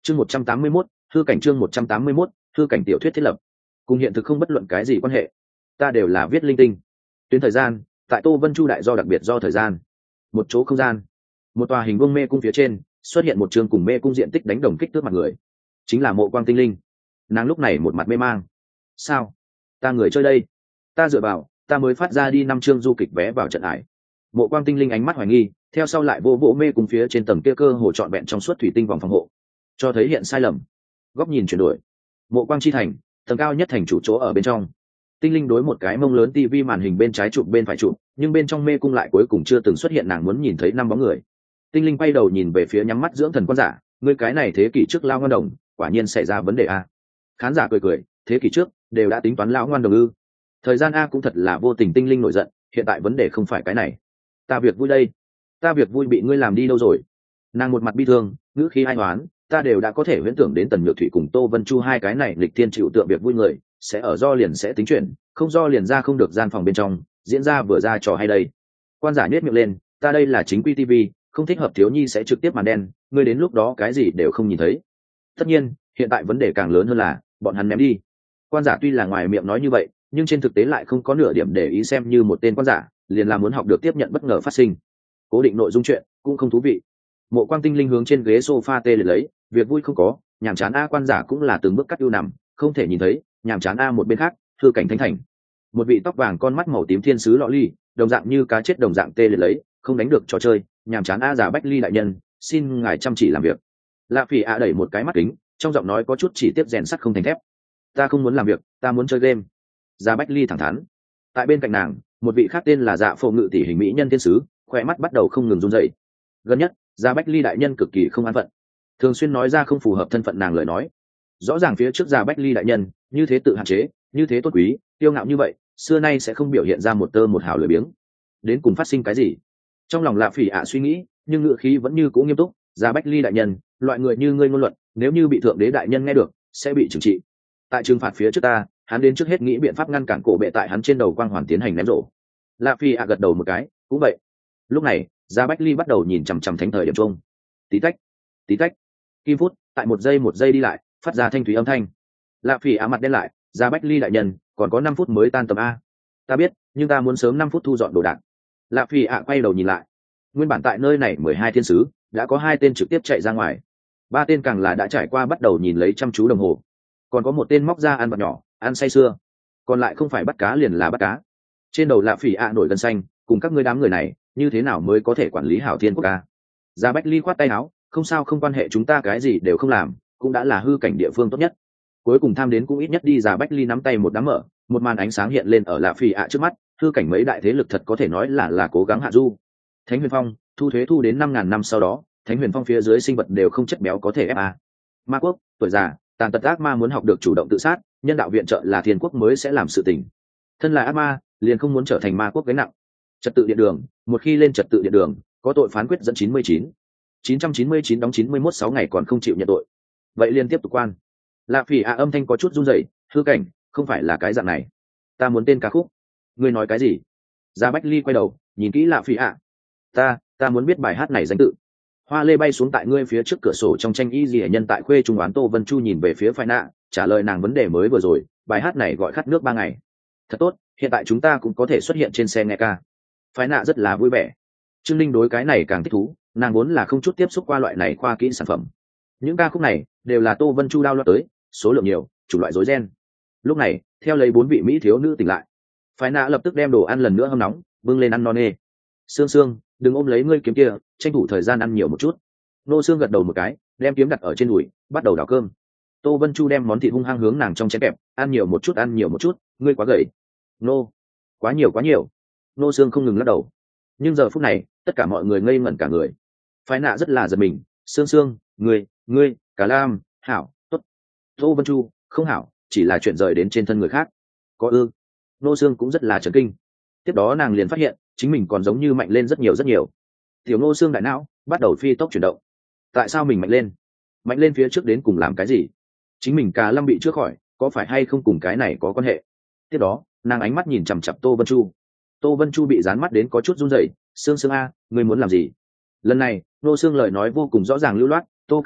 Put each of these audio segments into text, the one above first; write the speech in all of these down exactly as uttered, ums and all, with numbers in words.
chương một trăm tám mươi mốt hư cảnh chương một trăm tám mươi mốt hư cảnh tiểu thuyết thiết lập cùng hiện thực không bất luận cái gì quan hệ, ta đều là viết linh tinh. Tuyến thời gian tại Tô Vân Chu đại do đặc biệt do thời gian. Một chỗ không gian, một tòa hình vuông mê cung phía trên xuất hiện một trường cùng mê cung diện tích đánh đồng kích thước mặt người, chính là Mộ Quang Tinh Linh. Nàng lúc này một mặt mê mang. Sao? Ta người chơi đây, ta dựa vào, ta mới phát ra đi năm chương du kịch vé vào trận ải. Mộ Quang Tinh Linh ánh mắt hoài nghi, theo sau lại vô vỗ mê cung phía trên tầng kia cơ hồ trọn vẹn trong suốt thủy tinh vòng phòng hộ, cho thấy hiện sai lầm. Góc nhìn chuyển đổi. Mộ Quang chi thành, tầng cao nhất thành chủ chỗ ở bên trong. Tinh Linh đối một cái mông lớn tivi màn hình bên trái chụp bên phải chụp, nhưng bên trong mê cung lại cuối cùng chưa từng xuất hiện nàng muốn nhìn thấy năm bóng người. Tinh Linh quay đầu nhìn về phía nhắm mắt dưỡng thần quan giả, ngươi cái này thế kỷ trước lao ngoan đồng, quả nhiên xảy ra vấn đề a. Khán giả cười cười, thế kỷ trước đều đã tính toán lão ngoan đồng ư? Thời gian a cũng thật là vô tình. Tinh Linh nổi giận, hiện tại vấn đề không phải cái này. Ta việc vui đây, ta việc vui bị ngươi làm đi đâu rồi? Nàng một mặt bi thương, ngữ khí ai oán, ta đều đã có thể huyễn tưởng đến Tần Nhược Thủy cùng Tô Vân Chu hai cái này lịch thiên chịu tượng việc vui người, sẽ ở do liền sẽ tính chuyện, không do liền ra không được gian phòng bên trong, diễn ra vừa ra trò hay đây. Quan giả nhếch miệng lên, ta đây là chính quy tivi, không thích hợp thiếu nhi sẽ trực tiếp màn đen, ngươi đến lúc đó cái gì đều không nhìn thấy. Tất nhiên, hiện tại vấn đề càng lớn hơn là bọn hắn ném đi. Quan giả tuy là ngoài miệng nói như vậy, nhưng trên thực tế lại không có nửa điểm để ý, xem như một tên quan giả, liền là muốn học được tiếp nhận bất ngờ phát sinh. Cố định nội dung chuyện cũng không thú vị. Mộ Quang Tinh Linh hướng trên ghế sofa tê liệt lấy, việc vui không có, nhàm chán a. Quan giả cũng là từng bước cắt ưu nằm, không thể nhìn thấy, nhàm chán a. Một bên khác, hư cảnh thánh thành, một vị tóc vàng con mắt màu tím thiên sứ lọ ly, đồng dạng như cá chết đồng dạng tê liệt lấy, không đánh được trò chơi, nhàm chán a. Giả Bách Ly đại nhân, xin ngài chăm chỉ làm việc. Lạ Phỉ a đẩy một cái mắt kính, trong giọng nói có chút chỉ tiếp rèn sắt không thành thép. Ta không muốn làm việc, ta muốn chơi game. Giả Bách Ly thẳng thắn. Tại bên cạnh nàng, một vị khác tên là Dạ Phổ Ngự tỷ hình mỹ nhân thiên sứ, khỏe mắt bắt đầu không ngừng run rẩy. Gần nhất, Giả Bách Ly đại nhân cực kỳ không an phận, thường xuyên nói ra không phù hợp thân phận nàng lời nói. Rõ ràng phía trước Giả Bách Ly đại nhân như thế tự hạn chế, như thế tốt quý, tiêu ngạo như vậy, xưa nay sẽ không biểu hiện ra một tơ một hào lười biếng. Đến cùng phát sinh cái gì? Trong lòng Lạ Phỉ ạ suy nghĩ, nhưng ngữ khí vẫn như cũ nghiêm túc. Giả Bách Ly đại nhân, loại người như ngươi ngôn luận, nếu như bị thượng đế đại nhân nghe được, sẽ bị trừng trị. Tại trừng phạt phía trước ta, hắn đến trước hết nghĩ biện pháp ngăn cản cổ bệ tại hắn trên đầu quang hoàn tiến hành ném rổ. Lạ Phỉ ạ gật đầu một cái, cũng vậy. Lúc này, Giả Bách Ly bắt đầu nhìn chằm chằm thánh thời điểm trung. Tí tách, tí tách, kim phút, tại một giây một giây đi lại, phát ra thanh thúy âm thanh. Lạ Phỉ ạ mặt đen lại, Giả Bách Ly đại nhân, còn có năm phút mới tan tầm a. Ta biết, nhưng ta muốn sớm năm phút thu dọn đồ đạc. Lạ Phỉ ạ quay đầu nhìn lại. Nguyên bản tại nơi này mười hai thiên sứ, đã có hai tên trực tiếp chạy ra ngoài. Ba tên càng là đã trải qua bắt đầu nhìn lấy chăm chú đồng hồ. Còn có một tên móc ra ăn vặt nhỏ, ăn say sưa. Còn lại không phải bắt cá liền là bắt cá. Trên đầu Lạ Phỉ ạ nổi gân xanh, cùng các ngươi đám người này, như thế nào mới có thể quản lý hảo thiên quốc a? Giả Bách Ly khoát tay áo, không sao, không quan hệ, chúng ta cái gì đều không làm, cũng đã là hư cảnh địa phương tốt nhất. Cuối cùng tham đến cũng ít nhất đi. Giả Bách Ly nắm tay một đám mở, một màn ánh sáng hiện lên ở Lạ Phỉ ạ trước mắt, hư cảnh mấy đại thế lực thật có thể nói là là cố gắng hạ du. Thánh Huyền Phong thu thuế thu đến năm ngàn năm sau đó, Thánh Huyền Phong phía dưới sinh vật đều không chất béo có thể ép a. Ma quốc, tuổi già, tàn tật ác ma muốn học được chủ động tự sát, nhân đạo viện trợ là thiên quốc mới sẽ làm sự tình. Thân là ác ma, liền không muốn trở thành ma quốc gánh nặng. Trật tự điện đường, một khi lên trật tự điện đường, có tội phán quyết dẫn chín mươi chín, chín trăm chín mươi chín đóng chín mươi mốt sáu ngày còn không chịu nhận tội. Vậy liên tiếp tục quan. Lạ Phỉ ạ âm thanh có chút run rẩy, hư cảnh, không phải là cái dạng này. Ta muốn tên ca khúc. Ngươi nói cái gì? Giả Bách Ly quay đầu, nhìn kỹ Lạ Phỉ ạ. Ta, ta muốn biết bài hát này danh tự. Hoa lê bay xuống tại ngươi phía trước cửa sổ trong tranh y dị nhân tại khuê trung oán. Tô Vân Chu nhìn về phía Phái Nạ, trả lời nàng vấn đề mới vừa rồi, bài hát này gọi khát nước ba ngày. Thật tốt, hiện tại chúng ta cũng có thể xuất hiện trên xe nghe ca. Phái Nạ rất là vui vẻ. Trương Linh đối cái này càng thích thú, nàng vốn là không chút tiếp xúc qua loại này khoa kỹ sản phẩm. Những ca khúc này đều là Tô Vân Chu đao loạt tới, số lượng nhiều, chủng loại rối ren. Lúc này, theo lấy bốn vị mỹ thiếu nữ tỉnh lại, Phái Nạ lập tức đem đồ ăn lần nữa hâm nóng, bưng lên ăn non nê. Sương Sương, đừng ôm lấy ngươi kiếm kia, tranh thủ thời gian ăn nhiều một chút. Nô Sương gật đầu một cái, đem kiếm đặt ở trên đùi, bắt đầu đảo cơm. Tô Vân Chu đem món thịt hung hăng hướng nàng trong chén kẹp, ăn nhiều một chút, ăn nhiều một chút, ngươi quá gầy. Nô, quá nhiều quá nhiều. Nô Sương không ngừng lắc đầu. Nhưng giờ phút này, tất cả mọi người ngây ngẩn cả người. Phái Nạ rất là giật mình, Sương Sương, ngươi, ngươi, cả Lam, hảo, tốt. Tô Vân Chu, không hảo, chỉ là chuyện rời đến trên thân người khác. Có ư? Nô Sương cũng rất là chấn kinh. Tiếp đó nàng liền phát hiện, chính mình còn giống như mạnh lên rất nhiều rất nhiều. Tiểu Nô Sương đại não bắt đầu phi tốc chuyển động. Tại sao mình mạnh lên? Mạnh lên phía trước đến cùng làm cái gì? Chính mình cả Lâm bị chữa khỏi, có phải hay không cùng cái này có quan hệ? Tiếp đó, nàng ánh mắt nhìn chằm chằm Tô Vân Chu. Tô Vân Chu bị dán mắt đến có chút run rẩy. Sương Sương a, ngươi muốn làm gì? Lần này, Nô Sương lời nói vô cùng rõ ràng lưu loát. Tô ca ca,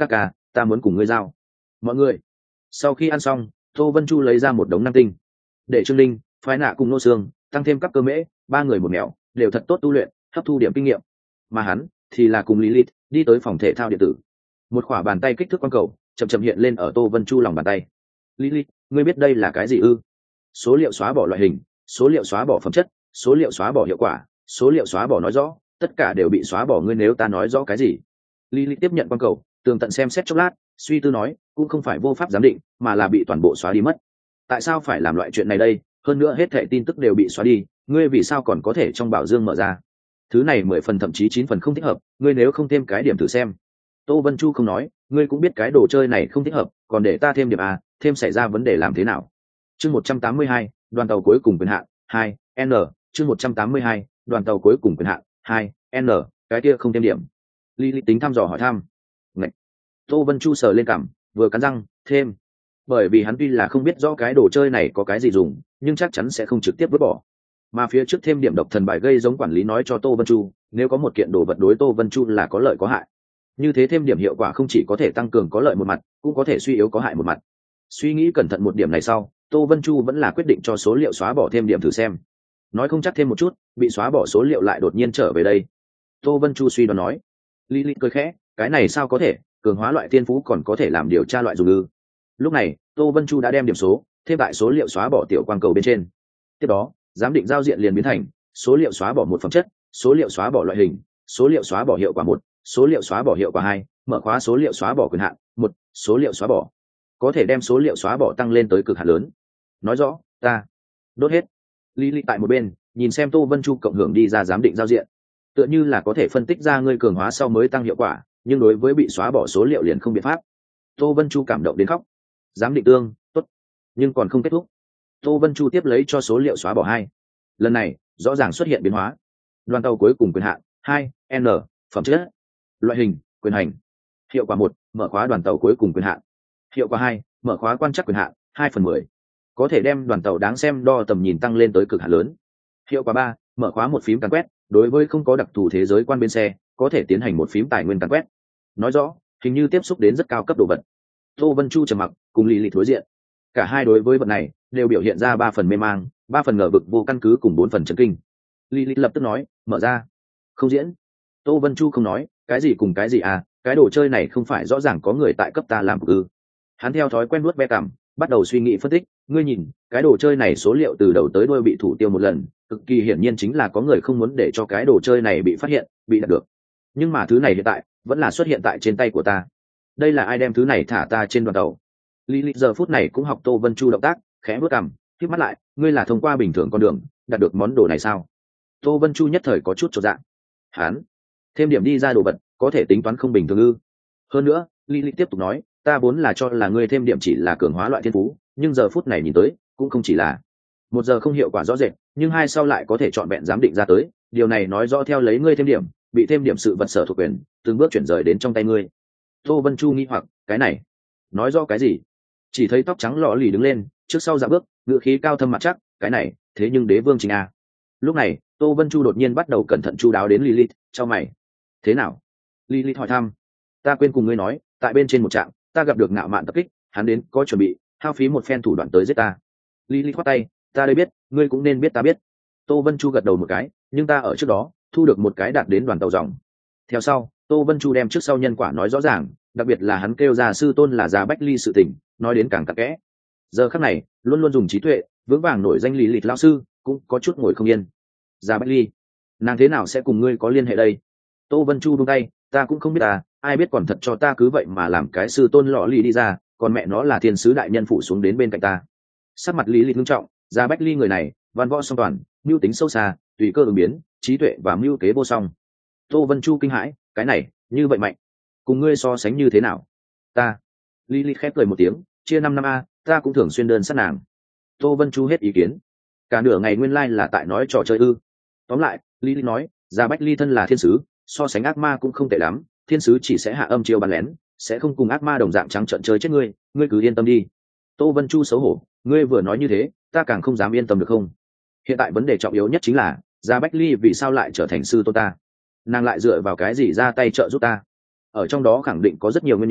ta muốn cùng ngươi giao. Mọi người sau khi ăn xong, tô vân chu lấy ra một đống năng tinh để trương linh phái nạ cùng nô xương tăng thêm các cơ mễ, ba người một mèo đều thật tốt tu luyện, hấp thu điểm kinh nghiệm. Mà hắn thì là cùng Lilith đi tới phòng thể thao điện tử. Một khỏa bàn tay kích thước quang cầu chậm chậm hiện lên ở tô vân chu lòng bàn tay. Lilith, ngươi biết đây là cái gì ư? Số liệu xóa bỏ loại hình, số liệu xóa bỏ phẩm chất, số liệu xóa bỏ hiệu quả, số liệu xóa bỏ nói rõ, tất cả đều bị xóa bỏ. Ngươi nếu ta nói rõ cái gì? Lilith tiếp nhận quang cầu, tường tận xem xét chốc lát, suy tư nói, cũng không phải vô pháp giám định, mà là bị toàn bộ xóa đi mất. Tại sao phải làm loại chuyện này đây? Hơn nữa hết thảy tin tức đều bị xóa đi, ngươi vì sao còn có thể trong bảo dương mở ra? Thứ này mười phần thậm chí chín phần không thích hợp, ngươi nếu không thêm cái điểm thử xem. Tô Vân Chu không nói, ngươi cũng biết cái đồ chơi này không thích hợp, còn để ta thêm điểm à, thêm xảy ra vấn đề làm thế nào? Chương một trăm tám mươi hai, đoàn tàu cuối cùng quyền hạn hai N, chương một trăm tám mươi hai, đoàn tàu cuối cùng quyền hạn hai N, cái kia không thêm điểm. Lý Lý tính thăm dò hỏi thăm. Ngậy. Tô Vân Chu sờ lên cằm, vừa cắn răng, thêm. Bởi vì hắn tuy là không biết rõ cái đồ chơi này có cái gì dùng, nhưng chắc chắn sẽ không trực tiếp vứt bỏ. Mà phía trước thêm điểm độc thần bài gây giống quản lý nói cho Tô Vân Chu, nếu có một kiện đồ vật đối Tô Vân Chu là có lợi có hại. Như thế thêm điểm hiệu quả không chỉ có thể tăng cường có lợi một mặt, cũng có thể suy yếu có hại một mặt. Suy nghĩ cẩn thận một điểm này sau, Tô Vân Chu vẫn là quyết định cho số liệu xóa bỏ thêm điểm thử xem. Nói không chắc thêm một chút, bị xóa bỏ số liệu lại đột nhiên trở về đây. Tô Vân Chu suy đoán nói. Lý Lý cười khẽ, cái này sao có thể, cường hóa loại tiên phú còn có thể làm điều tra loại dùng ư? Lúc này, Tô Vân Chu đã đem điểm số thêm tại số liệu xóa bỏ tiểu quang cầu bên trên. Tiếp đó, giám định giao diện liền biến thành số liệu xóa bỏ một phẩm chất, số liệu xóa bỏ loại hình, số liệu xóa bỏ hiệu quả một, số liệu xóa bỏ hiệu quả hai, mở khóa số liệu xóa bỏ quyền hạn một, số liệu xóa bỏ. Có thể đem số liệu xóa bỏ tăng lên tới cực hạn lớn. Nói rõ, ta đốt hết. Lý Lý tại một bên, nhìn xem Tô Vân Chu cộng hưởng đi ra giám định giao diện. Tựa như là có thể phân tích ra ngươi cường hóa sau mới tăng hiệu quả, nhưng đối với bị xóa bỏ số liệu liền không biện pháp. Tô Vân Chu cảm động đến khóc. Giám định tương, tốt, nhưng còn không kết thúc. Tô Vân Chu tiếp lấy cho số liệu xóa bỏ hai. Lần này, rõ ràng xuất hiện biến hóa. Đoàn tàu cuối cùng quyền hạn hai N, phẩm chất, loại hình, quyền hành. Hiệu quả một, mở khóa đoàn tàu cuối cùng quyền hạn. Hiệu quả hai, mở khóa quan trắc quyền hạn hai phần mười. Có thể đem đoàn tàu đáng xem đo tầm nhìn tăng lên tới cực hạn lớn. Hiệu quả ba, mở khóa một phím càn quét, đối với không có đặc thù thế giới quan bên xe, có thể tiến hành một phím tài nguyên càn quét. Nói rõ, hình như tiếp xúc đến rất cao cấp đồ vật. Tô Vân Chu trầm mặc, cùng Lý Lịch đối diện. Cả hai đối với vật này đều biểu hiện ra ba phần mê mang, ba phần ngờ vực vô căn cứ cùng bốn phần chấn kinh. Lý Lịch lập tức nói, mở ra. Không diễn. Tô Vân Chu không nói, cái gì cùng cái gì à, cái đồ chơi này không phải rõ ràng có người tại cấp ta làm ư? Hắn theo thói quen nuốt ve cảm, bắt đầu suy nghĩ phân tích. Ngươi nhìn, cái đồ chơi này số liệu từ đầu tới đuôi bị thủ tiêu một lần, cực kỳ hiển nhiên chính là có người không muốn để cho cái đồ chơi này bị phát hiện, bị đạt được. Nhưng mà thứ này hiện tại vẫn là xuất hiện tại trên tay của ta. Đây là ai đem thứ này thả ta trên đoàn tàu? Lý Lịch giờ phút này cũng học Tô Vân Chu động tác, khẽ bước cằm, khép mắt lại, ngươi là thông qua bình thường con đường đạt được món đồ này sao? Tô Vân Chu nhất thời có chút chột dạ. Hán, thêm điểm đi ra đồ vật, có thể tính toán không bình thường ư? Hơn nữa, Lý Lịch tiếp tục nói, ta vốn là cho là ngươi thêm điểm chỉ là cường hóa loại thiên phú, nhưng giờ phút này nhìn tới, cũng không chỉ là. Một giờ không hiệu quả rõ rệt, nhưng hai sau lại có thể chọn vẹn giám định ra tới, điều này nói rõ theo lấy ngươi thêm điểm, bị thêm điểm sự vật sở thuộc quyền, từng bước chuyển rời đến trong tay ngươi. Tô Vân Chu nghi hoặc, cái này nói rõ cái gì? Chỉ thấy tóc trắng lọ lì đứng lên, trước sau dạ bước, ngựa khí cao thâm mặt chắc, cái này thế nhưng đế vương chính a. Lúc này, Tô Vân Chu đột nhiên bắt đầu cẩn thận chu đáo đến Lilith, cho mày. Thế nào? Lilith hỏi thăm. Ta quên cùng ngươi nói, tại bên trên một trạm, ta gặp được ngạo mạn tập kích, hắn đến có chuẩn bị, hao phí một phen thủ đoạn tới giết ta. Lilith khoát tay, ta đây biết, ngươi cũng nên biết ta biết. Tô Vân Chu gật đầu một cái, nhưng ta ở trước đó thu được một cái đạt đến đoàn tàu dòng. Theo sau, Tô Vân Chu đem trước sau nhân quả nói rõ ràng, đặc biệt là hắn kêu ra sư tôn là Già Bách Ly sự tình, nói đến càng cặn kẽ. Giờ khắc này, luôn luôn dùng trí tuệ, vững vàng nổi danh Lilith lão sư, cũng có chút ngồi không yên. Già Bách Ly, nàng thế nào sẽ cùng ngươi có liên hệ đây? Tô Vân Chu buông tay, ta cũng không biết à, ai biết còn thật cho ta cứ vậy mà làm cái sư tôn lọ lì đi ra, còn mẹ nó là thiên sứ đại nhân phụ xuống đến bên cạnh ta. Sắc mặt Lý Lịch nghiêm trọng, Già Bách Ly người này, văn võ song toàn, mưu tính sâu xa, tùy cơ ứng biến, trí tuệ và mưu kế vô song. Tô Vân Chu kinh hãi, cái này, như vậy mạnh, cùng ngươi so sánh như thế nào? Ta, Lý Lịch khép cười một tiếng, chia năm năm a, ta cũng thường xuyên đơn sát nàng. Tô Vân Chu hết ý kiến, cả nửa ngày nguyên lai like là tại nói trò chơi ư? Tóm lại, Lý Lịch nói, Già Bách Ly thân là thiên sứ, so sánh ác ma cũng không tệ lắm, thiên sứ chỉ sẽ hạ âm chiêu bắn lén, sẽ không cùng ác ma đồng dạng trắng trợn chơi chết ngươi, ngươi cứ yên tâm đi. Tô Vân Chu xấu hổ, ngươi vừa nói như thế, ta càng không dám yên tâm được không? Hiện tại vấn đề trọng yếu nhất chính là, Gia Bách Ly vì sao lại trở thành sư tôn ta? Nàng lại dựa vào cái gì ra tay trợ giúp ta? Ở trong đó khẳng định có rất nhiều nguyên nhân,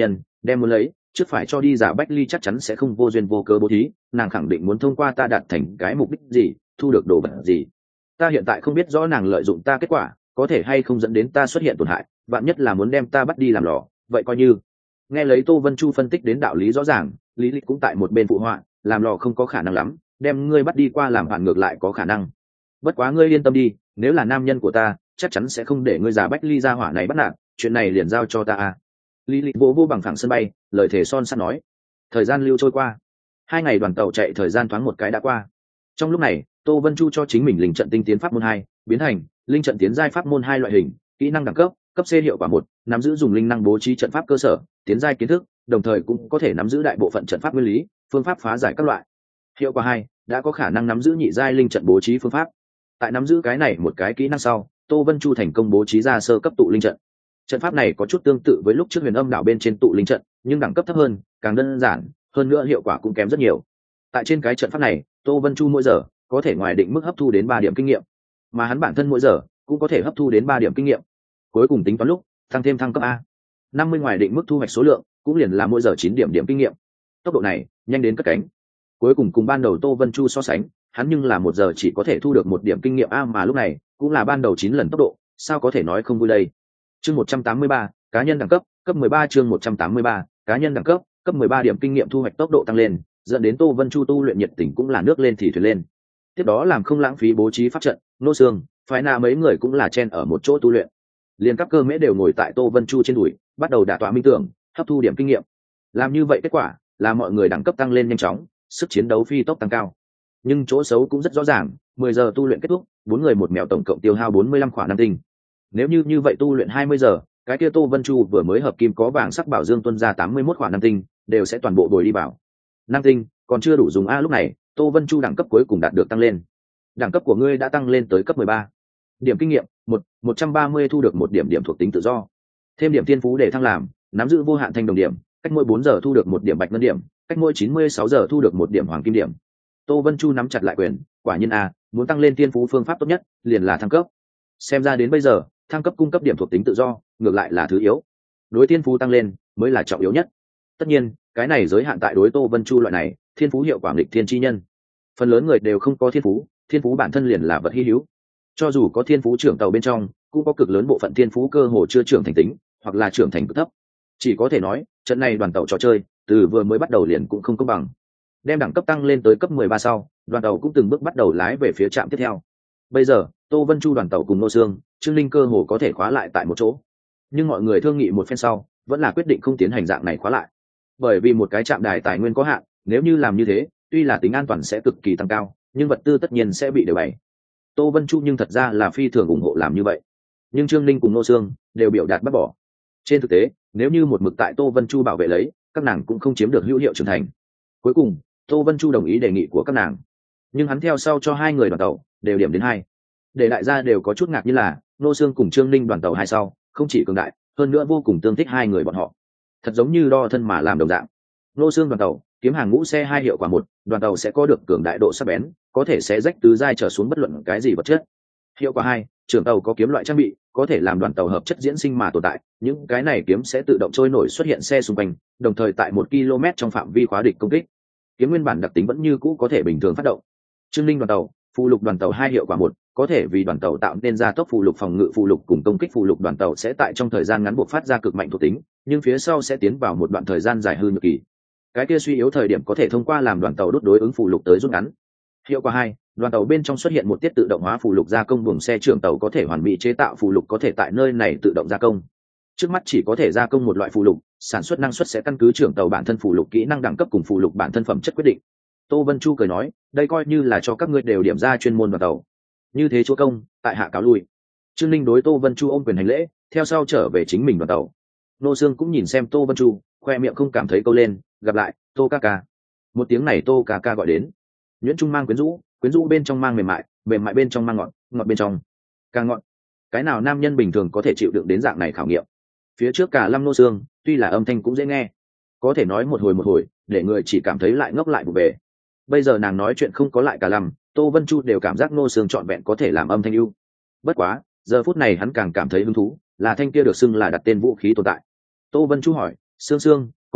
đem muốn lấy trước phải cho đi giả bách ly chắc chắn sẽ không vô duyên vô cớ bố thí, nàng khẳng định muốn thông qua ta đạt thành cái mục đích gì, thu được đồ vật gì. Ta hiện tại không biết rõ nàng lợi dụng ta kết quả có thể hay không dẫn đến ta xuất hiện tổn hại, vạn nhất là muốn đem ta bắt đi làm lò, vậy coi như. Nghe lấy Tô Vân Chu phân tích đến đạo lý rõ ràng, lý lịch cũng tại một bên phụ họa, làm lò không có khả năng lắm, đem ngươi bắt đi qua làm phản ngược lại có khả năng. Bất quá ngươi yên tâm đi, nếu là nam nhân của ta chắc chắn sẽ không để ngươi giả bách ly ra hỏa này bắt nạt, chuyện này liền giao cho ta à. Lý lịch vô vô bằng phẳng sân bay, lời thề son sắt nói. Thời gian lưu trôi qua, hai ngày đoàn tàu chạy thời gian thoáng một cái đã qua. Trong lúc này Tô Vân Chu cho chính mình linh trận tinh tiến pháp môn hai biến thành linh trận tiến giai pháp môn hai loại hình, kỹ năng đẳng cấp cấp C hiệu quả một, nắm giữ dùng linh năng bố trí trận pháp cơ sở, tiến giai kiến thức, đồng thời cũng có thể nắm giữ đại bộ phận trận pháp nguyên lý, phương pháp phá giải các loại. Hiệu quả hai, đã có khả năng nắm giữ nhị giai linh trận bố trí phương pháp. Tại nắm giữ cái này một cái kỹ năng sau, Tô Vân Chu thành công bố trí ra sơ cấp tụ linh trận. Trận pháp này có chút tương tự với lúc trước Huyền Âm đảo bên trên tụ linh trận, nhưng đẳng cấp thấp hơn, càng đơn giản, hơn nữa hiệu quả cũng kém rất nhiều. Tại trên cái trận pháp này, Tô Vân Chu mỗi giờ có thể ngoài định mức hấp thu đến ba điểm kinh nghiệm, mà hắn bản thân mỗi giờ cũng có thể hấp thu đến ba điểm kinh nghiệm. Cuối cùng tính toán lúc tăng thêm thăng cấp a năm mươi ngoài định mức thu hoạch số lượng, cũng liền là mỗi giờ chín điểm điểm kinh nghiệm. Tốc độ này nhanh đến cất cánh. Cuối cùng cùng ban đầu Tô Vân Chu so sánh, hắn nhưng là một giờ chỉ có thể thu được một điểm kinh nghiệm a, mà lúc này cũng là ban đầu chín lần tốc độ, sao có thể nói không vui đây. Chương một trăm tám mươi ba, cá nhân đẳng cấp, cấp mười ba. Chương một trăm tám mươi ba, cá nhân đẳng cấp, cấp mười ba điểm kinh nghiệm thu hoạch tốc độ tăng lên, dẫn đến Tô Vân Chu tu luyện nhiệt tình cũng là nước lên thì thuyền lên. Tiếp đó làm không lãng phí bố trí pháp trận, nô xương, phái na mấy người cũng là chen ở một chỗ tu luyện. Liên các cơ mễ đều ngồi tại Tô Vân Chu trên đùi, bắt đầu đả tọa minh tưởng, hấp thu điểm kinh nghiệm. Làm như vậy kết quả là mọi người đẳng cấp tăng lên nhanh chóng, sức chiến đấu phi tốc tăng cao. Nhưng chỗ xấu cũng rất rõ ràng, mười giờ tu luyện kết thúc, bốn người một mèo tổng cộng tiêu hao bốn mươi lăm khỏa năng tinh. Nếu như như vậy tu luyện hai mươi giờ, cái kia Tô Vân Chu vừa mới hợp kim có vàng sắc bảo dương tuân ra tám mươi mốt khỏa năng tinh, đều sẽ toàn bộ bồi đi bảo. Năng tinh còn chưa đủ dùng a, lúc này Tô Vân Chu đẳng cấp cuối cùng đạt được tăng lên. Đẳng cấp của ngươi đã tăng lên tới cấp mười ba. Điểm kinh nghiệm một, một trăm ba mươi thu được một điểm điểm thuộc tính tự do. Thêm điểm thiên phú để thăng làm, nắm giữ vô hạn thanh đồng điểm, cách mỗi bốn giờ thu được một điểm bạch ngân điểm, cách mỗi chín mươi sáu giờ thu được một điểm hoàng kim điểm. Tô Vân Chu nắm chặt lại quyền, quả nhiên a, muốn tăng lên thiên phú phương pháp tốt nhất liền là thăng cấp. Xem ra đến bây giờ, thăng cấp cung cấp điểm thuộc tính tự do, ngược lại là thứ yếu. Đối thiên phú tăng lên mới là trọng yếu nhất. Tất nhiên, cái này giới hạn tại đối Tô Vân Chu loại này, thiên phú hiệu quả nghịch thiên chi nhân. Phần lớn người đều không có thiên phú, thiên phú bản thân liền là vật hi hữu. Cho dù có thiên phú trưởng tàu bên trong, cũng có cực lớn bộ phận thiên phú cơ hồ chưa trưởng thành tính, hoặc là trưởng thành cực thấp. Chỉ có thể nói, trận này đoàn tàu trò chơi, từ vừa mới bắt đầu liền cũng không công bằng. Đem đẳng cấp tăng lên tới cấp mười ba sau, đoàn tàu cũng từng bước bắt đầu lái về phía trạm tiếp theo. Bây giờ, Tô Vân Chu đoàn tàu cùng Nô Xương, Trương Linh cơ hồ có thể khóa lại tại một chỗ. Nhưng mọi người thương nghị một phen sau, vẫn là quyết định không tiến hành dạng này khóa lại. Bởi vì một cái trạm đài tài nguyên có hạn, nếu như làm như thế, tuy là tính an toàn sẽ cực kỳ tăng cao, nhưng vật tư tất nhiên sẽ bị đều bày. Tô Vân Chu nhưng thật ra là phi thường ủng hộ làm như vậy, nhưng Trương Linh cùng Nô Xương đều biểu đạt bác bỏ. Trên thực tế, nếu như một mực tại Tô Vân Chu bảo vệ lấy, các nàng cũng không chiếm được hữu hiệu trưởng thành. Cuối cùng, Tô Vân Chu đồng ý đề nghị của các nàng, nhưng hắn theo sau cho hai người đoàn tàu đều điểm đến hai. Để đại gia đều có chút ngạc như là Nô Xương cùng Trương Linh đoàn tàu hai sau, không chỉ cường đại, hơn nữa vô cùng tương thích hai người bọn họ. Thật giống như đo thân mà làm đồng dạng. Nô Xương đoàn tàu kiếm hàng ngũ xe hai hiệu quả một, đoàn tàu sẽ có được cường đại độ sắc bén, có thể sẽ rách tứ giai trở xuống bất luận cái gì vật chất. Hiệu quả hai, trưởng tàu có kiếm loại trang bị, có thể làm đoàn tàu hợp chất diễn sinh mà tồn tại, những cái này kiếm sẽ tự động trôi nổi xuất hiện xe xung quanh, đồng thời tại một ki lô mét trong phạm vi khóa địch công kích. Kiếm nguyên bản đặc tính vẫn như cũ có thể bình thường phát động. Trương Linh đoàn tàu, phụ lục đoàn tàu hai hiệu quả một, có thể vì đoàn tàu tạo nên gia tốc phụ lục phòng ngự phụ lục cùng công kích phụ lục đoàn tàu sẽ tại trong thời gian ngắn buộc phát ra cực mạnh thuộc tính, nhưng phía sau sẽ tiến vào một đoạn thời gian dài hư nhược kỳ. Cái kia suy yếu thời điểm có thể thông qua làm đoàn tàu đốt đối ứng phụ lục tới rút ngắn. Hiệu quả hai, đoàn tàu bên trong xuất hiện một tiết tự động hóa phụ lục gia công buồng xe trưởng tàu có thể hoàn mỹ chế tạo phụ lục có thể tại nơi này tự động gia công. Trước mắt chỉ có thể gia công một loại phụ lục, sản xuất năng suất sẽ căn cứ trưởng tàu bản thân phụ lục kỹ năng đẳng cấp cùng phụ lục bản thân phẩm chất quyết định. Tô Vân Chu cười nói, đây coi như là cho các ngươi đều điểm ra chuyên môn đoàn tàu. Như thế chúa công, tại hạ cáo lui. Trương Linh đối Tô Vân Chu ôm quyền hành lễ, theo sau trở về chính mình đoàn tàu. Nô Xương cũng nhìn xem Tô Vân Chu, khoe miệng không cảm thấy câu lên, gặp lại, Tô ca ca. Một tiếng này Tô ca ca gọi đến. Nhuyễn Trung mang quyến rũ, quyến rũ bên trong mang mềm mại, mềm mại bên trong mang ngọt, ngọt bên trong càng ngọt. Cái nào nam nhân bình thường có thể chịu đựng đến dạng này khảo nghiệm. Phía trước cả Lâm Nô Xương, tuy là âm thanh cũng dễ nghe, có thể nói một hồi một hồi, để người chỉ cảm thấy lại ngốc lại vụ về. Bây giờ nàng nói chuyện không có lại cả Lâm, Tô Vân Chu đều cảm giác Nô Xương trọn vẹn có thể làm âm thanh ưu. Bất quá, giờ phút này hắn càng cảm thấy hứng thú, là thanh kia được xưng là đặt tên vũ khí tồn tại. Tô Vân Chu hỏi, Xương Xương,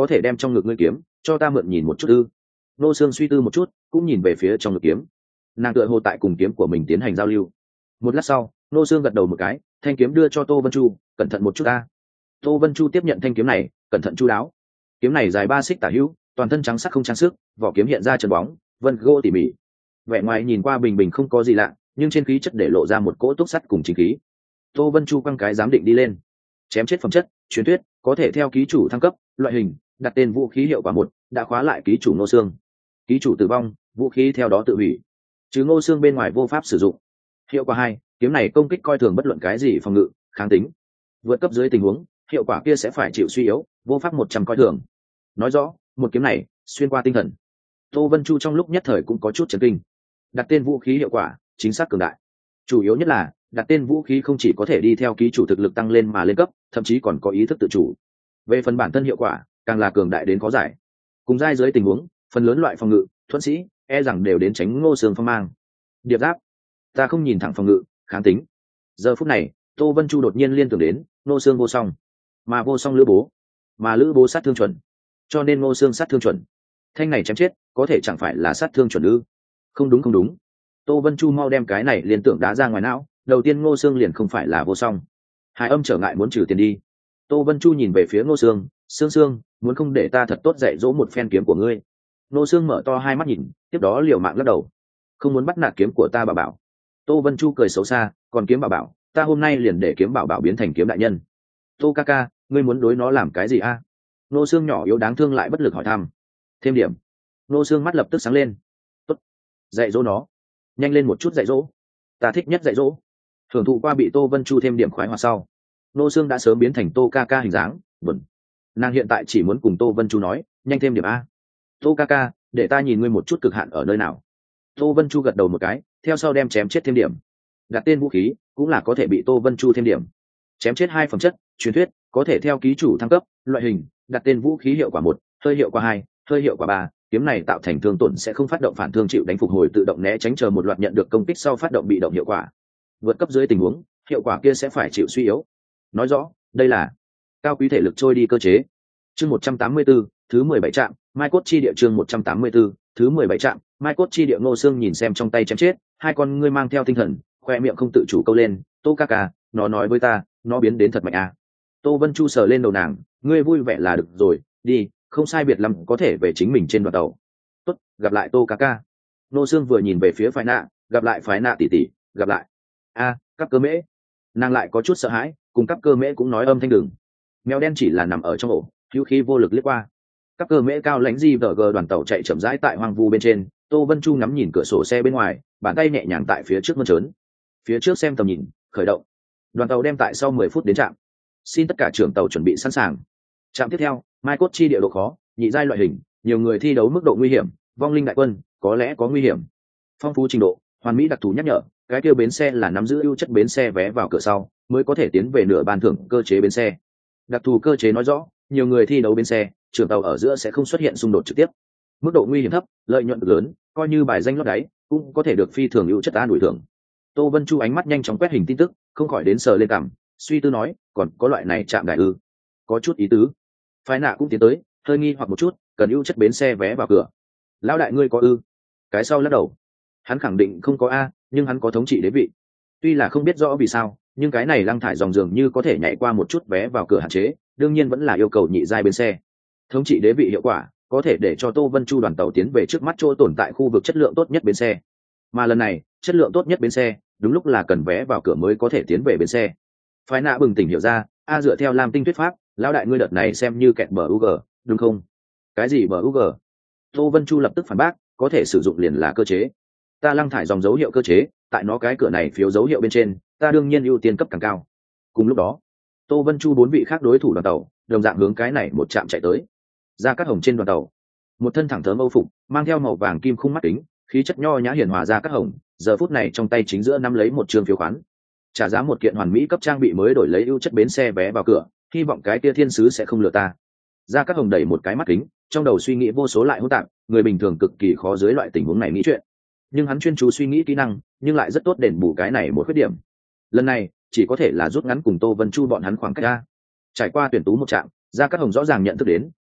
có thể đem trong ngực ngươi kiếm cho ta mượn nhìn một chút ư? Ngô Sương suy tư một chút, cũng nhìn về phía trong ngực kiếm. Nàng tựa hồ tại cùng kiếm của mình tiến hành giao lưu. Một lát sau, Ngô Sương gật đầu một cái, thanh kiếm đưa cho Tô Vân Chu, cẩn thận một chút ta. Tô Vân Chu tiếp nhận thanh kiếm này, cẩn thận chu đáo. Kiếm này dài ba xích tả hữu, toàn thân trắng sắc không trang sức, vỏ kiếm hiện ra trơn bóng, vân gỗ tỉ mỉ. Vẻ ngoài nhìn qua bình bình không có gì lạ, nhưng trên khí chất để lộ ra một cỗ túc sắt cùng chính khí. Tô Vân Chu quăng cái giám định đi lên. Chém chết phẩm chất, truyền thuyết, có thể theo ký chủ thăng cấp, loại hình, đặt tên vũ khí hiệu quả một, đã khóa lại ký chủ Ngô Sương. Ký chủ tử vong, vũ khí theo đó tự hủy. Chứ Ngô Sương bên ngoài vô pháp sử dụng. Hiệu quả hai, kiếm này công kích coi thường bất luận cái gì phòng ngự, kháng tính. Vượt cấp dưới tình huống, hiệu quả kia sẽ phải chịu suy yếu, vô pháp một trăm coi thường. Nói rõ, một kiếm này xuyên qua tinh thần. Tô Vân Chu trong lúc nhất thời cũng có chút chấn kinh. Đặt tên vũ khí hiệu quả chính xác cường đại. Chủ yếu nhất là đặt tên vũ khí không chỉ có thể đi theo ký chủ thực lực tăng lên mà lên cấp, thậm chí còn có ý thức tự chủ. Về phần bản thân hiệu quả, càng là cường đại đến khó giải. Cùng giai dưới tình huống, phần lớn loại phòng ngự, thuẫn sĩ e rằng đều đến tránh Ngô Sương phong mang. Điệp giáp, ta không nhìn thẳng phòng ngự, kháng tính. Giờ phút này, Tô Vân Chu đột nhiên liên tưởng đến Ngô Sương vô song, mà vô song lữ bố, mà lữ bố sát thương chuẩn, cho nên Ngô Sương sát thương chuẩn. Thanh này chém chết, có thể chẳng phải là sát thương chuẩn ư? Không đúng không đúng. Tô Vân Chu mau đem cái này liên tưởng đá ra ngoài não, đầu tiên Ngô Sương liền không phải là vô song. Hải âm trở ngại muốn trừ tiền đi. Tô Vân Chu nhìn về phía Ngô Sương, Sương Sương, muốn không để ta thật tốt dạy dỗ một phen kiếm của ngươi. Ngô Sương mở to hai mắt nhìn, tiếp đó liều mạng lắc đầu. Không muốn bắt nạt kiếm của ta bảo bảo. Tô Vân Chu cười xấu xa, còn kiếm bảo bảo, ta hôm nay liền để kiếm bảo bảo biến thành kiếm đại nhân. Tô ca ca, ngươi muốn đối nó làm cái gì a? Ngô Sương nhỏ yếu đáng thương lại bất lực hỏi thăm. Thêm điểm. Ngô Sương mắt lập tức sáng lên. Tốt, dạy dỗ nó, nhanh lên một chút dạy dỗ. Ta thích nhất dạy dỗ. Thưởng thụ qua bị Tô Vân Chu thêm điểm khoái hoạt sau, Ngô Sương đã sớm biến thành Tô ca ca hình dáng. Buồn. Nàng hiện tại chỉ muốn cùng Tô Vân Chu nói, nhanh thêm điểm a. Tô ca ca, để ta nhìn ngươi một chút cực hạn ở nơi nào. Tô Vân Chu gật đầu một cái, theo sau đem chém chết thêm điểm. Đặt tên vũ khí cũng là có thể bị Tô Vân Chu thêm điểm. Chém chết hai phẩm chất, truyền thuyết, có thể theo ký chủ thăng cấp, loại hình, đặt tên vũ khí hiệu quả một, hơi hiệu quả hai, hơi hiệu quả ba. Kiếm này tạo thành thương tổn sẽ không phát động phản thương, chịu đánh phục hồi tự động, né tránh chờ một loạt nhận được công kích sau phát động bị động hiệu quả. Vượt cấp dưới tình huống, hiệu quả kia sẽ phải chịu suy yếu. Nói rõ, đây là cao quý thể lực trôi đi cơ chế. Chương một trăm tám mươi tư, thứ mười bảy trạm, Mai cốt chi địa. Chương một trăm tám mươi tư, thứ mười bảy trạm, Mai cốt chi địa. Ngô Sương nhìn xem trong tay chém chết, hai con ngươi mang theo tinh thần, khoe miệng không tự chủ câu lên, Tô ca ca, nó nói với ta, nó biến đến thật mạnh à. Tô Vân Chu sờ lên đầu nàng, ngươi vui vẻ là được rồi, đi, không sai biệt lắm có thể về chính mình trên đoàn tàu. Tốt, gặp lại Tô ca ca. Ngô Sương vừa nhìn về phía phái nạ, gặp lại phái nạ tỷ tỷ, gặp lại. A, à, các cơ mễ. Nàng lại có chút sợ hãi, cùng các cơ mễ cũng nói âm thanh đừng. Mèo đen chỉ là nằm ở trong ổ, hữu khí vô lực liếc qua. Các cơ mễ cao lãnh di vờ gờ đoàn tàu chạy chậm rãi tại hoang vu bên trên. Tô Vân Chu ngắm nhìn cửa sổ xe bên ngoài, bàn tay nhẹ nhàng tại phía trước mơn trớn. Phía trước xem tầm nhìn, khởi động. Đoàn tàu đem tại sau mười phút đến trạm. Xin tất cả trưởng tàu chuẩn bị sẵn sàng. Trạm tiếp theo, Mai cốt chi địa độ khó, nhị giai loại hình, nhiều người thi đấu mức độ nguy hiểm, vong linh đại quân, có lẽ có nguy hiểm. Phong phú trình độ, hoàn mỹ đặc thù nhắc nhở, cái kia bến xe là nắm giữ ưu chất bến xe vé vào cửa sau, mới có thể tiến về nửa ban thưởng cơ chế bến xe. Đặc thù cơ chế nói rõ, nhiều người thi đấu bến xe, trưởng tàu ở giữa sẽ không xuất hiện xung đột trực tiếp. Mức độ nguy hiểm thấp, lợi nhuận lớn, coi như bài danh lót đáy, cũng có thể được phi thường ưu chất an ủi thưởng. Tô Vân Chu ánh mắt nhanh chóng quét hình tin tức, không khỏi đến sờ lên cằm, suy tư nói, còn có loại này chạm đại ư? Có chút ý tứ. Phái nạ cũng tiến tới, hơi nghi hoặc một chút, cần ưu chất bến xe vé vào cửa. Lão đại ngươi có ư? Cái sau lắc đầu. Hắn khẳng định không có a, nhưng hắn có thống trị đế vị. Tuy là không biết rõ vì sao, nhưng cái này lăng thải dòng dường như có thể nhảy qua một chút vé vào cửa hạn chế, đương nhiên vẫn là yêu cầu nhị giai bến xe. Thống trị đế vị hiệu quả, có thể để cho Tô Vân Chu đoàn tàu tiến về trước mắt chỗ tồn tại khu vực chất lượng tốt nhất bến xe. Mà lần này, chất lượng tốt nhất bến xe, đúng lúc là cần vé vào cửa mới có thể tiến về bến xe. Phái nạ bừng tỉnh hiểu ra, a dựa theo Lam Tinh thuyết pháp, lão đại ngươi đợt này xem như kẹt bờ u giê, đúng không? Cái gì bờ u giê? Tô Vân Chu lập tức phản bác, có thể sử dụng liền là cơ chế. Ta lăng thải dòng dấu hiệu cơ chế, tại nó cái cửa này phiếu dấu hiệu bên trên, ta đương nhiên ưu tiên cấp càng cao. Cùng lúc đó, Tô Vân Chu bốn vị khác đối thủ đoàn tàu, đồng dạng hướng cái này một trạm chạy tới. Ra Cát Hồng trên đoàn tàu, một thân thẳng thớm âu phục, mang theo màu vàng kim khung mắt kính, khí chất nho nhã hiền hòa Ra Cát Hồng, giờ phút này trong tay chính giữa nắm lấy một trường phiếu khoán, trả giá một kiện hoàn mỹ cấp trang bị mới đổi lấy ưu chất bến xe vé vào cửa, hy vọng cái kia thiên sứ sẽ không lừa ta. Ra Cát Hồng đẩy một cái mắt kính, trong đầu suy nghĩ vô số lại hỗn tạp, người bình thường cực kỳ khó dưới loại tình huống này nghĩ chuyện. Nhưng hắn chuyên chú suy nghĩ kỹ năng, nhưng lại rất tốt đền bù cái này một khuyết điểm. Lần này, chỉ có thể là rút ngắn cùng Tô Vân Chu bọn hắn khoảng cách ra. Trải qua tuyển tú một trạm, Ra Cát Hồng rõ ràng nhận thức đến,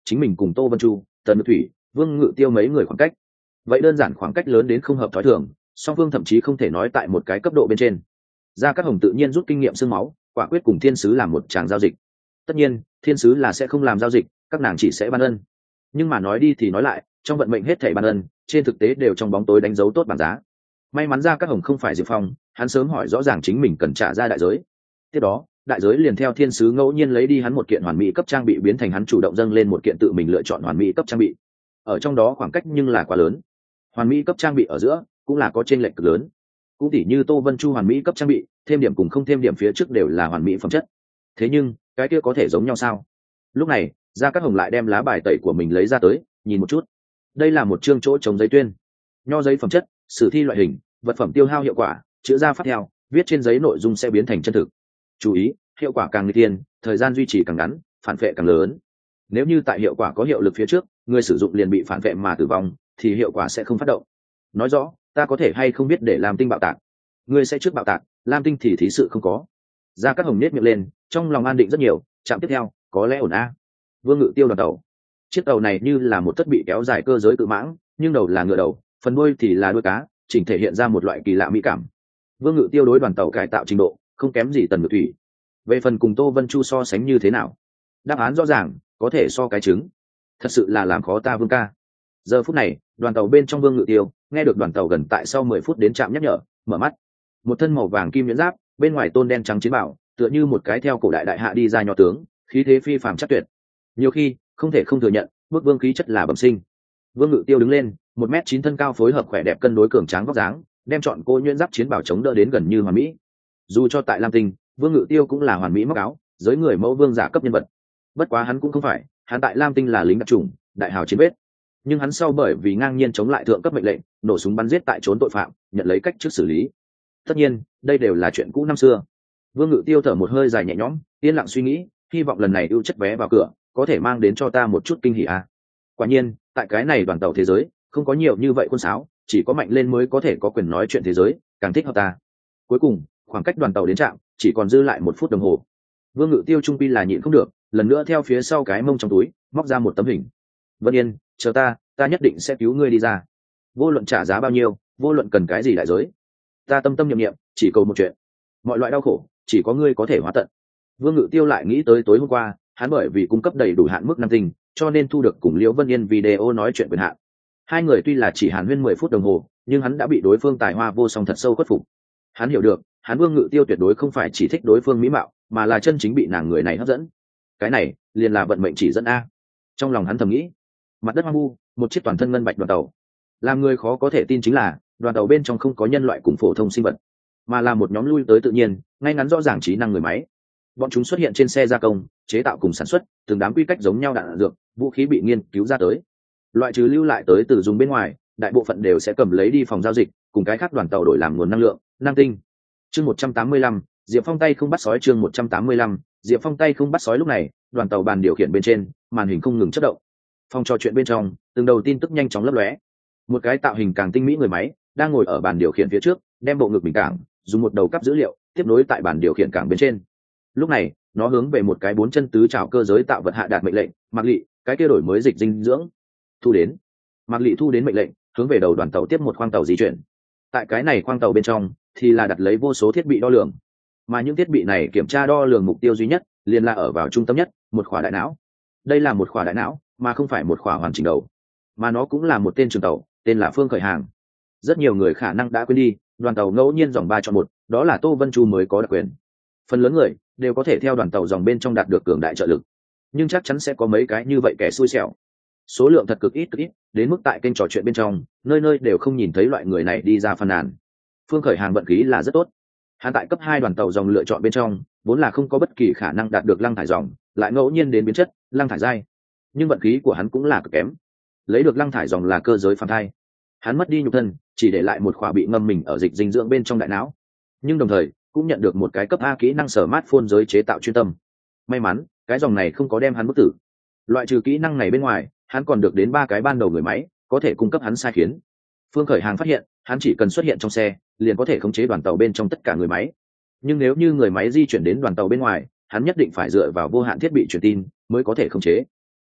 chính mình cùng Tô Vân Chu, Tần Nhược Thủy, Vương Ngự Tiêu mấy người khoảng cách vậy đơn giản khoảng cách lớn đến không hợp thói thường, song phương thậm chí không thể nói tại một cái cấp độ bên trên. Gia Cát Hồng tự nhiên rút kinh nghiệm xương máu, quả quyết cùng thiên sứ làm một tràng giao dịch. Tất nhiên thiên sứ là sẽ không làm giao dịch, các nàng chỉ sẽ ban ân. Nhưng mà nói đi thì nói lại, trong vận mệnh hết thảy ban ân trên thực tế đều trong bóng tối đánh dấu tốt bảng giá. May mắn Gia Cát Hồng không phải Diệp Phong, hắn sớm hỏi rõ ràng chính mình cần trả ra đại giới. Tiếp đó đại giới liền theo thiên sứ ngẫu nhiên lấy đi hắn một kiện hoàn mỹ cấp trang bị biến thành hắn chủ động dâng lên một kiện tự mình lựa chọn hoàn mỹ cấp trang bị. Ở trong đó khoảng cách nhưng là quá lớn, hoàn mỹ cấp trang bị ở giữa cũng là có chênh lệch cực lớn. Cũng tỉ như Tô Vân Chu hoàn mỹ cấp trang bị, thêm điểm cùng không thêm điểm phía trước đều là hoàn mỹ phẩm chất. Thế nhưng cái kia có thể giống nhau sao? Lúc này Gia Cát Hồng lại đem lá bài tẩy của mình lấy ra tới nhìn một chút. Đây là một chương chỗ chống giấy tuyên, nho giấy phẩm chất, sử thi loại hình, vật phẩm tiêu hao hiệu quả, chữ ra phát theo, viết trên giấy nội dung sẽ biến thành chân thực. Chú ý, hiệu quả càng nguy tiên, thời gian duy trì càng ngắn, phản vệ càng lớn. Nếu như tại hiệu quả có hiệu lực phía trước người sử dụng liền bị phản vệ mà tử vong thì hiệu quả sẽ không phát động. Nói rõ ta có thể hay không biết để làm tinh bạo tạc, ngươi sẽ trước bạo tạc, lam tinh thì thí sự không có. Gia Cát Hồng nết miệng lên, trong lòng an định rất nhiều. Trạm tiếp theo có lẽ ổn a. Vương Ngự Tiêu đoàn tàu, chiếc tàu này như là một thất bị kéo dài cơ giới cự mãng, nhưng đầu là ngựa đầu, phần đuôi thì là đuôi cá, chỉnh thể hiện ra một loại kỳ lạ mỹ cảm. Vương Ngự Tiêu đối đoàn tàu cải tạo trình độ không kém gì Tần Nhược Thủy. Về phần cùng Tô Vân Chu so sánh như thế nào, đáp án rõ ràng, có thể so cái trứng. Thật sự là làm khó ta Vương ca. Giờ phút này đoàn tàu bên trong Vương Ngự Tiêu nghe được đoàn tàu gần tại sau mười phút đến trạm nhắc nhở, mở mắt. Một thân màu vàng kim nhuyễn giáp, bên ngoài tôn đen trắng chiến bảo, tựa như một cái theo cổ đại đại hạ đi ra nho tướng, khí thế phi phàm chắc tuyệt. Nhiều khi không thể không thừa nhận, bước vương khí chất là bẩm sinh. Vương Ngự Tiêu đứng lên, một mét chín thân cao phối hợp khỏe đẹp cân đối cường tráng vóc dáng, đem chọn cô nhuyễn giáp chiến bảo chống đỡ đến gần như hoàn mỹ. Dù cho tại Lam Tinh, Vương Ngự Tiêu cũng là hoàn mỹ móc áo, giới người mẫu vương giả cấp nhân vật. Bất quá hắn cũng không phải, hắn tại Lam Tinh là lính đặc trùng, đại hào chiến bết. Nhưng hắn sau bởi vì ngang nhiên chống lại thượng cấp mệnh lệnh, nổ súng bắn giết tại trốn tội phạm, nhận lấy cách trước xử lý. Tất nhiên đây đều là chuyện cũ năm xưa. Vương Ngự Tiêu thở một hơi dài nhẹ nhõm, yên lặng suy nghĩ, hy vọng lần này ưu chất vé vào cửa có thể mang đến cho ta một chút kinh hỉ a. Quả nhiên tại cái này đoàn tàu thế giới không có nhiều như vậy quân sáo, chỉ có mạnh lên mới có thể có quyền nói chuyện thế giới, càng thích hợp ta. Cuối cùng khoảng cách đoàn tàu đến trạm chỉ còn dư lại một phút đồng hồ. Vương Ngự Tiêu trung pi là nhịn không được, lần nữa theo phía sau cái mông trong túi móc ra một tấm hình. Vân Yên, chờ ta, ta nhất định sẽ cứu ngươi đi ra. Vô luận trả giá bao nhiêu, vô luận cần cái gì đại giới, ta tâm tâm niệm niệm chỉ cầu một chuyện, mọi loại đau khổ chỉ có ngươi có thể hóa tận. Vương Ngự Tiêu lại nghĩ tới tối hôm qua hắn bởi vì cung cấp đầy đủ hạn mức năm tinh cho nên thu được cùng Liễu Vân Yên video nói chuyện quyền hạn. Hai người tuy là chỉ hàn huyên mười phút đồng hồ, nhưng hắn đã bị đối phương tài hoa vô song thật sâu khuất phục. Hắn hiểu được hắn Vương Ngự Tiêu tuyệt đối không phải chỉ thích đối phương mỹ mạo, mà là chân chính bị nàng người này hấp dẫn. Cái này liền là vận mệnh chỉ dẫn a. Trong lòng hắn thầm nghĩ. Mặt đất hoang vu, một chiếc toàn thân ngân bạch đoàn tàu. Làm người khó có thể tin chính là đoàn tàu bên trong không có nhân loại cùng phổ thông sinh vật, mà là một nhóm lui tới tự nhiên ngay ngắn rõ ràng trí năng người máy. Bọn chúng xuất hiện trên xe gia công, chế tạo cùng sản xuất từng đám quy cách giống nhau đạn dược, vũ khí bị nghiên cứu ra tới, loại trừ lưu lại tới từ dùng bên ngoài, đại bộ phận đều sẽ cầm lấy đi phòng giao dịch cùng cái khác đoàn tàu đổi làm nguồn năng lượng năng tinh. Chương một trăm tám mươi lăm, Diệp Phong tay không bắt sói. Chương một trăm tám mươi lăm, Diệp Phong tay không bắt sói. Lúc này đoàn tàu bàn điều khiển bên trên màn hình không ngừng chớp động, phòng trò chuyện bên trong từng đầu tin tức nhanh chóng lấp lóe. Một cái tạo hình càng tinh mỹ người máy đang ngồi ở bàn điều khiển phía trước, đem bộ ngực bình cảng dùng một đầu cắp dữ liệu tiếp nối tại bàn điều khiển cảng bên trên. Lúc này nó hướng về một cái bốn chân tứ trảo cơ giới tạo vật hạ đạt mệnh lệnh, Mạc Lị, cái kia đổi mới dịch dinh dưỡng thu đến. Mạc Lị thu đến mệnh lệnh, hướng về đầu đoàn tàu tiếp một khoang tàu di chuyển. Tại cái này khoang tàu bên trong thì là đặt lấy vô số thiết bị đo lường, mà những thiết bị này kiểm tra đo lường mục tiêu duy nhất liền là ở vào trung tâm nhất, một khỏa đại não. Đây là một khỏa đại não mà không phải một khỏa hoàn chỉnh đầu, mà nó cũng là một tên trường tàu, tên là Phương Khởi Hàng. Rất nhiều người khả năng đã quên đi, đoàn tàu ngẫu nhiên dòng ba chọn một, đó là Tô Vân Chu mới có đặc quyền. Phần lớn người đều có thể theo đoàn tàu dòng bên trong đạt được cường đại trợ lực, nhưng chắc chắn sẽ có mấy cái như vậy kẻ xui xẻo. Số lượng thật cực ít cực ít, đến mức tại kênh trò chuyện bên trong nơi nơi đều không nhìn thấy loại người này đi ra phàn nàn. Phương Khởi Hàng vận khí là rất tốt, hắn tại cấp hai đoàn tàu dòng lựa chọn bên trong vốn là không có bất kỳ khả năng đạt được lăng thải dòng, lại ngẫu nhiên đến biến chất lăng thải giai, nhưng vận khí của hắn cũng là cực kém, lấy được lăng thải dòng là cơ giới phàm thai. Hắn mất đi nhục thân, chỉ để lại một khỏa bị ngâm mình ở dịch dinh dưỡng bên trong đại não, nhưng đồng thời cũng nhận được một cái cấp A kỹ năng smartphone giới chế tạo chuyên tâm. May mắn cái dòng này không có đem hắn bức tử. Loại trừ kỹ năng này bên ngoài, hắn còn được đến ba cái ban đầu người máy có thể cung cấp hắn sai khiến. Phương Khởi Hàng phát hiện hắn chỉ cần xuất hiện trong xe liền có thể khống chế đoàn tàu bên trong tất cả người máy, nhưng nếu như người máy di chuyển đến đoàn tàu bên ngoài, hắn nhất định phải dựa vào vô hạn thiết bị truyền tin mới có thể khống chế.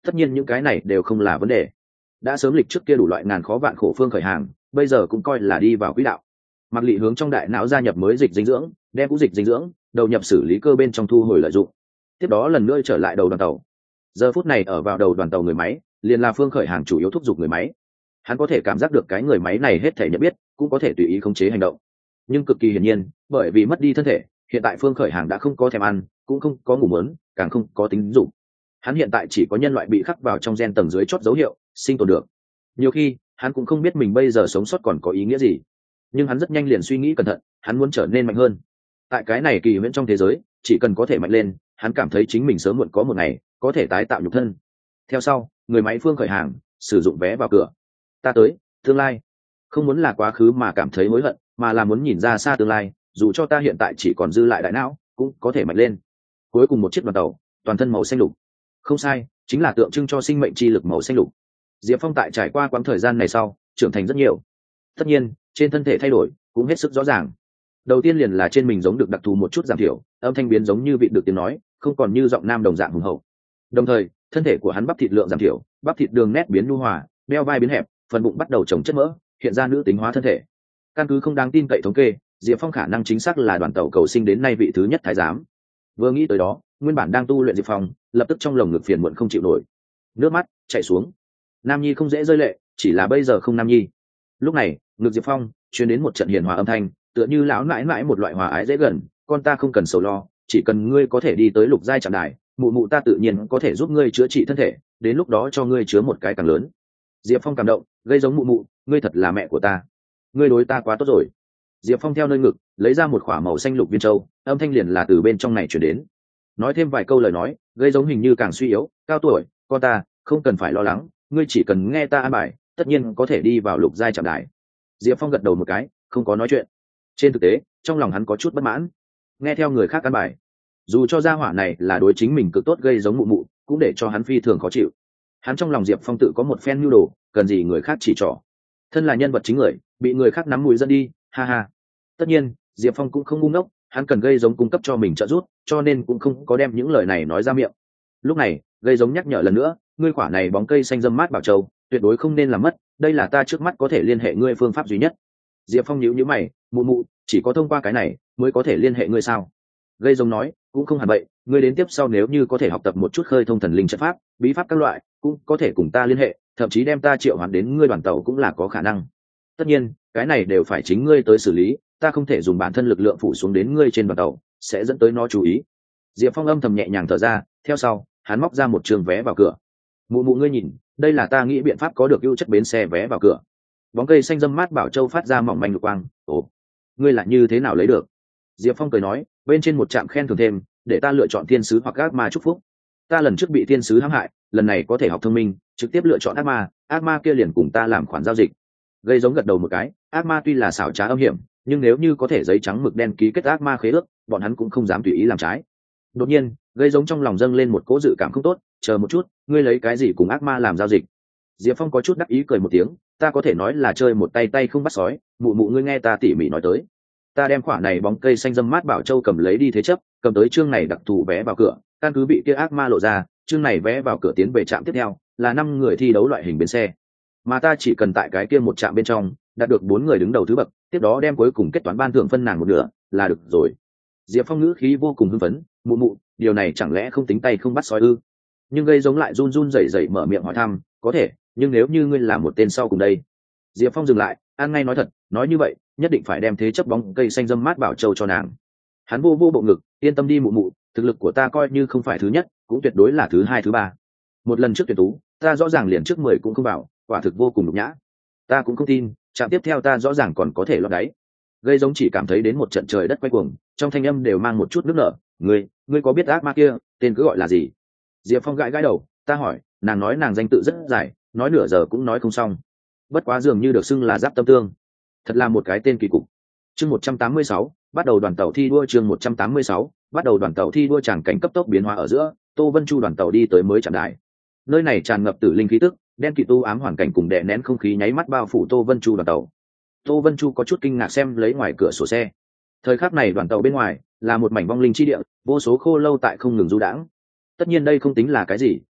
tất nhiên những cái này đều không là vấn đề. Đã sớm lịch trước kia đủ loại ngàn khó vạn khổ phương khởi hàng, bây giờ cũng coi là đi vào quỹ đạo. Mạc Lị hướng trong đại não gia nhập mới dịch dinh dưỡng, đem cũ dịch dinh dưỡng đầu nhập xử lý cơ bên trong thu hồi lợi dụng. Tiếp đó lần nữa trở lại đầu đoàn tàu. Giờ phút này ở vào đầu đoàn tàu người máy, liền là phương khởi hàng chủ yếu thúc giục người máy. Hắn có thể cảm giác được cái người máy này hết thể nhận biết, cũng có thể tùy ý khống chế hành động. Nhưng cực kỳ hiển nhiên, bởi vì mất đi thân thể, hiện tại phương khởi hàng đã không có thèm ăn, cũng không có ngủ muốn, càng không có tính dụng. Hắn hiện tại chỉ có nhân loại bị khắc vào trong gen tầng dưới chót dấu hiệu, sinh tồn được. Nhiều khi, hắn cũng không biết mình bây giờ sống sót còn có ý nghĩa gì. Nhưng hắn rất nhanh liền suy nghĩ cẩn thận, hắn muốn trở nên mạnh hơn. Tại cái này kỳ huyễn trong thế giới, chỉ cần có thể mạnh lên, hắn cảm thấy chính mình sớm muộn có một ngày có thể tái tạo nhục thân. Theo sau, người máy phương khởi hàng, sử dụng vé vào cửa. Ta tới, tương lai. Không muốn là quá khứ mà cảm thấy hối hận, mà là muốn nhìn ra xa tương lai, dù cho ta hiện tại chỉ còn dư lại đại não, cũng có thể mạnh lên. Cuối cùng một chiếc đoàn tàu, toàn thân màu xanh lục. Không sai, chính là tượng trưng cho sinh mệnh chi lực màu xanh lục. Diệp Phong tại trải qua quãng thời gian này sau, trưởng thành rất nhiều. Tất nhiên, trên thân thể thay đổi cũng hết sức rõ ràng. Đầu tiên liền là trên mình giống được đặc thù một chút giảm thiểu, âm thanh biến giống như vị được tiếng nói, không còn như giọng nam đồng dạng hùng hậu. Đồng thời, thân thể của hắn bắp thịt lượng giảm thiểu, bắp thịt đường nét biến nhu hòa, đeo vai biến hẹp, phần bụng bắt đầu trồng chất mỡ, hiện ra nữ tính hóa thân thể. Căn cứ không đáng tin cậy thống kê, Diệp Phong khả năng chính xác là đoàn tàu cầu sinh đến nay vị thứ nhất thái giám. Vừa nghĩ tới đó, nguyên bản đang tu luyện Diệp Phong lập tức trong lồng ngực phiền muộn không chịu nổi, nước mắt chảy xuống. Nam nhi không dễ rơi lệ, chỉ là bây giờ không nam nhi. Lúc này, ngực Diệp Phong truyền đến một trận hiền hòa âm thanh, tựa như lão nãi nãi một loại hòa ái dễ gần. Con ta không cần sầu lo, chỉ cần ngươi có thể đi tới lục giai trạm đài, mụ mụ ta tự nhiên có thể giúp ngươi chữa trị thân thể, đến lúc đó cho ngươi chứa một cái càng lớn. Diệp Phong cảm động, gây giống mụ mụ, ngươi thật là mẹ của ta, ngươi đối ta quá tốt rồi. Diệp Phong theo nơi ngực lấy ra một khỏa màu xanh lục viên châu, âm thanh liền là từ bên trong này chuyển đến. Nói thêm vài câu lời nói, gây giống hình như càng suy yếu, cao tuổi, con ta không cần phải lo lắng, ngươi chỉ cần nghe ta an bài, tất nhiên có thể đi vào lục giai trạm đài. Diệp Phong gật đầu một cái, không có nói chuyện. Trên thực tế, trong lòng hắn có chút bất mãn, nghe theo người khác an bài, dù cho gia hỏa này là đối chính mình cực tốt gây giống mụ mụ, cũng để cho hắn phi thường khó chịu. Hắn trong lòng Diệp Phong tự có một phen nhu đồ, cần gì người khác chỉ trỏ. Thân là nhân vật chính người, bị người khác nắm mũi dẫn đi, ha ha. Tất nhiên, Diệp Phong cũng không ngu ngốc, hắn cần gây giống cung cấp cho mình trợ giúp, cho nên cũng không có đem những lời này nói ra miệng. Lúc này, gây giống nhắc nhở lần nữa, ngươi quả này bóng cây xanh râm mát bảo châu, tuyệt đối không nên làm mất, đây là ta trước mắt có thể liên hệ ngươi phương pháp duy nhất. Diệp Phong nhíu nhíu mày, mụ mụ, chỉ có thông qua cái này mới có thể liên hệ ngươi sao? Gây giống nói, cũng không hẳn vậy, ngươi đến tiếp sau nếu như có thể học tập một chút khơi thông thần linh trận pháp, bí pháp các loại, cũng có thể cùng ta liên hệ, thậm chí đem ta triệu hoán đến ngươi đoàn tàu cũng là có khả năng. Tất nhiên, cái này đều phải chính ngươi tới xử lý, ta không thể dùng bản thân lực lượng phủ xuống đến ngươi trên đoàn tàu, sẽ dẫn tới nó chú ý. Diệp Phong âm thầm nhẹ nhàng thở ra, theo sau, hắn móc ra một trường vé vào cửa. Mụ mụ ngươi nhìn, đây là ta nghĩ biện pháp có được ưu chất bến xe vé vào cửa. Bóng cây xanh râm mát bảo châu phát ra mỏng manh lục quang. Ồ, ngươi là như thế nào lấy được? Diệp Phong cười nói, bên trên một trạm khen thưởng thêm, để ta lựa chọn thiên sứ hoặc ác ma chúc phúc. Ta lần trước bị thiên sứ hãm hại, lần này có thể học thông minh, trực tiếp lựa chọn ác ma, ác ma kia liền cùng ta làm khoản giao dịch. Gây giống gật đầu một cái, ác ma tuy là xảo trá âm hiểm, nhưng nếu như có thể giấy trắng mực đen ký kết ác ma khế ước, bọn hắn cũng không dám tùy ý làm trái. Đột nhiên, gây giống trong lòng dâng lên một cỗ dự cảm không tốt, chờ một chút, ngươi lấy cái gì cùng ác ma làm giao dịch? Diệp Phong có chút đắc ý cười một tiếng, ta có thể nói là chơi một tay tay không bắt sói, mụ mụ ngươi nghe ta tỉ mỉ nói tới. Ta đem khoản này bóng cây xanh râm mát bảo châu cầm lấy đi thế chấp, cầm tới chương này đặc thù vé vào cửa, căn cứ bị kia ác ma lộ ra, chương này vé vào cửa tiến về trạm tiếp theo, là năm người thi đấu loại hình bến xe. Mà ta chỉ cần tại cái kia một trạm bên trong, đạt được bốn người đứng đầu thứ bậc, tiếp đó đem cuối cùng kết toán ban thưởng phân nàng một nửa, là được rồi. Diệp Phong ngữ khí vô cùng hưng phấn, mụ mụ, điều này chẳng lẽ không tính tay không bắt sói ư? Nhưng gây giống lại run run rẩy rẩy mở miệng hỏi thăm, có thể, nhưng nếu như ngươi là một tên sau cùng đây. Diệp Phong dừng lại, ăn ngay nói thật, nói như vậy, nhất định phải đem thế chấp bóng cây xanh râm mát bảo châu cho nàng. Hắn vô vô bộ ngực, yên tâm đi mụ mụ, thực lực của ta coi như không phải thứ nhất, cũng tuyệt đối là thứ hai thứ ba. Một lần trước tuyển tú, ta rõ ràng liền trước mười cũng không bảo, quả thực vô cùng nhục nhã. Ta cũng không tin, trạm tiếp theo ta rõ ràng còn có thể lọt đáy. Gây giống chỉ cảm thấy đến một trận trời đất quay cuồng, trong thanh âm đều mang một chút nước nở. Ngươi, ngươi có biết ác ma kia tên cứ gọi là gì? Diệp Phong gãi gãi đầu, ta hỏi, nàng nói nàng danh tự rất dài, nói nửa giờ cũng nói không xong. Bất quá dường như được xưng là giáp tâm tương, thật là một cái tên kỳ cục. Chương một trăm tám mươi sáu, bắt đầu đoàn tàu thi đua. Chương một trăm tám mươi sáu, bắt đầu đoàn tàu thi đua. Tràng cảnh cấp tốc biến hóa ở giữa, Tô Vân Chu đoàn tàu đi tới mới trạm đài. Nơi này tràn ngập tử linh khí tức, đen kịt u ám hoàn cảnh cùng đè nén không khí nháy mắt bao phủ Tô Vân Chu đoàn tàu. Tô Vân Chu có chút kinh ngạc xem lấy ngoài cửa sổ xe. Thời khắc này đoàn tàu bên ngoài là một mảnh vong linh chi địa, vô số khô lâu tại không ngừng du đãng. Tất nhiên đây không tính là cái gì,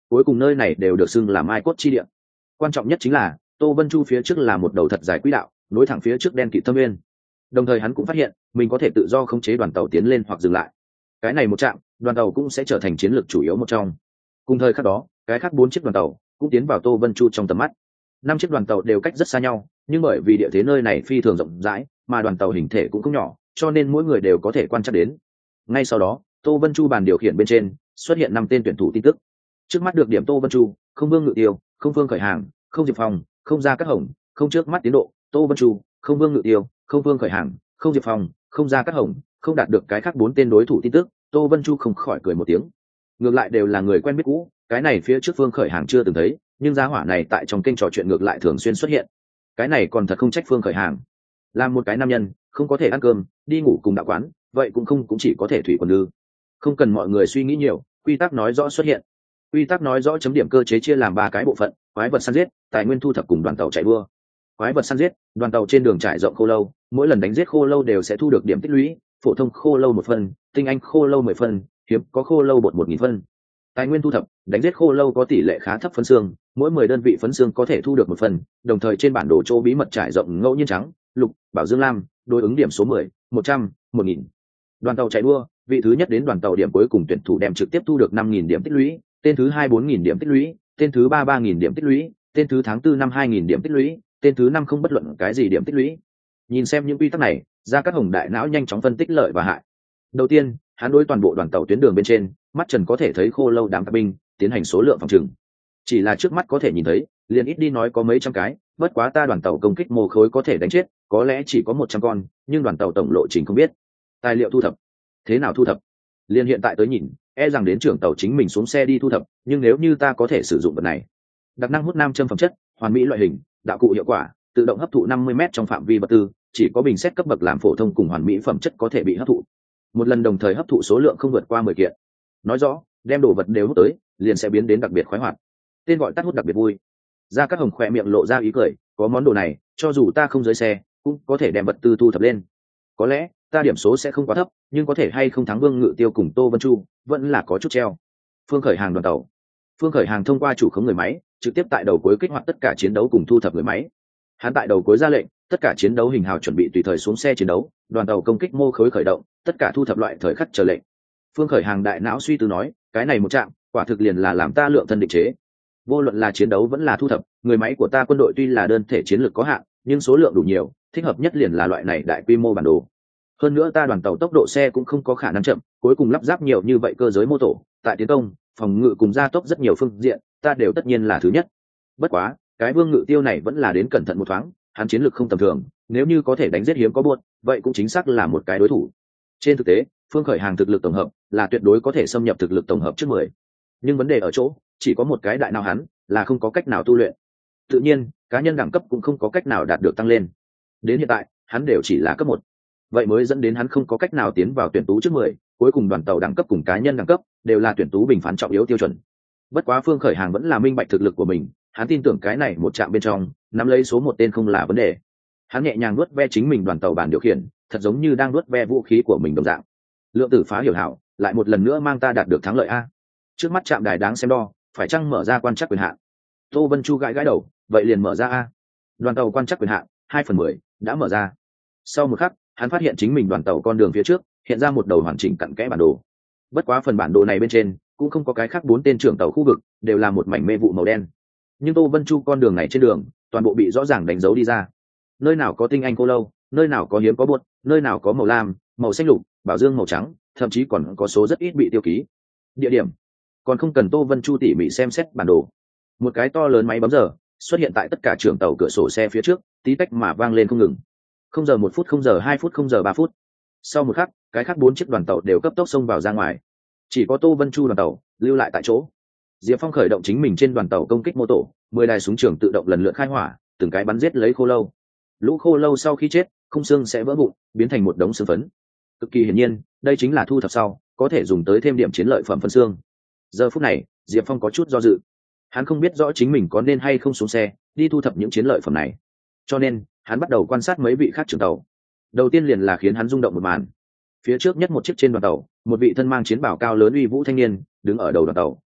cuối cùng nơi này đều được xưng là mai cốt chi địa. Quan trọng nhất chính là Tô Vân Chu phía trước là một đầu thật dài quỹ đạo nối thẳng phía trước đen kịt thâm nguyên, đồng thời hắn cũng phát hiện mình có thể tự do khống chế đoàn tàu tiến lên hoặc dừng lại. Cái này một chạm, đoàn tàu cũng sẽ trở thành chiến lược chủ yếu một trong. Cùng thời khắc đó, cái khác bốn chiếc đoàn tàu cũng tiến vào Tô Vân Chu trong tầm mắt. Năm chiếc đoàn tàu đều cách rất xa nhau, nhưng bởi vì địa thế nơi này phi thường rộng rãi, mà đoàn tàu hình thể cũng không nhỏ, cho nên mỗi người đều có thể quan trắc đến. Ngay sau đó, Tô Vân Chu bàn điều khiển bên trên xuất hiện năm tên tuyển thủ tin tức. Trước mắt được điểm Tô Vân Chu, không Vương Ngự Tiêu, không Phương Khởi Hàng, không Diệp Phong, không Gia Cát Hồng, không Trước Mắt Tiến Độ. Tô Vân Chu, không Vương Ngự Tiêu, không Phương Khởi Hàng, không Diệp Phong, không Gia Cát Hồng, không đạt được cái khác bốn tên đối thủ tin tức. Tô Vân Chu không khỏi cười một tiếng. Ngược lại đều là người quen biết cũ, cái này phía trước Phương Khởi Hàng chưa từng thấy, nhưng gia hỏa này tại trong kênh trò chuyện ngược lại thường xuyên xuất hiện. Cái này còn thật không trách Phương Khởi Hàng. Làm một cái nam nhân, không có thể ăn cơm, đi ngủ cùng đạo quán, vậy cũng không cũng chỉ có thể thủy quần lư. Không cần mọi người suy nghĩ nhiều, quy tắc nói rõ xuất hiện. Quy tắc nói rõ chấm điểm cơ chế chia làm ba cái bộ phận: quái vật săn giết, tài nguyên thu thập cùng đoàn tàu chạy đua. Quái vật săn giết, đoàn tàu trên đường trải rộng khô lâu, mỗi lần đánh giết khô lâu đều sẽ thu được điểm tích lũy, phổ thông khô lâu một phân, tinh anh khô lâu mười phân, hiếm có khô lâu bột một nghìn phân. Tài nguyên thu thập, đánh giết khô lâu có tỷ lệ khá thấp phấn xương, mỗi mười đơn vị phấn xương có thể thu được một phần, đồng thời trên bản đồ chỗ bí mật trải rộng ngẫu nhiên trắng, lục, bảo dương lam, đối ứng điểm số mười, một trăm, một nghìn. Đoàn tàu chạy đua, vị thứ nhất đến đoàn tàu điểm cuối cùng tuyển thủ đem trực tiếp thu được năm nghìn điểm tích lũy, tên thứ hai bốn nghìn điểm tích lũy, tên thứ ba ba nghìn điểm tích lũy, tên thứ tháng tư năm hai nghìn điểm tích lũy, tên thứ năm không bất luận cái gì điểm tích lũy. Nhìn xem những quy tắc này, Gia Cát Hồng đại não nhanh chóng phân tích lợi và hại. Đầu tiên, hắn đối toàn bộ đoàn tàu tuyến đường bên trên, mắt trần có thể thấy khô lâu đám các binh tiến hành số lượng phòng trừng. Chỉ là trước mắt có thể nhìn thấy, liền ít đi nói có mấy trăm cái, bất quá ta đoàn tàu công kích mô khối có thể đánh chết, có lẽ chỉ có một trăm con, nhưng đoàn tàu tổng lộ trình không biết. Tài liệu thu thập, thế nào thu thập? Liên hiện tại tới nhìn, e rằng đến trưởng tàu chính mình xuống xe đi thu thập, nhưng nếu như ta có thể sử dụng vật này, đặc năng hút nam châm phẩm chất, hoàn mỹ loại hình, đạo cụ hiệu quả, tự động hấp thụ năm mươi mét trong phạm vi vật tư, chỉ có bình xét cấp bậc làm phổ thông cùng hoàn mỹ phẩm chất có thể bị hấp thụ. Một lần đồng thời hấp thụ số lượng không vượt qua mười kiện. Nói rõ, đem đồ vật đều hút tới, liền sẽ biến đến đặc biệt khoái hoạt. Tên gọi tắt hút đặc biệt vui. Gia Cát Hồng khỏe miệng lộ ra ý cười, có món đồ này, cho dù ta không dưới xe, cũng có thể đem vật tư thu thập lên. Có lẽ ta điểm số sẽ không quá thấp, nhưng có thể hay không thắng Vương Ngự Tiêu cùng Tô Vân Chu, vẫn là có chút treo. Phương Khởi Hàng đoàn tàu. Phương Khởi Hàng thông qua chủ khống người máy, trực tiếp tại đầu cuối kích hoạt tất cả chiến đấu cùng thu thập người máy. Hắn tại đầu cuối ra lệnh, tất cả chiến đấu hình hào chuẩn bị tùy thời xuống xe chiến đấu, đoàn tàu công kích mô khối khởi động, tất cả thu thập loại thời khắc chờ lệnh. Phương Khởi Hàng đại não suy tư nói, cái này một trạng, quả thực liền là làm ta lượng thân định chế. Vô luận là chiến đấu vẫn là thu thập, người máy của ta quân đội tuy là đơn thể chiến lược có hạn, nhưng số lượng đủ nhiều, thích hợp nhất liền là loại này đại quy mô bản đồ. Hơn nữa ta đoàn tàu tốc độ xe cũng không có khả năng chậm, cuối cùng lắp ráp nhiều như vậy cơ giới mô tổ, tại tiến công, phòng ngự cùng gia tốc rất nhiều phương diện, ta đều tất nhiên là thứ nhất. Bất quá, cái Vương Ngự Tiêu này vẫn là đến cẩn thận một thoáng, hắn chiến lược không tầm thường, nếu như có thể đánh giết hiếm có buốt, vậy cũng chính xác là một cái đối thủ. Trên thực tế, Phương Khởi Hàng thực lực tổng hợp là tuyệt đối có thể xâm nhập thực lực tổng hợp trước mười. Nhưng vấn đề ở chỗ, chỉ có một cái đại não hắn là không có cách nào tu luyện. Tự nhiên, cá nhân đẳng cấp cũng không có cách nào đạt được tăng lên. Đến hiện tại, hắn đều chỉ là cấp một. Vậy mới dẫn đến hắn không có cách nào tiến vào tuyển tú trước mười, cuối cùng đoàn tàu đẳng cấp cùng cá nhân đẳng cấp đều là tuyển tú bình phán trọng yếu tiêu chuẩn. Bất quá Phương Khởi Hàng vẫn là minh bạch thực lực của mình, hắn tin tưởng cái này một chạm bên trong, nắm lấy số một tên không là vấn đề. Hắn nhẹ nhàng nuốt ve chính mình đoàn tàu bản điều khiển, thật giống như đang nuốt ve vũ khí của mình đồng dạng. Lượng tử phá hiểu hảo, lại một lần nữa mang ta đạt được thắng lợi a. Trước mắt trạm đài đáng xem đo, phải chăng mở ra quan trắc quyền hạn? Tô Vân Chu gãi gãi đầu, vậy liền mở ra a. Đoàn tàu quan trắc quyền hạn, hai phần mười đã mở ra. Sau một khắc, hắn phát hiện chính mình đoàn tàu con đường phía trước hiện ra một đầu hoàn chỉnh cặn kẽ bản đồ. Bất quá phần bản đồ này bên trên cũng không có cái khác bốn tên trưởng tàu khu vực, đều là một mảnh mê vụ màu đen. Nhưng Tô Vân Chu con đường này trên đường, toàn bộ bị rõ ràng đánh dấu đi ra. Nơi nào có tinh anh cô lâu, nơi nào có hiếm có buốt, nơi nào có màu lam, màu xanh lục, bảo dương màu trắng, thậm chí còn có số rất ít bị tiêu ký. Địa điểm còn không cần Tô Vân Chu tỉ mỉ xem xét bản đồ. Một cái to lớn máy bấm giờ xuất hiện tại tất cả trưởng tàu cửa sổ xe phía trước, tí tách mà vang lên không ngừng. Không giờ một phút, không giờ hai phút, không giờ ba phút. Sau một khắc, cái khác bốn chiếc đoàn tàu đều cấp tốc xông vào ra ngoài. Chỉ có Tô Vân Chu đoàn tàu lưu lại tại chỗ. Diệp Phong khởi động chính mình trên đoàn tàu công kích mô tổ, mười đài súng trường tự động lần lượt khai hỏa, từng cái bắn giết lấy khô lâu. Lũ khô lâu sau khi chết, khung xương sẽ vỡ vụn, biến thành một đống xương phấn. Cực kỳ hiển nhiên, đây chính là thu thập sau có thể dùng tới thêm điểm chiến lợi phẩm phân xương. Giờ phút này, Diệp Phong có chút do dự. Hắn không biết rõ chính mình có nên hay không xuống xe đi thu thập những chiến lợi phẩm này, cho nên hắn bắt đầu quan sát mấy vị khác trưởng tàu. Đầu tiên liền là khiến hắn rung động một màn. Phía trước nhất một chiếc trên đoàn tàu, một vị thân mang chiến bào cao lớn uy vũ thanh niên đứng ở đầu đoàn tàu,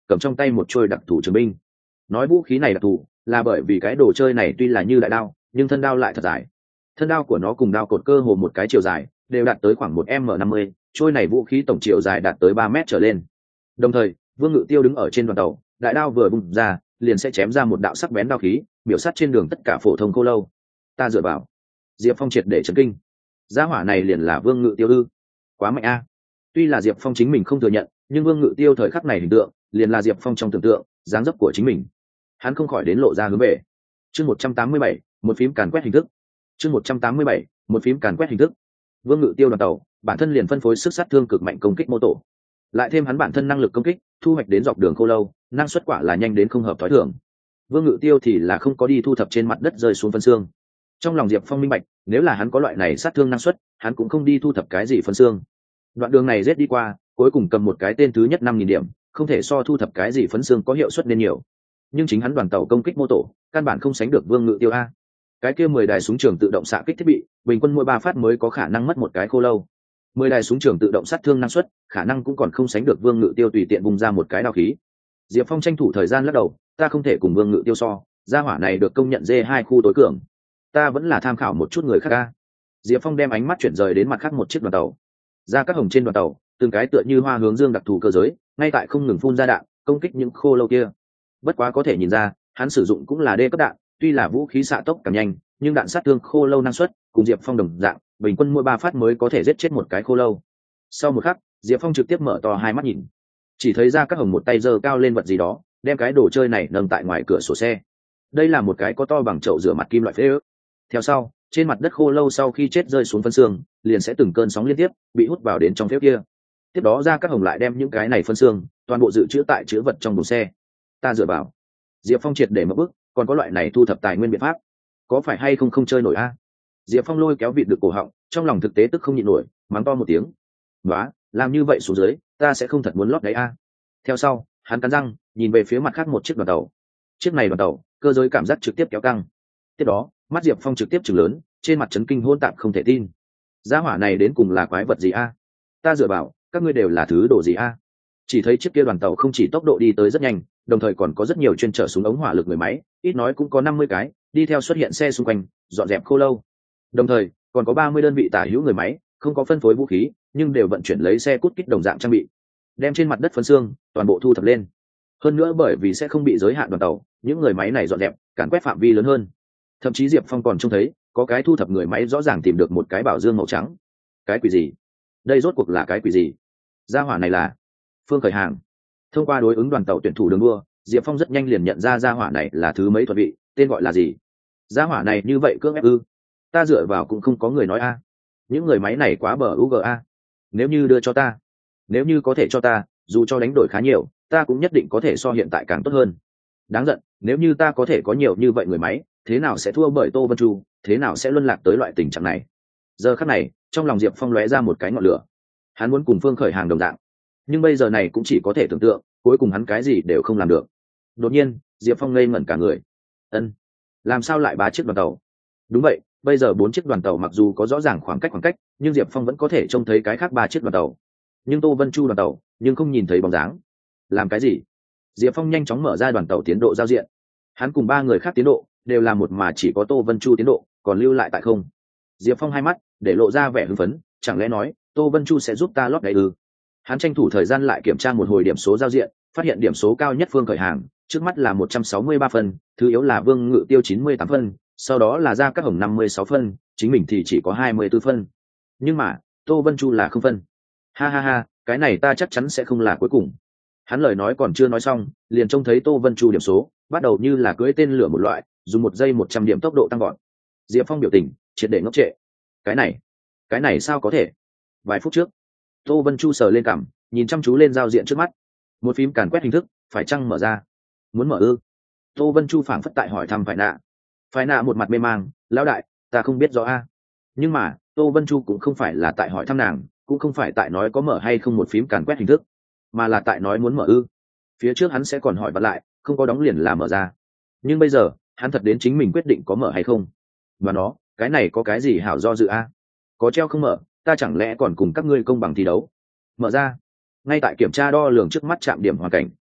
cầm trong tay một trôi đặc thù trường binh. Nói vũ khí này đặc thù là bởi vì cái đồ chơi này tuy là như đại đao nhưng thân đao lại thật dài. Thân đao của nó cùng đao cột cơ hồ một cái chiều dài, đều đạt tới khoảng một m năm mươi. Trôi này vũ khí tổng chiều dài đạt tới ba mét trở lên. Đồng thời Vương Ngự Tiêu đứng ở trên đoàn tàu, đại đao vừa bung ra liền sẽ chém ra một đạo sắc bén đao khí, biểu sát trên đường tất cả phổ thông khô lâu. Ta dựa vào. Diệp Phong triệt để chấn kinh. Gia hỏa này liền là Vương Ngự Tiêu ư? Quá mạnh a. Tuy là Diệp Phong chính mình không thừa nhận, nhưng Vương Ngự Tiêu thời khắc này hình tượng liền là Diệp Phong trong tưởng tượng, dáng dấp của chính mình. Hắn không khỏi đến lộ ra hướng về. Chương một trăm tám mươi bảy, một phím càn quét hình thức. Chương một trăm tám mươi bảy, một phím càn quét hình thức. Vương Ngự Tiêu đoàn tàu, bản thân liền phân phối sức sát thương cực mạnh công kích mô tổ. Lại thêm hắn bản thân năng lực công kích, thu hoạch đến dọc đường khô lâu, năng suất quả là nhanh đến không hợp thói thường. Vương Ngự Tiêu thì là không có đi thu thập trên mặt đất rơi xuống phân xương. Trong lòng Diệp Phong minh bạch, nếu là hắn có loại này sát thương năng suất, hắn cũng không đi thu thập cái gì phân xương. Đoạn đường này giết đi qua, cuối cùng cầm một cái tên thứ nhất năm nghìn điểm, không thể so thu thập cái gì phấn xương có hiệu suất nên nhiều. Nhưng chính hắn đoàn tàu công kích mô tổ, căn bản không sánh được Vương Ngự Tiêu a. Cái kia mười đài súng trường tự động xạ kích thiết bị, bình quân mỗi ba phát mới có khả năng mất một cái khô lâu. Mười đài súng trường tự động sát thương năng suất, khả năng cũng còn không sánh được Vương Ngự Tiêu tùy tiện bung ra một cái đao khí. Diệp Phong tranh thủ thời gian lắc đầu, ta không thể cùng Vương Ngự Tiêu so, gia hỏa này được công nhận D hai khu tối cường. Ta vẫn là tham khảo một chút người khác a. Diệp Phong đem ánh mắt chuyển rời đến mặt khác một chiếc đoàn tàu. Ra các hồng trên đoàn tàu, từng cái tựa như hoa hướng dương đặc thù cơ giới, ngay tại không ngừng phun ra đạn, công kích những khô lâu kia. Bất quá có thể nhìn ra, hắn sử dụng cũng là D cấp đạn, tuy là vũ khí xạ tốc càng nhanh, nhưng đạn sát thương khô lâu năng suất cùng Diệp Phong đồng dạng, bình quân mỗi ba phát mới có thể giết chết một cái khô lâu. Sau một khắc, Diệp Phong trực tiếp mở to hai mắt nhìn, chỉ thấy ra các hồng một tay giơ cao lên vật gì đó, đem cái đồ chơi này nâng tại ngoài cửa sổ xe. Đây là một cái có to bằng chậu rửa mặt kim loại phế ước. Theo sau, trên mặt đất khô lâu sau khi chết rơi xuống phân xương, liền sẽ từng cơn sóng liên tiếp bị hút vào đến trong phế kia. Tiếp đó ra các hồng lại đem những cái này phân xương toàn bộ dự trữ tại chứa vật trong đồ xe. Ta dựa vào. Diệp Phong triệt để một bước, còn có loại này thu thập tài nguyên biện pháp, có phải hay không không chơi nổi a? Diệp Phong lôi kéo vịt được cổ họng, trong lòng thực tế tức không nhịn nổi, mắng to một tiếng. Nóa, làm như vậy xuống dưới, ta sẽ không thật muốn lót đấy a. Theo sau, hắn cắn răng, nhìn về phía mặt khác một chiếc đoàn tàu. Chiếc này đoàn tàu, cơ giới cảm giác trực tiếp kéo căng. Tiếp đó, mắt Diệp Phong trực tiếp trừng lớn, trên mặt chấn kinh hỗn tạp không thể tin. Gia hỏa này đến cùng là quái vật gì a? Ta dựa vào, các ngươi đều là thứ đồ gì a? Chỉ thấy chiếc kia đoàn tàu không chỉ tốc độ đi tới rất nhanh, đồng thời còn có rất nhiều chuyên trở súng ống hỏa lực người máy, ít nói cũng có năm mươi cái, đi theo xuất hiện xe xung quanh, dọn dẹp khô lâu. Đồng thời, còn có ba mươi đơn vị tả hữu người máy, không có phân phối vũ khí, nhưng đều vận chuyển lấy xe cút kích đồng dạng trang bị, đem trên mặt đất phấn xương toàn bộ thu thập lên. Hơn nữa bởi vì sẽ không bị giới hạn đoàn tàu, những người máy này dọn dẹp, càn quét phạm vi lớn hơn. Thậm chí Diệp Phong còn trông thấy, có cái thu thập người máy rõ ràng tìm được một cái bảo dương màu trắng. Cái quỷ gì? Đây rốt cuộc là cái quỷ gì? Gia hỏa này là Phương Khởi Hàng. Thông qua đối ứng đoàn tàu tuyển thủ đường đua, Diệp Phong rất nhanh liền nhận ra gia hỏa này là thứ mấy thuật vị, tên gọi là gì? Gia hỏa này như vậy cưỡng ép ư? Ta dựa vào cũng không có người nói a. Những người máy này quá bờ u g a. Nếu như đưa cho ta, nếu như có thể cho ta, dù cho đánh đổi khá nhiều, ta cũng nhất định có thể so hiện tại càng tốt hơn. Đáng giận, nếu như ta có thể có nhiều như vậy người máy, thế nào sẽ thua bởi Tô Vân Chu, thế nào sẽ luân lạc tới loại tình trạng này? Giờ khắc này, trong lòng Diệp Phong lóe ra một cái ngọn lửa. Hắn muốn cùng Phương Khởi Hàng đồng dạng, nhưng bây giờ này cũng chỉ có thể tưởng tượng, cuối cùng hắn cái gì đều không làm được. Đột nhiên, Diệp Phong ngây ngẩn cả người. Ân, làm sao lại ba chiếc đoàn tàu? Đúng vậy, bây giờ bốn chiếc đoàn tàu mặc dù có rõ ràng khoảng cách khoảng cách, nhưng Diệp Phong vẫn có thể trông thấy cái khác ba chiếc đoàn tàu. Nhưng Tô Vân Chu đoàn tàu, nhưng không nhìn thấy bóng dáng. Làm cái gì? Diệp Phong nhanh chóng mở ra đoàn tàu tiến độ giao diện. Hắn cùng ba người khác tiến độ đều là một mà chỉ có Tô Vân Chu tiến độ còn lưu lại tại không. Diệp Phong hai mắt để lộ ra vẻ hưng phấn, chẳng lẽ nói Tô Vân Chu sẽ giúp ta lót đáy ư? Hắn tranh thủ thời gian lại kiểm tra một hồi điểm số giao diện, phát hiện điểm số cao nhất Phương Khởi Hàng, trước mắt là một trăm sáu mươi ba phân, thứ yếu là Vương Ngự Tiêu chín mươi tám phân, sau đó là Gia Cát Hồng năm mươi sáu phân, chính mình thì chỉ có hai mươi tư phân. Nhưng mà, Tô Vân Chu là không phân. Ha ha ha, cái này ta chắc chắn sẽ không là cuối cùng. Hắn lời nói còn chưa nói xong, liền trông thấy Tô Vân Chu điểm số bắt đầu như là cưỡi tên lửa một loại, dùng một giây một trăm điểm tốc độ tăng gọn. Diệp Phong biểu tình triệt để ngốc trệ. Cái này, cái này sao có thể? Vài phút trước, Tô Vân Chu sờ lên cằm, nhìn chăm chú lên giao diện trước mắt. Một phím càn quét hình thức, phải chăng mở ra? Muốn mở ư? Tô Vân Chu phảng phất tại hỏi thăm Phải Nạ. Phải Nạ một mặt mê mang, lão đại, ta không biết rõ a. Nhưng mà, Tô Vân Chu cũng không phải là tại hỏi thăm nàng, cũng không phải tại nói có mở hay không một phím càn quét hình thức, mà là tại nói muốn mở ư. Phía trước hắn sẽ còn hỏi vặn lại, không có đóng liền là mở ra. Nhưng bây giờ, hắn thật đến chính mình quyết định có mở hay không. Và nó, cái này có cái gì hảo do dự a? Có treo không mở, ta chẳng lẽ còn cùng các ngươi công bằng thi đấu? Mở ra. Ngay tại kiểm tra đo lường trước mắt chạm điểm hoàn cảnh.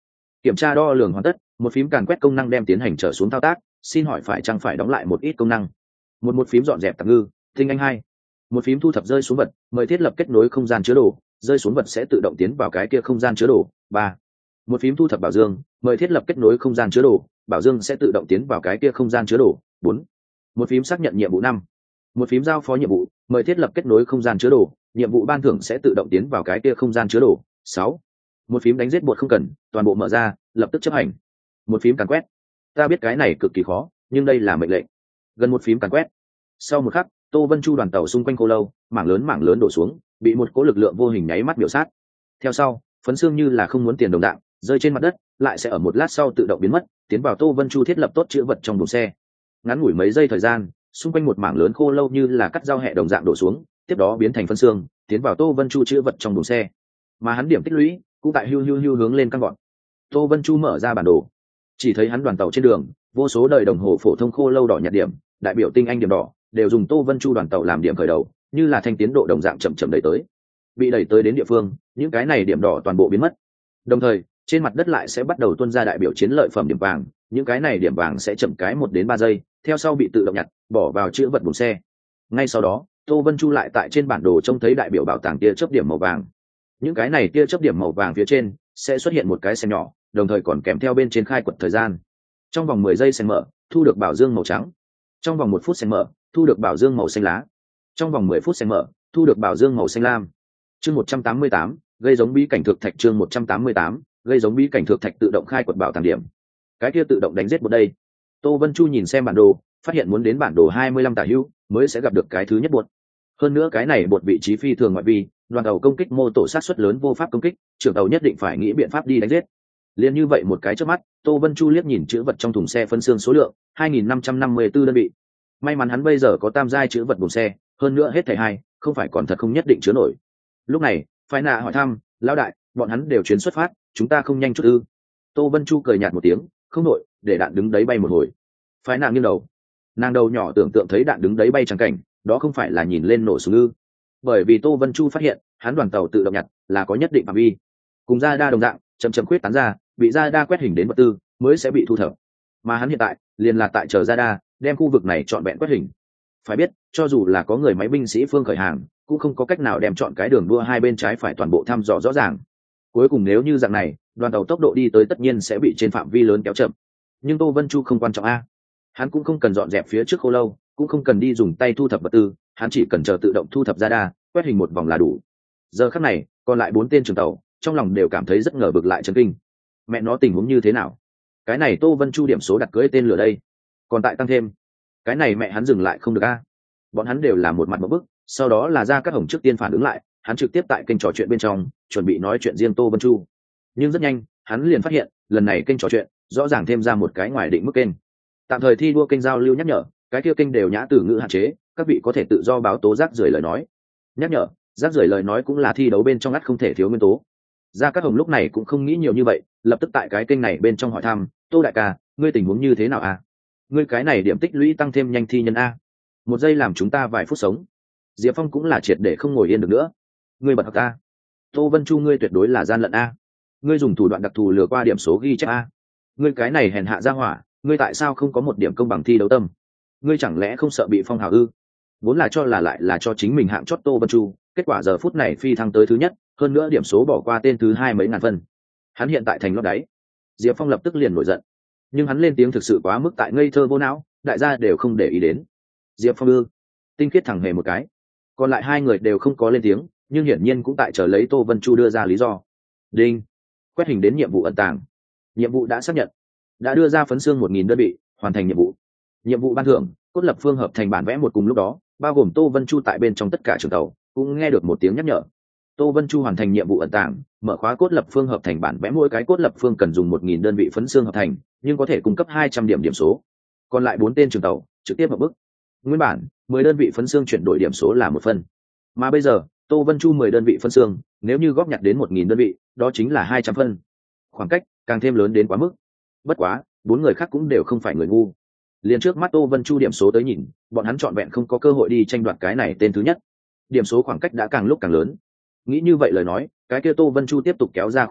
Kiểm tra đo lường hoàn tất, một phím càn quét công năng đem tiến hành trở xuống thao tác, xin hỏi phải chăng phải đóng lại một ít công năng. Một một phím dọn dẹp tạp ngư, tinh anh hai. Một phím thu thập rơi xuống vật, mời thiết lập kết nối không gian chứa đồ, rơi xuống vật sẽ tự động tiến vào cái kia không gian chứa đồ, ba. Một phím thu thập bảo dương, mời thiết lập kết nối không gian chứa đồ, bảo dương sẽ tự động tiến vào cái kia không gian chứa đồ, bốn. Một phím xác nhận nhiệm vụ năm. Một phím giao phó nhiệm vụ, mời thiết lập kết nối không gian chứa đồ, nhiệm vụ ban thưởng sẽ tự động tiến vào cái kia không gian chứa đồ, sáu. Một phím đánh giết bột không cần, toàn bộ mở ra, lập tức chấp hành. Một phím càn quét. Ta biết cái này cực kỳ khó, nhưng đây là mệnh lệnh. Gần một phím càn quét. Sau một khắc, Tô Vân Chu đoàn tàu xung quanh cô lâu, mảng lớn mảng lớn đổ xuống, bị một cỗ lực lượng vô hình nháy mắt biểu sát. Theo sau, phấn xương như là không muốn tiền đồng dạng, rơi trên mặt đất, lại sẽ ở một lát sau tự động biến mất, tiến vào Tô Vân Chu thiết lập tốt chữ vật trong buồng xe. Ngắn ngủi mấy giây thời gian, xung quanh một mảng lớn khô lâu như là cắt dao hẹ đồng dạng đổ xuống, tiếp đó biến thành phân xương, tiến vào Tô Vân Chu chữ vật trong buồng xe. Mà hắn điểm tích lũy cũng tại hưu hưu hưu hướng lên căng gọn. Tô Vân Chu mở ra bản đồ, chỉ thấy hắn đoàn tàu trên đường, vô số đời đồng hồ phổ thông khô lâu đỏ nhạt điểm, đại biểu tinh anh điểm đỏ, đều dùng Tô Vân Chu đoàn tàu làm điểm khởi đầu, như là thanh tiến độ đồng dạng chậm chậm đẩy tới. Bị đẩy tới đến địa phương, những cái này điểm đỏ toàn bộ biến mất. Đồng thời, trên mặt đất lại sẽ bắt đầu tuôn ra đại biểu chiến lợi phẩm điểm vàng, những cái này điểm vàng sẽ chậm cái một đến ba giây, theo sau bị tự động nhặt, bỏ vào chữ vật buồng xe. Ngay sau đó, Tô Vân Chu lại tại trên bản đồ trông thấy đại biểu bảo tàng tia chớp điểm màu vàng. Những cái này tia chớp điểm màu vàng phía trên sẽ xuất hiện một cái sen nhỏ, đồng thời còn kèm theo bên trên khai quật thời gian. Trong vòng mười giây sen mở, thu được bảo dương màu trắng. Trong vòng một phút sen mở, thu được bảo dương màu xanh lá. Trong vòng mười phút sen mở, thu được bảo dương màu xanh lam. Chương một trăm tám mươi tám, gây giống bí cảnh thực thạch. Chương một trăm tám mươi tám, gây giống bí cảnh thực thạch tự động khai quật bảo tàng điểm. Cái kia tự động đánh giết một đây. Tô Vân Chu nhìn xem bản đồ, phát hiện muốn đến bản đồ hai mươi lăm tả hữu mới sẽ gặp được cái thứ nhất bột. Hơn nữa cái này bột vị trí phi thường ngoại vi, đoàn tàu công kích mô tổ sát suất lớn vô pháp công kích, trưởng tàu nhất định phải nghĩ biện pháp đi đánh giết. Liên như vậy một cái chớp mắt, Tô Vân Chu liếc nhìn chữ vật trong thùng xe phân xương số lượng hai nghìn năm trăm năm mươi tư đơn vị. May mắn hắn bây giờ có tam giai chữ vật buồng xe, hơn nữa hết thảy hai, không phải còn thật không nhất định chứa nổi. Lúc này, Phái Nạ hỏi thăm, lão đại, bọn hắn đều chuyến xuất phát, chúng ta không nhanh chút ư? Tô Vân Chu cười nhạt một tiếng, không nổi, để đạn đứng đấy bay một hồi. Phái Nạ nghiêng đầu, nàng đầu nhỏ tưởng tượng thấy đạn đứng đấy bay chẳng cảnh, đó không phải là nhìn lên nổ súng ư? Bởi vì Tô Vân Chu phát hiện, hắn đoàn tàu tự động nhặt là có nhất định phạm vi, cùng ra đa đồng dạng, chậm chậm khuyết tán ra, bị ra đa quét hình đến vật tư mới sẽ bị thu thập. Mà hắn hiện tại liền là tại chờ ra đa đem khu vực này chọn vẹn quét hình. Phải biết, cho dù là có người máy binh sĩ phương khởi hàng, cũng không có cách nào đem chọn cái đường đua hai bên trái phải toàn bộ thăm dò rõ ràng. Cuối cùng nếu như dạng này, đoàn tàu tốc độ đi tới tất nhiên sẽ bị trên phạm vi lớn kéo chậm. Nhưng Tô Vân Chu không quan trọng a, hắn cũng không cần dọn dẹp phía trước khô lâu, cũng không cần đi dùng tay thu thập vật tư, hắn chỉ cần chờ tự động thu thập ra đa, quét hình một vòng là đủ. Giờ khắc này, còn lại bốn tên trường tàu, trong lòng đều cảm thấy rất ngờ vực lại chấn kinh. Mẹ nó tình huống như thế nào? Cái này Tô Vân Chu điểm số đặt cưỡi tên lửa đây, còn tại tăng thêm. Cái này mẹ hắn dừng lại không được a. Bọn hắn đều là một mặt một bức, sau đó là ra các hồng trước tiên phản ứng lại, hắn trực tiếp tại kênh trò chuyện bên trong chuẩn bị nói chuyện riêng Tô Vân Chu. Nhưng rất nhanh, hắn liền phát hiện, lần này kênh trò chuyện rõ ràng thêm ra một cái ngoài định mức kênh. Tạm thời thi đua kênh giao lưu nhắc nhở, cái kia kênh đều nhã từ ngữ hạn chế, các vị có thể tự do báo tố rác rưởi lời nói. Nhắc nhở, rác rưởi lời nói cũng là thi đấu bên trong ắt không thể thiếu nguyên tố. Ra các hồng lúc này cũng không nghĩ nhiều như vậy, lập tức tại cái kênh này bên trong hỏi thăm, Tô đại ca, ngươi tình huống như thế nào à? Ngươi cái này điểm tích lũy tăng thêm nhanh thi nhân a, một giây làm chúng ta vài phút sống. Diệp Phong cũng là triệt để không ngồi yên được nữa. Ngươi bật học ta, Tô Vân Chu ngươi tuyệt đối là gian lận a, ngươi dùng thủ đoạn đặc thù lừa qua điểm số ghi chép a, ngươi cái này hèn hạ ra hỏa, ngươi tại sao không có một điểm công bằng thi đấu tâm? Ngươi chẳng lẽ không sợ bị phong hào ư? Vốn là cho là lại là cho chính mình hạng chót Tô Vân Chu, kết quả giờ phút này phi thăng tới thứ nhất, hơn nữa điểm số bỏ qua tên thứ hai mấy ngàn phân. Hắn hiện tại thành lót đáy. Diệp Phong lập tức liền nổi giận, nhưng hắn lên tiếng thực sự quá mức tại ngây thơ vô não, đại gia đều không để ý đến. Diệp Phong ư? Tinh khiết thẳng hề một cái. Còn lại hai người đều không có lên tiếng, nhưng hiển nhiên cũng tại chờ lấy Tô Vân Chu đưa ra lý do. Đinh, quét hình đến nhiệm vụ ẩn tàng, nhiệm vụ đã xác nhận, đã đưa ra phấn xương một nghìn đơn vị, hoàn thành nhiệm vụ. Nhiệm vụ ban thưởng, cốt lập phương hợp thành bản vẽ một. Cùng lúc đó, bao gồm Tô Vân Chu tại bên trong tất cả trường tàu cũng nghe được một tiếng nhắc nhở. Tô Vân Chu hoàn thành nhiệm vụ ẩn tàng, mở khóa cốt lập phương hợp thành bản vẽ, mỗi cái cốt lập phương cần dùng một nghìn đơn vị phấn xương hợp thành, nhưng có thể cung cấp hai trăm điểm điểm số. Còn lại bốn tên trường tàu trực tiếp vào bức. Nguyên bản mười đơn vị phấn xương chuyển đổi điểm số là một phân, mà bây giờ Tô Vân Chu mười đơn vị phấn xương, nếu như góp nhặt đến một nghìn đơn vị, đó chính là hai trăm phân. Khoảng cách càng thêm lớn đến quá mức. Bất quá, bốn người khác cũng đều không phải người ngu. Liền trước mắt Tô Vân Chu điểm số tới nhìn, bọn hắn trọn vẹn không có cơ hội đi tranh đoạt cái này tên thứ nhất. Điểm số khoảng cách đã càng lúc càng lớn. Nghĩ như vậy lời nói, cái kia Tô Vân Chu tiếp tục kéo ra khoảng cách,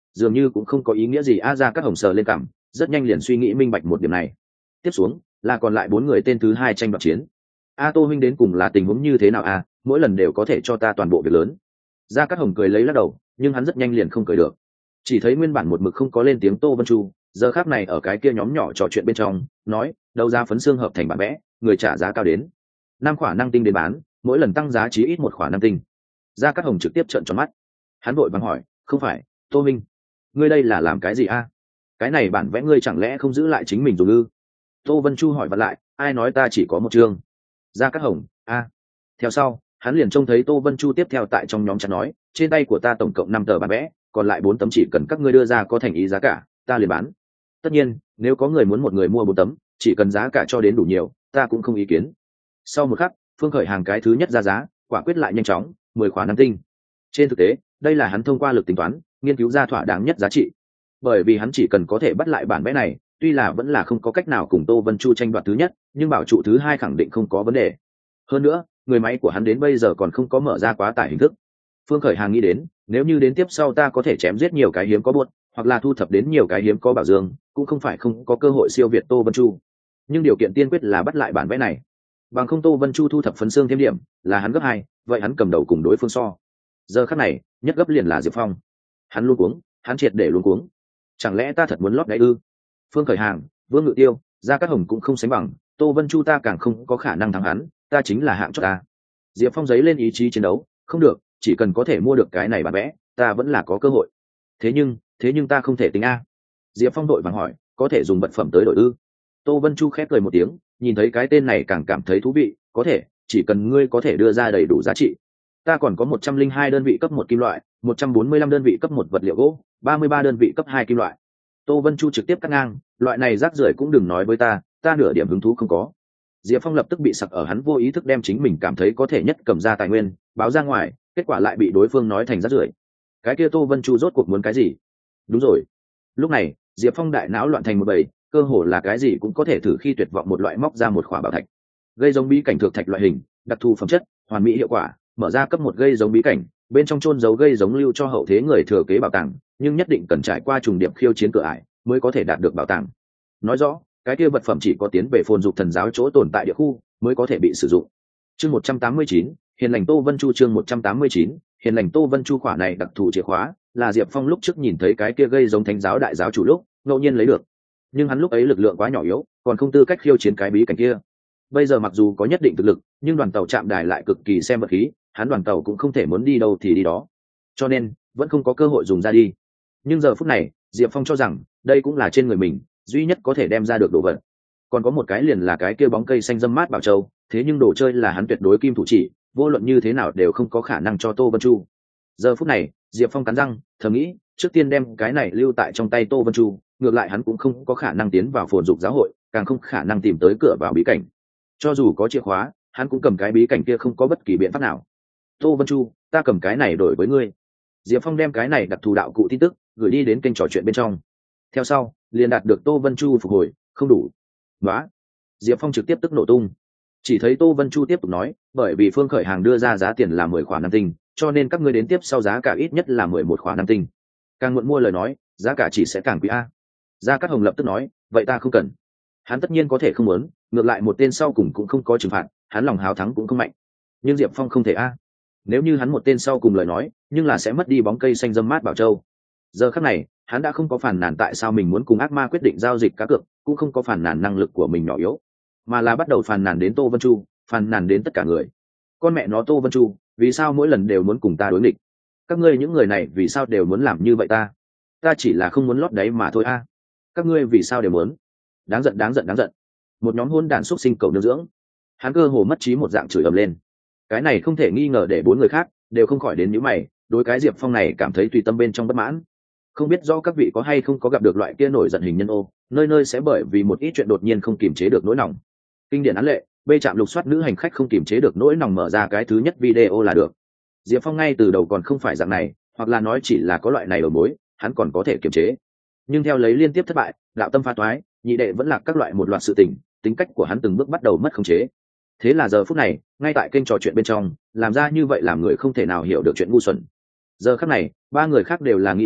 dường như cũng không có ý nghĩa gì. A Gia Cát Hồng sờ lên cằm, rất nhanh liền suy nghĩ minh bạch một điểm này. Tiếp xuống là còn lại bốn người tên thứ hai tranh đoạt chiến. A Tô huynh đến cùng là tình huống như thế nào à, mỗi lần đều có thể cho ta toàn bộ việc lớn. Gia Cát Hồng cười lấy lắc đầu, nhưng hắn rất nhanh liền không cười được. Chỉ thấy nguyên bản một mực không có lên tiếng Tô Vân Chu, giờ khác này ở cái kia nhóm nhỏ trò chuyện bên trong, nói, đấu giá phấn xương hợp thành bản vẽ, người trả giá cao đến năm khỏa năng tinh đến bán, mỗi lần tăng giá chí ít một khỏa năng tinh. Gia Cát Hồng trực tiếp trợn tròn mắt. Hắn vội vàng hỏi, không phải, Tô minh, ngươi đây là làm cái gì a? Cái này bản vẽ ngươi chẳng lẽ không giữ lại chính mình dùng ư? Tô Vân Chu hỏi vặn lại, ai nói ta chỉ có một chương? Gia Cát Hồng, a. Theo sau, hắn liền trông thấy Tô Vân Chu tiếp theo tại trong nhóm chắn nói, trên tay của ta tổng cộng năm tờ bản vẽ, còn lại bốn tấm chỉ cần các ngươi đưa ra có thành ý giá cả, ta liền bán. Tất nhiên, nếu có người muốn một người mua bốn tấm, chỉ cần giá cả cho đến đủ nhiều, ta cũng không ý kiến. Sau một khắc, Phương Khởi Hàng cái thứ nhất ra giá, quả quyết lại nhanh chóng, mười khỏa năng tinh. Trên thực tế, đây là hắn thông qua lực tính toán, nghiên cứu ra thỏa đáng nhất giá trị. Bởi vì hắn chỉ cần có thể bắt lại bản vẽ này, tuy là vẫn là không có cách nào cùng Tô Vân Chu tranh đoạt thứ nhất, nhưng bảo trụ thứ hai khẳng định không có vấn đề. Hơn nữa, người máy của hắn đến bây giờ còn không có mở ra quá tải hình thức. Phương Khởi Hàng nghĩ đến, nếu như đến tiếp sau ta có thể chém giết nhiều cái hiếm có buốt, hoặc là thu thập đến nhiều cái hiếm có bảo dương, cũng không phải không có cơ hội siêu việt Tô Vân Chu. Nhưng điều kiện tiên quyết là bắt lại bản vẽ này. Bằng không Tô Vân Chu thu thập phấn xương thêm điểm, là hắn gấp hai, vậy hắn cầm đầu cùng đối phương so. Giờ khắc này, nhất gấp liền là Diệp Phong. Hắn luống cuống, hắn triệt để luống cuống. Chẳng lẽ ta thật muốn lót đáy ư? Phương Khởi Hàng, Vương Ngự Tiêu, Gia Cát Hồng cũng không sánh bằng, Tô Vân Chu ta càng không có khả năng thắng hắn, ta chính là hạng chót ta. Diệp Phong giấy lên ý chí chiến đấu, không được, chỉ cần có thể mua được cái này bản vẽ, ta vẫn là có cơ hội. Thế nhưng, thế nhưng ta không thể tính a. Diệp Phong đội vàng hỏi, có thể dùng vật phẩm tới đổi ư? Tô Vân Chu khép cười một tiếng, nhìn thấy cái tên này càng cảm thấy thú vị, có thể, chỉ cần ngươi có thể đưa ra đầy đủ giá trị. Ta còn có một trăm linh hai đơn vị cấp một kim loại, một trăm bốn mươi lăm đơn vị cấp một vật liệu gỗ, ba mươi ba đơn vị cấp hai kim loại. Tô Vân Chu trực tiếp cắt ngang, loại này rác rưởi cũng đừng nói với ta, ta nửa điểm hứng thú không có. Diệp Phong lập tức bị sặc ở, hắn vô ý thức đem chính mình cảm thấy có thể nhất cầm ra tài nguyên, báo ra ngoài, kết quả lại bị đối phương nói thành rác rưởi. Cái kia Tô Vân Chu rốt cuộc muốn cái gì? Đúng rồi. Lúc này, Diệp Phong đại não loạn thành một bầy, cơ hồ là cái gì cũng có thể thử khi tuyệt vọng một loại móc ra một khỏa bảo thạch. Gây giống bí cảnh thực thạch loại hình, đặc thù phẩm chất, hoàn mỹ hiệu quả, mở ra cấp một gây giống bí cảnh, bên trong chôn giấu gây giống lưu cho hậu thế người thừa kế bảo tàng, nhưng nhất định cần trải qua trùng điệp khiêu chiến cửa ải mới có thể đạt được bảo tàng. Nói rõ, cái kia vật phẩm chỉ có tiến về phồn dục thần giáo chỗ tồn tại địa khu mới có thể bị sử dụng. Chương một trăm tám mươi chín, Hiền lành Tô Vân Chu. Chương một trăm tám mươi chín, Hiền lành Tô Vân Chu. Khỏa này đặc thù chìa khóa là Diệp Phong lúc trước nhìn thấy cái kia gây giống thánh giáo đại giáo chủ lúc ngẫu nhiên lấy được, nhưng hắn lúc ấy lực lượng quá nhỏ yếu, còn không tư cách khiêu chiến cái bí cảnh kia. Bây giờ mặc dù có nhất định thực lực, nhưng đoàn tàu chạm đài lại cực kỳ xem vật khí, hắn đoàn tàu cũng không thể muốn đi đâu thì đi đó, cho nên vẫn không có cơ hội dùng ra đi. Nhưng giờ phút này, Diệp Phong cho rằng đây cũng là trên người mình duy nhất có thể đem ra được đồ vật. Còn có một cái liền là cái kia bóng cây xanh dâm mát bảo châu, thế nhưng đồ chơi là hắn tuyệt đối kim thủ chỉ, vô luận như thế nào đều không có khả năng cho Tô Vân Chu. Giờ phút này, Diệp Phong cắn răng, thầm nghĩ, trước tiên đem cái này lưu tại trong tay Tô Vân Chu, ngược lại hắn cũng không có khả năng tiến vào phồn dục giáo hội, càng không khả năng tìm tới cửa vào bí cảnh. Cho dù có chìa khóa, hắn cũng cầm cái bí cảnh kia không có bất kỳ biện pháp nào. Tô Vân Chu, ta cầm cái này đổi với ngươi. Diệp Phong đem cái này đặc thù đạo cụ tin tức gửi đi đến kênh trò chuyện bên trong. Theo sau, liền đạt được Tô Vân Chu phục hồi, không đủ. Đó. Diệp Phong trực tiếp tức nổ tung. Chỉ thấy Tô Vân Chu tiếp tục nói, bởi vì Phương Khởi Hàng đưa ra giá tiền là mười khỏa năm tinh, cho nên các ngươi đến tiếp sau giá cả ít nhất là mười một khỏa năm tinh. Càng muộn mua lời nói, giá cả chỉ sẽ càng quý a. Gia Cát Hồng lập tức nói, vậy ta không cần. Hắn tất nhiên có thể không muốn, ngược lại một tên sau cùng cũng không có trừng phạt, hắn lòng háo thắng cũng không mạnh. Nhưng Diệp Phong không thể a. Nếu như hắn một tên sau cùng lời nói, nhưng là sẽ mất đi bóng cây xanh dâm mát bảo châu. Giờ khắc này, hắn đã không có phản nàn tại sao mình muốn cùng ác ma quyết định giao dịch cá cược, cũng không có phản nàn năng lực của mình nhỏ yếu, mà là bắt đầu phàn nàn đến Tô Vân Chu, phàn nàn đến tất cả người. Con mẹ nó Tô Vân Chu, vì sao mỗi lần đều muốn cùng ta đối nghịch? Các ngươi những người này vì sao đều muốn làm như vậy ta? Ta chỉ là không muốn lót đáy mà thôi a. Các ngươi vì sao đều muốn? Đáng giận đáng giận đáng giận. Một nhóm hôn đản xúc sinh cầu nương dưỡng. Hắn cơ hồ mất trí một dạng chửi ầm lên. Cái này không thể nghi ngờ để bốn người khác đều không khỏi đến nhíu mày, đối cái Diệp Phong này cảm thấy tùy tâm bên trong bất mãn. Không biết do các vị có hay không có gặp được loại kia nổi giận hình nhân ô, nơi nơi sẽ bởi vì một ít chuyện đột nhiên không kiềm chế được nỗi lòng. Kinh điển án lệ, bê chạm lục soát nữ hành khách không kiềm chế được nỗi lòng mở ra cái thứ nhất video là được. Diệp Phong ngay từ đầu còn không phải dạng này, hoặc là nói chỉ là có loại này ở mối, hắn còn có thể kiềm chế. Nhưng theo lấy liên tiếp thất bại, đạo tâm pha toái, nhị đệ vẫn là các loại một loạt sự tình, tính cách của hắn từng bước bắt đầu mất khống chế. Thế là giờ phút này, ngay tại kênh trò chuyện bên trong, làm ra như vậy làm người không thể nào hiểu được chuyện ngu xuẩn. Giờ khắc này, ba người khác đều là nghĩ đến,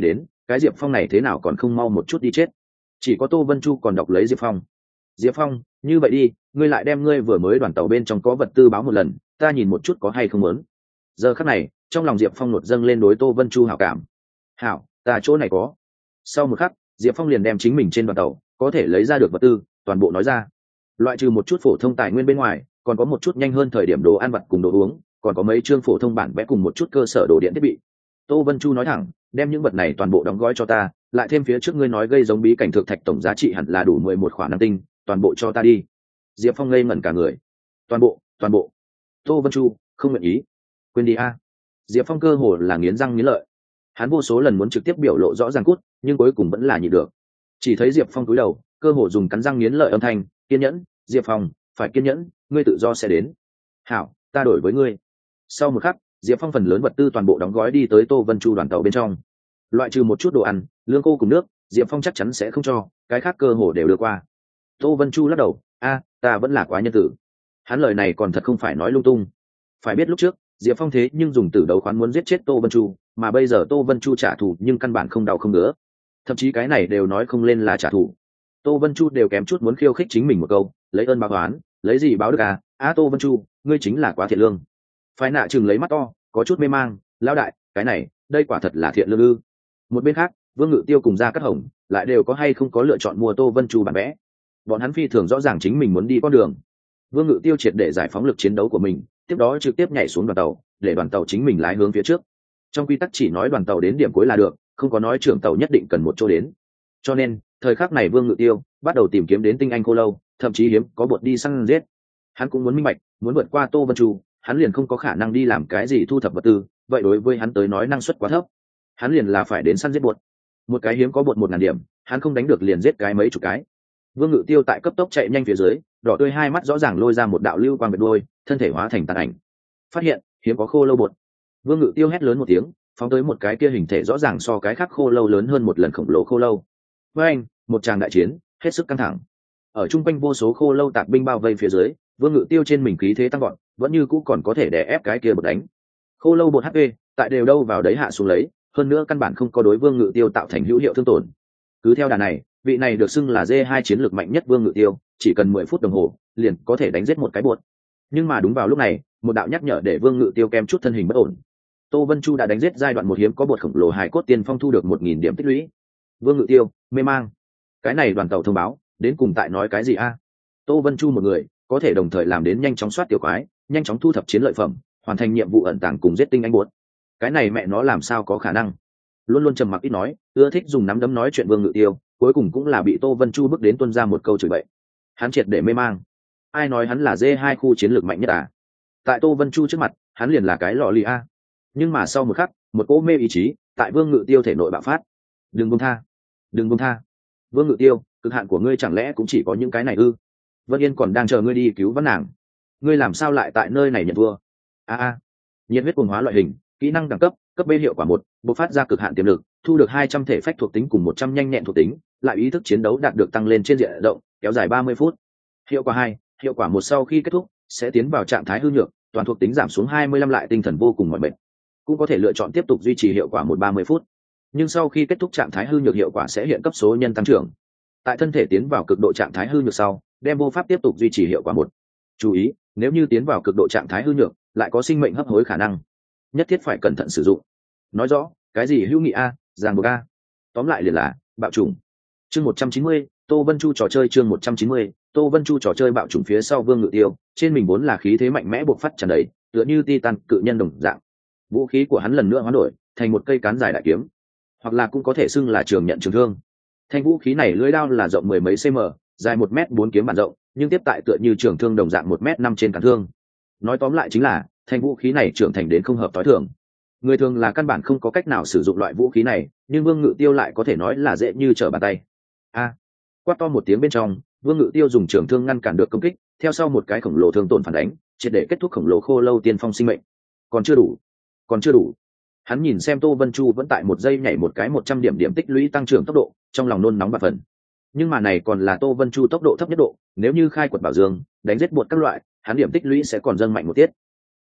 cái Diệp Phong này thế nào còn không mau một chút đi chết. Chỉ có Tô Vân Chu còn đọc lấy Diệp Phong. Diệp Phong, như vậy đi, ngươi lại đem ngươi vừa mới đoàn tàu bên trong có vật tư báo một lần, ta nhìn một chút có hay không muốn. Giờ khắc này, trong lòng Diệp Phong nột dâng lên đối Tô Vân Chu hảo cảm. Hảo, ta chỗ này có. Sau một khắc, Diệp Phong liền đem chính mình trên đoàn tàu có thể lấy ra được vật tư toàn bộ nói ra. Loại trừ một chút phổ thông tài nguyên bên ngoài, còn có một chút nhanh hơn thời điểm đồ ăn vặt cùng đồ uống, còn có mấy chương phổ thông bản vẽ cùng một chút cơ sở đồ điện thiết bị. Tô Vân Chu nói thẳng, đem những vật này toàn bộ đóng gói cho ta, lại thêm phía trước ngươi nói gây giống bí cảnh thực thạch tổng giá trị hẳn là đủ mười một khoản năm tinh, toàn bộ cho ta đi. Diệp Phong ngây ngẩn cả người. Toàn bộ, toàn bộ. Tô Vân Chu không nguyện ý. Quên đi a. Diệp Phong cơ hồ là nghiến răng nghiến lợi. Hắn vô số lần muốn trực tiếp biểu lộ rõ ràng cút, nhưng cuối cùng vẫn là nhịn được. Chỉ thấy Diệp Phong cúi đầu, cơ hồ dùng cắn răng nghiến lợi âm thanh, kiên nhẫn, Diệp Phong, phải kiên nhẫn, ngươi tự do sẽ đến. Hảo, ta đổi với ngươi. Sau một khắc, Diệp Phong phần lớn vật tư toàn bộ đóng gói đi tới Tô Vân Chu đoàn tàu bên trong. Loại trừ một chút đồ ăn, lương khô cùng nước, Diệp Phong chắc chắn sẽ không cho, cái khác cơ hồ đều đưa qua. Tô Vân Chu lắc đầu, a, ta vẫn là quá nhân tử. Hắn lời này còn thật không phải nói lung tung. Phải biết lúc trước, Diệp Phong thế nhưng dùng tử đấu khoán muốn giết chết Tô Vân Chu, mà bây giờ Tô Vân Chu trả thù nhưng căn bản không đau không ngứa. Thậm chí cái này đều nói không lên là trả thù. Tô Vân Chu đều kém chút muốn khiêu khích chính mình một câu, lấy ơn báo oán, lấy gì báo được à? Á Tô Vân Chu, ngươi chính là quá thiện lương. Phái nạ chừng lấy mắt to, có chút mê mang, lão đại, cái này, đây quả thật là thiện lương ư? Một bên khác, Vương Ngự Tiêu cùng Gia Cát Hồng lại đều có hay không có lựa chọn mua Tô Vân Chu bản vẽ. Bọn hắn phi thường rõ ràng chính mình muốn đi con đường. Vương Ngự Tiêu triệt để giải phóng lực chiến đấu của mình, tiếp đó trực tiếp nhảy xuống đoàn tàu, để đoàn tàu chính mình lái hướng phía trước. Trong quy tắc chỉ nói đoàn tàu đến điểm cuối là được, không có nói trưởng tàu nhất định cần một chỗ đến. Cho nên, thời khắc này Vương Ngự Tiêu bắt đầu tìm kiếm đến tinh anh khô lâu, thậm chí hiếm có bột đi săn giết. Hắn cũng muốn minh bạch, muốn vượt qua Tô Vân Chu, hắn liền không có khả năng đi làm cái gì thu thập vật tư, vậy đối với hắn tới nói năng suất quá thấp. Hắn liền là phải đến săn giết bột. Một cái hiếm có bột một ngàn điểm, hắn không đánh được liền giết cái mấy chục cái. Vương Ngự Tiêu tại cấp tốc chạy nhanh phía dưới, đỏ tươi hai mắt rõ ràng lôi ra một đạo lưu quang vệt đuôi, thân thể hóa thành tàn ảnh. Phát hiện, hiếm có khô lâu bột. Vương Ngự Tiêu hét lớn một tiếng, phóng tới một cái kia hình thể rõ ràng so cái khác khô lâu lớn hơn một lần khổng lồ khô lâu. Với anh, một tràng đại chiến, hết sức căng thẳng. Ở trung quanh vô số khô lâu tạp binh bao vây phía dưới, Vương Ngự Tiêu trên mình khí thế tăng vọt, vẫn như cũ còn có thể đè ép cái kia bột đánh. Khô lâu bột hát pê, tại đều đâu vào đấy hạ xuống lấy, hơn nữa căn bản không có đối Vương Ngự Tiêu tạo thành hữu hiệu thương tổn. Cứ theo đà này, vị này được xưng là dê hai chiến lược mạnh nhất Vương Ngự Tiêu, chỉ cần mười phút đồng hồ, liền có thể đánh giết một cái bột. Nhưng mà đúng vào lúc này, một đạo nhắc nhở để Vương Ngự Tiêu kem chút thân hình bất ổn. Tô Vân Chu đã đánh giết giai đoạn một hiếm có bột khổng lồ hài cốt tiên phong thu được một nghìn điểm tích lũy. Vương Ngự Tiêu mê mang, cái này đoàn tàu thông báo đến cùng tại nói cái gì a? Tô Vân Chu một người có thể đồng thời làm đến nhanh chóng soát tiểu quái, nhanh chóng thu thập chiến lợi phẩm, hoàn thành nhiệm vụ ẩn tàng cùng giết tinh anh bột. Cái này mẹ nó làm sao có khả năng? Luôn luôn trầm mặc ít nói, ưa thích dùng nắm đấm nói chuyện Vương Ngự Tiêu, cuối cùng cũng là bị Tô Vân Chu bước đến tuôn ra một câu chửi bậy. Hắn triệt để mê mang. Ai nói hắn là dê hai khu chiến lược mạnh nhất à? Tại Tô Vân Chu trước mặt, hắn liền là cái lọ lì a. Nhưng mà sau một khắc, một cỗ mê ý chí tại Vương Ngự Tiêu thể nội bạo phát. Đừng buông tha, đừng buông tha. Vương Ngự Tiêu, cực hạn của ngươi chẳng lẽ cũng chỉ có những cái này ư? Vân Yên còn đang chờ ngươi đi cứu vãn nàng, ngươi làm sao lại tại nơi này nhận thua? A a. Nhiệt huyết cuồng hóa loại hình, kỹ năng đẳng cấp, cấp B hiệu quả một, bộc phát ra cực hạn tiềm lực, thu được hai trăm thể phách thuộc tính cùng một trăm nhanh nhẹn thuộc tính, lại ý thức chiến đấu đạt được tăng lên trên diện rộng, kéo dài ba mươi phút. Hiệu quả hai, hiệu quả một sau khi kết thúc, sẽ tiến vào trạng thái hư nhược, toàn thuộc tính giảm xuống hai mươi lăm lại tinh thần vô cùng mỏi mệt. Cũng có thể lựa chọn tiếp tục duy trì hiệu quả một ba mươi phút. Nhưng sau khi kết thúc trạng thái hư nhược hiệu quả sẽ hiện cấp số nhân tăng trưởng. Tại thân thể tiến vào cực độ trạng thái hư nhược sau, đem vô pháp tiếp tục duy trì hiệu quả một. Chú ý, nếu như tiến vào cực độ trạng thái hư nhược, lại có sinh mệnh hấp hối khả năng, nhất thiết phải cẩn thận sử dụng. Nói rõ, cái gì hữu nghị a, giang buộc a. Tóm lại liền là bạo chủng. Chương một trăm chín mươi, Tô Vân Chu trò chơi chương một trăm chín mươi, Tô Vân Chu trò chơi bạo chủng phía sau Vương Ngự Tiêu, trên mình vốn là khí thế mạnh mẽ bộc phát tràn đầy, tựa như titan cự nhân đồng dạng. Vũ khí của hắn lần nữa hoán đổi thành một cây cán dài đại kiếm, hoặc là cũng có thể xưng là trường nhận trường thương. Thanh vũ khí này lưỡi đao là rộng mười mấy cm, dài một mét bốn kiếm bản rộng, nhưng tiếp tại tựa như trường thương đồng dạng một mét năm trên cán thương. Nói tóm lại chính là, thanh vũ khí này trưởng thành đến không hợp tối thường. Người thường là căn bản không có cách nào sử dụng loại vũ khí này, nhưng Vương Ngự Tiêu lại có thể nói là dễ như trở bàn tay. A! Quát to một tiếng bên trong, Vương Ngự Tiêu dùng trường thương ngăn cản được công kích, theo sau một cái khổng lồ thương tổn phản đánh, triệt để kết thúc khổng lồ khô lâu tiên phong sinh mệnh. Còn chưa đủ, còn chưa đủ. Hắn nhìn xem Tô Vân Chu vẫn tại một giây nhảy một cái một trăm điểm điểm tích lũy tăng trưởng tốc độ, trong lòng nôn nóng và phần. Nhưng mà này còn là Tô Vân Chu tốc độ thấp nhất độ, nếu như khai quật bảo dương, đánh giết buột các loại, hắn điểm tích lũy sẽ còn dâng mạnh một tiết.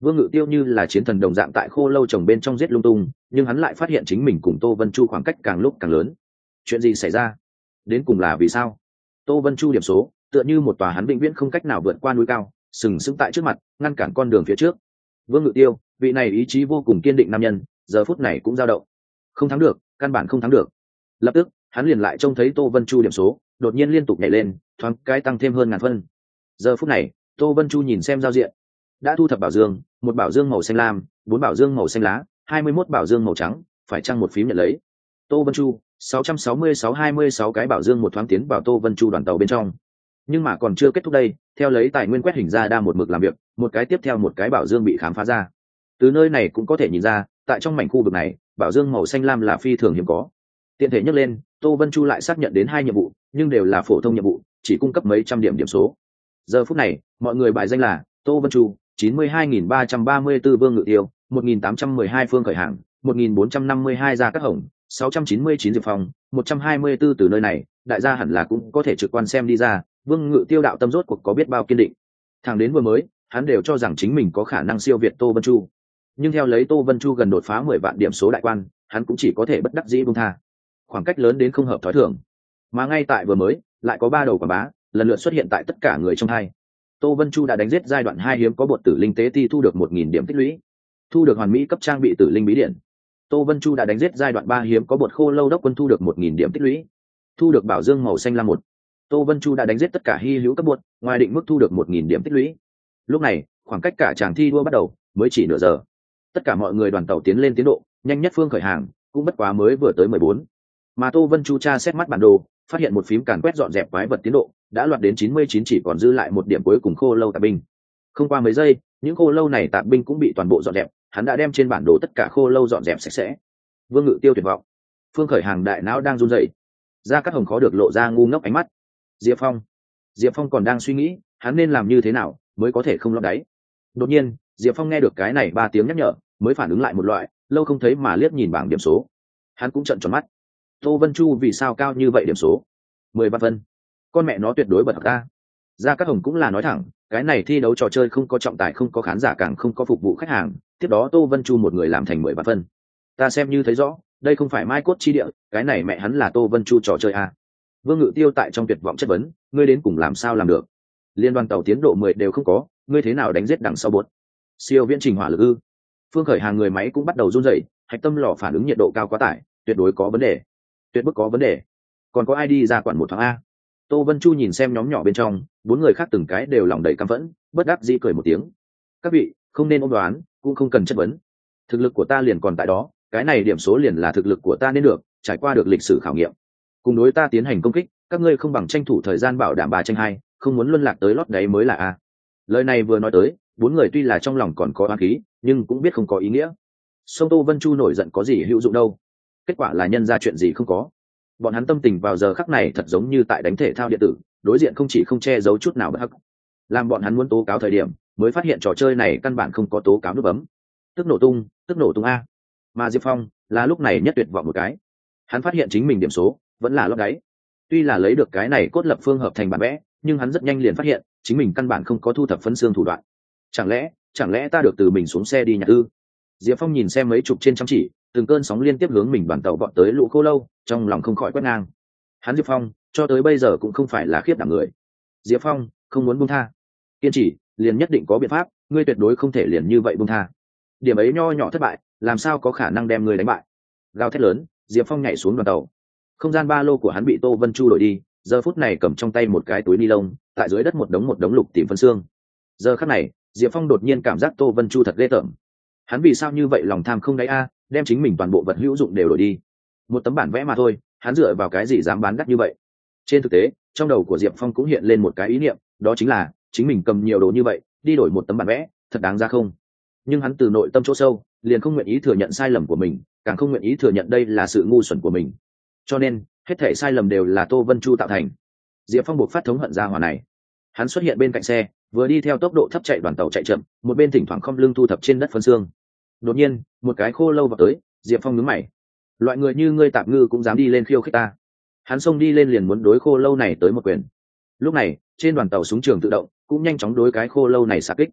Vương Ngự Tiêu như là chiến thần đồng dạng tại khô lâu trồng bên trong giết lung tung, nhưng hắn lại phát hiện chính mình cùng Tô Vân Chu khoảng cách càng lúc càng lớn. Chuyện gì xảy ra? Đến cùng là vì sao? Tô Vân Chu điểm số tựa như một tòa hắn vĩnh viễn không cách nào vượt qua núi cao, sừng sững tại trước mặt, ngăn cản con đường phía trước. Vương Ngự Tiêu, vị này ý chí vô cùng kiên định nam nhân, giờ phút này cũng dao động. Không thắng được, căn bản không thắng được. Lập tức, hắn liền lại trông thấy Tô Vân Chu điểm số đột nhiên liên tục nhảy lên, thoáng cái tăng thêm hơn ngàn phân. Giờ phút này, Tô Vân Chu nhìn xem giao diện, đã thu thập bảo dương, một bảo dương màu xanh lam, bốn bảo dương màu xanh lá, hai mươi mốt bảo dương màu trắng, phải chăng một phím nhận lấy. Tô Vân Chu, sáu trăm sáu mươi sáu hai mươi sáu cái bảo dương một thoáng tiến vào Tô Vân Chu đoàn tàu bên trong. Nhưng mà còn chưa kết thúc đây, theo lấy tài nguyên quét hình ra đa một mực làm việc, một cái tiếp theo một cái bảo dương bị khám phá ra. Từ nơi này cũng có thể nhìn ra, tại trong mảnh khu vực này, bảo dương màu xanh lam là phi thường hiếm có. Tiện thể nhắc lên, Tô Vân Chu lại xác nhận đến hai nhiệm vụ, nhưng đều là phổ thông nhiệm vụ, chỉ cung cấp mấy trăm điểm điểm số. Giờ phút này, mọi người bài danh là Tô Vân Chu, chín mươi hai nghìn ba trăm ba mươi tư Vương Ngự Tiêu, một nghìn tám trăm mười hai Phương Khởi Hàng, một nghìn bốn trăm năm mươi hai Gia Cát Hồng, sáu trăm chín mươi chín Diệp Phong, một trăm hai mươi tư từ nơi này, đại gia hẳn là cũng có thể trực quan xem đi ra, Vương Ngự Tiêu đạo tâm rốt cuộc có biết bao kiên định. Thẳng đến vừa mới, hắn đều cho rằng chính mình có khả năng siêu việt Tô Vân Chu. Nhưng theo lấy Tô Vân Chu gần đột phá mười vạn điểm số đại quan, hắn cũng chỉ có thể bất đắc dĩ buông tha. Khoảng cách lớn đến không hợp thói thường. Mà ngay tại vừa mới, lại có ba đầu quảng bá, lần lượt xuất hiện tại tất cả người trong hai. Tô Vân Chu đã đánh giết giai đoạn hai hiếm có bột tử linh tế ti thu được một nghìn điểm tích lũy, thu được hoàn mỹ cấp trang bị tử linh bí điển. Tô Vân Chu đã đánh giết giai đoạn ba hiếm có bột khô lâu đốc quân thu được một nghìn điểm tích lũy, thu được bảo dương màu xanh lam một. Tô Vân Chu đã đánh giết tất cả hy hữu cấp bột, ngoài định mức thu được một nghìn điểm tích lũy. Lúc này, khoảng cách cả chàng thi đua bắt đầu, mới chỉ nửa giờ. Tất cả mọi người đoàn tàu tiến lên tiến độ, nhanh nhất Phương Khởi Hàng, cũng bất quá mới vừa tới mười bốn. Mà Tô Vân Chu tra xét mắt bản đồ, phát hiện một phím càn quét dọn dẹp quái vật tiến độ, đã loạt đến chín mươi chín, chỉ còn dư lại một điểm cuối cùng khô lâu tạp binh. Không qua mấy giây, những khô lâu này tạp binh cũng bị toàn bộ dọn dẹp, hắn đã đem trên bản đồ tất cả khô lâu dọn dẹp sạch sẽ. Vương Ngự Tiêu tuyệt vọng. Phương Khởi Hàng đại não đang run rẩy. Gia Cát Hồng khó được lộ ra ngu ngốc ánh mắt. Diệp Phong. Diệp Phong còn đang suy nghĩ, hắn nên làm như thế nào mới có thể không lọt đáy. Đột nhiên, Diệp Phong nghe được cái này ba tiếng nhắc nhở, mới phản ứng lại một loại, lâu không thấy mà liếc nhìn bảng điểm số. Hắn cũng trợn tròn mắt. Tô Vân Chu vì sao cao như vậy điểm số? mười ba phân. Con mẹ nó tuyệt đối bật học ta. Gia Cát Hồng cũng là nói thẳng, cái này thi đấu trò chơi không có trọng tài, không có khán giả, càng không có phục vụ khách hàng, tiếp đó Tô Vân Chu một người làm thành mười ba phân. Ta xem như thấy rõ, đây không phải mai cốt chi địa, cái này mẹ hắn là Tô Vân Chu trò chơi à. Vương Ngự Tiêu tại trong tuyệt vọng chất vấn, ngươi đến cùng làm sao làm được? Liên đoàn tàu tiến độ mười đều không có, ngươi thế nào đánh giết đằng sau bột? Siêu viễn trình hỏa lực ư? Phương Khởi Hàng người máy cũng bắt đầu run rẩy, hạch tâm lò phản ứng nhiệt độ cao quá tải, tuyệt đối có vấn đề. Tuyệt bức có vấn đề. Còn có ai đi ra quản một thoáng a? Tô Vân Chu nhìn xem nhóm nhỏ bên trong, bốn người khác từng cái đều lòng đầy căm phẫn, bất đắc dĩ cười một tiếng. Các vị, không nên ôm đoán, cũng không cần chất vấn. Thực lực của ta liền còn tại đó, cái này điểm số liền là thực lực của ta nên được, trải qua được lịch sử khảo nghiệm. Cùng đối ta tiến hành công kích, các ngươi không bằng tranh thủ thời gian bảo đảm bà tranh hai, không muốn luân lạc tới lót đáy mới là a. Lời này vừa nói tới, bốn người tuy là trong lòng còn có oán khí, nhưng cũng biết không có ý nghĩa. Song Tô Vân Chu nổi giận có gì hữu dụng đâu. Kết quả là nhân ra chuyện gì không có. Bọn hắn tâm tình vào giờ khắc này thật giống như tại đánh thể thao điện tử, đối diện không chỉ không che giấu chút nào bất hắc. Làm bọn hắn muốn tố cáo thời điểm, mới phát hiện trò chơi này căn bản không có tố cáo nút bấm. Tức nổ tung, tức nổ tung a. Mà Diệp Phong là lúc này nhất tuyệt vọng một cái. Hắn phát hiện chính mình điểm số vẫn là lót đáy. Tuy là lấy được cái này cốt lập phương hợp thành bản vẽ, nhưng hắn rất nhanh liền phát hiện chính mình căn bản không có thu thập phân xương thủ đoạn. Chẳng lẽ, chẳng lẽ ta được từ mình xuống xe đi nhặt ư? Diệp Phong nhìn xem mấy chục trên chăm chỉ, từng cơn sóng liên tiếp hướng mình đoàn tàu vọt tới lũ khô lâu, trong lòng không khỏi quét ngang. Hắn Diệp Phong cho tới bây giờ cũng không phải là khiếp đảm người. Diệp Phong không muốn buông tha, kiên trì liền nhất định có biện pháp, ngươi tuyệt đối không thể liền như vậy buông tha. Điểm ấy nho nhỏ thất bại, làm sao có khả năng đem ngươi đánh bại? Gào thét lớn, Diệp Phong nhảy xuống đoàn tàu. Không gian ba lô của hắn bị Tô Vân Chu đổi đi, giờ phút này cầm trong tay một cái túi ni lông, tại dưới đất một đống một đống lục tìm phân xương. Giờ khắc này, Diệp Phong đột nhiên cảm giác Tô Vân Chu thật ghê tởm. Hắn vì sao như vậy lòng tham không đáy a, đem chính mình toàn bộ vật hữu dụng đều đổi đi. Một tấm bản vẽ mà thôi, hắn dựa vào cái gì dám bán đắt như vậy? Trên thực tế, trong đầu của Diệp Phong cũng hiện lên một cái ý niệm, đó chính là chính mình cầm nhiều đồ như vậy, đi đổi một tấm bản vẽ, thật đáng ra không? Nhưng hắn từ nội tâm chỗ sâu, liền không nguyện ý thừa nhận sai lầm của mình, càng không nguyện ý thừa nhận đây là sự ngu xuẩn của mình. Cho nên, hết thảy sai lầm đều là Tô Vân Chu tạo thành. Diệp Phong buộc phát thống hận ra hỏa này. Hắn xuất hiện bên cạnh xe, vừa đi theo tốc độ thấp chạy đoàn tàu chạy chậm, một bên thỉnh thoảng khom lưng thu thập trên đất phân xương. Đột nhiên, một cái khô lâu vào tới, Diệp Phong nhướng mày. Loại người như ngươi tạp ngư cũng dám đi lên khiêu khích ta? Hắn xông đi lên liền muốn đối khô lâu này tới một quyền. Lúc này, trên đoàn tàu súng trường tự động cũng nhanh chóng đối cái khô lâu này xạ kích.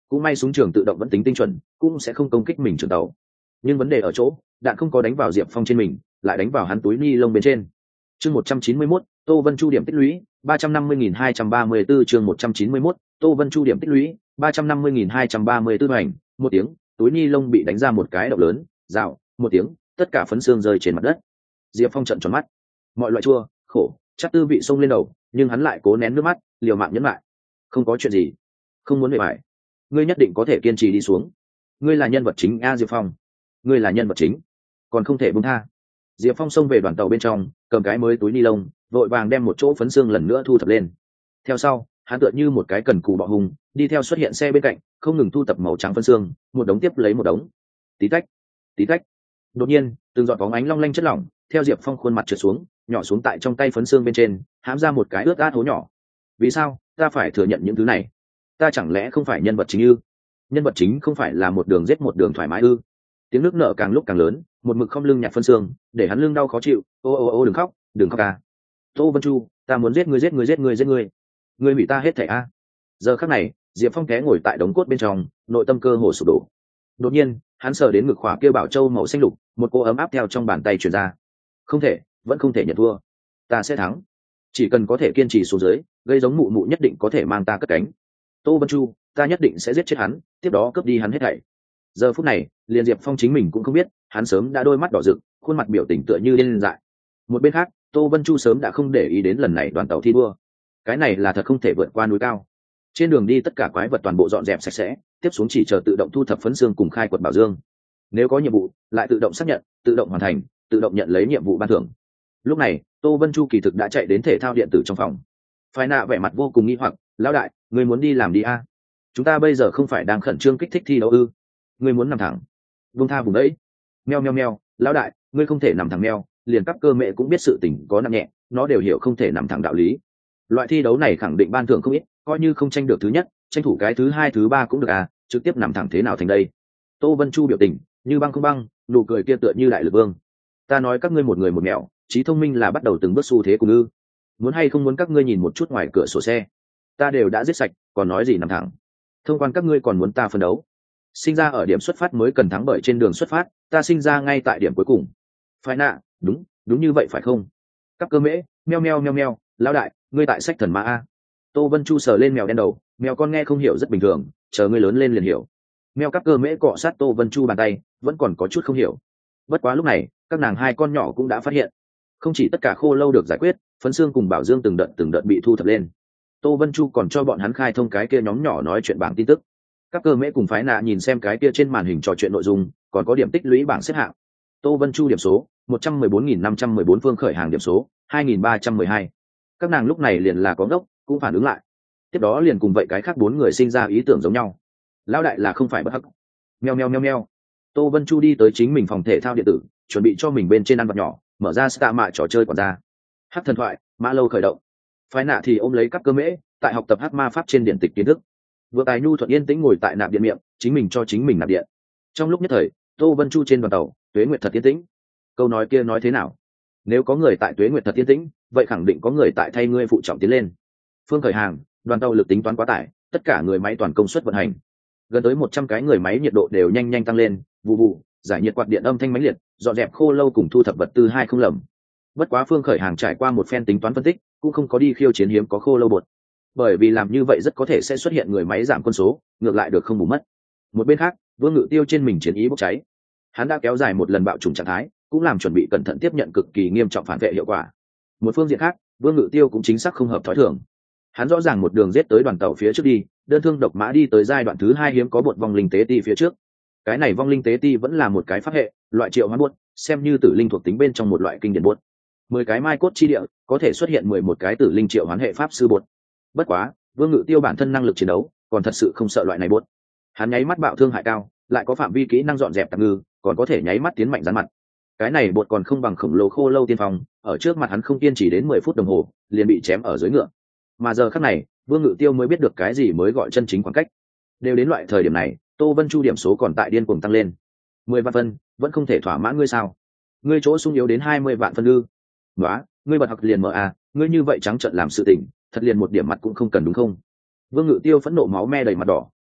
cũng may súng trường tự động vẫn tính tinh chuẩn, cũng sẽ không công kích mình trường tàu. Nhưng vấn đề ở chỗ đạn không có đánh vào Diệp Phong trên mình, lại đánh vào hắn túi ni lông bên trên. Chương một trăm chín mươi mốt, Tô Vân Chu điểm tích lũy ba trăm năm mươi nghìn hai trăm ba mươi tư. Chương một trăm chín mươi mốt, Tô Vân Chu điểm tích lũy ba trăm năm mươi nghìn hai trăm ba mươi tư. Hành một tiếng, túi ni lông bị đánh ra một cái động lớn, rào một tiếng, tất cả phấn xương rơi trên mặt đất. Diệp Phong trợn tròn mắt, mọi loại chua khổ chắc tư vị xông lên đầu, nhưng hắn lại cố nén nước mắt, liều mạng nhẫn lại. Không có chuyện gì, không muốn về bại, ngươi nhất định có thể kiên trì đi xuống. Ngươi là nhân vật chính a Diệp Phong, ngươi là nhân vật chính, còn không thể buông tha. Diệp Phong xông về đoàn tàu bên trong, cầm cái mới túi ni lông, vội vàng đem một chỗ phấn xương lần nữa thu thập lên. Theo sau, hắn tựa như một cái cần cù bọ hùng, đi theo xuất hiện xe bên cạnh, không ngừng thu thập màu trắng phấn xương, một đống tiếp lấy một đống. Tí tách, tí tách. Đột nhiên, từng giọt bóng ánh long lanh chất lỏng theo Diệp Phong khuôn mặt trượt xuống, nhỏ xuống tại trong tay phấn xương bên trên, hãm ra một cái ướt át hố nhỏ. Vì sao ta phải thừa nhận những thứ này? Ta chẳng lẽ không phải nhân vật chính ư? Nhân vật chính không phải là một đường giết một đường thoải mái ư? Tiếng nước nở càng lúc càng lớn, một mực không lưng nhặt phân xương, để hắn lưng đau khó chịu. Ô ô ô đừng khóc, đừng khóc à. Tô Vân Chu, ta muốn giết ngươi, giết ngươi, giết ngươi, giết ngươi. Ngươi hủy ta hết thảy a. Giờ khắc này, Diệp Phong té ngồi tại đống cốt bên trong, nội tâm cơ hồ sụp đổ. Đột nhiên, hắn sờ đến ngực khỏa kia bảo châu màu xanh lục, một cô ấm áp theo trong bàn tay truyền ra. Không thể, vẫn không thể nhận thua. Ta sẽ thắng. Chỉ cần có thể kiên trì xuống dưới, gây giống mụ mụ nhất định có thể mang ta cất cánh. Tô Vân Chu, ta nhất định sẽ giết chết hắn, tiếp đó cướp đi hắn hết thảy. Giờ phút này, liền Diệp Phong chính mình cũng không biết, hắn sớm đã đôi mắt đỏ rực, khuôn mặt biểu tình tựa như điên dại. Một bên khác, Tô Vân Chu sớm đã không để ý đến lần này đoàn tàu thi đua. Cái này là thật không thể vượt qua núi cao. Trên đường đi tất cả quái vật toàn bộ dọn dẹp sạch sẽ, tiếp xuống chỉ chờ tự động thu thập phấn xương cùng khai quật bảo dương. Nếu có nhiệm vụ, lại tự động xác nhận, tự động hoàn thành, tự động nhận lấy nhiệm vụ ban thưởng. Lúc này, Tô Vân Chu kỳ thực đã chạy đến thể thao điện tử trong phòng. Phái nạ vẻ mặt vô cùng nghi hoặc, lão đại, người muốn đi làm đi a? Chúng ta bây giờ không phải đang khẩn trương kích thích thi đấu ư? Ngươi muốn nằm thẳng? Vung tha vùng đấy. Meo meo meo, lão đại, ngươi không thể nằm thẳng meo, liền các cơ mẹ cũng biết sự tình có nặng nhẹ, nó đều hiểu không thể nằm thẳng đạo lý. Loại thi đấu này khẳng định ban thưởng không ít, coi như không tranh được thứ nhất, tranh thủ cái thứ hai thứ ba cũng được à, trực tiếp nằm thẳng thế nào thành đây. Tô Vân Chu biểu tình như băng không băng, nụ cười kia tựa như đại lực vương. Ta nói các ngươi một người một mẹo, trí thông minh là bắt đầu từng bước xu thế cùng ư? Muốn hay không muốn các ngươi nhìn một chút ngoài cửa sổ xe, ta đều đã giết sạch, còn nói gì nằm thẳng. Thông quan các ngươi còn muốn ta phân đấu. Sinh ra ở điểm xuất phát mới cần thắng, bởi trên đường xuất phát ta sinh ra ngay tại điểm cuối cùng. Phải nạ, đúng đúng như vậy phải không? Các cơ mễ, meo meo meo meo, lão đại, ngươi tại sách thần ma a. Tô Vân Chu sờ lên mèo đen đầu, mèo con nghe không hiểu rất bình thường, chờ ngươi lớn lên liền hiểu. Mèo các cơ mễ cọ sát Tô Vân Chu bàn tay, vẫn còn có chút không hiểu. Bất quá lúc này, các nàng hai con nhỏ cũng đã phát hiện, không chỉ tất cả khô lâu được giải quyết, phấn xương cùng bảo dương từng đợt từng đợt bị thu thập lên. Tô Vân Chu còn cho bọn hắn khai thông cái kia nhóm nhỏ nói chuyện bảng tin tức. Các cơ mễ cùng phái nạ nhìn xem cái kia trên màn hình trò chuyện nội dung, còn có điểm tích lũy bảng xếp hạng. Tô Vân Chu điểm số một trăm mười bốn nghìn năm trăm mười bốn, Phương Khởi Hàng điểm số hai nghìn ba trăm mười hai. Các nàng lúc này liền là có ngốc, cũng phản ứng lại. Tiếp đó liền cùng vậy cái khác bốn người sinh ra ý tưởng giống nhau. Lão đại là không phải bất hắc. Meo meo meo meo. Tô Vân Chu đi tới chính mình phòng thể thao điện tử, chuẩn bị cho mình bên trên ăn vặt nhỏ, mở ra Star mạ trò chơi còn ra. Hắc thần thoại, mã lâu khởi động. Phái nạ thì ôm lấy các cơ mễ, tại học tập hắc ma pháp trên điện tịch kiến thức. Vừa tài nhu thuận yên tĩnh ngồi tại nạp điện miệng, chính mình cho chính mình nạp điện. Trong lúc nhất thời, Tô Vân Chu trên đoàn tàu, Tuế Nguyệt thật yên tĩnh. Câu nói kia nói thế nào? Nếu có người tại Tuế Nguyệt thật yên tĩnh, vậy khẳng định có người tại thay ngươi phụ trọng tiến lên. Phương Khởi Hàng, đoàn tàu lực tính toán quá tải, tất cả người máy toàn công suất vận hành. Gần tới một trăm cái người máy nhiệt độ đều nhanh nhanh tăng lên, vụ vụ, giải nhiệt quạt điện âm thanh mãnh liệt, dọn dẹp khô lâu cùng thu thập vật tư hai không lầm. Bất quá Phương Khởi Hàng trải qua một phen tính toán phân tích, cũng không có đi khiêu chiến hiếm có khô lâu bột, bởi vì làm như vậy rất có thể sẽ xuất hiện người máy giảm quân số, ngược lại được không bù mất. Một bên khác, Vương Ngự Tiêu trên mình chiến ý bốc cháy, hắn đã kéo dài một lần bạo trùng trạng thái, cũng làm chuẩn bị cẩn thận tiếp nhận cực kỳ nghiêm trọng phản vệ hiệu quả. Một phương diện khác, Vương Ngự Tiêu cũng chính xác không hợp thói thường, hắn rõ ràng một đường giết tới đoàn tàu phía trước đi, đơn thương độc mã đi tới giai đoạn thứ hai hiếm có bột vong linh tế ti phía trước. Cái này vong linh tế ti vẫn là một cái pháp hệ, loại triệu hoán bột, xem như tử linh thuộc tính bên trong một loại kinh điển bột. Mười cái mai cốt chi địa có thể xuất hiện mười một cái tử linh triệu hoán hệ pháp sư bột. Bất quá, Vương Ngự Tiêu bản thân năng lực chiến đấu còn thật sự không sợ loại này bột. Hắn nháy mắt bạo thương hại cao, lại có phạm vi kỹ năng dọn dẹp tạp ngư, còn có thể nháy mắt tiến mạnh rắn mặt. Cái này bột còn không bằng khổng lồ khô lâu tiên phong, ở trước mặt hắn không kiên trì đến mười phút đồng hồ, liền bị chém ở dưới ngựa. Mà giờ khắc này, Vương Ngự Tiêu mới biết được cái gì mới gọi chân chính khoảng cách. Đều đến loại thời điểm này, Tô Vân Chu điểm số còn tại điên cuồng tăng lên. Mười vạn phân, vẫn không thể thỏa mãn ngươi sao? Ngươi chỗ sung yếu đến hai mươi vạn phân ư? Nóa, ngươi bật học liền mở à, ngươi như vậy trắng trợn làm sự tình, thật liền một điểm mặt cũng không cần đúng không? Vương Ngự Tiêu phẫn nộ máu me đầy mặt đỏ,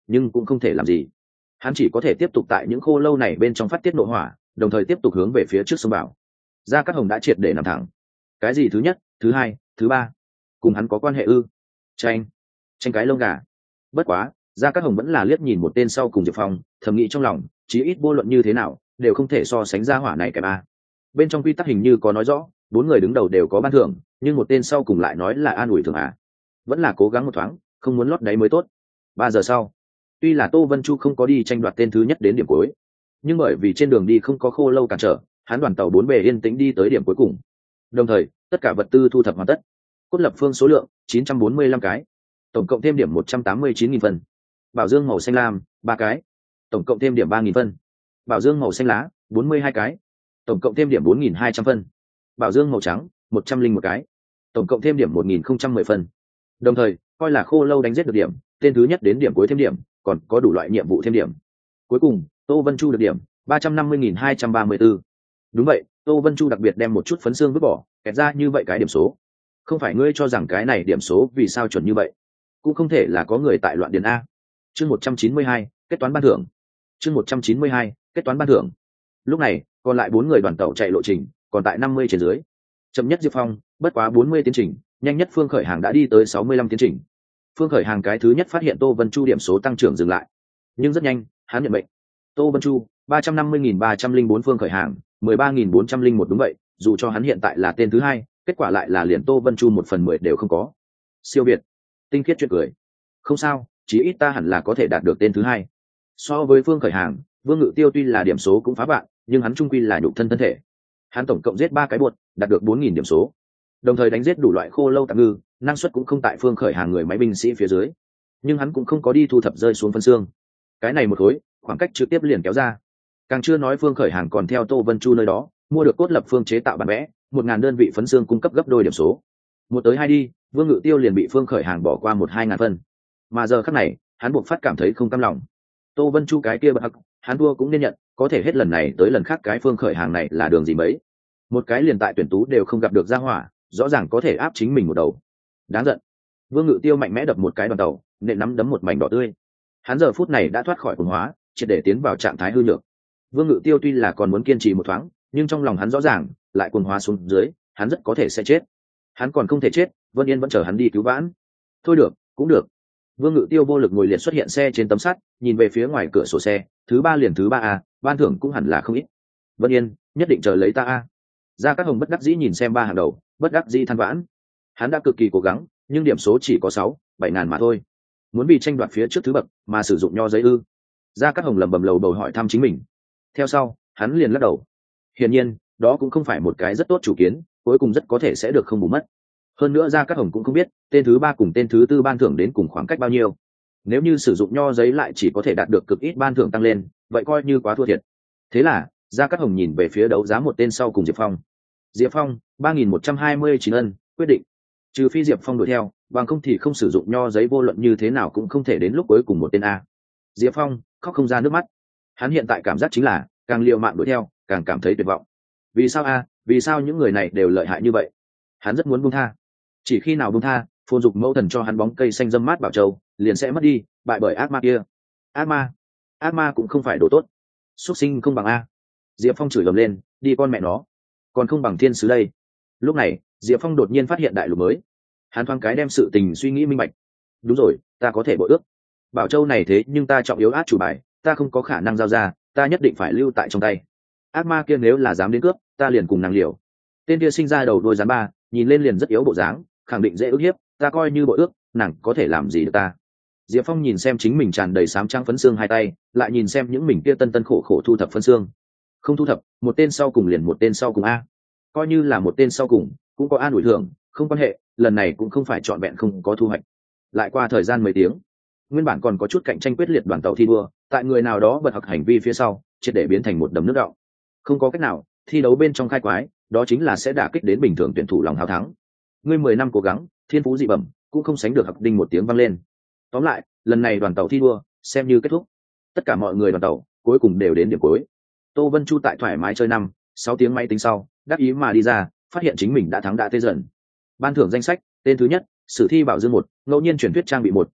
nhưng cũng không thể làm gì. Hắn chỉ có thể tiếp tục tại những khô lâu này bên trong phát tiết nội hỏa, đồng thời tiếp tục hướng về phía trước sông bảo. Gia Cát Hồng đã triệt để nằm thẳng. Cái gì thứ nhất, thứ hai, thứ ba, cùng hắn có quan hệ ư? Tranh, tranh cái lông gà. Bất quá, Gia Cát Hồng vẫn là liếc nhìn một tên sau cùng Diệp Phong, thầm nghĩ trong lòng, chí ít vô luận như thế nào, đều không thể so sánh gia hỏa này kém a. Bên trong quy tắc hình như có nói rõ, bốn người đứng đầu đều có ban thưởng, nhưng một tên sau cùng lại nói là an ủi thưởng à. Vẫn là cố gắng một thoáng, không muốn lót đáy mới tốt. Ba giờ sau, tuy là Tô Vân Chu không có đi tranh đoạt tên thứ nhất đến điểm cuối, nhưng bởi vì trên đường đi không có khô lâu cản trở, hắn đoàn tàu bốn bề yên tĩnh đi tới điểm cuối cùng. Đồng thời, tất cả vật tư thu thập hoàn tất. Cốt lập phương số lượng chín trăm bốn mươi lăm cái, tổng cộng thêm điểm một trăm tám mươi chín nghìn phân. Bảo dương màu xanh lam ba cái, tổng cộng thêm điểm ba nghìn phân. Bảo dương màu xanh lá bốn mươi hai cái, tổng cộng thêm điểm bốn nghìn hai trăm phân. Bảo dương màu trắng một trăm linh một cái, tổng cộng thêm điểm một nghìn không trăm mười phân. Đồng thời, coi là khô lâu đánh giết được điểm, tên thứ nhất đến điểm cuối thêm điểm, còn có đủ loại nhiệm vụ thêm điểm. Cuối cùng, Tô Vân Chu được điểm ba trăm năm mươi nghìn hai trăm ba mươi tư. Đúng vậy, Tô Vân Chu đặc biệt đem một chút phấn xương vứt bỏ, kẹt ra như vậy cái điểm số. Không phải ngươi cho rằng cái này điểm số vì sao chuẩn như vậy? Cũng không thể là có người tại loạn điền a. Chương một trăm chín mươi hai, kết toán ban thưởng. Chương một trăm chín mươi hai, kết toán ban thưởng. Lúc này, còn lại bốn người đoàn tàu chạy lộ trình, còn tại năm mươi trên dưới. Chậm nhất Diệp Phong, bất quá bốn mươi tiến trình, nhanh nhất Phương Khởi Hàng đã đi tới sáu mươi lăm tiến trình. Phương Khởi Hàng cái thứ nhất phát hiện Tô Vân Chu điểm số tăng trưởng dừng lại, nhưng rất nhanh, hắn nhận mệnh. Tô Vân Chu, ba trăm năm mươi nghìn ba trăm linh bốn, Phương Khởi Hàng, mười ba nghìn bốn trăm linh một. Đúng vậy, dù cho hắn hiện tại là tên thứ hai, kết quả lại là liền Tô Vân Chu một phần mười đều không có. Siêu việt, tinh khiết chuyện cười. Không sao, chí ít ta hẳn là có thể đạt được tên thứ hai. So với Phương Khởi Hàng, Vương Ngự Tiêu tuy là điểm số cũng phá vạn, nhưng hắn trung quy là nhục thân thân thể. Hắn tổng cộng giết ba cái buột, đạt được bốn nghìn điểm số. Đồng thời đánh giết đủ loại khô lâu tạm ngư, năng suất cũng không tại Phương Khởi Hàng người máy binh sĩ phía dưới. Nhưng hắn cũng không có đi thu thập rơi xuống phân xương. Cái này một khối, khoảng cách trực tiếp liền kéo ra. Càng chưa nói Phương Khởi Hàng còn theo Tô Vân Chu nơi đó, mua được cốt lập phương chế tạo bản vẽ, một ngàn đơn vị phấn xương cung cấp gấp đôi điểm số. Một tới hai đi, Vương Ngự Tiêu liền bị Phương Khởi Hàng bỏ qua một hai ngàn phân. Mà giờ khắc này, hắn buộc phát cảm thấy không cam lòng. Tô Vân Chu cái kia bật hắc, hắn thua cũng nên nhận, có thể hết lần này tới lần khác cái Phương Khởi Hàng này là đường gì mấy. Một cái liền tại tuyển tú đều không gặp được ra hỏa, rõ ràng có thể áp chính mình một đầu. Đáng giận. Vương Ngự Tiêu mạnh mẽ đập một cái đoàn tàu, nện nắm đấm một mảnh đỏ tươi. Hắn giờ phút này đã thoát khỏi cuồng hóa, triệt để tiến vào trạng thái hư nhược. Vương Ngự Tiêu tuy là còn muốn kiên trì một thoáng, nhưng trong lòng hắn rõ ràng, lại cuồng hóa xuống dưới, hắn rất có thể sẽ chết. Hắn còn không thể chết, Vân Yên vẫn chờ hắn đi cứu vãn. Thôi được, cũng được. Vương Ngự Tiêu vô lực ngồi liệt xuất hiện xe trên tấm sắt, nhìn về phía ngoài cửa sổ xe, thứ ba liền thứ ba a, ban thưởng cũng hẳn là không ít. Vân Yên, nhất định chờ lấy ta a. Gia Cát Hồng bất đắc dĩ nhìn xem ba hàng đầu, bất đắc dĩ than vãn. Hắn đã cực kỳ cố gắng, nhưng điểm số chỉ có sáu, bảy ngàn mà thôi. Muốn bị tranh đoạt phía trước thứ bậc, mà sử dụng nho giấy ư? Gia Cát Hồng lẩm bẩm lầu bầu hỏi thăm chính mình. Theo sau, hắn liền lắc đầu. Hiển nhiên, đó cũng không phải một cái rất tốt chủ kiến, cuối cùng rất có thể sẽ được không bù mất. Hơn nữa Gia Cát Hồng cũng không biết, tên thứ ba cùng tên thứ tư ban thưởng đến cùng khoảng cách bao nhiêu. Nếu như sử dụng nho giấy lại chỉ có thể đạt được cực ít ban thưởng tăng lên, vậy coi như quá thua thiệt. Thế là, Gia Cát Hồng nhìn về phía đấu giá một tên sau cùng Diệp Phong. Diệp Phong, ba nghìn một trăm hai mươi chín ân, quyết định. Trừ phi Diệp Phong đuổi theo, bằng không thì không sử dụng nho giấy vô luận như thế nào cũng không thể đến lúc cuối cùng một tên a. Diệp Phong khóc không ra nước mắt. Hắn hiện tại cảm giác chính là, càng liều mạng đuổi theo, càng cảm thấy tuyệt vọng. Vì sao a? Vì sao những người này đều lợi hại như vậy? Hắn rất muốn buông tha. Chỉ khi nào buông tha, phồn dục mẫu thần cho hắn bóng cây xanh dâm mát bảo châu, liền sẽ mất đi, bại bởi ác ma kia. Ác ma? Ác ma cũng không phải đồ tốt. Xuất sinh không bằng a. Diệp Phong chửi gầm lên, đi con mẹ nó, còn không bằng thiên sứ đây. Lúc này, Diệp Phong đột nhiên phát hiện đại lục mới. Hắn thoáng cái đem sự tình suy nghĩ minh bạch. Đúng rồi, ta có thể bội ước. Bảo châu này thế nhưng ta trọng yếu át chủ bài, ta không có khả năng giao ra, ta nhất định phải lưu tại trong tay. Ác ma kia nếu là dám đến cướp, ta liền cùng nàng liều. Tên kia sinh ra đầu đuôi rắn ba, nhìn lên liền rất yếu bộ dáng, khẳng định dễ ức hiếp, ta coi như bội ước, nàng có thể làm gì được ta. Diệp Phong nhìn xem chính mình tràn đầy sám trắng phấn xương hai tay, lại nhìn xem những mình kia tân tân khổ khổ thu thập phấn xương. Không thu thập, một tên sau cùng liền một tên sau cùng a. Coi như là một tên sau cùng, cũng có an ủi thưởng, không quan hệ, lần này cũng không phải trọn vẹn không có thu hoạch. Lại qua thời gian mấy tiếng, nguyên bản còn có chút cạnh tranh quyết liệt đoàn tàu thi đua, tại người nào đó bật học hành vi phía sau, triệt để biến thành một đầm nước đọng. Không có cách nào, thi đấu bên trong khai quái, đó chính là sẽ đả kích đến bình thường tuyển thủ lòng hào thắng. Ngươi mười năm cố gắng, thiên phú dị bẩm, cũng không sánh được học đinh một tiếng vang lên. Tóm lại, lần này đoàn tàu thi đua xem như kết thúc. Tất cả mọi người đoàn tàu cuối cùng đều đến điểm cuối. Tô Vân Chu tại thoải mái chơi năm, sáu tiếng máy tính sau, đắc ý mà đi ra, phát hiện chính mình đã thắng đã tê dần. Ban thưởng danh sách, tên thứ nhất, sử thi bảo dương một, ngẫu nhiên truyền thuyết trang bị một,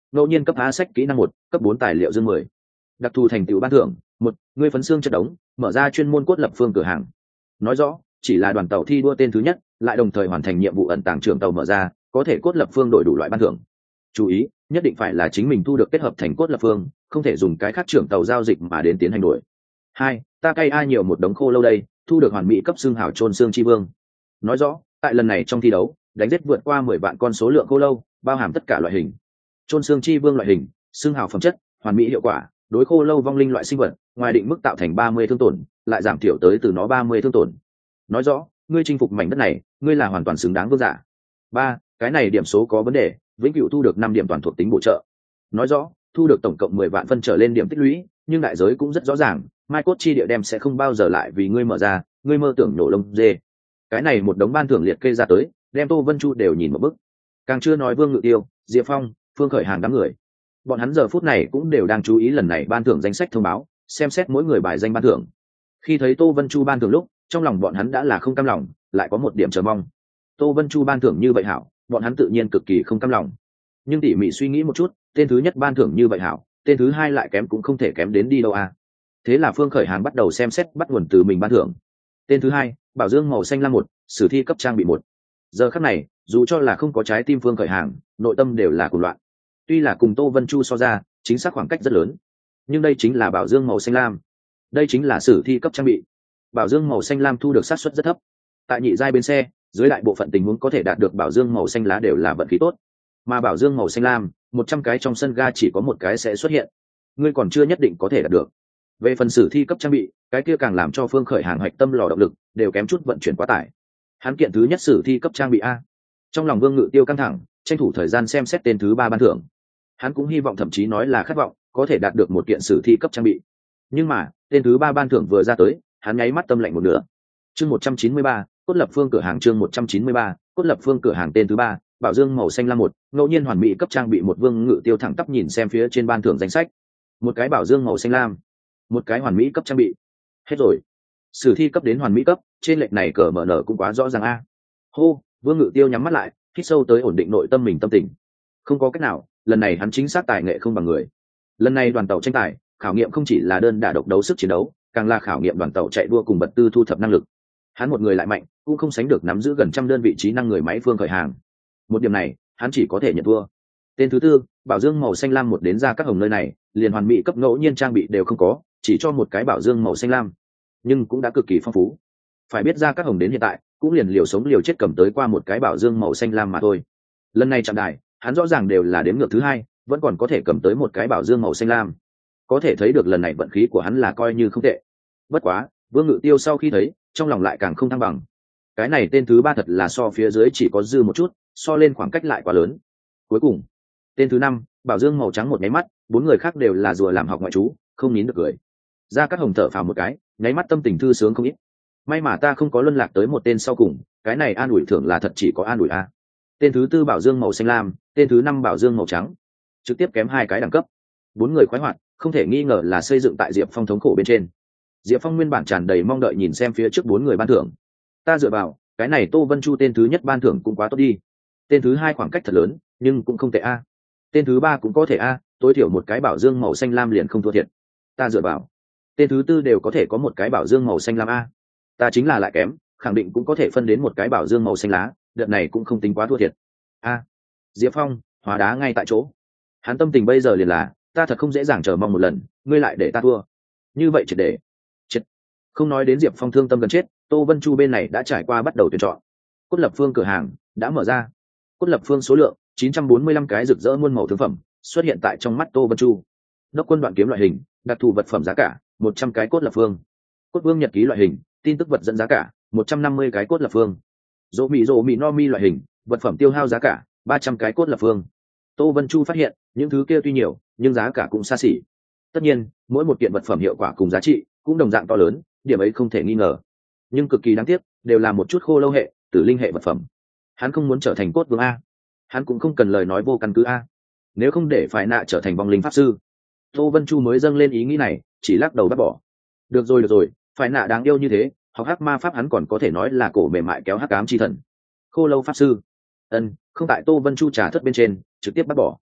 ngẫu nhiên cấp a sách kỹ năng một, cấp bốn tài liệu dương mười. Đặc thù thành tựu ban thưởng một, ngươi phấn xương chất đống, mở ra chuyên môn cốt lập phương cửa hàng. Nói rõ chỉ là đoàn tàu thi đua tên thứ nhất lại đồng thời hoàn thành nhiệm vụ ẩn tàng trưởng tàu mở ra, có thể cốt lập phương đổi đủ loại ban thưởng. Chú ý, nhất định phải là chính mình thu được kết hợp thành cốt lập phương, không thể dùng cái khác trưởng tàu giao dịch mà đến tiến hành đổi. Hai, ta cay ai nhiều một đống khô lâu đây, thu được hoàn mỹ cấp xương hào trôn xương chi vương. Nói rõ tại lần này trong thi đấu đánh giết vượt qua mười vạn con số lượng khô lâu, bao hàm tất cả loại hình. Trôn xương chi vương loại hình, xương hào phẩm chất, hoàn mỹ hiệu quả, đối khô lâu vong linh loại sinh vật, ngoài định mức tạo thành ba mươi thương tổn, lại giảm thiểu tới từ nó ba mươi thương tổn. Nói rõ, ngươi chinh phục mảnh đất này, ngươi là hoàn toàn xứng đáng vương giả. Ba, cái này điểm số có vấn đề, vĩnh cửu thu được năm điểm toàn thuộc tính bổ trợ. Nói rõ, thu được tổng cộng mười vạn phân trở lên điểm tích lũy, nhưng đại giới cũng rất rõ ràng, mai cốt chi địa đem sẽ không bao giờ lại vì ngươi mở ra, ngươi mơ tưởng nổ lông dê. Cái này một đống ban thưởng liệt kê ra tới, đem Tô Vân Chu đều nhìn một bức. Càng chưa nói Vương Ngự Tiêu, Diệp Phong, Phương Khởi Hàng đám người, bọn hắn giờ phút này cũng đều đang chú ý lần này ban thưởng danh sách thông báo, xem xét mỗi người bài danh ban thưởng. Khi thấy Tô Vân Chu ban thưởng lúc, trong lòng bọn hắn đã là không cam lòng, lại có một điểm chờ mong. Tô Vân Chu ban thưởng như vậy hảo, bọn hắn tự nhiên cực kỳ không cam lòng. Nhưng tỉ mỉ suy nghĩ một chút, tên thứ nhất ban thưởng như vậy hảo, tên thứ hai lại kém cũng không thể kém đến đi đâu à. Thế là Phương Khởi Hàng bắt đầu xem xét bắt nguồn từ mình ban thưởng. Tên thứ hai, Bảo Dương màu xanh lam một, sử thi cấp trang bị một. Giờ khắc này, dù cho là không có trái tim Phương Khởi Hàng, nội tâm đều là cuồng loạn. Tuy là cùng Tô Vân Chu so ra, chính xác khoảng cách rất lớn, nhưng đây chính là Bảo Dương màu xanh lam, đây chính là sử thi cấp trang bị. Bảo Dương màu xanh lam thu được xác suất rất thấp. Tại nhị giai bên xe, dưới đại bộ phận tình huống có thể đạt được Bảo Dương màu xanh lá đều là vận khí tốt, mà Bảo Dương màu xanh lam, một trăm cái trong sân ga chỉ có một cái sẽ xuất hiện, ngươi còn chưa nhất định có thể đạt được. Về phần sử thi cấp trang bị, cái kia càng làm cho Phương Khởi Hàng hoạch tâm lò động lực đều kém chút vận chuyển quá tải. Hắn kiện thứ nhất sử thi cấp trang bị a. Trong lòng Vương Ngự Tiêu căng thẳng, tranh thủ thời gian xem xét tên thứ ba ban thưởng. Hắn cũng hy vọng, thậm chí nói là khát vọng, có thể đạt được một kiện sử thi cấp trang bị. Nhưng mà, tên thứ ba ban thưởng vừa ra tới, hắn nháy mắt tâm lạnh một nửa. Chương một trăm chín mươi ba, cốt lập phương cửa hàng chương một trăm chín mươi ba, cốt lập phương cửa hàng tên thứ ba, Bảo Dương màu xanh lam một, ngẫu nhiên hoàn mỹ cấp trang bị một. Vương Ngự Tiêu thẳng tắp nhìn xem phía trên ban thưởng danh sách. Một cái Bảo Dương màu xanh lam, một cái hoàn mỹ cấp trang bị. Hết rồi. Sử thi cấp đến hoàn mỹ cấp, trên lệch này cờ mở nở cũng quá rõ ràng a. Hô, Vương Ngự Tiêu nhắm mắt lại, hít sâu tới ổn định nội tâm mình tâm tình. Không có cách nào, lần này hắn chính xác tài nghệ không bằng người. Lần này đoàn tàu tranh tài, khảo nghiệm không chỉ là đơn đả độc đấu sức chiến đấu, càng là khảo nghiệm đoàn tàu chạy đua cùng vật tư thu thập năng lực. Hắn một người lại mạnh, cũng không sánh được nắm giữ gần trăm đơn vị trí năng người máy Phương Khởi Hàng. Một điểm này, hắn chỉ có thể nhận thua. Tên thứ tư, Bảo Dương màu xanh lam một đến ra các hồng nơi này, liền hoàn mỹ cấp ngẫu nhiên trang bị đều không có, chỉ cho một cái Bảo Dương màu xanh lam, nhưng cũng đã cực kỳ phong phú. Phải biết ra các hồng đến hiện tại, cũng liền liều sống liều chết cầm tới qua một cái Bảo Dương màu xanh lam mà thôi. Lần này chạm đài, hắn rõ ràng đều là đếm ngược thứ hai, vẫn còn có thể cầm tới một cái Bảo Dương màu xanh lam. Có thể thấy được lần này vận khí của hắn là coi như không tệ. Bất quá, Vương Ngự Tiêu sau khi thấy, trong lòng lại càng không thăng bằng. Cái này tên thứ ba thật là so phía dưới chỉ có dư một chút, so lên khoảng cách lại quá lớn. Cuối cùng, tên thứ năm, Bảo Dương màu trắng một nháy mắt, bốn người khác đều là rùa làm học ngoại trú, không nín được cười. Ra các hồng thở phào một cái, nháy mắt tâm tình thư sướng không ít. May mà ta không có luân lạc tới một tên sau cùng, cái này an ủi thưởng là thật chỉ có an ủi a. Tên thứ tư Bảo Dương màu xanh lam, tên thứ năm Bảo Dương màu trắng, trực tiếp kém hai cái đẳng cấp. Bốn người khoái hoạt, không thể nghi ngờ là xây dựng tại Diệp Phong thống khổ bên trên. Diệp Phong nguyên bản tràn đầy mong đợi nhìn xem phía trước bốn người ban thưởng. Ta dựa vào, cái này Tô Vân Chu tên thứ nhất ban thưởng cũng quá tốt đi. Tên thứ hai khoảng cách thật lớn, nhưng cũng không tệ a. Tên thứ ba cũng có thể a, tối thiểu một cái Bảo Dương màu xanh lam liền không thua thiệt. Ta dựa vào, tên thứ tư đều có thể có một cái Bảo Dương màu xanh lam a. Ta chính là lại kém, khẳng định cũng có thể phân đến một cái Bảo Dương màu xanh lá, đợt này cũng không tính quá thua thiệt. A. Diệp Phong, hóa đá ngay tại chỗ. Hắn tâm tình bây giờ liền là, ta thật không dễ dàng chờ mong một lần, ngươi lại để ta thua. Như vậy triệt để. Triệt. Không nói đến Diệp Phong thương tâm gần chết, Tô Vân Chu bên này đã trải qua bắt đầu tuyển chọn. Cốt lập phương cửa hàng đã mở ra. Cốt lập phương số lượng chín trăm bốn mươi lăm cái rực rỡ muôn màu thương phẩm xuất hiện tại trong mắt Tô Vân Chu. Đốc quân đoạn kiếm loại hình, đặc thù vật phẩm giá cả một trăm cái cốt lập phương. Cốt vương nhật ký loại hình, tin tức vật dẫn giá cả một trăm năm mươi cái cốt lập phương. Dỗ mì dỗ mì no mi loại hình, vật phẩm tiêu hao giá cả ba trăm cái cốt lập phương. Tô Vân Chu phát hiện những thứ kia tuy nhiều nhưng giá cả cũng xa xỉ. Tất nhiên mỗi một kiện vật phẩm hiệu quả cùng giá trị cũng đồng dạng to lớn, điểm ấy không thể nghi ngờ, nhưng cực kỳ đáng tiếc đều là một chút khô lâu hệ tử linh hệ vật phẩm. Hắn không muốn trở thành cốt vương a, hắn cũng không cần lời nói vô căn cứ a, nếu không để phải nạ trở thành vong linh pháp sư. Tô Vân Chu mới dâng lên ý nghĩ này, chỉ lắc đầu bác bỏ. Được rồi được rồi, phải nạ đáng yêu như thế, học hắc ma pháp hắn còn có thể nói là cổ mềm mại kéo hắc ám chi thần. Khô lâu pháp sư, ân, không tại Tô Vân Chu trả thất bên trên trực tiếp bác bỏ.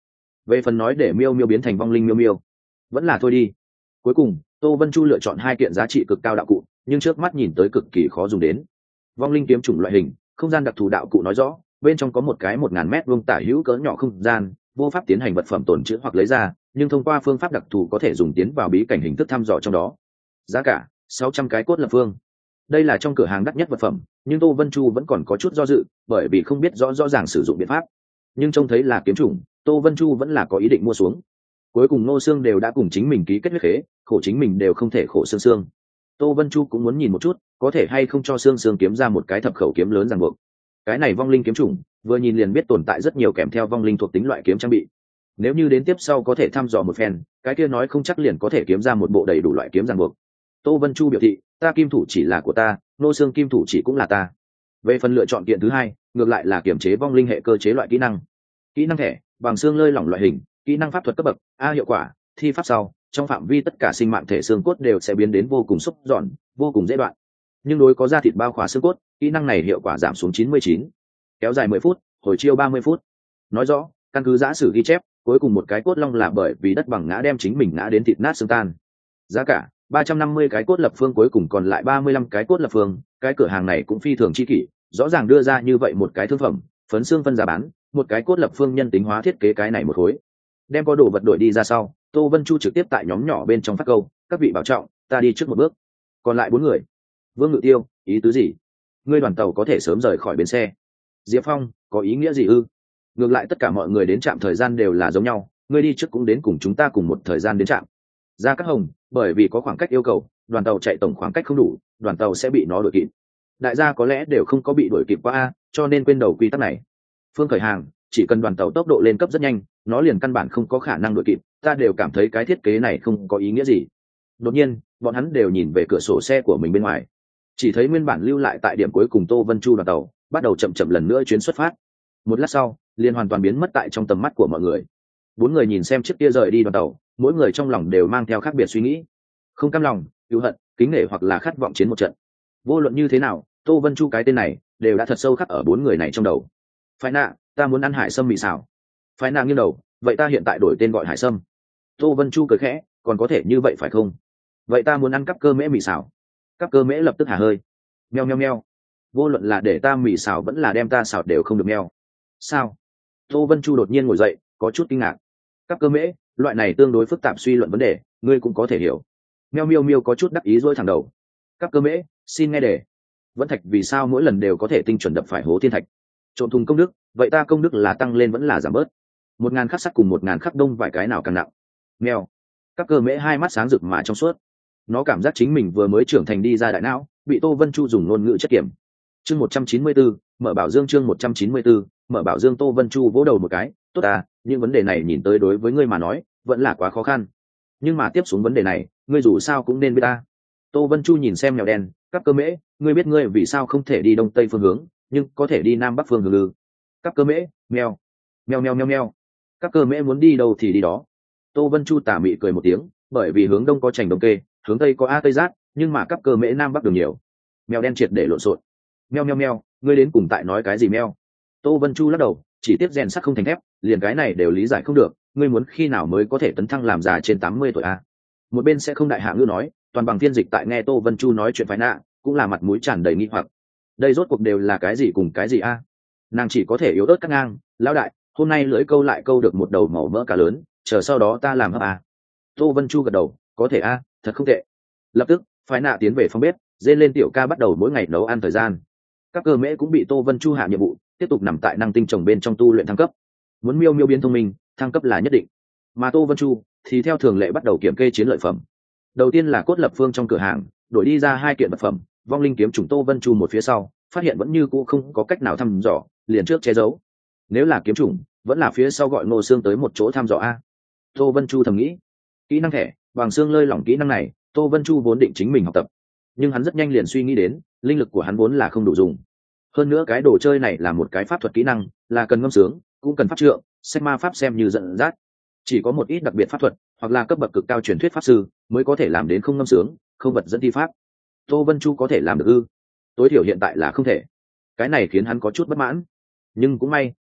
Về phần nói để miêu miêu biến thành vong linh miêu miêu, vẫn là thôi đi. Cuối cùng Tô Vân Chu lựa chọn hai kiện giá trị cực cao đạo cụ, nhưng trước mắt nhìn tới cực kỳ khó dùng đến. Vong linh kiếm chủng loại hình, không gian đặc thù đạo cụ nói rõ bên trong có một cái một ngàn mét vuông tả hữu cỡ nhỏ không gian, vô pháp tiến hành vật phẩm tồn trữ hoặc lấy ra, nhưng thông qua phương pháp đặc thù có thể dùng tiến vào bí cảnh hình thức thăm dò trong đó. Giá cả sáu trăm cái cốt lập phương. Đây là trong cửa hàng đắt nhất vật phẩm, nhưng Tô Vân Chu vẫn còn có chút do dự, bởi vì không biết rõ rõ ràng sử dụng biện pháp. Nhưng trông thấy là kiếm chủng, Tô Vân Chu vẫn là có ý định mua xuống. Cuối cùng Ngô Xương đều đã cùng chính mình ký kết huyết khế, khổ chính mình đều không thể khổ Xương Xương. Tô Vân Chu cũng muốn nhìn một chút, có thể hay không cho Xương Xương kiếm ra một cái thập khẩu kiếm lớn ràng buộc. Cái này vong linh kiếm chủng, vừa nhìn liền biết tồn tại rất nhiều kèm theo vong linh thuộc tính loại kiếm trang bị. Nếu như đến tiếp sau có thể thăm dò một phen, cái kia nói không chắc liền có thể kiếm ra một bộ đầy đủ loại kiếm ràng buộc. Tô Vân Chu biểu thị, ta kim thủ chỉ là của ta, Ngô Xương kim thủ chỉ cũng là ta. Về phần lựa chọn kiện thứ hai, ngược lại là kiểm chế vong linh hệ cơ chế loại kỹ năng. Kỹ năng thẻ, bằng xương lơi lỏng loại hình, kỹ năng pháp thuật cấp bậc A hiệu quả, thi pháp sau, trong phạm vi tất cả sinh mạng thể xương cốt đều sẽ biến đến vô cùng xúc giòn, vô cùng dễ đoạn. Nhưng đối có da thịt bao khỏa xương cốt, kỹ năng này hiệu quả giảm xuống chín mươi chín. Kéo dài mười phút, hồi chiêu ba mươi phút. Nói rõ, căn cứ giả sử ghi chép, cuối cùng một cái cốt long là bởi vì đất bằng ngã đem chính mình ngã đến thịt nát xương tan. Giá cả ba trăm năm mươi cái cốt lập phương, cuối cùng còn lại ba mươi lăm cái cốt lập phương, cái cửa hàng này cũng phi thường chi kỷ, rõ ràng đưa ra như vậy một cái thương phẩm, phấn xương phân giá bán, một cái cốt lập phương nhân tính hóa thiết kế cái này một khối. Đem có đồ vật đổi đi ra sau, Tô Vân Chu trực tiếp tại nhóm nhỏ bên trong phát câu, các vị bảo trọng, ta đi trước một bước. Còn lại bốn người. Vương Ngự Tiêu, ý tứ gì? Ngươi đoàn tàu có thể sớm rời khỏi bến xe. Diệp Phong, có ý nghĩa gì ư? Ngược lại tất cả mọi người đến trạm thời gian đều là giống nhau, ngươi đi trước cũng đến cùng chúng ta cùng một thời gian đến trạm. Gia Cát Hồng, bởi vì có khoảng cách yêu cầu, đoàn tàu chạy tổng khoảng cách không đủ, đoàn tàu sẽ bị nó đuổi kịp. Đại gia có lẽ đều không có bị đuổi kịp qua a, cho nên quên đầu quy tắc này. Phương Khởi Hàng, chỉ cần đoàn tàu tốc độ lên cấp rất nhanh, nó liền căn bản không có khả năng đuổi kịp, ta đều cảm thấy cái thiết kế này không có ý nghĩa gì. Đột nhiên, bọn hắn đều nhìn về cửa sổ xe của mình bên ngoài, chỉ thấy nguyên bản lưu lại tại điểm cuối cùng Tô Vân Chu đoàn tàu bắt đầu chậm chậm lần nữa chuyến xuất phát. Một lát sau, liền hoàn toàn biến mất tại trong tầm mắt của mọi người. Bốn người nhìn xem chiếc kia rời đi đoàn tàu, mỗi người trong lòng đều mang theo khác biệt suy nghĩ, không cam lòng, cứu hận, kính nể hoặc là khát vọng chiến một trận. Vô luận như thế nào, Tô Vân Chu cái tên này đều đã thật sâu khắc ở bốn người này trong đầu. Phái nạ, ta muốn ăn hải sâm mì xào. Phái nạ nghiêng đầu, vậy ta hiện tại đổi tên gọi hải sâm. Tô Vân Chu cười khẽ, còn có thể như vậy phải không? Vậy ta muốn ăn cắp cơ mễ mì xào. Cắp cơ mễ lập tức hà hơi. Meo meo meo. Vô luận là để ta mì xào vẫn là đem ta xào đều không được meo. Sao? Tô Vân Chu đột nhiên ngồi dậy, có chút kinh ngạc. Cắp cơ mễ, loại này tương đối phức tạp suy luận vấn đề, ngươi cũng có thể hiểu. Meo miêu miêu có chút đắc ý dỗi thẳng đầu. Cắp cơ mễ, xin nghe đề. Vẫn thạch vì sao mỗi lần đều có thể tinh chuẩn đập phải hố thiên thạch? Trộn thùng công đức, vậy ta công đức là tăng lên vẫn là giảm bớt? Một ngàn khắc sắt cùng một ngàn khắc đông vài cái nào càng nặng? Mèo. Các cơ mễ hai mắt sáng rực mà trong suốt. Nó cảm giác chính mình vừa mới trưởng thành đi ra đại não, bị Tô Vân Chu dùng ngôn ngữ chất kiểm. Chương một trăm chín mươi bốn, mở bảo dương chương một trăm chín mươi bốn, mở bảo dương. Tô Vân Chu vỗ đầu một cái, tốt à, những vấn đề này nhìn tới đối với ngươi mà nói, vẫn là quá khó khăn. Nhưng mà tiếp xuống vấn đề này, ngươi dù sao cũng nên biết ta. Tô Vân Chu nhìn xem mèo đen, các cơ mễ, ngươi biết ngươi vì sao không thể đi đông tây phương hướng, nhưng có thể đi nam bắc phương hướng ư? Các cơ mễ, mèo, mèo mèo mèo mèo. Các cơ mễ muốn đi đâu thì đi đó. Tô Vân Chu tà mị cười một tiếng, bởi vì hướng đông có Trành Đông Kê, hướng tây có A Tây Giác, nhưng mà các cơ mễ nam bắc đường nhiều. Mèo đen triệt để lộn xộn. Mèo mèo mèo, ngươi đến cùng tại nói cái gì mèo? Tô Vân Chu lắc đầu, chỉ tiếp rèn sắt không thành thép, liền cái này đều lý giải không được, ngươi muốn khi nào mới có thể tấn thăng làm già trên tám mươi tuổi a? Một bên sẽ không đại hạ ngữ nói, toàn bằng phiên dịch tại nghe Tô Vân Chu nói chuyện phái nạ, cũng là mặt mũi tràn đầy nghi hoặc. Đây rốt cuộc đều là cái gì cùng cái gì a? Nàng chỉ có thể yếu ớt cắt ngang, lão đại, hôm nay lưỡi câu lại câu được một đầu màu mỡ cá lớn, chờ sau đó ta làm hấp a. Tô Vân Chu gật đầu, có thể a, thật không tệ. Lập tức, phái nạ tiến về phòng bếp, dên lên tiểu ca bắt đầu mỗi ngày nấu ăn thời gian. Các cơ mễ cũng bị Tô Vân Chu hạ nhiệm vụ, tiếp tục nằm tại năng tinh trồng bên trong tu luyện thăng cấp. Muốn miêu miêu biến thông minh, thăng cấp là nhất định. Mà Tô Vân Chu thì theo thường lệ bắt đầu kiểm kê chiến lợi phẩm. Đầu tiên là cốt lập phương trong cửa hàng, đổi đi ra hai kiện vật phẩm, vong linh kiếm trùng. Tô Vân Chu một phía sau, phát hiện vẫn như cũ không có cách nào thăm dò, liền trước che giấu. Nếu là kiếm trùng, vẫn là phía sau gọi Ngô Xương tới một chỗ thăm dò a. Tô Vân Chu thầm nghĩ. Kỹ năng thẻ, bằng xương lơi lỏng kỹ năng này, Tô Vân Chu vốn định chính mình học tập, nhưng hắn rất nhanh liền suy nghĩ đến, linh lực của hắn vốn là không đủ dùng. Hơn nữa cái đồ chơi này là một cái pháp thuật kỹ năng, là cần ngâm sướng, cũng cần pháp trượng, sách ma pháp xem như dẫn dắt. Chỉ có một ít đặc biệt pháp thuật, hoặc là cấp bậc cực cao truyền thuyết pháp sư mới có thể làm đến không ngâm sướng, không vật dẫn thi pháp. Tô Vân Chu có thể làm được ư? Tối thiểu hiện tại là không thể. Cái này khiến hắn có chút bất mãn. Nhưng cũng may,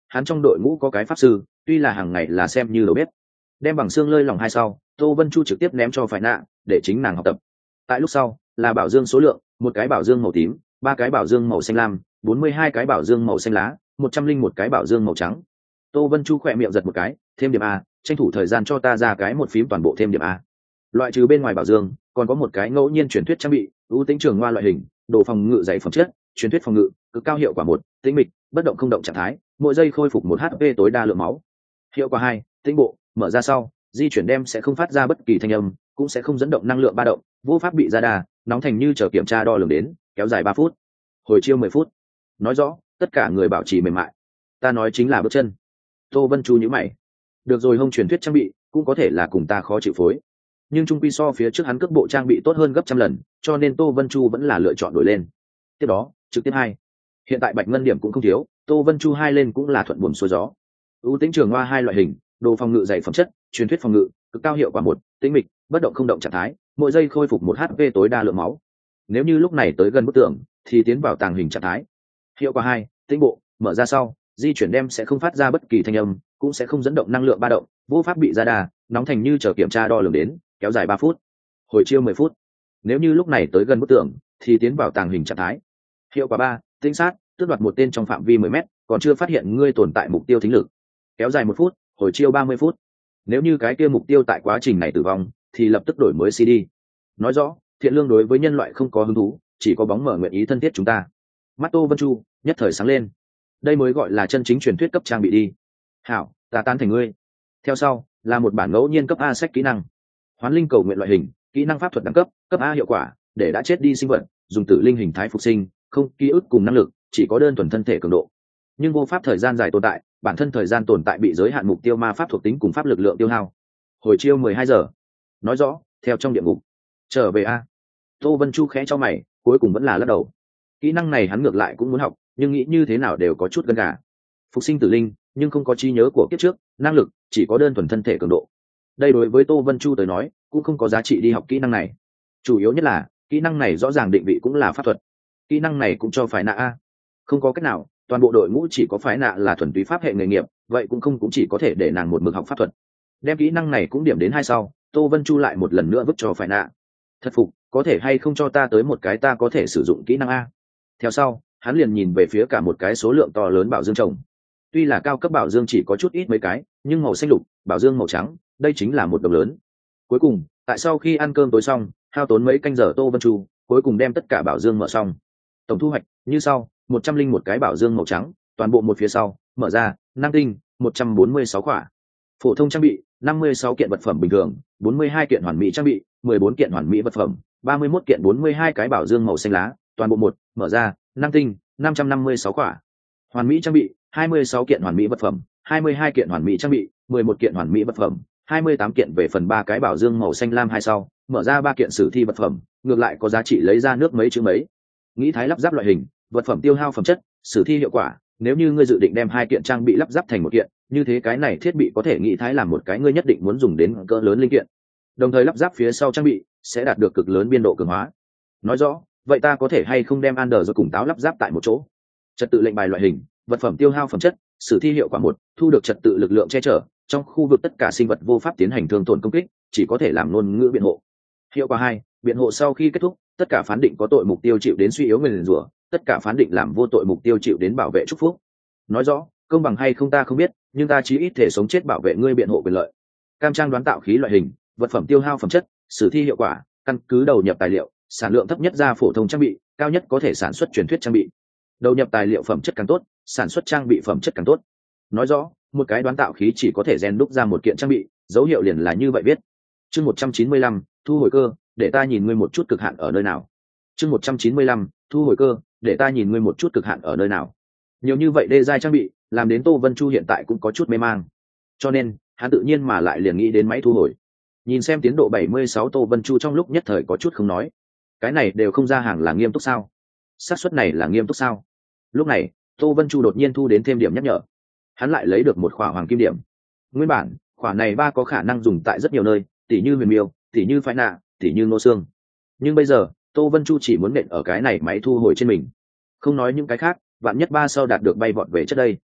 hắn trong đội ngũ có cái pháp sư, tuy là hàng ngày là xem như đầu bếp. Đem bằng xương lơi lòng hai sau, Tô Vân Chu trực tiếp ném cho phải nạ để chính nàng học tập. Tại lúc sau là bảo dương số lượng, một cái bảo dương màu tím, ba cái bảo dương màu xanh lam, bốn mươi hai cái bảo dương màu xanh lá, một trăm linh một cái bảo dương màu trắng. Tô Vân Chu khỏe miệng giật một cái, thêm điểm a, tranh thủ thời gian cho ta ra cái một phím toàn bộ thêm điểm a. Loại trừ bên ngoài bảo dương, còn có một cái ngẫu nhiên truyền thuyết trang bị, ưu tính trường hoa loại hình, đồ phòng ngự dày phẩm chất, truyền thuyết phòng ngự, cực cao hiệu quả một, tĩnh mịch, bất động không động trạng thái, mỗi giây khôi phục một hát pê tối đa lượng máu. Hiệu quả hai, tĩnh bộ, mở ra sau, di chuyển đem sẽ không phát ra bất kỳ thanh âm, cũng sẽ không dẫn động năng lượng ba động, vô pháp bị ra đà, nóng thành như chờ kiểm tra đo lường đến, kéo dài ba phút. Hồi chiêu mười phút. Nói rõ, tất cả người bảo trì mềm mại. Ta nói chính là bước chân. Tô Vân Chu nhíu mày. Được rồi, hông truyền thuyết trang bị, cũng có thể là cùng ta khó chịu phối. Nhưng trung quy so phía trước hắn cước bộ trang bị tốt hơn gấp trăm lần, cho nên Tô Vân Chu vẫn là lựa chọn đổi lên. Tiếp đó, trực tiếp hai. Hiện tại bạch ngân điểm cũng không thiếu, Tô Vân Chu hai lên cũng là thuận buồm xuôi gió. Ưu tính trường hoa hai loại hình, đồ phòng ngự dày phẩm chất, truyền thuyết phòng ngự, cực cao hiệu quả một, tĩnh mịch, bất động không động trạng thái, mỗi giây khôi phục một hát pê tối đa lượng máu. Nếu như lúc này tới gần bức tường thì tiến vào tàng hình trạng thái. Hiệu quả hai, tĩnh bộ, mở ra sau, di chuyển đem sẽ không phát ra bất kỳ thanh âm, cũng sẽ không dẫn động năng lượng ba động, vô pháp bị ra đà, nóng thành như chờ kiểm tra đo lường đến, kéo dài ba phút. Hồi chiêu mười phút. Nếu như lúc này tới gần bức tường thì tiến vào tàng hình trạng thái. Hiệu quả ba, tinh sát, tước đoạt một tên trong phạm vi mười mét, còn chưa phát hiện ngươi tồn tại mục tiêu thính lực. Kéo dài một phút, hồi chiêu ba mươi phút. Nếu như cái kia mục tiêu tại quá trình này tử vong thì lập tức đổi mới xê đê. Nói rõ, thiện lương đối với nhân loại không có hứng thú, chỉ có bóng mở nguyện ý thân thiết chúng ta. Mắt Tô Vân Chu nhất thời sáng lên. Đây mới gọi là chân chính truyền thuyết cấp trang bị đi. Hảo, ta tán thành ngươi. Theo sau là một bản ngẫu nhiên cấp A sách kỹ năng. Hoán linh cầu nguyện loại hình, kỹ năng pháp thuật đẳng cấp, cấp A hiệu quả, để đã chết đi sinh vật, dùng tử linh hình thái phục sinh, không ký ức cùng năng lực, chỉ có đơn thuần thân thể cường độ. Nhưng vô pháp thời gian dài tồn tại, bản thân thời gian tồn tại bị giới hạn mục tiêu ma pháp thuộc tính cùng pháp lực lượng tiêu hao. Hồi chiêu mười hai giờ. Nói rõ, theo trong địa ngục. Trở về A. Tô Vân Chu khẽ cho mày, cuối cùng vẫn là lắc đầu. Kỹ năng này hắn ngược lại cũng muốn học, nhưng nghĩ như thế nào đều có chút gân gà. Phục sinh tử linh, nhưng không có trí nhớ của kiếp trước, năng lực chỉ có đơn thuần thân thể cường độ. Đây đối với Tô Vân Chu tới nói, cũng không có giá trị đi học kỹ năng này. Chủ yếu nhất là, kỹ năng này rõ ràng định vị cũng là pháp thuật. Kỹ năng này cũng cho phải nạ A. Không có cách nào, toàn bộ đội ngũ chỉ có phái nạ là thuần túy pháp hệ nghề nghiệp, vậy cũng không cũng chỉ có thể để nàng một mực học pháp thuật. Đem kỹ năng này cũng điểm đến hai sau, Tô Vân Chu lại một lần nữa vứt cho phái nạ. Thật phục, có thể hay không cho ta tới một cái ta có thể sử dụng kỹ năng A. Theo sau, hắn liền nhìn về phía cả một cái số lượng to lớn bảo dương trồng. Tuy là cao cấp bảo dương chỉ có chút ít mấy cái, nhưng màu xanh lục, bảo dương màu trắng, đây chính là một đồng lớn. Cuối cùng, tại sau khi ăn cơm tối xong, hao tốn mấy canh giờ Tô Vân Chu, cuối cùng đem tất cả bảo dương mở xong. Tổng thu hoạch như sau: một trăm linh một cái bảo dương màu trắng, toàn bộ một phía sau, mở ra, năng tinh, một trăm bốn mươi sáu quả. Phổ thông trang bị, năm mươi sáu kiện vật phẩm bình thường, bốn mươi hai kiện hoàn mỹ trang bị, mười bốn kiện hoàn mỹ vật phẩm, ba mươi mốt kiện bốn mươi hai cái bảo dương màu xanh lá, toàn bộ một, mở ra, năng tinh, năm trăm năm mươi sáu quả. Hoàn mỹ trang bị, hai mươi sáu kiện hoàn mỹ vật phẩm, hai mươi hai kiện hoàn mỹ trang bị, mười một kiện hoàn mỹ vật phẩm, hai mươi tám kiện về phần ba cái bảo dương màu xanh lam hai sau, mở ra ba kiện sử thi vật phẩm, ngược lại có giá trị lấy ra nước mấy chữ mấy. Nghĩ thái lắp ráp loại hình, vật phẩm tiêu hao phẩm chất, sử thi hiệu quả, nếu như ngươi dự định đem hai kiện trang bị lắp ráp thành một kiện, như thế cái này thiết bị có thể nghĩ thái làm một cái ngươi nhất định muốn dùng đến cỡ lớn linh kiện. Đồng thời lắp ráp phía sau trang bị sẽ đạt được cực lớn biên độ cường hóa. Nói rõ, vậy ta có thể hay không đem Ander rồi cùng táo lắp ráp tại một chỗ? Trật tự lệnh bài loại hình, vật phẩm tiêu hao phẩm chất, sử thi hiệu quả một, thu được trật tự lực lượng che chở, trong khu vực tất cả sinh vật vô pháp tiến hành thương tổn công kích, chỉ có thể làm ngôn ngữ biện hộ. Hiệu quả hai, biện hộ sau khi kết thúc, tất cả phán định có tội mục tiêu chịu đến suy yếu nguyền rủa, tất cả phán định làm vô tội mục tiêu chịu đến bảo vệ chúc phúc. Nói rõ, công bằng hay không ta không biết, nhưng ta chí ít thể sống chết bảo vệ ngươi biện hộ quyền lợi. Cam trang đoán tạo khí loại hình, vật phẩm tiêu hao phẩm chất, sử thi hiệu quả, căn cứ đầu nhập tài liệu, sản lượng thấp nhất ra phổ thông trang bị, cao nhất có thể sản xuất truyền thuyết trang bị. Đầu nhập tài liệu phẩm chất càng tốt, sản xuất trang bị phẩm chất càng tốt. Nói rõ, một cái đoán tạo khí chỉ có thể rèn đúc ra một kiện trang bị, dấu hiệu liền là như vậy viết. Chương một trăm chín mươi lăm, thu hồi cơ, để ta nhìn ngươi một chút cực hạn ở nơi nào. Chương một trăm chín mươi lăm, thu hồi cơ, để ta nhìn ngươi một chút cực hạn ở nơi nào. Nhiều như vậy đê giai trang bị, làm đến Tô Vân Chu hiện tại cũng có chút mê mang. Cho nên, hắn tự nhiên mà lại liền nghĩ đến máy thu hồi. Nhìn xem tiến độ bảy mươi sáu, Tô Vân Chu trong lúc nhất thời có chút không nói. Cái này đều không ra hàng là nghiêm túc sao? Xác suất này là nghiêm túc sao? Lúc này, Tô Vân Chu đột nhiên thu đến thêm điểm nhắc nhở. Hắn lại lấy được một khỏa hoàng kim điểm. Nguyên bản, khỏa này ba có khả năng dùng tại rất nhiều nơi, tỉ như huyền miêu, tỉ như phái nạ, tỉ như nô xương. Nhưng bây giờ, Tô Vân Chu chỉ muốn nện ở cái này máy thu hồi trên mình. Không nói những cái khác, vạn nhất ba sau đạt được bay vọt về trước đây.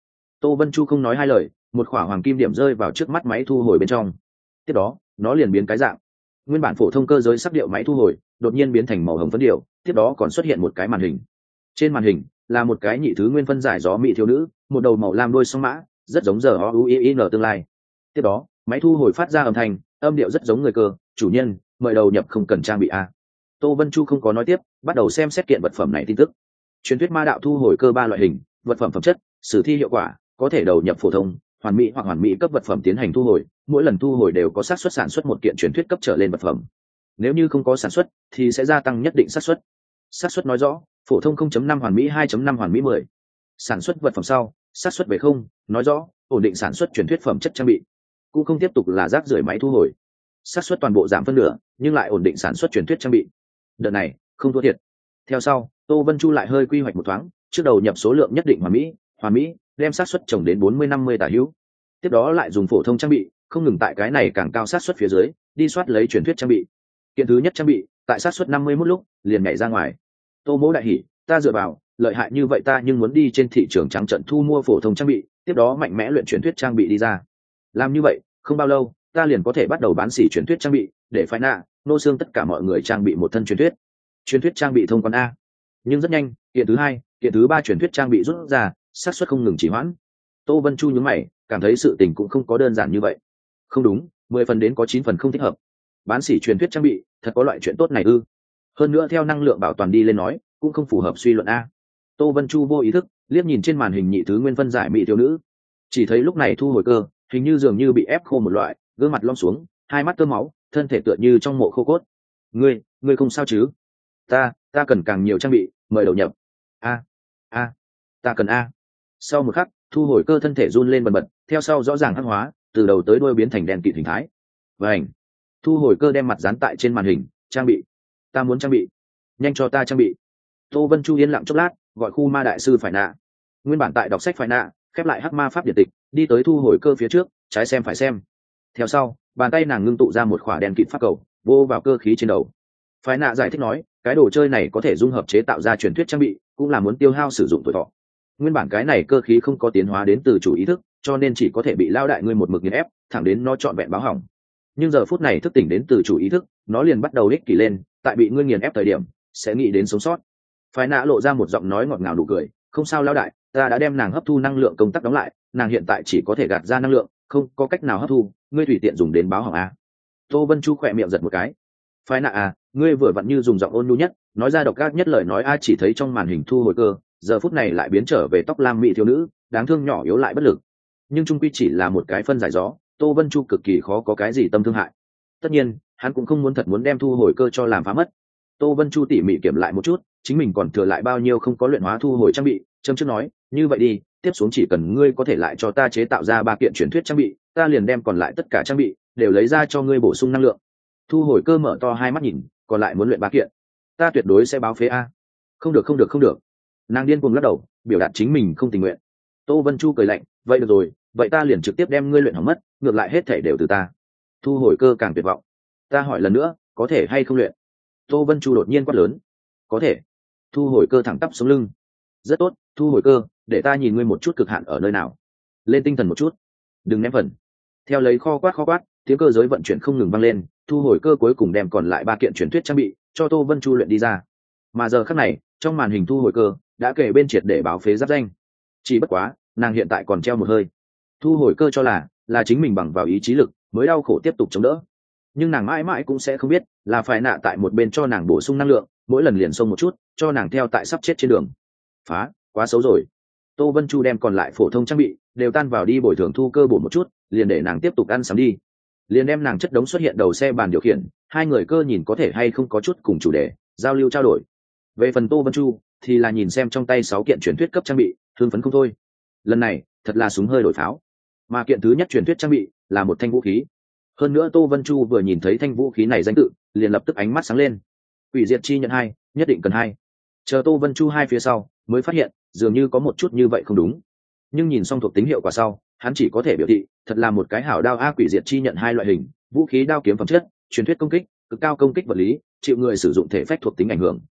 Tô Vân Chu không nói hai lời, một khỏa hoàng kim điểm rơi vào trước mắt máy thu hồi bên trong. Tiếp đó nó liền biến cái dạng. Nguyên bản phổ thông cơ giới sắc điệu máy thu hồi đột nhiên biến thành màu hồng phấn điệu, tiếp đó còn xuất hiện một cái màn hình. Trên màn hình là một cái nhị thứ nguyên phân giải gió mỹ thiếu nữ, một đầu màu lam đôi song mã, rất giống giờ o u i n tương lai. Tiếp đó máy thu hồi phát ra âm thanh, âm điệu rất giống người cơ, chủ nhân mời đầu nhập không cần trang bị a. Tô Vân Chu không có nói tiếp, bắt đầu xem xét kiện vật phẩm này tin tức. Truyền thuyết ma đạo thu hồi cơ ba loại hình, vật phẩm phẩm chất, sử thi hiệu quả, có thể đầu nhập phổ thông, hoàn mỹ hoặc hoàn mỹ cấp vật phẩm tiến hành thu hồi, mỗi lần thu hồi đều có xác suất sản xuất một kiện truyền thuyết cấp trở lên vật phẩm. Nếu như không có sản xuất thì sẽ gia tăng nhất định xác suất. Xác suất nói rõ phổ thông không chấm năm hoàn mỹ hai chấm năm hoàn mỹ mười. Sản xuất vật phẩm sau xác suất về không, nói rõ ổn định sản xuất truyền thuyết phẩm chất trang bị, cũng không tiếp tục là rác rưởi máy thu hồi. Xác suất toàn bộ giảm phân nửa nhưng lại ổn định sản xuất truyền thuyết trang bị, đợt này không thua thiệt. Theo sau Tô Vân Chu lại hơi quy hoạch một thoáng, trước đầu nhập số lượng nhất định hoàn mỹ hoàn mỹ, đem xác suất trồng đến bốn mươi năm mươi tả hữu. Tiếp đó lại dùng phổ thông trang bị, không ngừng tại cái này càng cao xác suất phía dưới đi soát lấy truyền thuyết trang bị. Kiện thứ nhất trang bị tại xác suất năm mươi mốt lúc liền nhảy ra ngoài. Tô Mỗ đại hỉ, ta dựa vào lợi hại như vậy ta nhưng muốn đi trên thị trường trắng trận thu mua phổ thông trang bị, tiếp đó mạnh mẽ luyện truyền thuyết trang bị đi ra. Làm như vậy không bao lâu ta liền có thể bắt đầu bán xỉ truyền thuyết trang bị, để phái nạ nô xương tất cả mọi người trang bị một thân truyền thuyết truyền thuyết trang bị thông quan a. Nhưng rất nhanh kiện thứ hai kiện thứ ba truyền thuyết trang bị rút ra, xác suất không ngừng chỉ hoãn. Tô Vân Chu nhướng mày, cảm thấy sự tình cũng không có đơn giản như vậy. Không đúng, mười phần đến có chín phần không thích hợp. Bán xỉ truyền thuyết trang bị thật có loại chuyện tốt này ư? Hơn nữa theo năng lượng bảo toàn đi lên nói cũng không phù hợp suy luận a. Tô Vân Chu vô ý thức liếc nhìn trên màn hình nhị thứ nguyên phân giải mỹ thiếu nữ, chỉ thấy lúc này thu hồi cơ hình như dường như bị ép khô một loại, gương mặt lom xuống, hai mắt tơ máu, thân thể tựa như trong mộ khô cốt. Ngươi, ngươi không sao chứ? Ta, ta cần càng nhiều trang bị, mời đầu nhập. A, a, ta cần a. Sau một khắc, thu hồi cơ thân thể run lên bần bật, theo sau rõ ràng hắc hóa, từ đầu tới đuôi biến thành đèn kịt hình thái. Vành. Thu hồi cơ đem mặt dán tại trên màn hình, trang bị. Ta muốn trang bị. Nhanh cho ta trang bị. Tô Vân Chu yên lặng chốc lát, gọi khu ma đại sư phải nạ. Nguyên bản tại đọc sách phải nạ, khép lại hắc ma pháp điện tịch, đi tới thu hồi cơ phía trước, trái xem phải xem. Theo sau, bàn tay nàng ngưng tụ ra một khỏa đèn kịt pháp cầu, vô vào cơ khí trên đầu. Phái nạ giải thích nói, cái đồ chơi này có thể dung hợp chế tạo ra truyền thuyết trang bị, cũng là muốn tiêu hao sử dụng tuổi thọ. Nguyên bản cái này cơ khí không có tiến hóa đến từ chủ ý thức, cho nên chỉ có thể bị lao đại ngươi một mực nghiền ép, thẳng đến nó trọn vẹn báo hỏng. Nhưng giờ phút này thức tỉnh đến từ chủ ý thức, nó liền bắt đầu ích kỷ lên, tại bị ngươi nghiền ép thời điểm, sẽ nghĩ đến sống sót. Phái nạ lộ ra một giọng nói ngọt ngào đủ cười, không sao lao đại, ta đã đem nàng hấp thu năng lượng công tắc đóng lại, nàng hiện tại chỉ có thể gạt ra năng lượng, không có cách nào hấp thu, ngươi tùy tiện dùng đến báo hỏng a. Tô Vân Chu khỏe miệng giật một cái. Phái nạ à, ngươi vừa vặn như dùng giọng ôn nhu nhất, nói ra độc ác nhất lời nói a. Chỉ thấy trong màn hình thu hồi cơ, giờ phút này lại biến trở về tóc lam mỹ thiếu nữ, đáng thương nhỏ yếu lại bất lực. Nhưng trung quy chỉ là một cái phân giải gió, Tô Vân Chu cực kỳ khó có cái gì tâm thương hại. Tất nhiên hắn cũng không muốn thật muốn đem thu hồi cơ cho làm phá mất. Tô Vân Chu tỉ mỉ kiểm lại một chút, chính mình còn thừa lại bao nhiêu không có luyện hóa thu hồi trang bị, châm trước nói, như vậy đi, tiếp xuống chỉ cần ngươi có thể lại cho ta chế tạo ra ba kiện truyền thuyết trang bị, ta liền đem còn lại tất cả trang bị đều lấy ra cho ngươi bổ sung năng lượng. Thu hồi cơ mở to hai mắt nhìn, còn lại muốn luyện ba kiện, ta tuyệt đối sẽ báo phế a. Không được không được không được. Nàng điên cuồng lắc đầu, biểu đạt chính mình không tình nguyện. Tô Vân Chu cười lạnh, vậy được rồi, vậy ta liền trực tiếp đem ngươi luyện hỏng mất, ngược lại hết thể đều từ ta. Thu hồi cơ càng tuyệt vọng. Ta hỏi lần nữa, có thể hay không luyện? Tô Vân Chu đột nhiên quát lớn. Có thể. Thu hồi cơ thẳng tắp sống lưng. Rất tốt, thu hồi cơ, để ta nhìn ngươi một chút cực hạn ở nơi nào. Lên tinh thần một chút, đừng ném phần. Theo lấy kho quát kho quát, tiếng cơ giới vận chuyển không ngừng vang lên, thu hồi cơ cuối cùng đem còn lại ba kiện truyền thuyết trang bị cho Tô Vân Chu luyện đi ra. Mà giờ khắc này, trong màn hình thu hồi cơ đã kể bên triệt để báo phế giáp danh. Chỉ bất quá, nàng hiện tại còn treo một hơi. Thu hồi cơ cho là là chính mình bằng vào ý chí lực mới đau khổ tiếp tục chống đỡ. Nhưng nàng mãi mãi cũng sẽ không biết, là phải nạ tại một bên cho nàng bổ sung năng lượng, mỗi lần liền xông một chút, cho nàng theo tại sắp chết trên đường. Phá, quá xấu rồi. Tô Vân Chu đem còn lại phổ thông trang bị đều tan vào đi bồi thường thu cơ bổ một chút, liền để nàng tiếp tục ăn sắm đi. Liền đem nàng chất đống xuất hiện đầu xe bàn điều khiển, hai người cơ nhìn có thể hay không có chút cùng chủ đề, giao lưu trao đổi. Về phần Tô Vân Chu thì là nhìn xem trong tay sáu kiện truyền thuyết cấp trang bị, thương phấn không thôi. Lần này thật là súng hơi đổi pháo, mà kiện thứ nhất truyền thuyết trang bị là một thanh vũ khí. Hơn nữa Tô Vân Chu vừa nhìn thấy thanh vũ khí này danh tự, liền lập tức ánh mắt sáng lên. Quỷ diệt chi nhận hai, nhất định cần hai. Chờ Tô Vân Chu hai phía sau mới phát hiện dường như có một chút như vậy không đúng. Nhưng nhìn xong thuộc tính hiệu quả sau, hắn chỉ có thể biểu thị thật là một cái hảo đao a. Quỷ diệt chi nhận hai loại hình vũ khí, đao kiếm phẩm chất, truyền thuyết công kích, cực cao công kích vật lý, chịu người sử dụng thể phách thuộc tính ảnh hưởng.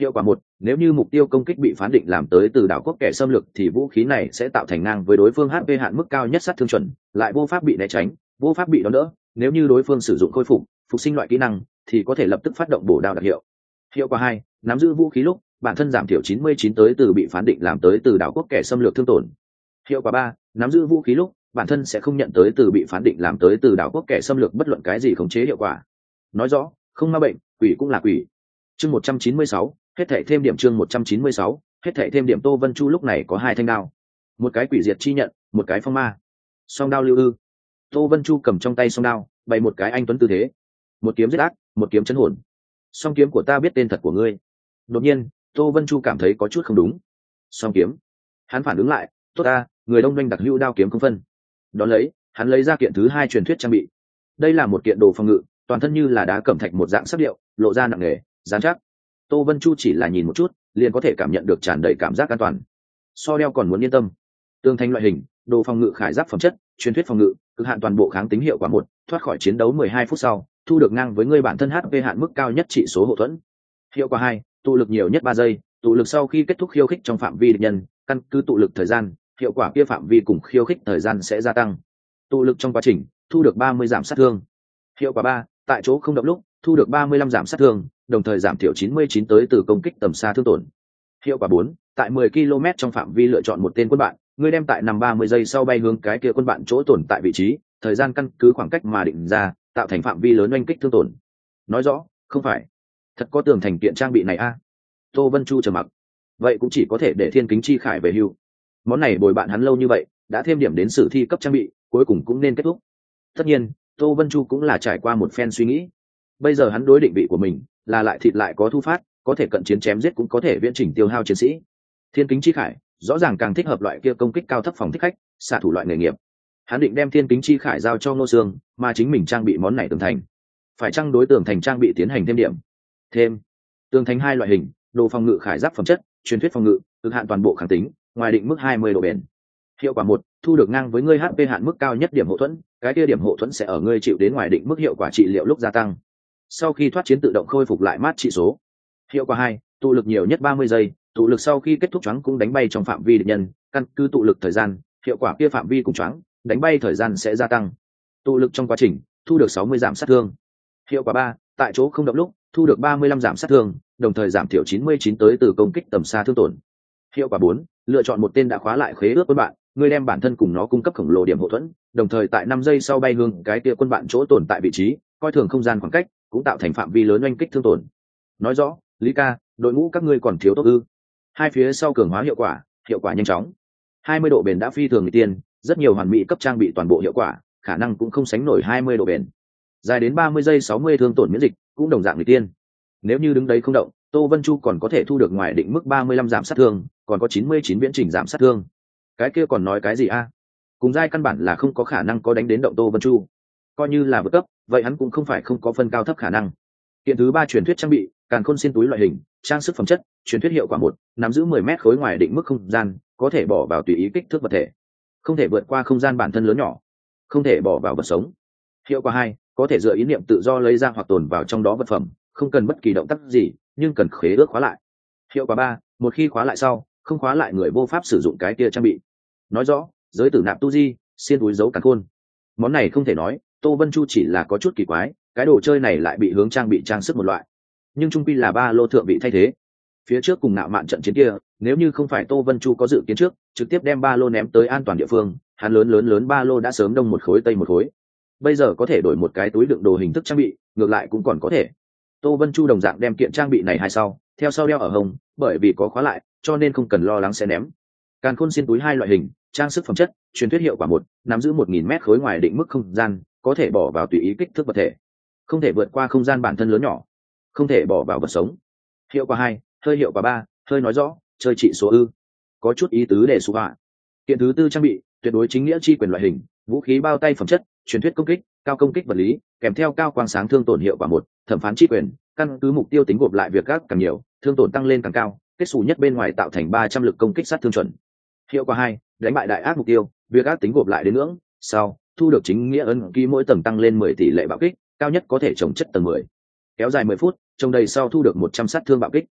Hiệu quả một, nếu như mục tiêu công kích bị phán định làm tới từ đảo quốc kẻ xâm lược thì vũ khí này sẽ tạo thành ngang với đối phương hát pê hạn mức cao nhất sát thương chuẩn, lại vô pháp bị né tránh, vô pháp bị đón đỡ. Nếu như đối phương sử dụng khôi phục phục sinh loại kỹ năng thì có thể lập tức phát động bổ đao đặc hiệu. Hiệu quả hai, nắm giữ vũ khí lúc bản thân giảm thiểu chín mươi chín tới từ bị phán định làm tới từ đảo quốc kẻ xâm lược thương tổn. Hiệu quả ba, nắm giữ vũ khí lúc bản thân sẽ không nhận tới từ bị phán định làm tới từ đảo quốc kẻ xâm lược bất luận cái gì khống chế hiệu quả. Nói rõ, không ma bệnh, quỷ cũng là quỷ. Chương một trăm chín mươi sáu, hết thảy thêm điểm. Chương một trăm chín mươi sáu, hết thảy thêm điểm. Tô Vân Chu lúc này có hai thanh đao, một cái quỷ diệt chi nhận, một cái phong ma. Song đao lưu ư? Tô Vân Chu cầm trong tay song đao, bày một cái anh tuấn tư thế. Một kiếm giết ác, một kiếm chấn hồn. Song kiếm của ta biết tên thật của ngươi. Đột nhiên, Tô Vân Chu cảm thấy có chút không đúng. Song kiếm? Hắn phản ứng lại, tốt ta, người đông doanh đặc hữu đao kiếm không phân. Đón lấy, hắn lấy ra kiện thứ hai truyền thuyết trang bị. Đây là một kiện đồ phòng ngự, toàn thân như là đá cẩm thạch một dạng sắc điệu, lộ ra nặng nề, dán chắc. Tô Vân Chu chỉ là nhìn một chút liền có thể cảm nhận được tràn đầy cảm giác an toàn, so đeo còn muốn yên tâm. Tương thanh loại hình đồ phòng ngự khải giáp phẩm chất, truyền thuyết phòng ngự cực hạn toàn bộ kháng tính hiệu quả một, thoát khỏi chiến đấu mười hai phút sau thu được ngang với người bản thân hát pê hạn mức cao nhất trị số hậu thuẫn. Hiệu quả hai, tụ lực nhiều nhất ba giây, tụ lực sau khi kết thúc khiêu khích trong phạm vi địch nhân, căn cứ tụ lực thời gian, hiệu quả kia phạm vi cùng khiêu khích thời gian sẽ gia tăng. Tụ lực trong quá trình thu được ba mươi giảm sát thương. Hiệu quả ba, tại chỗ không động lúc thu được ba mươi lăm giảm sát thương, đồng thời giảm thiểu chín mươi chín tới từ công kích tầm xa thương tổn. Hiệu quả bốn, tại mười ki lô mét trong phạm vi lựa chọn một tên quân bạn, ngươi đem tại năm ba mươi giây sau bay hướng cái kia quân bạn chỗ tồn tại vị trí, thời gian căn cứ khoảng cách mà định ra, tạo thành phạm vi lớn oanh kích thương tổn. Nói rõ, không phải thật có tường thành kiện trang bị này a? À? Tô Vân Chu trầm mặc. Vậy cũng chỉ có thể để Thiên Kính Chi Khải về hưu. Món này bồi bạn hắn lâu như vậy, đã thêm điểm đến sử thi cấp trang bị, cuối cùng cũng nên kết thúc. Tất nhiên, Tô Vân Chu cũng là trải qua một phen suy nghĩ. Bây giờ hắn đối định vị của mình là lại thịt lại có thu phát, có thể cận chiến chém giết cũng có thể viễn chỉnh tiêu hao chiến sĩ. Thiên Kính Chi Khải rõ ràng càng thích hợp loại kia công kích cao thấp phòng thích khách, xạ thủ loại nghề nghiệp. Hắn định đem Thiên Kính Chi Khải giao cho Ngô Sương, mà chính mình trang bị món này tường thành. Phải chăng đối tượng thành trang bị tiến hành thêm điểm? Thêm tường thành hai loại hình, đồ phòng ngự khải giáp phẩm chất, truyền thuyết phòng ngự cực hạn toàn bộ kháng tính, ngoài định mức hai mươi độ bền. Hiệu quả một, thu được ngang với ngươi hát pê hạn mức cao nhất điểm hộ thuẫn, cái kia điểm hộ thuẫn sẽ ở ngươi chịu đến ngoài định mức hiệu quả trị liệu lúc gia tăng. Sau khi thoát chiến tự động khôi phục lại mát trị số. Hiệu quả hai, tụ lực nhiều nhất ba mươi giây, tụ lực sau khi kết thúc choáng cũng đánh bay trong phạm vi địch nhân, căn cứ tụ lực thời gian, hiệu quả kia phạm vi cùng choáng, đánh bay thời gian sẽ gia tăng. Tụ lực trong quá trình, thu được sáu mươi giảm sát thương. Hiệu quả ba, tại chỗ không động lúc, thu được ba mươi lăm giảm sát thương, đồng thời giảm thiểu chín mươi chín tới từ công kích tầm xa thương tổn. Hiệu quả bốn, lựa chọn một tên đã khóa lại khế ước với bạn, ngươi đem bản thân cùng nó cung cấp khổng lồ điểm hậu thuẫn, đồng thời tại năm giây sau bay hướng cái kia quân bạn chỗ tồn tại vị trí, coi thường không gian khoảng cách, cũng tạo thành phạm vi lớn oanh kích thương tổn. Nói rõ, Lý ca, đội ngũ các ngươi còn thiếu tốt ư? Hai phía sau cường hóa hiệu quả, hiệu quả nhanh chóng, hai mươi độ bền đã phi thường người tiên, rất nhiều hoàn mỹ cấp trang bị toàn bộ hiệu quả, khả năng cũng không sánh nổi hai mươi độ bền. Dài đến ba mươi giây sáu mươi thương tổn miễn dịch, cũng đồng dạng người tiên. Nếu như đứng đấy không động, Tô Vân Chu còn có thể thu được ngoài định mức ba mươi lăm giảm sát thương, còn có chín mươi chín viễn trình giảm sát thương. Cái kia còn nói cái gì a? Cùng giai căn bản là không có khả năng có đánh đến động Tô Vân Chu. Coi như là vượt cấp, vậy hắn cũng không phải không có phân cao thấp khả năng. Kiện thứ ba truyền thuyết trang bị, Càn Khôn Xiên túi loại hình, trang sức phẩm chất, truyền thuyết hiệu quả một, nắm giữ mười mét khối ngoài định mức không gian, có thể bỏ vào tùy ý kích thước vật thể, không thể vượt qua không gian bản thân lớn nhỏ, không thể bỏ vào vật sống. Hiệu quả hai, có thể dựa ý niệm tự do lấy ra hoặc tồn vào trong đó vật phẩm, không cần bất kỳ động tác gì, nhưng cần khế ước khóa lại. Hiệu quả ba, một khi khóa lại sau, không khóa lại người vô pháp sử dụng cái kia trang bị. Nói rõ, giới tử nạp tu di, xiên túi giấu càn khôn. Món này không thể nói, Tô Vân Chu chỉ là có chút kỳ quái, cái đồ chơi này lại bị hướng trang bị trang sức một loại, nhưng trung quy là ba lô thượng bị thay thế. Phía trước cùng nạo mạn trận chiến kia, nếu như không phải Tô Vân Chu có dự kiến trước, trực tiếp đem ba lô ném tới an toàn địa phương, hắn lớn lớn lớn ba lô đã sớm đông một khối tây một khối. Bây giờ có thể đổi một cái túi đựng đồ hình thức trang bị, ngược lại cũng còn có thể. Tô Vân Chu đồng dạng đem kiện trang bị này hai sau, theo sau đeo ở hông, bởi vì có khóa lại, cho nên không cần lo lắng sẽ ném. Càn Khôn Xiên túi hai loại hình, trang sức phẩm chất, truyền thuyết hiệu quả một, nắm giữ một nghìn mét khối ngoài định mức không gian, có thể bỏ vào tùy ý kích thước vật thể, không thể vượt qua không gian bản thân lớn nhỏ, không thể bỏ vào vật sống. Hiệu quả hai, hơi hiệu quả ba, hơi nói rõ, chơi trị số ư? Có chút ý tứ để xu họa. Kiện thứ tư trang bị, tuyệt đối chính nghĩa chi quyền loại hình, vũ khí bao tay phẩm chất, truyền thuyết công kích, cao công kích vật lý, kèm theo cao quang sáng thương tổn hiệu quả một, thẩm phán chi quyền, căn cứ mục tiêu tính gộp lại việc gác càng nhiều, thương tổn tăng lên càng cao, kết xù nhất bên ngoài tạo thành ba trăm lực công kích sát thương chuẩn. Hiệu quả hai, đánh bại đại ác mục tiêu, việc ác tính gộp lại đến ngưỡng, sau thu được chính nghĩa ấn ký mỗi tầng tăng lên mười tỷ lệ bạo kích, cao nhất có thể trồng chất tầng mười. Kéo dài mười phút, trồng đầy sau thu được một trăm sát thương bạo kích.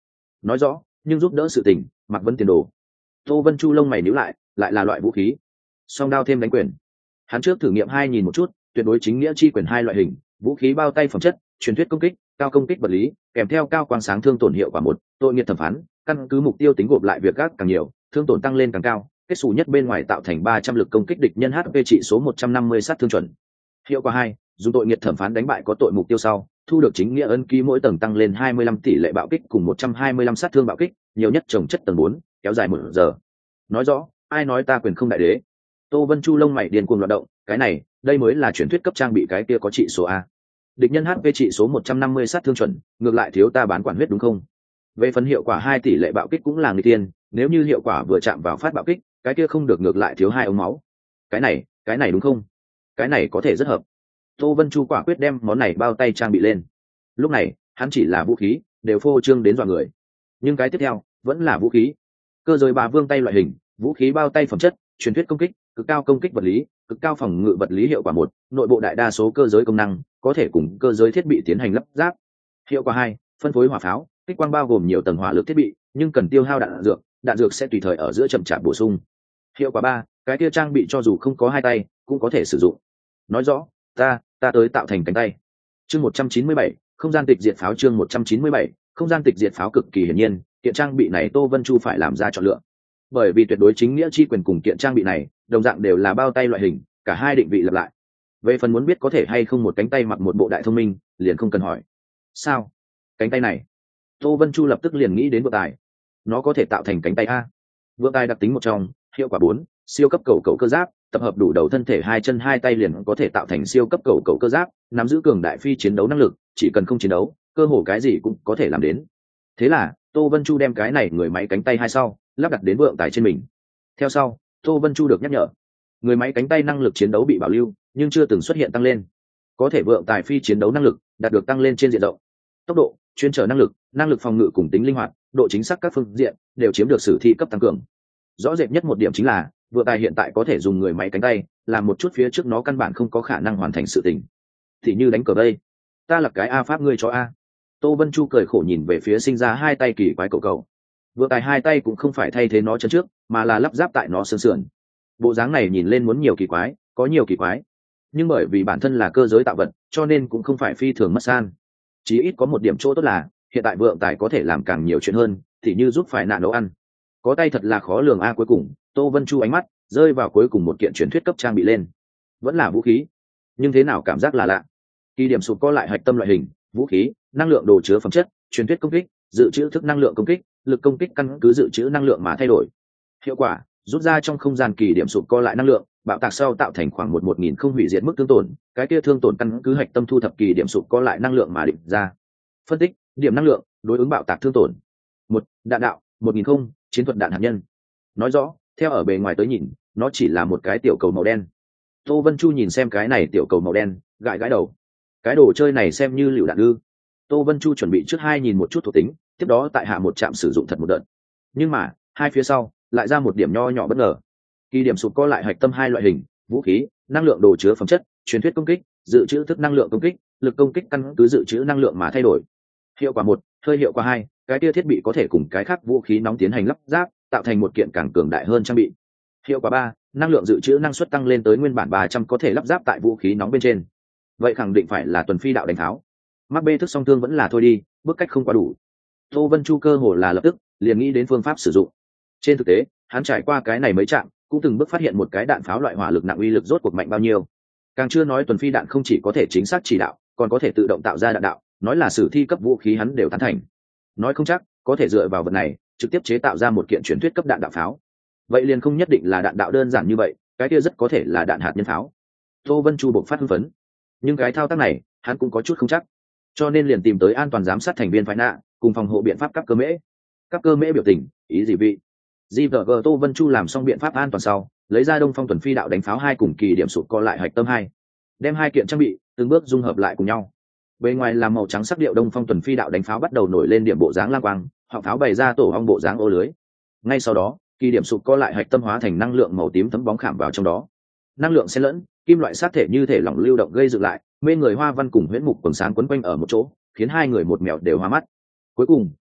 nói rõ nhưng giúp đỡ sự tình mặc vân tiền đồ. Tô Vân Chu lông mày níu lại, lại là loại vũ khí song đao thêm đánh quyền. Hắn trước thử nghiệm hai nhìn một chút, tuyệt đối chính nghĩa chi quyền hai loại hình vũ khí bao tay phẩm chất, truyền thuyết công kích, cao công kích vật lý, kèm theo cao quang sáng thương tổn hiệu quả một, tội nghiệt thẩm phán, căn cứ mục tiêu tính gộp lại việc gác càng nhiều, thương tổn tăng lên càng cao, kết xù nhất bên ngoài tạo thành ba trăm lực công kích địch nhân hát pê trị số một trăm năm mươi sát thương chuẩn. Hiệu quả hai, dùng tội nghiệt thẩm phán đánh bại có tội mục tiêu sau, thu được chính nghĩa ân ký mỗi tầng tăng lên hai mươi lăm tỷ lệ bạo kích cùng một trăm hai mươi lăm sát thương bạo kích, nhiều nhất trồng chất tầng bốn, kéo dài một giờ. Nói rõ, ai nói ta quyền không đại đế? Tô Vân Chu lông mày điên cuồng loạn động, cái này, đây mới là truyền thuyết cấp trang bị cái kia có trị số a. Địch nhân hát pê trị số một trăm năm mươi sát thương chuẩn, ngược lại thiếu ta bán quản huyết đúng không? Về phần hiệu quả hai tỷ lệ bạo kích cũng là người tiên, nếu như hiệu quả vừa chạm vào phát bạo kích, cái kia không được ngược lại thiếu hai ống máu. Cái này, cái này đúng không? Cái này có thể rất hợp. Tô Vân Chu quả quyết đem món này bao tay trang bị lên. Lúc này, hắn chỉ là vũ khí, đều phô trương đến dọa người. Nhưng cái tiếp theo, vẫn là vũ khí. Cơ giới bà vương tay loại hình, vũ khí bao tay phẩm chất, truyền thuyết công kích, cực cao công kích vật lý, cực cao phòng ngự vật lý hiệu quả một, nội bộ đại đa số cơ giới công năng, có thể cùng cơ giới thiết bị tiến hành lắp ráp. Hiệu quả hai, phân phối hỏa pháo, kích quang bao gồm nhiều tầng hỏa lực thiết bị, nhưng cần tiêu hao đạn dược, đạn dược sẽ tùy thời ở giữa chậm chạp bổ sung. Hiệu quả ba, cái kia trang bị cho dù không có hai tay, cũng có thể sử dụng. Nói rõ, ta, ta tới tạo thành cánh tay. Chương một trăm chín mươi bảy, không gian tịch diệt pháo chương một trăm chín mươi bảy, không gian tịch diệt pháo cực kỳ hiển nhiên, kiện trang bị này Tô Vân Chu phải làm ra chọn lựa. Bởi vì tuyệt đối chính nghĩa chi quyền cùng kiện trang bị này, đồng dạng đều là bao tay loại hình, cả hai định vị lặp lại. Về phần muốn biết có thể hay không một cánh tay mặc một bộ đại thông minh, liền không cần hỏi. Sao? Cánh tay này? Tô Vân Chu lập tức liền nghĩ đến vượng tài. Nó có thể tạo thành cánh tay a. Vượng tài đặc tính một trong, hiệu quả bốn, siêu cấp cầu cầu cơ giáp, tập hợp đủ đầu thân thể hai chân hai tay liền có thể tạo thành siêu cấp cầu cầu cơ giáp, nắm giữ cường đại phi chiến đấu năng lực, chỉ cần không chiến đấu, cơ hồ cái gì cũng có thể làm đến. Thế là, Tô Vân Chu đem cái này người máy cánh tay hai sau, lắp đặt đến vượng tài trên mình. Theo sau, Tô Vân Chu được nhắc nhở, người máy cánh tay năng lực chiến đấu bị bảo lưu, nhưng chưa từng xuất hiện tăng lên. Có thể vượng tài phi chiến đấu năng lực đạt được tăng lên trên diện rộng. Tốc độ, chuyên trở năng lực, năng lực phòng ngự cùng tính linh hoạt, độ chính xác các phương diện đều chiếm được sử thi cấp tăng cường. Rõ rệt nhất một điểm chính là, vượng tài hiện tại có thể dùng người máy cánh tay làm một chút phía trước nó căn bản không có khả năng hoàn thành sự tình. Thì như đánh cờ đây, ta là cái a pháp ngươi cho a. Tô Vân Chu cười khổ nhìn về phía sinh ra hai tay kỳ quái cầu cầu. Vượng tài hai tay cũng không phải thay thế nó chân trước, mà là lắp ráp tại nó xương sườn. Bộ dáng này nhìn lên muốn nhiều kỳ quái, có nhiều kỳ quái, nhưng bởi vì bản thân là cơ giới tạo vật, cho nên cũng không phải phi thường mất san. Chí ít có một điểm chỗ tốt là, hiện tại vượng tài có thể làm càng nhiều chuyện hơn, thì như giúp phải nạn nấu ăn. Có tay thật là khó lường a. Cuối cùng, Tô Vân Chu ánh mắt rơi vào cuối cùng một kiện truyền thuyết cấp trang bị lên, vẫn là vũ khí, nhưng thế nào cảm giác là lạ. Kỳ điểm sụp co lại hạch tâm loại hình vũ khí, năng lượng đồ chứa phẩm chất, truyền thuyết công kích, dự trữ thức năng lượng công kích, lực công kích căn cứ dự trữ năng lượng mà thay đổi. Hiệu quả, rút ra trong không gian kỳ điểm sụp co lại năng lượng, bạo tạc sau tạo thành khoảng một một nghìn không hủy diệt mức thương tổn, cái kia thương tổn căn cứ hạch tâm thu thập kỳ điểm sụp co lại năng lượng mà định ra. Phân tích, điểm năng lượng đối ứng bạo tạc thương tổn. Một, đạn đạo, một nghìn không, chiến thuật đạn hạt nhân. Nói rõ, theo ở bề ngoài tới nhìn, nó chỉ là một cái tiểu cầu màu đen. Tô Vân Chu nhìn xem cái này tiểu cầu màu đen, gãi gãi đầu. Cái đồ chơi này xem như lựu đạn ư? Tô Vân Chu chuẩn bị trước hai nhìn một chút thuộc tính, tiếp đó tại hạ một trạm sử dụng thật một đợt. Nhưng mà, hai phía sau lại ra một điểm nho nhỏ bất ngờ. Kỳ điểm sụp co lại hạch tâm hai loại hình vũ khí, năng lượng đồ chứa phẩm chất, truyền thuyết công kích, dự trữ thức năng lượng công kích, lực công kích căn cứ dự trữ năng lượng mà thay đổi. Hiệu quả một, hơi hiệu quả hai, cái kia thiết bị có thể cùng cái khác vũ khí nóng tiến hành lắp ráp, tạo thành một kiện càng cường đại hơn trang bị. Hiệu quả ba, năng lượng dự trữ năng suất tăng lên tới nguyên bản ba trăm có thể lắp ráp tại vũ khí nóng bên trên. Vậy khẳng định phải là tuần phi đạo đánh tháo. Mắc bê thức song thương vẫn là thôi đi, bước cách không quá đủ. Tô Vân Chu cơ hồ là lập tức liền nghĩ đến phương pháp sử dụng. Trên thực tế, hắn trải qua cái này mấy chạm, cũng từng bước phát hiện một cái đạn pháo loại hỏa lực nặng uy lực rốt cuộc mạnh bao nhiêu. Càng chưa nói tuần phi đạn không chỉ có thể chính xác chỉ đạo, còn có thể tự động tạo ra đạn đạo, nói là sử thi cấp vũ khí hắn đều tán thành. Nói không chắc, có thể dựa vào vật này, trực tiếp chế tạo ra một kiện truyền thuyết cấp đạn đạo pháo. Vậy liền không nhất định là đạn đạo đơn giản như vậy, cái kia rất có thể là đạn hạt nhân pháo. Tô Vân Chu bộc phát hưng phấn, nhưng cái thao tác này, hắn cũng có chút không chắc, cho nên liền tìm tới an toàn giám sát thành viên phái nạ, cùng phòng hộ biện pháp các cơ mễ. Các cơ mễ biểu tình, ý gì vị? giê vê giê Tô Vân Chu làm xong biện pháp an toàn sau, lấy ra Đông Phong tuần phi đạo đánh pháo hai cùng kỳ điểm sụp co lại hạch tâm hai, đem hai kiện trang bị từng bước dung hợp lại cùng nhau. Bên ngoài là màu trắng sắc điệu Đông Phong tuần phi đạo đánh pháo bắt đầu nổi lên điểm bộ dáng lam quang, họng pháo bày ra tổ ong bộ dáng ô lưới. Ngay sau đó, kỳ điểm sụp co lại hạch tâm hóa thành năng lượng màu tím thấm bóng khảm vào trong đó. Năng lượng xen lẫn, kim loại sát thể như thể lỏng lưu động gây dựng lại, mê người hoa văn cùng huyễn mục quần sáng quấn quanh ở một chỗ, khiến hai người một mèo đều hoa mắt. Cuối cùng,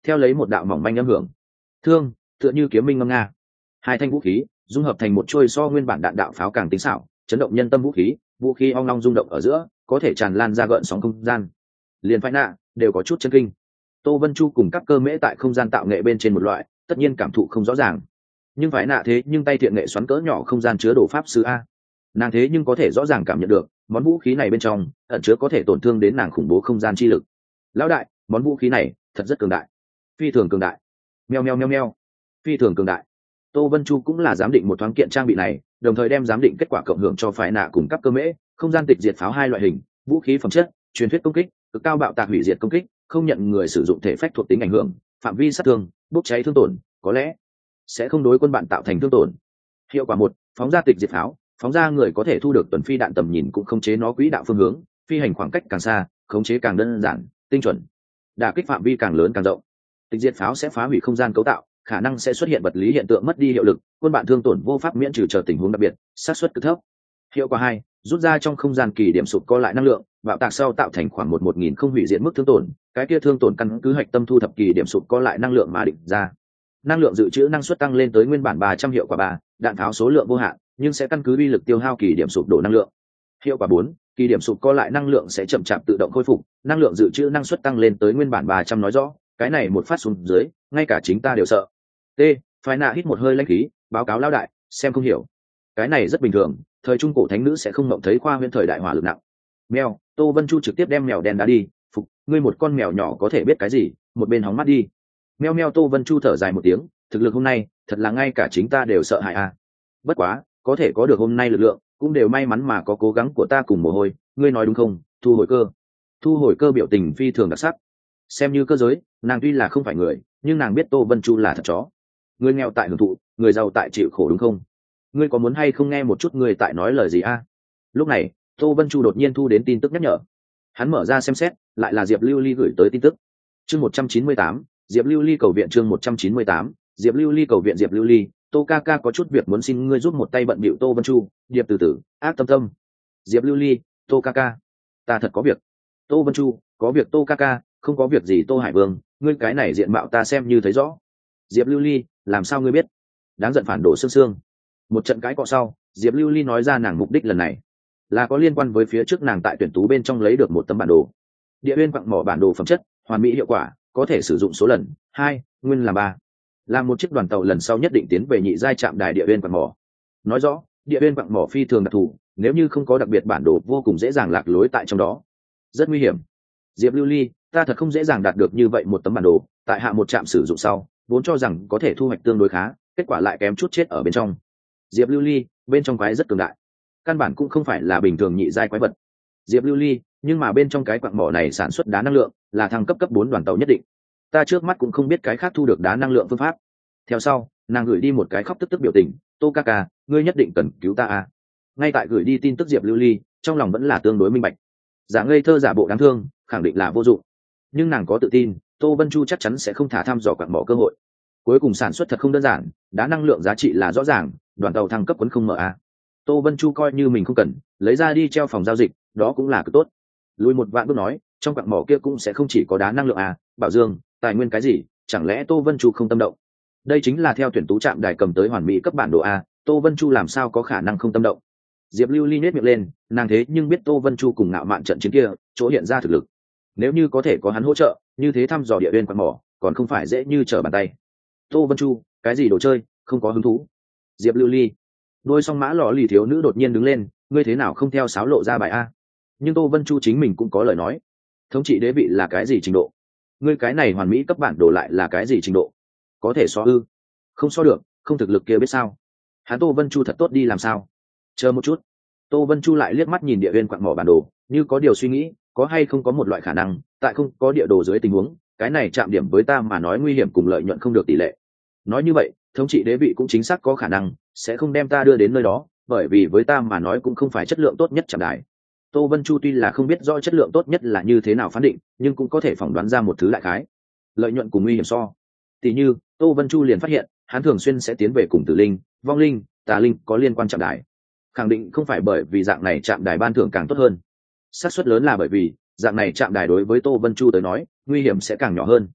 theo lấy một đạo mỏng manh âm hưởng. Thương, tựa như kiếm minh ngâm nga. Hai thanh vũ khí dung hợp thành một trôi so nguyên bản đạn đạo pháo càng tinh xảo, chấn động nhân tâm vũ khí, vũ khí ong long rung động ở giữa, có thể tràn lan ra gợn sóng không gian. Liền phái nạ đều có chút chân kinh. Tô Vân Chu cùng các cơ mễ tại không gian tạo nghệ bên trên một loại, tất nhiên cảm thụ không rõ ràng. Nhưng phái nạ thế nhưng tay thiện nghệ xoắn cỡ nhỏ không gian chứa đồ pháp sư a. Nàng thế nhưng có thể rõ ràng cảm nhận được, món vũ khí này bên trong ẩn chứa có thể tổn thương đến nàng khủng bố không gian chi lực. Lão đại, món vũ khí này thật rất cường đại, phi thường cường đại. Meo meo meo meo, phi thường cường đại. Tô Vân Chu cũng là giám định một thoáng kiện trang bị này, đồng thời đem giám định kết quả cộng hưởng cho phái nạ cùng các cơ mễ, không gian tịch diệt pháo hai loại hình, vũ khí phẩm chất, truyền thuyết công kích, cực cao bạo tạc hủy diệt công kích, không nhận người sử dụng thể phách thuộc tính ảnh hưởng, phạm vi sát thương, bốc cháy thương tổn, có lẽ sẽ không đối quân bạn tạo thành thương tổn. Hiệu quả một, phóng ra tịch diệt pháo, phóng ra người có thể thu được tuần phi đạn tầm nhìn cũng khống chế nó quỹ đạo phương hướng, phi hành khoảng cách càng xa, khống chế càng đơn giản, tinh chuẩn, đả kích phạm vi càng lớn càng rộng. Tịch diệt pháo sẽ phá hủy không gian cấu tạo, khả năng sẽ xuất hiện vật lý hiện tượng mất đi hiệu lực, quân bạn thương tổn vô pháp miễn trừ chờ tình huống đặc biệt, xác suất cực thấp. Hiệu quả hai, rút ra trong không gian kỳ điểm sụp co lại năng lượng, bạo tạc sau tạo thành khoảng một một nghìn không hủy diệt mức thương tổn, cái kia thương tổn căn cứ hạch tâm thu thập kỳ điểm sụp co lại năng lượng mà định ra. Năng lượng dự trữ năng suất tăng lên tới nguyên bản ba trăm hiệu quả ba, đạn pháo số lượng vô hạn, nhưng sẽ căn cứ uy lực tiêu hao kỳ điểm sụp đổ năng lượng. Hiệu quả bốn, kỳ điểm sụp co lại năng lượng sẽ chậm chạp tự động khôi phục, năng lượng dự trữ năng suất tăng lên tới nguyên bản ba trăm nói rõ, cái này một phát xuống dưới, ngay cả chính ta đều sợ. T, phái nạ hít một hơi lãnh khí, báo cáo lão đại, xem không hiểu. Cái này rất bình thường, thời trung cổ thánh nữ sẽ không mộng thấy khoa huyễn thời đại hỏa lực nặng. Mèo, Tô Vân Chu trực tiếp đem mèo đen đá đi, phục, ngươi một con mèo nhỏ có thể biết cái gì, một bên hóng mắt đi. Meo meo, Tô Vân Chu thở dài một tiếng, thực lực hôm nay, thật là ngay cả chính ta đều sợ hãi à. Bất quá, có thể có được hôm nay lực lượng, cũng đều may mắn mà có cố gắng của ta cùng mồ hôi, ngươi nói đúng không? Thu hồi cơ. Thu hồi cơ biểu tình phi thường đặc sắc. Xem như cơ giới, nàng tuy là không phải người, nhưng nàng biết Tô Vân Chu là thật chó. Người nghèo tại hưởng thụ, người giàu tại chịu khổ đúng không? Ngươi có muốn hay không nghe một chút người tại nói lời gì a? Lúc này, Tô Vân Chu đột nhiên thu đến tin tức nhắc nhở. Hắn mở ra xem xét, lại là Diệp Lưu Ly gửi tới tin tức. Chương một trăm chín mươi tám, Diệp Lưu Ly cầu viện. Chương một trăm chín mươi tám, Diệp Lưu Ly cầu viện. Diệp Lưu Ly, Tô ca ca có chút việc muốn xin ngươi giúp một tay bận bịu. Tô Vân Chu, Điệp từ từ, ác tâm tâm. Diệp Lưu Ly, Tô ca ca, ta thật có việc. Tô Vân Chu, có việc. Tô ca ca, không có việc gì. Tô Hải Vương, ngươi cái này diện mạo ta xem như thấy rõ. Diệp Lưu Ly, làm sao ngươi biết? Đáng giận phản đồ xương xương. Một trận cãi cọ sau, Diệp Lưu Ly nói ra nàng mục đích lần này là có liên quan với phía trước nàng tại tuyển tú bên trong lấy được một tấm bản đồ. Địa uyên quặng mỏ bản đồ phẩm chất, hoàn mỹ hiệu quả, có thể sử dụng số lần hai, nguyên là ba. Là một chiếc đoàn tàu lần sau nhất định tiến về nhị giai trạm đài địa uyên quặng mỏ. Nói rõ, địa uyên quặng mỏ phi thường đặc thù, nếu như không có đặc biệt bản đồ vô cùng dễ dàng lạc lối tại trong đó. Rất nguy hiểm. Diệp Lưu Ly, ta thật không dễ dàng đạt được như vậy một tấm bản đồ, tại hạ một trạm sử dụng sau, vốn cho rằng có thể thu hoạch tương đối khá, kết quả lại kém chút chết ở bên trong. Diệp Lưu Ly, bên trong quái rất cường đại, căn bản cũng không phải là bình thường nhị giai quái vật. Diệp Lưu Ly, nhưng mà bên trong cái quặng mỏ này sản xuất đá năng lượng là thăng cấp cấp bốn đoàn tàu nhất định, ta trước mắt cũng không biết cái khác thu được đá năng lượng phương pháp. Theo sau, nàng gửi đi một cái khóc tức tức biểu tình. Tô ca ca, ngươi nhất định cần cứu ta à. Ngay tại gửi đi tin tức Diệp Lưu Ly trong lòng vẫn là tương đối minh bạch, giả ngây thơ giả bộ đáng thương khẳng định là vô dụng, nhưng nàng có tự tin Tô Vân Chu chắc chắn sẽ không thả thăm dò quặng mỏ cơ hội. Cuối cùng sản xuất thật không đơn giản, đá năng lượng giá trị là rõ ràng, đoàn tàu thăng cấp quấn không mở a. Tô Vân Chu coi như mình không cần, lấy ra đi treo phòng giao dịch, đó cũng là cực tốt. Lùi một vạn bước nói, trong quặng mỏ kia cũng sẽ không chỉ có đá năng lượng à, bảo dương, tài nguyên cái gì, chẳng lẽ Tô Vân Chu không tâm động? Đây chính là theo tuyển tú trạm đài cầm tới hoàn mỹ cấp bản đồ a, Tô Vân Chu làm sao có khả năng không tâm động? Diệp Lưu Ly nhếch miệng lên, nàng thế nhưng biết Tô Vân Chu cùng ngạo mạn trận chiến kia, chỗ hiện ra thực lực. Nếu như có thể có hắn hỗ trợ, như thế thăm dò địa uyên quặng mỏ, còn không phải dễ như trở bàn tay. Tô Vân Chu, cái gì đồ chơi, không có hứng thú. Diệp Lưu Ly, đôi song mã lò lì thiếu nữ đột nhiên đứng lên, ngươi thế nào không theo sáo lộ ra bài a? Nhưng Tô Vân Chu chính mình cũng có lời nói. Thống trị đế vị là cái gì trình độ? Ngươi cái này hoàn mỹ cấp bản đồ lại là cái gì trình độ? Có thể so ư? Không so được, không thực lực kia biết sao? Hắn Tô Vân Chu thật tốt đi làm sao? Chờ một chút. Tô Vân Chu lại liếc mắt nhìn địa uyên quặng mỏ bản đồ, như có điều suy nghĩ, có hay không có một loại khả năng, tại không có địa đồ dưới tình huống, cái này chạm điểm với ta mà nói nguy hiểm cùng lợi nhuận không được tỷ lệ. Nói như vậy, thống trị đế vị cũng chính xác có khả năng sẽ không đem ta đưa đến nơi đó, bởi vì với ta mà nói cũng không phải chất lượng tốt nhất chạm đài. Tô Vân Chu tuy là không biết rõ chất lượng tốt nhất là như thế nào phán định, nhưng cũng có thể phỏng đoán ra một thứ đại khái. Lợi nhuận cùng nguy hiểm so. Tỷ như, Tô Vân Chu liền phát hiện, hắn thường xuyên sẽ tiến về cùng Tử Linh, Vong Linh, Tà Linh có liên quan chạm đài. Khẳng định không phải bởi vì dạng này chạm đài ban thưởng càng tốt hơn. Xác suất lớn là bởi vì, dạng này chạm đài đối với Tô Vân Chu tới nói, nguy hiểm sẽ càng nhỏ hơn.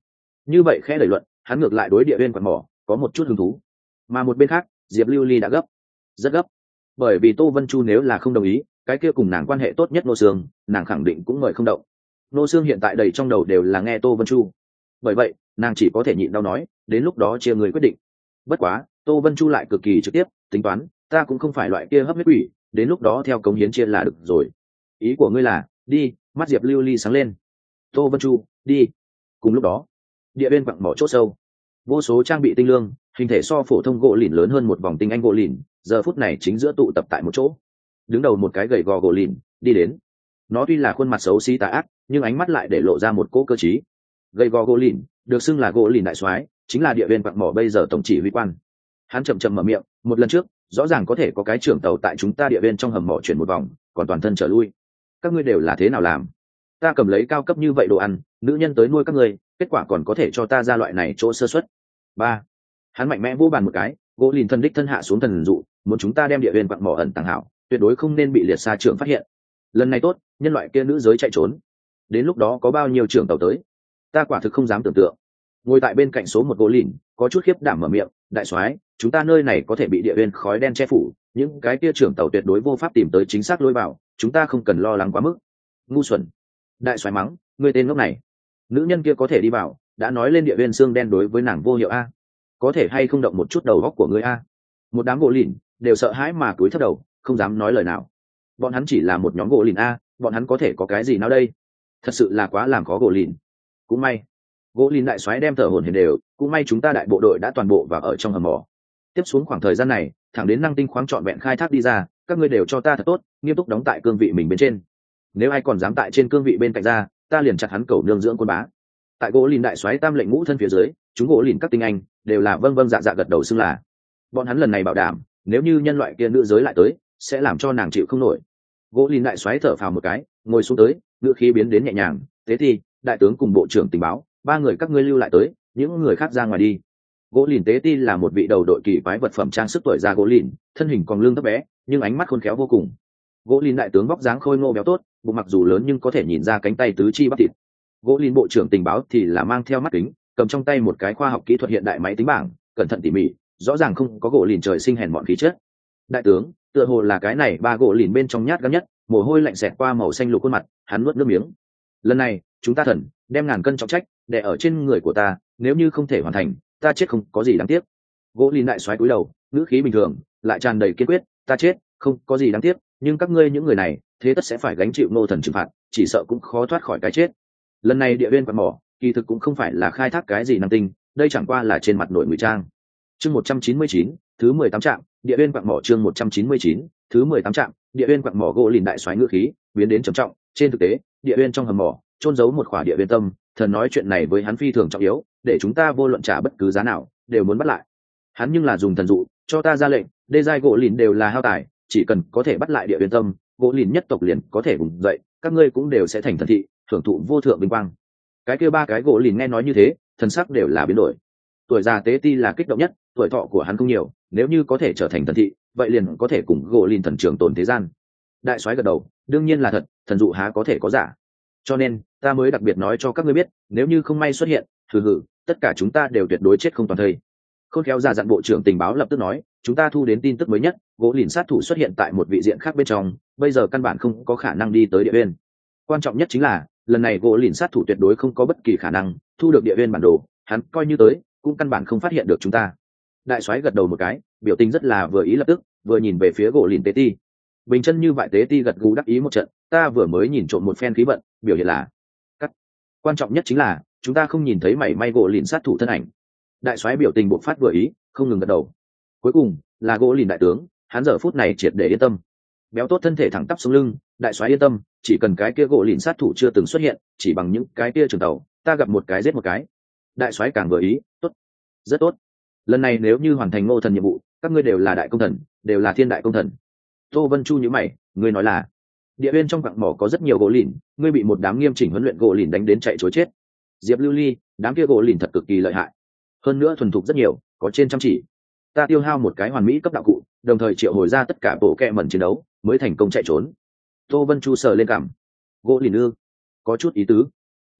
như vậy khẽ đẩy luận, hắn ngược lại đối địa viên quạt mỏ có một chút hứng thú. Mà một bên khác, Diệp Lưu Ly đã gấp, rất gấp, bởi vì Tô Vân Chu nếu là không đồng ý, cái kia cùng nàng quan hệ tốt nhất Nô Sương, nàng khẳng định cũng mời không động. Nô Sương hiện tại đầy trong đầu đều là nghe Tô Vân Chu, bởi vậy nàng chỉ có thể nhịn đau nói, đến lúc đó chia người quyết định. Bất quá Tô Vân Chu lại cực kỳ trực tiếp, tính toán, ta cũng không phải loại kia hấp huyết quỷ, đến lúc đó theo cống hiến chia là được rồi. Ý của ngươi là đi? Mắt Diệp Lưu Ly sáng lên. Tô Vân Chu, đi. Cùng lúc đó, địa bên quặng mỏ chỗ sâu, vô số trang bị tinh lương, hình thể so phổ thông gỗ lìn lớn hơn một vòng tinh anh gỗ lìn, giờ phút này chính giữa tụ tập tại một chỗ. Đứng đầu một cái gầy gò gỗ lìn đi đến, nó tuy là khuôn mặt xấu xí tà ác, nhưng ánh mắt lại để lộ ra một cỗ cơ trí. Gầy gò gỗ lìn được xưng là gỗ lìn đại soái, chính là địa viên quặng mỏ bây giờ tổng chỉ huy quan. Hắn chậm chậm mở miệng, một lần trước rõ ràng có thể có cái trưởng tàu tại chúng ta địa viên trong hầm mỏ chuyển một vòng, còn toàn thân trở lui. Các ngươi đều là thế nào làm? Ta cầm lấy cao cấp như vậy đồ ăn, nữ nhân tới nuôi các ngươi, kết quả còn có thể cho ta ra loại này chỗ sơ suất. Ba. Hắn mạnh mẽ vô bàn một cái, gỗ lìn thân đích thân hạ xuống thần dụ, muốn chúng ta đem địa viên quặng mỏ ẩn tàng hảo, tuyệt đối không nên bị liệt xa trưởng phát hiện. Lần này tốt, nhân loại kia nữ giới chạy trốn, đến lúc đó có bao nhiêu trưởng tàu tới, ta quả thực không dám tưởng tượng. Ngồi tại bên cạnh số một gỗ lìn có chút khiếp đảm mở miệng, đại soái, chúng ta nơi này có thể bị địa viên khói đen che phủ, những cái kia trưởng tàu tuyệt đối vô pháp tìm tới chính xác lối vào, chúng ta không cần lo lắng quá mức. Ngu xuẩn. Đại soái mắng, ngươi tên ngốc này, nữ nhân kia có thể đi vào, đã nói lên địa viên xương đen đối với nàng vô hiệu a, có thể hay không động một chút đầu góc của ngươi a. Một đám gỗ lìn đều sợ hãi mà cúi thấp đầu, không dám nói lời nào. Bọn hắn chỉ là một nhóm gỗ lìn a, bọn hắn có thể có cái gì nào đây? Thật sự là quá làm khó gỗ lìn. Cũng may gỗ lìn đại soái đem thở hổn hển đều, cũng may chúng ta đại bộ đội đã toàn bộ vào ở trong hầm mỏ. Tiếp xuống khoảng thời gian này, thẳng đến năng tinh khoáng trọn vẹn khai thác đi ra, các ngươi đều cho ta thật tốt, nghiêm túc đóng tại cương vị mình bên trên. Nếu ai còn dám tại trên cương vị bên cạnh ra, ta liền chặt hắn cầu nương dưỡng quân bá. Tại gỗ lìn đại soái tam lệnh ngũ thân phía dưới, chúng gỗ lìn các tinh anh đều là vâng vâng dạ dạ gật đầu xưng là. Bọn hắn lần này bảo đảm, nếu như nhân loại kia nữ giới lại tới, sẽ làm cho nàng chịu không nổi. Gỗ lìn đại soái thở phào một cái, ngồi xuống tới, ngựa khí biến đến nhẹ nhàng, thế thì đại tướng cùng bộ trưởng tình báo, ba người các ngươi lưu lại tới, những người khác ra ngoài đi. Gỗ lìn tế ti là một vị đầu đội kỳ quái vật phẩm trang sức tuổi già gỗ lìn, thân hình còn lưng thấp bé, nhưng ánh mắt khôn khéo vô cùng. Gỗ lìn đại tướng vóc dáng khôi ngô béo tốt, bụng mặc dù lớn nhưng có thể nhìn ra cánh tay tứ chi bắp thịt. Gỗ lìn bộ trưởng tình báo thì là mang theo mắt kính, cầm trong tay một cái khoa học kỹ thuật hiện đại máy tính bảng, cẩn thận tỉ mỉ, rõ ràng không có gỗ lìn trời sinh hèn mọn khí chất. Đại tướng tựa hồ là cái này ba gỗ lìn bên trong nhát gan nhất, mồ hôi lạnh xẹt qua màu xanh lục khuôn mặt, hắn nuốt nước miếng. Lần này chúng ta thần đem ngàn cân trọng trách đè ở trên người của ta, nếu như không thể hoàn thành, ta chết không có gì đáng tiếc. Gỗ lìn đại xoáy cúi đầu, ngữ khí bình thường lại tràn đầy kiên quyết, ta chết không có gì đáng tiếc, nhưng các ngươi những người này thế tất sẽ phải gánh chịu nô thần trừng phạt, chỉ sợ cũng khó thoát khỏi cái chết. Lần này địa viên quạt mỏ kỳ thực cũng không phải là khai thác cái gì năng tinh, đây chẳng qua là trên mặt nội ngụy trang. Chương một trăm chín mươi chín, thứ mười tám trạm, địa viên quạt mỏ chương một trăm chín mươi chín, thứ mười tám trạm, địa viên quạt mỏ. Gỗ lìn đại xoáy ngữ khí biến đến trầm trọng, trên thực tế, địa viên trong hầm mỏ trôn giấu một khỏa địa viên tâm, thần nói chuyện này với hắn phi thường trọng yếu, để chúng ta vô luận trả bất cứ giá nào đều muốn bắt lại. Hắn nhưng là dùng thần dụ cho ta ra lệnh, đê giai gỗ lìn đều là hao tài, chỉ cần có thể bắt lại địa viên tâm, gỗ lìn nhất tộc liền có thể vùng dậy, các ngươi cũng đều sẽ thành thần thị, thưởng thụ vô thượng vinh quang. Cái kia ba cái gỗ lìn nghe nói như thế, thần sắc đều là biến đổi. Tuổi già tế ti là kích động nhất, tuổi thọ của hắn không nhiều, nếu như có thể trở thành thần thị, vậy liền có thể cùng gỗ lìn thần trường tồn thế gian. Đại soái gật đầu, đương nhiên là thật, thần dụ há có thể có giả. Cho nên ta mới đặc biệt nói cho các ngươi biết, nếu như không may xuất hiện, thử hử, tất cả chúng ta đều tuyệt đối chết không toàn thây. Khôn khéo già dặn bộ trưởng tình báo lập tức nói, chúng ta thu đến tin tức mới nhất, gỗ lìn sát thủ xuất hiện tại một vị diện khác bên trong, bây giờ căn bản không có khả năng đi tới địa viên. Quan trọng nhất chính là lần này gỗ lìn sát thủ tuyệt đối không có bất kỳ khả năng thu được địa viên bản đồ, hắn coi như tới cũng căn bản không phát hiện được chúng ta. Đại soái gật đầu một cái, biểu tình rất là vừa ý, lập tức vừa nhìn về phía gỗ lìn tế ti. Bình chân như vậy tế ti gật gù đắc ý một trận, ta vừa mới nhìn trộm một phen khí vận, biểu hiện là cắt. Quan trọng nhất chính là chúng ta không nhìn thấy mảy may gỗ lìn sát thủ thân ảnh. Đại soái biểu tình bộc phát vừa ý, không ngừng gật đầu. Cuối cùng là gỗ lìn đại tướng, hắn giờ phút này triệt để yên tâm. Béo tốt thân thể thẳng tắp xuống lưng, đại soái yên tâm, chỉ cần cái kia gỗ lìn sát thủ chưa từng xuất hiện, chỉ bằng những cái kia trường tàu, ta gặp một cái giết một cái. Đại soái càng vừa ý, tốt, rất tốt. Lần này nếu như hoàn thành ngô thần nhiệm vụ, các ngươi đều là đại công thần, đều là thiên đại công thần. Tô Vân Chu nhíu mày, ngươi nói là địa viên trong quặng mỏ có rất nhiều gỗ lìn, ngươi bị một đám nghiêm chỉnh huấn luyện gỗ lìn đánh đến chạy trối chết. Diệp Lưu Ly, đám kia gỗ lìn thật cực kỳ lợi hại, hơn nữa thuần thục rất nhiều, có trên trăm chỉ. Ta tiêu hao một cái hoàn mỹ cấp đạo cụ, đồng thời triệu hồi ra tất cả bộ kẹ mẩn chiến đấu, mới thành công chạy trốn. Tô Vân Chu sờ lên cằm, gỗ lìn ư, có chút ý tứ. Nói thật,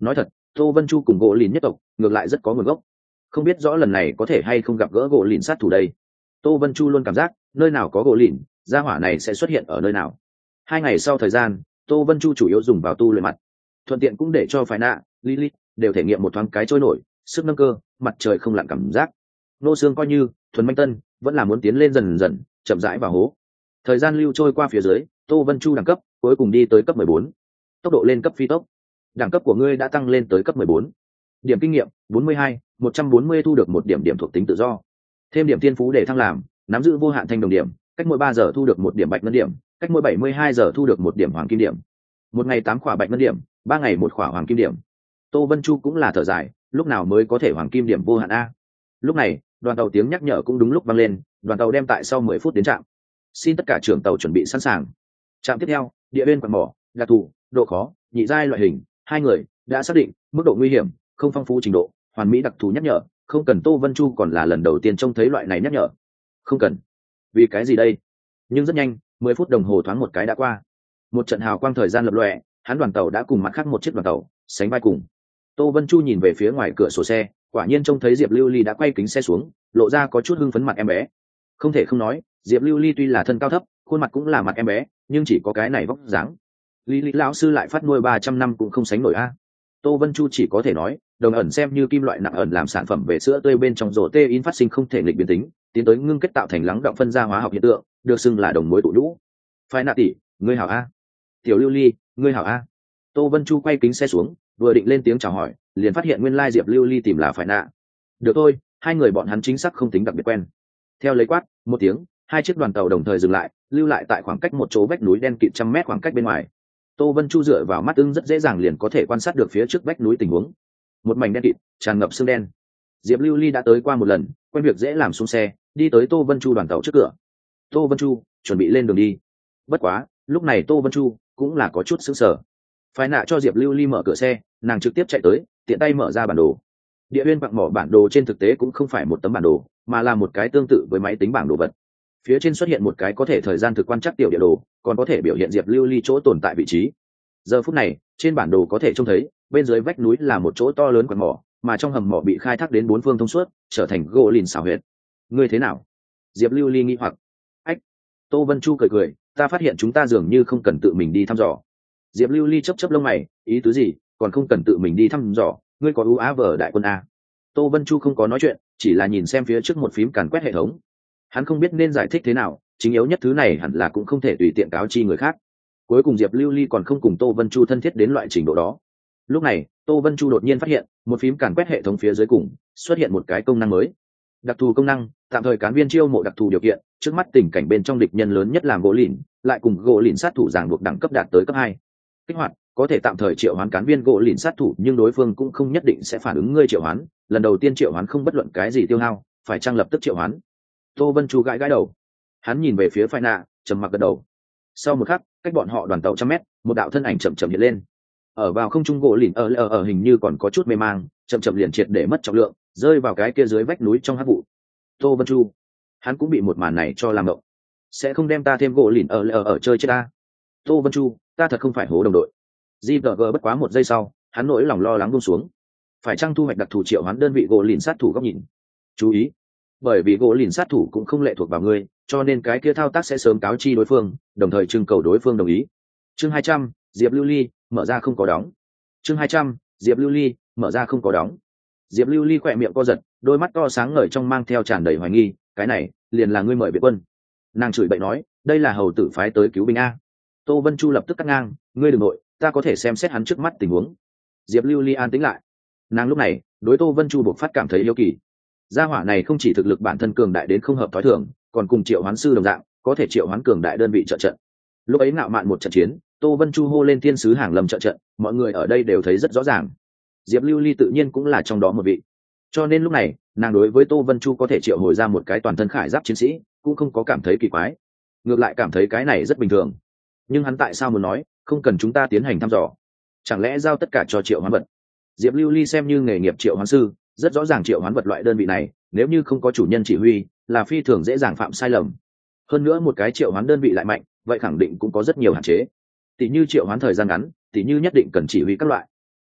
Tô Vân Chu cùng gỗ lìn nhất tộc ngược lại rất có nguồn gốc, không biết rõ lần này có thể hay không gặp gỡ gỗ lìn sát thủ đây. Tô Vân Chu luôn cảm giác nơi nào có gỗ lìn, gia hỏa này sẽ xuất hiện ở nơi nào. Hai ngày sau thời gian, Tô Vân Chu chủ yếu dùng vào tu luyện mặt, thuận tiện cũng để cho Phái Nạ, Lilith đều thể nghiệm một thoáng cái trôi nổi, sức nâng cơ, mặt trời không lặn cảm giác. Nô Xương coi như thuần manh tân, vẫn là muốn tiến lên dần dần, chậm rãi vào hố. Thời gian lưu trôi qua phía dưới, Tô Vân Chu đẳng cấp cuối cùng đi tới cấp mười bốn, tốc độ lên cấp phi tốc. Đẳng cấp của ngươi đã tăng lên tới cấp mười bốn. Điểm kinh nghiệm bốn mươi hai, một trăm bốn mươi thu được một điểm điểm thuộc tính tự do. Thêm điểm tiên phú để thăng làm, nắm giữ vô hạn thanh đồng điểm, cách mỗi ba giờ thu được một điểm bạch ngân điểm, cách mỗi bảy mươi hai giờ thu được một điểm hoàng kim điểm. Một ngày tám khỏa bạch ngân điểm, ba ngày một khỏa hoàng kim điểm. Tô Vân Chu cũng là thở dài, lúc nào mới có thể hoàng kim điểm vô hạn a. Lúc này, đoàn tàu tiếng nhắc nhở cũng đúng lúc vang lên, đoàn tàu đem tại sau mười phút đến trạm. Xin tất cả trưởng tàu chuẩn bị sẵn sàng. Trạm tiếp theo, địa bên quặng mỏ, đặc thù, độ khó, nhị giai loại hình, hai người đã xác định, mức độ nguy hiểm, không phong phú trình độ, hoàn mỹ đặc thù nhắc nhở, không cần. Tô Vân Chu còn là lần đầu tiên trông thấy loại này nhắc nhở. Không cần. Vì cái gì đây? Nhưng rất nhanh, mười phút đồng hồ thoáng một cái đã qua. Một trận hào quang thời gian lập lòe, hắn đoàn tàu đã cùng mặt khác một chiếc đoàn tàu sánh vai cùng. Tô Vân Chu nhìn về phía ngoài cửa sổ xe, quả nhiên trông thấy Diệp Lưu Ly đã quay kính xe xuống, lộ ra có chút hưng phấn mặt em bé. Không thể không nói, Diệp Lưu Ly tuy là thân cao thấp, khuôn mặt cũng là mặt em bé, nhưng chỉ có cái này vóc dáng. Lý Lý lão sư lại phát nuôi ba trăm năm cũng không sánh nổi a. Tô Vân Chu chỉ có thể nói, đồng ẩn xem như kim loại nặng ẩn làm sản phẩm về sữa tươi bên trong rổ tê in phát sinh không thể nghịch biến tính, tiến tới ngưng kết tạo thành lắng động phân ra hóa học hiện tượng, được xưng là đồng mối tụ nhũ. Phái Nạ tỷ, ngươi hảo a. Tiểu Lưu Ly, ngươi hảo a. Tô Vân Chu quay kính xe xuống, vừa định lên tiếng chào hỏi, liền phát hiện nguyên lai Diệp Lưu Ly tìm là Phái Nạ. Được thôi, hai người bọn hắn chính xác không tính đặc biệt quen. Theo lấy quát một tiếng, hai chiếc đoàn tàu đồng thời dừng lại, lưu lại tại khoảng cách một chỗ vách núi đen kịt trăm mét khoảng cách bên ngoài. Tô Vân Chu dựa vào mắt ưng rất dễ dàng liền có thể quan sát được phía trước vách núi tình huống. Một mảnh đen kịt, tràn ngập sương đen. Diệp Lưu Ly đã tới qua một lần, quen việc dễ làm xuống xe, đi tới Tô Vân Chu đoàn tàu trước cửa. Tô Vân Chu chuẩn bị lên đường đi. Bất quá, lúc này Tô Vân Chu cũng là có chút sững sờ. Phái Nạ cho Diệp Lưu Ly mở cửa xe, nàng trực tiếp chạy tới, tiện tay mở ra bản đồ. Địa huyên quặng mỏ bản đồ trên thực tế cũng không phải một tấm bản đồ, mà là một cái tương tự với máy tính bảng đồ vật. Phía trên xuất hiện một cái có thể thời gian thực quan trắc tiểu địa đồ, còn có thể biểu hiện Diệp Lưu Ly chỗ tồn tại vị trí. Giờ phút này, trên bản đồ có thể trông thấy, bên dưới vách núi là một chỗ to lớn quặng mỏ, mà trong hầm mỏ bị khai thác đến bốn phương thông suốt, trở thành gỗ lìn xảo huyệt. Ngươi thế nào? Diệp Lưu Ly nghi hoặc. Ách. Tô Vân Chu cười cười, ta phát hiện chúng ta dường như không cần tự mình đi thăm dò. Diệp Lưu Ly chớp chớp lông mày, ý tứ gì, còn không cần tự mình đi thăm dò, ngươi có ưu á vở đại quân a. Tô Vân Chu không có nói chuyện, chỉ là nhìn xem phía trước một phím càn quét hệ thống. Hắn không biết nên giải thích thế nào, chính yếu nhất thứ này hẳn là cũng không thể tùy tiện cáo chi người khác. Cuối cùng Diệp Lưu Ly còn không cùng Tô Vân Chu thân thiết đến loại trình độ đó. Lúc này, Tô Vân Chu đột nhiên phát hiện, một phím càn quét hệ thống phía dưới cùng xuất hiện một cái công năng mới. Đặc thù công năng, tạm thời cán viên chiêu mộ đặc thù điều kiện, trước mắt tình cảnh bên trong địch nhân lớn nhất làm gỗ lìn, lại cùng gỗ lìn sát thủ giảng buộc đẳng cấp đạt tới cấp hai. Kích hoạt, có thể tạm thời triệu hoán cán viên gỗ lìn sát thủ, nhưng đối phương cũng không nhất định sẽ phản ứng ngươi triệu hoán, lần đầu tiên triệu hoán không bất luận cái gì tiêu hao, phải chăng lập tức triệu hoán. Tô Vân Chu gãi gãi đầu, hắn nhìn về phía Phái Nạ, trầm mặc gật đầu. Sau một khắc, cách bọn họ đoàn tàu trăm mét, một đạo thân ảnh chậm chậm hiện lên. Ở vào không trung gỗ lìn ở, ở ở hình như còn có chút mê mang, chậm chậm liền triệt để mất trọng lượng, rơi vào cái kia dưới vách núi trong hắc vụ. Tô Vân Chu, hắn cũng bị một màn này cho làm động. Sẽ không đem ta thêm gỗ lìn ở, ở ở chơi chết ta. Tô Vân Chu, ta thật không phải hố đồng đội. giê vê giê bất quá một giây sau, hắn nỗi lòng lo lắng buông xuống. Phải chăng thu hoạch đặc thù triệu hoán đơn vị gỗ lìn sát thủ góc nhìn? Chú ý, bởi vì gỗ lìn sát thủ cũng không lệ thuộc vào ngươi, cho nên cái kia thao tác sẽ sớm cáo chi đối phương, đồng thời trưng cầu đối phương đồng ý. Chương hai trăm, Diệp Lưu Ly, mở ra không có đóng. Chương hai trăm, Diệp Lưu Ly, mở ra không có đóng. Diệp Lưu Ly khỏe miệng co giật, đôi mắt to sáng ngời trong mang theo tràn đầy hoài nghi, cái này, liền là ngươi mời viện quân. Nàng chửi bậy nói, đây là hầu tử phái tới cứu binh a. Tô Vân Chu lập tức cắt ngang, ngươi đừng nội, ta có thể xem xét hắn trước mắt tình huống. Diệp Lưu Ly an tĩnh lại. Nàng lúc này, đối Tô Vân Chu buộc phát cảm thấy yêu kỳ. Gia hỏa này không chỉ thực lực bản thân cường đại đến không hợp thói thường, còn cùng triệu hoán sư đồng dạng, có thể triệu hoán cường đại đơn vị trợ trận. Lúc ấy ngạo mạn một trận chiến, Tô Vân Chu hô lên thiên sứ hàng lâm trợ trận, mọi người ở đây đều thấy rất rõ ràng. Diệp Lưu Ly tự nhiên cũng là trong đó một vị. Cho nên lúc này, nàng đối với Tô Vân Chu có thể triệu hồi ra một cái toàn thân khải giáp chiến sĩ, cũng không có cảm thấy kỳ quái. Ngược lại cảm thấy cái này rất bình thường. Nhưng hắn tại sao muốn nói, không cần chúng ta tiến hành thăm dò? Chẳng lẽ giao tất cả cho triệu hoán vật? Diệp Lưu Ly xem như nghề nghiệp triệu hoán sư, rất rõ ràng triệu hoán vật loại đơn vị này, nếu như không có chủ nhân chỉ huy, là phi thường dễ dàng phạm sai lầm. Hơn nữa một cái triệu hoán đơn vị lại mạnh, vậy khẳng định cũng có rất nhiều hạn chế. Tỷ như triệu hoán thời gian ngắn, tỷ như nhất định cần chỉ huy các loại.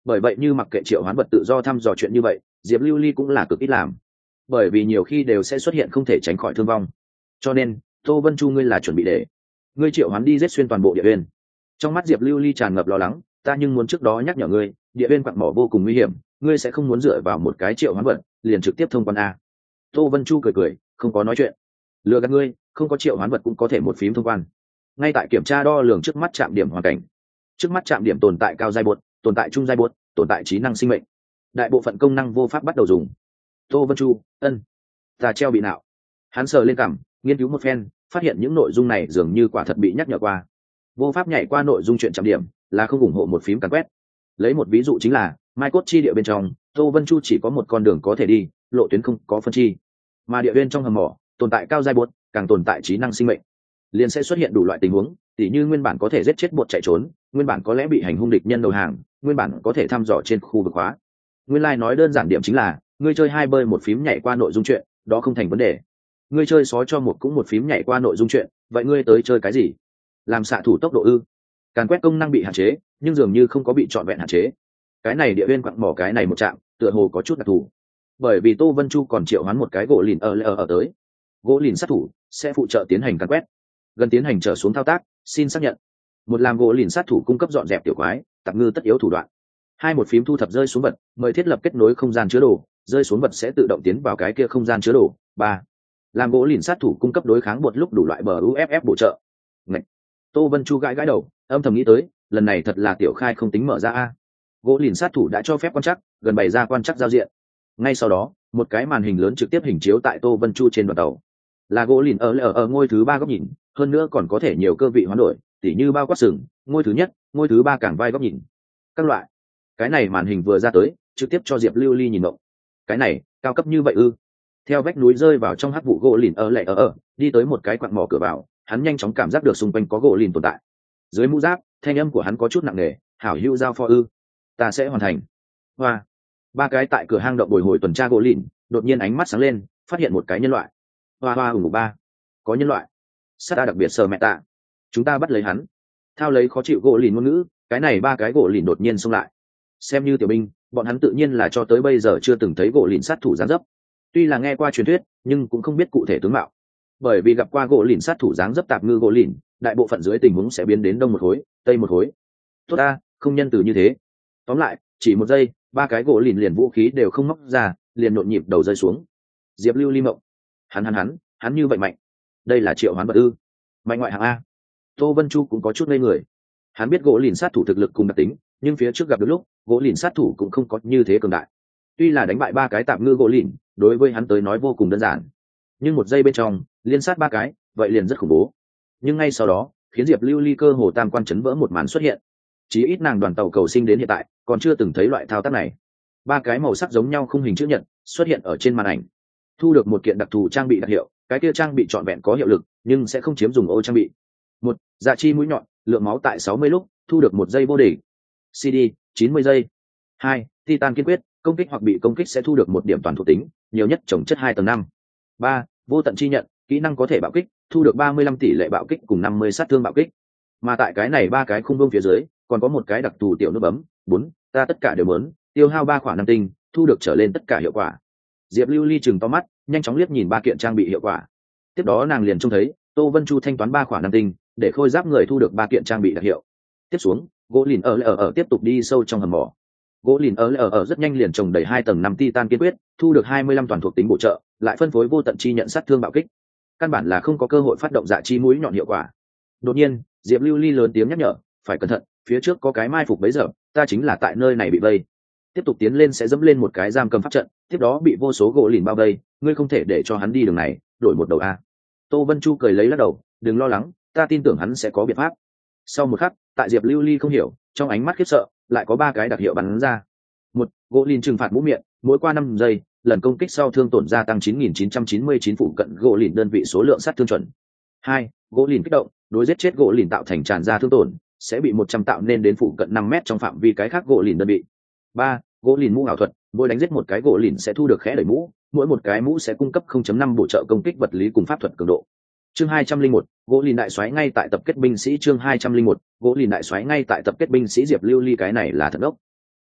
bởi vậy như mặc kệ triệu hoán vật tự do thăm dò chuyện như vậy diệp lưu ly cũng là cực ít làm, bởi vì nhiều khi đều sẽ xuất hiện không thể tránh khỏi thương vong. Cho nên tô vân chu ngươi là chuẩn bị để ngươi triệu hoán đi giết xuyên toàn bộ địa uyên. Trong mắt diệp lưu ly tràn ngập lo lắng, ta nhưng muốn trước đó nhắc nhở ngươi, địa uyên quặng mỏ vô cùng nguy hiểm, ngươi sẽ không muốn dựa vào một cái triệu hoán vật liền trực tiếp thông quan a. Tô vân chu cười cười không có nói chuyện, lừa gạt ngươi, không có triệu hoán vật cũng có thể một phím thông quan. Ngay tại kiểm tra đo lường trước mắt trạm điểm hoàn cảnh, trước mắt trạm điểm tồn tại cao giai bột, tồn tại trung giai bột, tồn tại trí năng sinh mệnh, đại bộ phận công năng vô pháp bắt đầu dùng. Tô vân chu ân ta treo bị não, hắn sờ lên cằm nghiên cứu một phen, phát hiện những nội dung này dường như quả thật bị nhắc nhở qua. Vô pháp nhảy qua nội dung chuyện trạm điểm là không ủng hộ một phím càn quét. Lấy một ví dụ chính là mai cốt chi địa bên trong tô vân chu chỉ có một con đường có thể đi, lộ tuyến không có phân chi, mà địa bên trong hầm mỏ tồn tại cao giai bột, càng tồn tại trí năng sinh mệnh, liền sẽ xuất hiện đủ loại tình huống, tỉ như nguyên bản có thể giết chết bột chạy trốn, nguyên bản có lẽ bị hành hung địch nhân đầu hàng, nguyên bản có thể thăm dò trên khu vực hóa. Nguyên lai like nói đơn giản điểm chính là ngươi chơi hai bơi một phím nhảy qua nội dung chuyện đó không thành vấn đề, ngươi chơi sói cho một cũng một phím nhảy qua nội dung chuyện, vậy ngươi tới chơi cái gì? Làm xạ thủ tốc độ ư? Càn quét công năng bị hạn chế nhưng dường như không có bị trọn vẹn hạn chế. Cái này địa viên quặng mỏ cái này một chạm tựa hồ có chút đặc thù, bởi vì tô vân chu còn triệu hoán một cái gỗ lìn ở ở ở tới, gỗ lìn sát thủ sẽ phụ trợ tiến hành càn quét, gần tiến hành trở xuống thao tác xin xác nhận. Một làm gỗ lìn sát thủ cung cấp dọn dẹp tiểu quái tạp ngư tất yếu thủ đoạn. Hai một phím thu thập rơi xuống vật, mời thiết lập kết nối không gian chứa đồ, rơi xuống vật sẽ tự động tiến vào cái kia không gian chứa đồ. Ba làm gỗ lìn sát thủ cung cấp đối kháng bột lúc đủ loại bờ uff bổ trợ. Ngậy. Tô vân chu gãi gãi đầu âm thầm nghĩ tới, lần này thật là tiểu khai không tính mở ra a. Gỗ lìn sát thủ đã cho phép quan trắc, gần bày ra quan trắc giao diện. Ngay sau đó một cái màn hình lớn trực tiếp hình chiếu tại tô vân chu trên đoàn tàu, là gỗ lìn ở ở ở ngôi thứ ba góc nhìn, hơn nữa còn có thể nhiều cơ vị hoán đổi, tỉ như bao quát sừng ngôi thứ nhất, ngôi thứ ba cảng vai góc nhìn các loại. Cái này màn hình vừa ra tới trực tiếp cho diệp lưu ly nhìn động, cái này cao cấp như vậy ư? Theo vách núi rơi vào trong hắc vụ gỗ lìn ở lệ ở ở đi tới một cái quặng mỏ cửa vào, hắn nhanh chóng cảm giác được xung quanh có gỗ lìn tồn tại. Dưới mũ giáp thanh âm của hắn có chút nặng nề, hảo hữu giao phó ư, ta sẽ hoàn thành. Hoa. Ba cái tại cửa hang động bồi hồi tuần tra gỗ lìn đột nhiên ánh mắt sáng lên, phát hiện một cái nhân loại. Hoa hoa ủng ba, có nhân loại. Sát ta đặc biệt sờ mẹ tạ, chúng ta bắt lấy hắn. Thao lấy khó chịu gỗ lìn ngôn ngữ, cái này ba cái gỗ lìn đột nhiên xông lại. Xem như tiểu binh, bọn hắn tự nhiên là cho tới bây giờ chưa từng thấy gỗ lìn sát thủ dáng dấp. Tuy là nghe qua truyền thuyết nhưng cũng không biết cụ thể tướng mạo, bởi vì gặp qua gỗ lìn sát thủ dáng dấp tạp ngư gỗ lìn đại bộ phận dưới tình huống sẽ biến đến đông một khối tây một khối. Tốt ta, không nhân từ như thế. Tóm lại chỉ một giây ba cái gỗ lìn liền vũ khí đều không móc ra, liền nhộn nhịp đầu rơi xuống. Diệp lưu ly mộng, hắn hắn hắn hắn như vậy mạnh, đây là triệu hoán vật ư? Mạnh ngoại hạng a. Tô vân chu cũng có chút ngây người, hắn biết gỗ lìn sát thủ thực lực cùng đặc tính, nhưng phía trước gặp được lúc gỗ lìn sát thủ cũng không có như thế cường đại. Tuy là đánh bại ba cái tạp ngư gỗ lìn đối với hắn tới nói vô cùng đơn giản, nhưng một giây bên trong liên sát ba cái vậy liền rất khủng bố. Nhưng ngay sau đó khiến diệp lưu ly cơ hồ tam quan chấn vỡ một màn xuất hiện, chí ít nàng đoàn tàu cầu sinh đến hiện tại còn chưa từng thấy loại thao tác này. Ba cái màu sắc giống nhau khung hình chữ nhật xuất hiện ở trên màn ảnh. Thu được một kiện đặc thù trang bị đặc hiệu, cái kia trang bị trọn vẹn có hiệu lực nhưng sẽ không chiếm dùng ô trang bị. Một dạ chi mũi nhọn, lượng máu tại sáu mươi lúc thu được một giây vô địch, cd chín mươi giây. Hai titan kiên quyết, công kích hoặc bị công kích sẽ thu được một điểm toàn thuộc tính, nhiều nhất trồng chất hai tầng năm. Ba vô tận chi nhận, kỹ năng có thể bạo kích, thu được ba mươi lăm tỷ lệ bạo kích cùng năm mươi sát thương bạo kích. Mà tại cái này ba cái khung vương phía dưới còn có một cái đặc thù tiểu nút bấm. Bốn ta tất cả đều muốn, tiêu hao ba khoản năm tinh, thu được trở lên tất cả hiệu quả. Diệp lưu ly chừng to mắt nhanh chóng liếc nhìn ba kiện trang bị hiệu quả, tiếp đó nàng liền trông thấy tô vân chu thanh toán ba khoản năm tinh để khôi giáp người thu được ba kiện trang bị đặc hiệu. Tiếp xuống gỗ lìn ở ở ở tiếp tục đi sâu trong hầm mỏ. Gỗ lìn ở ở ở rất nhanh liền trồng đầy hai tầng năm titan kiên quyết, thu được hai mươi lăm toàn thuộc tính bổ trợ, lại phân phối vô tận chi nhận sát thương bạo kích, căn bản là không có cơ hội phát động dạ chi mũi nhọn hiệu quả. Đột nhiên diệp lưu ly lớn tiếng nhắc nhở, phải cẩn thận, phía trước có cái mai phục bấy giờ, ta chính là tại nơi này bị vây. Tiếp tục tiến lên sẽ dẫm lên một cái giam cầm pháp trận, tiếp đó bị vô số gỗ lìn bao vây, ngươi không thể để cho hắn đi đường này, đổi một đầu a. Tô vân chu cười lấy lắc đầu, đừng lo lắng, ta tin tưởng hắn sẽ có biện pháp. Sau một khắc tại diệp lưu ly không hiểu trong ánh mắt khiếp sợ lại có ba cái đặc hiệu bắn ra. Một gỗ lìn trừng phạt mũ miệng, mỗi qua năm giây lần công kích sau thương tổn gia tăng chín nghìn chín trăm chín mươi chín phụ cận gỗ lìn đơn vị số lượng sát thương chuẩn. Hai gỗ lìn kích động, đối giết chết gỗ lìn tạo thành tràn ra thương tổn sẽ bị một trăm tạo nên đến phụ cận năm mét trong phạm vi cái khác gỗ lìn đơn vị. Ba gỗ lìn mũ ảo thuật, mỗi đánh giết một cái gỗ lìn sẽ thu được khẽ đẩy mũ, mỗi một cái mũ sẽ cung cấp không chấm năm bổ trợ công kích vật lý cùng pháp thuật cường độ. Chương hai trăm linh một, gỗ lìn đại soái ngay tại tập kết binh sĩ. Chương hai trăm linh một, gỗ lìn đại soái ngay tại tập kết binh sĩ. Diệp lưu ly cái này là thật ốc.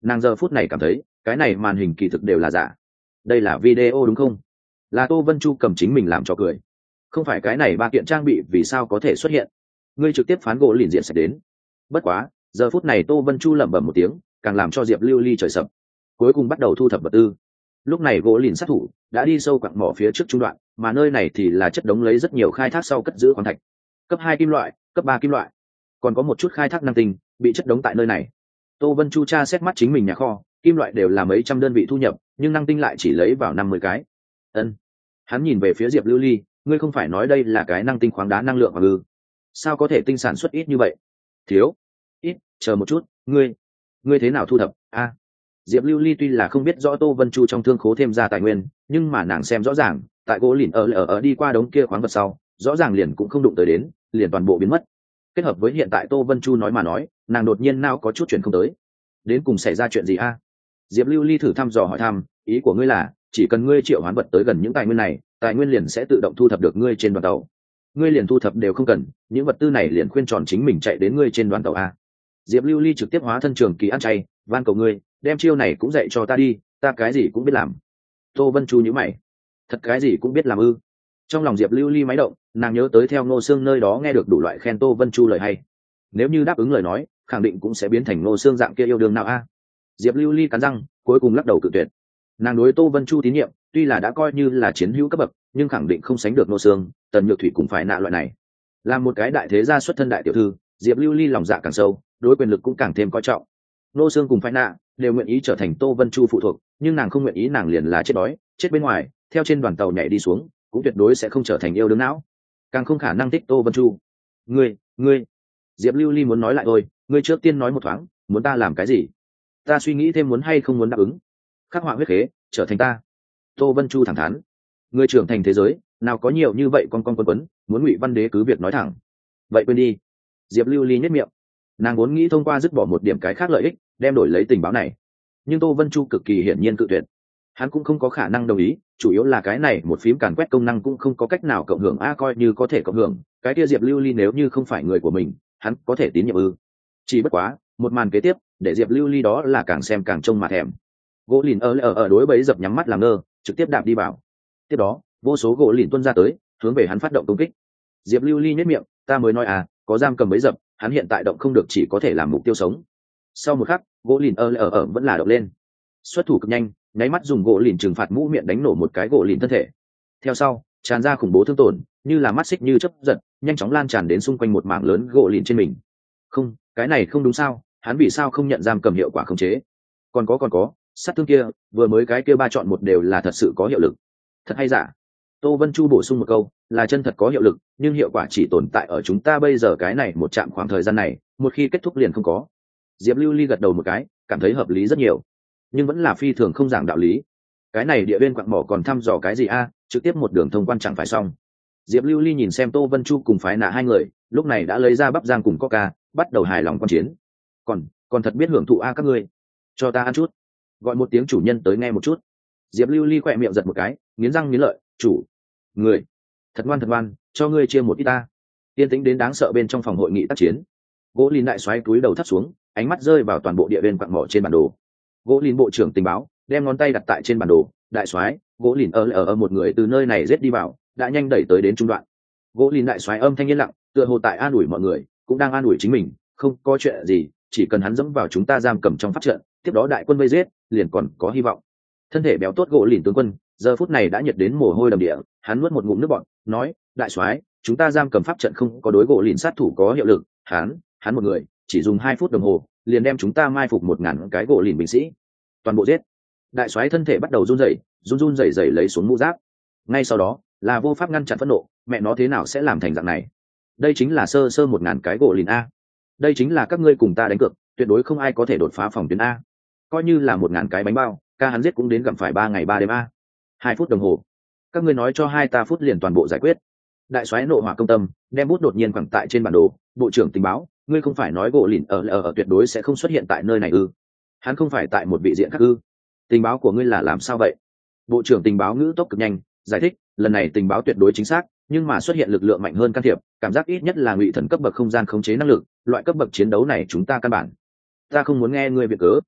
nàng giờ phút này cảm thấy cái này màn hình kỳ thực đều là giả. Đây là video đúng không? Là Tô Vân Chu cầm chính mình làm trò cười. Không phải cái này ba kiện trang bị vì sao có thể xuất hiện? Ngươi trực tiếp phán gỗ lìn diện sẽ đến. Bất quá giờ phút này Tô Vân Chu lẩm bẩm một tiếng, càng làm cho Diệp Lưu Ly trời sập. Cuối cùng bắt đầu thu thập vật tư. Lúc này gỗ lìn sát thủ đã đi sâu quặng mỏ phía trước trung đoạn, mà nơi này thì là chất đống lấy rất nhiều khai thác sau cất giữ khoáng thạch, cấp hai kim loại, cấp ba kim loại, còn có một chút khai thác năng tinh bị chất đống tại nơi này. Tô Vân Chu tra xét mắt chính mình nhà kho, kim loại đều là mấy trăm đơn vị thu nhập, nhưng năng tinh lại chỉ lấy vào năm mươi cái. Ân. Hắn nhìn về phía Diệp Lưu Ly, ngươi không phải nói đây là cái năng tinh khoáng đá năng lượng mà ư? Sao có thể tinh sản xuất ít như vậy? Thiếu. Ít, chờ một chút, ngươi, ngươi thế nào thu thập? A. Diệp Lưu Ly tuy là không biết rõ Tô Vân Chu trong thương khố thêm ra tài nguyên, nhưng mà nàng xem rõ ràng, tại gỗ lìn ở ở ở đi qua đống kia khoáng vật sau, rõ ràng liền cũng không đụng tới đến, liền toàn bộ biến mất. Kết hợp với hiện tại Tô Vân Chu nói mà nói, nàng đột nhiên nào có chút chuyện không tới. Đến cùng xảy ra chuyện gì a? Diệp Lưu Ly thử thăm dò hỏi thăm, ý của ngươi là, chỉ cần ngươi triệu hoán vật tới gần những tài nguyên này, tài nguyên liền sẽ tự động thu thập được ngươi trên đoàn tàu. Ngươi liền thu thập đều không cần, những vật tư này liền khuyên tròn chính mình chạy đến ngươi trên đoàn tàu a. Diệp Lưu Ly trực tiếp hóa thân trường kỳ ăn chay, van cầu ngươi, đem chiêu này cũng dạy cho ta đi, ta cái gì cũng biết làm. Tô Vân Chu nhíu mày, thật cái gì cũng biết làm ư? Trong lòng Diệp Lưu Ly máy động, nàng nhớ tới theo Ngô Sương nơi đó nghe được đủ loại khen Tô Vân Chu lời hay. Nếu như đáp ứng lời nói, khẳng định cũng sẽ biến thành Ngô Sương dạng kia yêu đương nào a. Diệp Lưu Ly cắn răng, cuối cùng lắc đầu cự tuyệt. Nàng đối Tô Vân Chu tín nhiệm, tuy là đã coi như là chiến hữu cấp bậc, nhưng khẳng định không sánh được Ngô Sương, Tần Nhược Thủy cũng phải nạ loại này. Làm một cái đại thế gia xuất thân đại tiểu thư, Diệp Lưu Ly lòng dạ càng sâu, đối quyền lực cũng càng thêm coi trọng. Ngô Sương cùng phải nạ đều nguyện ý trở thành Tô Vân Chu phụ thuộc, nhưng nàng không nguyện ý nàng liền là chết đói, chết bên ngoài, theo trên đoàn tàu nhảy đi xuống, cũng tuyệt đối sẽ không trở thành yêu đương não, càng không khả năng thích Tô Vân Chu. Ngươi, ngươi, Diệp Lưu Ly muốn nói lại thôi, ngươi trước tiên nói một thoáng, muốn ta làm cái gì? Ta suy nghĩ thêm muốn hay không muốn đáp ứng. Khắc họa huyết khế, trở thành ta. Tô Vân Chu thẳng thắn, ngươi trưởng thành thế giới, nào có nhiều như vậy con con quấn quấn, muốn Ngụy Văn Đế cứ việc nói thẳng. Vậy quên đi. Diệp Lưu Ly nhếch miệng, nàng vốn nghĩ thông qua dứt bỏ một điểm cái khác lợi ích, đem đổi lấy tình báo này, nhưng Tô Vân Chu cực kỳ hiển nhiên cự tuyệt. Hắn cũng không có khả năng đồng ý, chủ yếu là cái này một phím càn quét công năng cũng không có cách nào cộng hưởng a, coi như có thể cộng hưởng, cái kia Diệp Lưu Ly nếu như không phải người của mình, hắn có thể tín nhiệm ư? Chỉ bất quá, một màn kế tiếp, để Diệp Lưu Ly đó là càng xem càng trông mà thèm. Gỗ lìn ở ở ở đối bấy dập nhắm mắt làm ngơ, trực tiếp đạp đi vào. Tiếp đó, vô số gỗ lìn tuôn ra tới, hướng về hắn phát động công kích. Diệp Lưu Ly nhếch miệng, ta mới nói à, có giam cầm bấy dập, hắn hiện tại động không được, chỉ có thể làm mục tiêu sống. Sau một khắc, gỗ lìn ở ở ở vẫn là động lên, xuất thủ cực nhanh, nháy mắt dùng gỗ lìn trừng phạt mũ miệng đánh nổ một cái gỗ lìn thân thể. Theo sau, tràn ra khủng bố thương tổn, như là mắt xích như chớp giật, nhanh chóng lan tràn đến xung quanh một mảng lớn gỗ lìn trên mình. Không, cái này không đúng sao? Hắn vì sao không nhận giam cầm hiệu quả khống chế? Còn có còn có, sát thương kia, vừa mới cái kia ba chọn một đều là thật sự có hiệu lực. Thật hay giả? Tô Vân Chu bổ sung một câu, là chân thật có hiệu lực, nhưng hiệu quả chỉ tồn tại ở chúng ta bây giờ cái này một chạm khoảng thời gian này, một khi kết thúc liền không có. Diệp Lưu Ly gật đầu một cái, cảm thấy hợp lý rất nhiều, nhưng vẫn là phi thường không giảng đạo lý. Cái này địa viên quặng mỏ còn thăm dò cái gì a, trực tiếp một đường thông quan chẳng phải xong. Diệp Lưu Ly nhìn xem Tô Vân Chu cùng phái nạ hai người, lúc này đã lấy ra bắp giang cùng coca, bắt đầu hài lòng quan chiến. Còn, còn thật biết hưởng thụ a các ngươi. Cho ta ăn chút. Gọi một tiếng chủ nhân tới nghe một chút. Diệp Lưu Ly khỏe miệng giật một cái, nghiến răng nghiến lợi, chủ, người, thật ngoan thật ngoan, cho ngươi chia một ít ta. Tiên tĩnh đến đáng sợ bên trong phòng hội nghị tác chiến. Gỗ Lìn đại soái cúi đầu thấp xuống, ánh mắt rơi vào toàn bộ địa viên quặng mỏ trên bản đồ. Gỗ Lìn bộ trưởng tình báo đem ngón tay đặt tại trên bản đồ, đại soái, Gỗ Lìn ở ở ở một người từ nơi này giết đi vào, đã nhanh đẩy tới đến trung đoạn. Gỗ Lìn đại soái âm thanh yên lặng, tựa hồ tại an ủi mọi người, cũng đang an ủi chính mình, không có chuyện gì, chỉ cần hắn dẫm vào chúng ta giam cầm trong pháp trận, tiếp đó đại quân vây giết, liền còn có hy vọng. Thân thể béo tốt Gỗ Lìn tướng quân, giờ phút này đã nhiệt đến mồ hôi đầm địa, hắn nuốt một ngụm nước bọt, nói, đại soái, chúng ta giam cầm pháp trận không có đối Gỗ Lìn sát thủ có hiệu lực, hắn, hắn một người, chỉ dùng hai phút đồng hồ, liền đem chúng ta mai phục một ngàn cái Gỗ Lìn binh sĩ, toàn bộ giết. Đại soái thân thể bắt đầu run rẩy, run run rẩy rẩy lấy xuống mũ giáp. Ngay sau đó, là vô pháp ngăn chặn phẫn nộ, mẹ nó thế nào sẽ làm thành dạng này? Đây chính là sơ sơ một ngàn cái Gỗ Lìn a. Đây chính là các ngươi cùng ta đánh cược, tuyệt đối không ai có thể đột phá phòng tuyến a. Coi như là một ngàn cái bánh bao, ca hắn giết cũng đến gặm phải ba ngày ba đêm a. Hai phút đồng hồ, các ngươi nói cho hai ta phút liền toàn bộ giải quyết. Đại soái nộ hỏa công tâm, đem bút đột nhiên quẳng tại trên bản đồ, bộ trưởng tình báo, ngươi không phải nói Gỗ Lìn ở ở ở tuyệt đối sẽ không xuất hiện tại nơi này ư? Hắn không phải tại một vị diện khác ư? Tình báo của ngươi là làm sao vậy? Bộ trưởng tình báo ngữ tốc cực nhanh, giải thích, lần này tình báo tuyệt đối chính xác, nhưng mà xuất hiện lực lượng mạnh hơn can thiệp, cảm giác ít nhất là ngụy thần cấp bậc không gian khống chế năng lực, loại cấp bậc chiến đấu này chúng ta căn bản. Ta không muốn nghe ngươi viện cớ.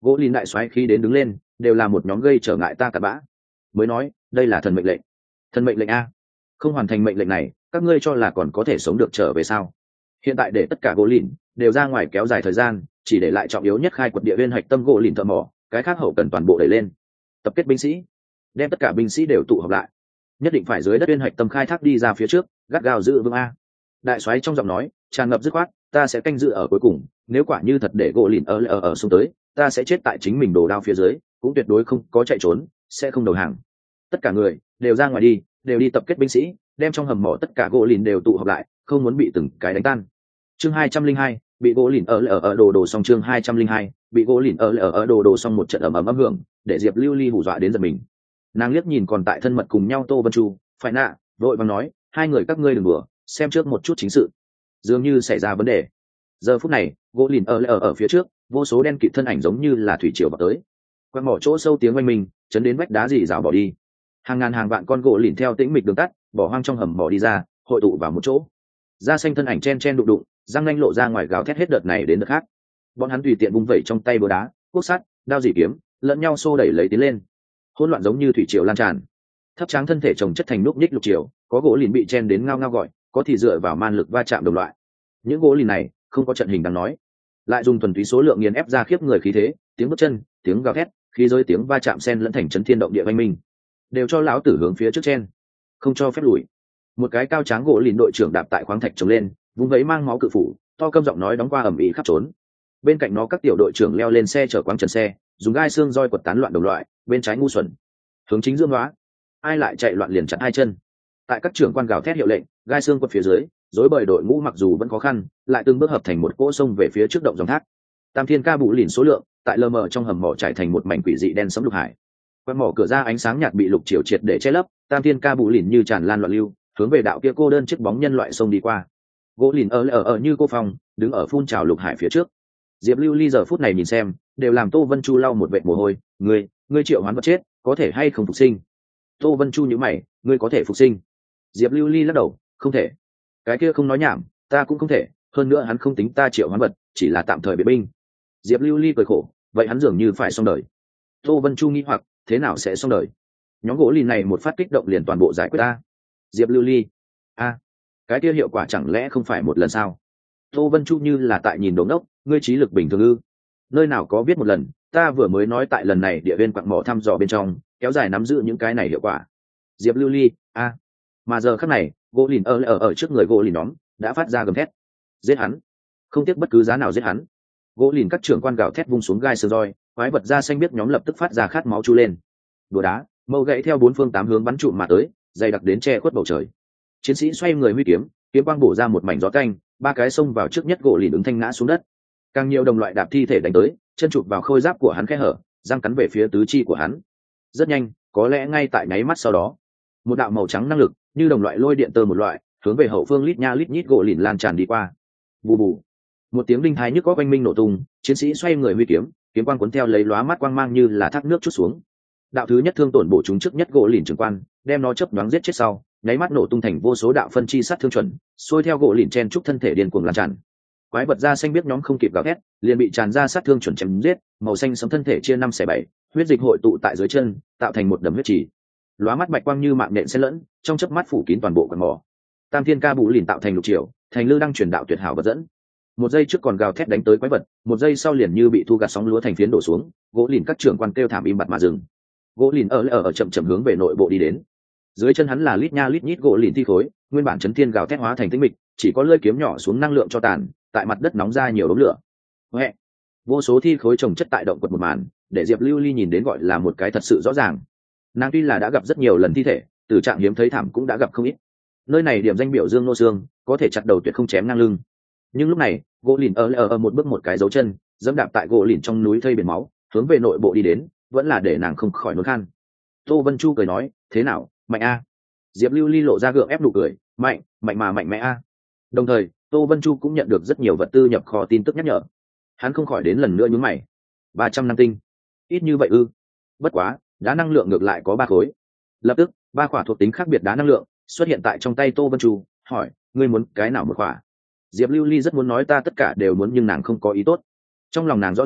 Gỗ lìn đại soái khi đến đứng lên, đều là một nhóm gây trở ngại ta cặn bã. Mới nói, đây là thần mệnh lệnh. Thần mệnh lệnh a? Không hoàn thành mệnh lệnh này, các ngươi cho là còn có thể sống được trở về sao? Hiện tại để tất cả gỗ lìn đều ra ngoài kéo dài thời gian, chỉ để lại trọng yếu nhất khai quật địa viên hạch tâm gỗ lìn thợ mỏ, cái khác hậu cần toàn bộ đẩy lên. Tập kết binh sĩ, đem tất cả binh sĩ đều tụ họp lại, nhất định phải dưới đất viên hạch tâm khai thác đi ra phía trước, gắt gao giữ vững a. Đại soái trong giọng nói tràn ngập dứt khoát, ta sẽ canh giữ ở cuối cùng, nếu quả như thật để gỗ lìn ở ở ở xuống tới, ta sẽ chết tại chính mình đồ đao phía dưới, cũng tuyệt đối không có chạy trốn, sẽ không đầu hàng. Tất cả người đều ra ngoài đi, đều đi tập kết binh sĩ, đem trong hầm mỏ tất cả gỗ lìn đều tụ họp lại, không muốn bị từng cái đánh tan. Chương hai trăm linh hai, bị gỗ lìn ở ở ở đồ đồ xong. Chương hai trăm linh hai, bị gỗ lìn ở ở ở đồ đồ xong. Một trận ầm ầm âm hưởng, để Diệp Lưu Ly hù dọa đến giật mình. Nàng liếc nhìn còn tại thân mật cùng nhau Tô Vân Chu, phải nạ, vội vàng nói, hai người các ngươi đừng đùa, xem trước một chút chính sự. Dường như xảy ra vấn đề. Giờ phút này, gỗ lìn ở ở ở phía trước, vô số đen kịt thân ảnh giống như là thủy triều vào tới. Quang mỏ chỗ sâu tiếng oanh minh, chấn đến vách đá rì rào bỏ đi. Hàng ngàn hàng vạn con gỗ lìn theo tĩnh mịch đường tắt, bỏ hoang trong hầm mỏ đi ra, hội tụ vào một chỗ. Da xanh thân ảnh chen chen đụng đụng, răng nanh lộ ra ngoài gào thét hết đợt này đến đợt khác. Bọn hắn tùy tiện vung vẩy trong tay búa đá, cuốc sắt, đao dỉ kiếm, lẫn nhau xô đẩy lấy tiến lên. Hỗn loạn giống như thủy triều lan tràn. Thấp tráng thân thể chồng chất thành núc nhích lục triều, có gỗ lìn bị chen đến ngao ngao gọi, có thì dựa vào man lực va chạm đồng loại. Những gỗ lìn này không có trận hình đáng nói, lại dùng thuần túy số lượng nghiền ép ra khiếp người khí thế, tiếng bước chân, tiếng gào thét, khí giới tiếng va chạm xen lẫn thành chấn thiên động địa vang minh, đều cho lão tử hướng phía trước chen, không cho phép lùi. Một cái cao tráng gỗ lìn đội trưởng đạp tại khoáng thạch trồng lên, vung vẫy mang máu cự phủ, to câm giọng nói đóng qua ầm ĩ khắp trốn. Bên cạnh nó các tiểu đội trưởng leo lên xe chở quáng trần xe, dùng gai xương roi quật tán loạn đồng loại, bên trái ngu xuẩn, hướng chính dương hóa, ai lại chạy loạn liền chặt hai chân. Tại các trưởng quan gào thét hiệu lệnh, gai xương quật phía dưới, dối bời đội ngũ mặc dù vẫn khó khăn, lại từng bước hợp thành một cỗ sông về phía trước động dòng thác. Tam thiên ca bụ lìn số lượng, tại lờ mờ trong hầm mỏ trải thành một mảnh quỷ dị đen sẫm lục hải. Quan mỏ cửa ra ánh sáng nhạt bị lục chiều triệt để che lấp, tam thiên ca bụ lìn như tràn lan loạn lưu, hướng về đạo kia cô đơn chiếc bóng nhân loại sông đi qua. Gỗ lìn ở ở ở như cô phòng, đứng ở phun trào lục hải phía trước. Diệp Lưu Ly giờ phút này nhìn xem, đều làm Tô Vân Chu lau một vệt mồ hôi, ngươi, ngươi triệu hoán vật chết, có thể hay không phục sinh? Tô Vân Chu nhíu mày, ngươi có thể phục sinh? Diệp Lưu Ly lắc đầu, không thể. Cái kia không nói nhảm, ta cũng không thể, hơn nữa hắn không tính ta triệu hoán vật, chỉ là tạm thời biệt binh. Diệp Lưu Ly cười khổ, vậy hắn dường như phải xong đời. Tô Vân Chu nghĩ hoặc, thế nào sẽ xong đời? Nhóm gỗ lìn này một phát kích động liền toàn bộ giải quyết ta. Diệp Lưu Ly, a, cái kia hiệu quả chẳng lẽ không phải một lần sao? Tô Vân Chu như là tại nhìn đống đốc, ngươi trí lực bình thường ư? Nơi nào có biết một lần, ta vừa mới nói tại lần này địa viên quặng mỏ thăm dò bên trong, kéo dài nắm giữ những cái này hiệu quả. Diệp Lưu Ly, a, mà giờ khắc này, gỗ lìn ở ở ở trước người gỗ lìn nhóm đã phát ra gầm thét, giết hắn, không tiếc bất cứ giá nào giết hắn. Gỗ lìn các trưởng quan gào thét vung xuống gai sơ roi, quái vật da xanh biết nhóm lập tức phát ra khát máu chu lên. Đùa đá, mâu gãy theo bốn phương tám hướng bắn trụm mà tới, dày đặc đến che khuất bầu trời. Chiến sĩ xoay người huy kiếm, kiếm quang bổ ra một mảnh gió canh, ba cái xông vào trước nhất gỗ lìn ứng thanh ngã xuống đất. Càng nhiều đồng loại đạp thi thể đánh tới, chân chụp vào khôi giáp của hắn khe hở, răng cắn về phía tứ chi của hắn. Rất nhanh, có lẽ ngay tại nháy mắt sau đó, một đạo màu trắng năng lực như đồng loại lôi điện tơ một loại hướng về hậu phương lít nha lít nhít gỗ lìn lan tràn đi qua. Bù bù, một tiếng đinh thái nhức có quanh minh nổ tung, chiến sĩ xoay người huy kiếm, kiếm quang cuốn theo lấy lóa mắt quang mang như là thác nước chút xuống. Đạo thứ nhất thương tổn bổ chúng trước nhất gỗ lìn trưởng quan, đem nó chớp nhoáng giết chết sau, nháy mắt nổ tung thành vô số đạo phân chi sát thương chuẩn, xuôi theo gỗ lìn chen trúc thân thể điên cuồng lan tràn. Quái vật da xanh biết nhóm không kịp gào thét, liền bị tràn ra sát thương chuẩn chém giết, màu xanh sẫm thân thể chia năm xẻ bảy, huyết dịch hội tụ tại dưới chân, tạo thành một đầm huyết trì. Lóa mắt bạch quang như mạng nện xen lẫn, trong chớp mắt phủ kín toàn bộ quần mỏ. Tam thiên ca bụ lìn tạo thành lục triều, thành lư đăng truyền đạo tuyệt hảo vật dẫn. Một giây trước còn gào thét đánh tới quái vật, một giây sau liền như bị thu gặt sóng lúa thành phiến đổ xuống, gỗ lìn các trưởng quan kêu thảm im bặt mà dừng. Gỗ lìn ở ở ở chậm chậm hướng về nội bộ đi đến. Dưới chân hắn là lít nha lít nhít gỗ lìn thi khối, nguyên bản chấn thiên gào thét hóa thành tĩnh mịch, chỉ có lưỡi kiếm nhỏ xuống năng lượng cho tàn, tại mặt đất nóng ra nhiều đống lửa. Huệ, vô số thi khối chồng chất tại động quật một màn, để Diệp Lưu Ly nhìn đến gọi là một cái thật sự rõ ràng. Nàng tuy là đã gặp rất nhiều lần thi thể, từ trạng hiếm thấy thảm cũng đã gặp không ít. Nơi này điểm danh biểu dương nô xương, có thể chặt đầu tuyệt không chém ngang lưng. Nhưng lúc này, gỗ lìn ở ở ở một bước một cái dấu chân, dẫm đạp tại gỗ lìn trong núi thây biển máu, hướng về nội bộ đi đến, vẫn là để nàng không khỏi nôn khan. Tô Vân Chu cười nói, thế nào, mạnh a? Diệp Lưu Ly lộ ra gượng ép nụ cười, mạnh, mạnh mà mạnh mẽ a. Đồng thời, Tô Vân Chu cũng nhận được rất nhiều vật tư nhập kho tin tức nhắc nhở. Hắn không khỏi đến lần nữa nhún mày. Ba trăm năm tinh, ít như vậy ư? Bất quá, đá năng lượng ngược lại có ba khối. Lập tức, ba khỏa thuộc tính khác biệt đá năng lượng xuất hiện tại trong tay Tô Vân Chu, hỏi, ngươi muốn cái nào một khỏa? Diệp Lưu Ly rất muốn nói ta tất cả đều muốn nhưng nàng không có ý tốt. Trong lòng nàng rõ ràng,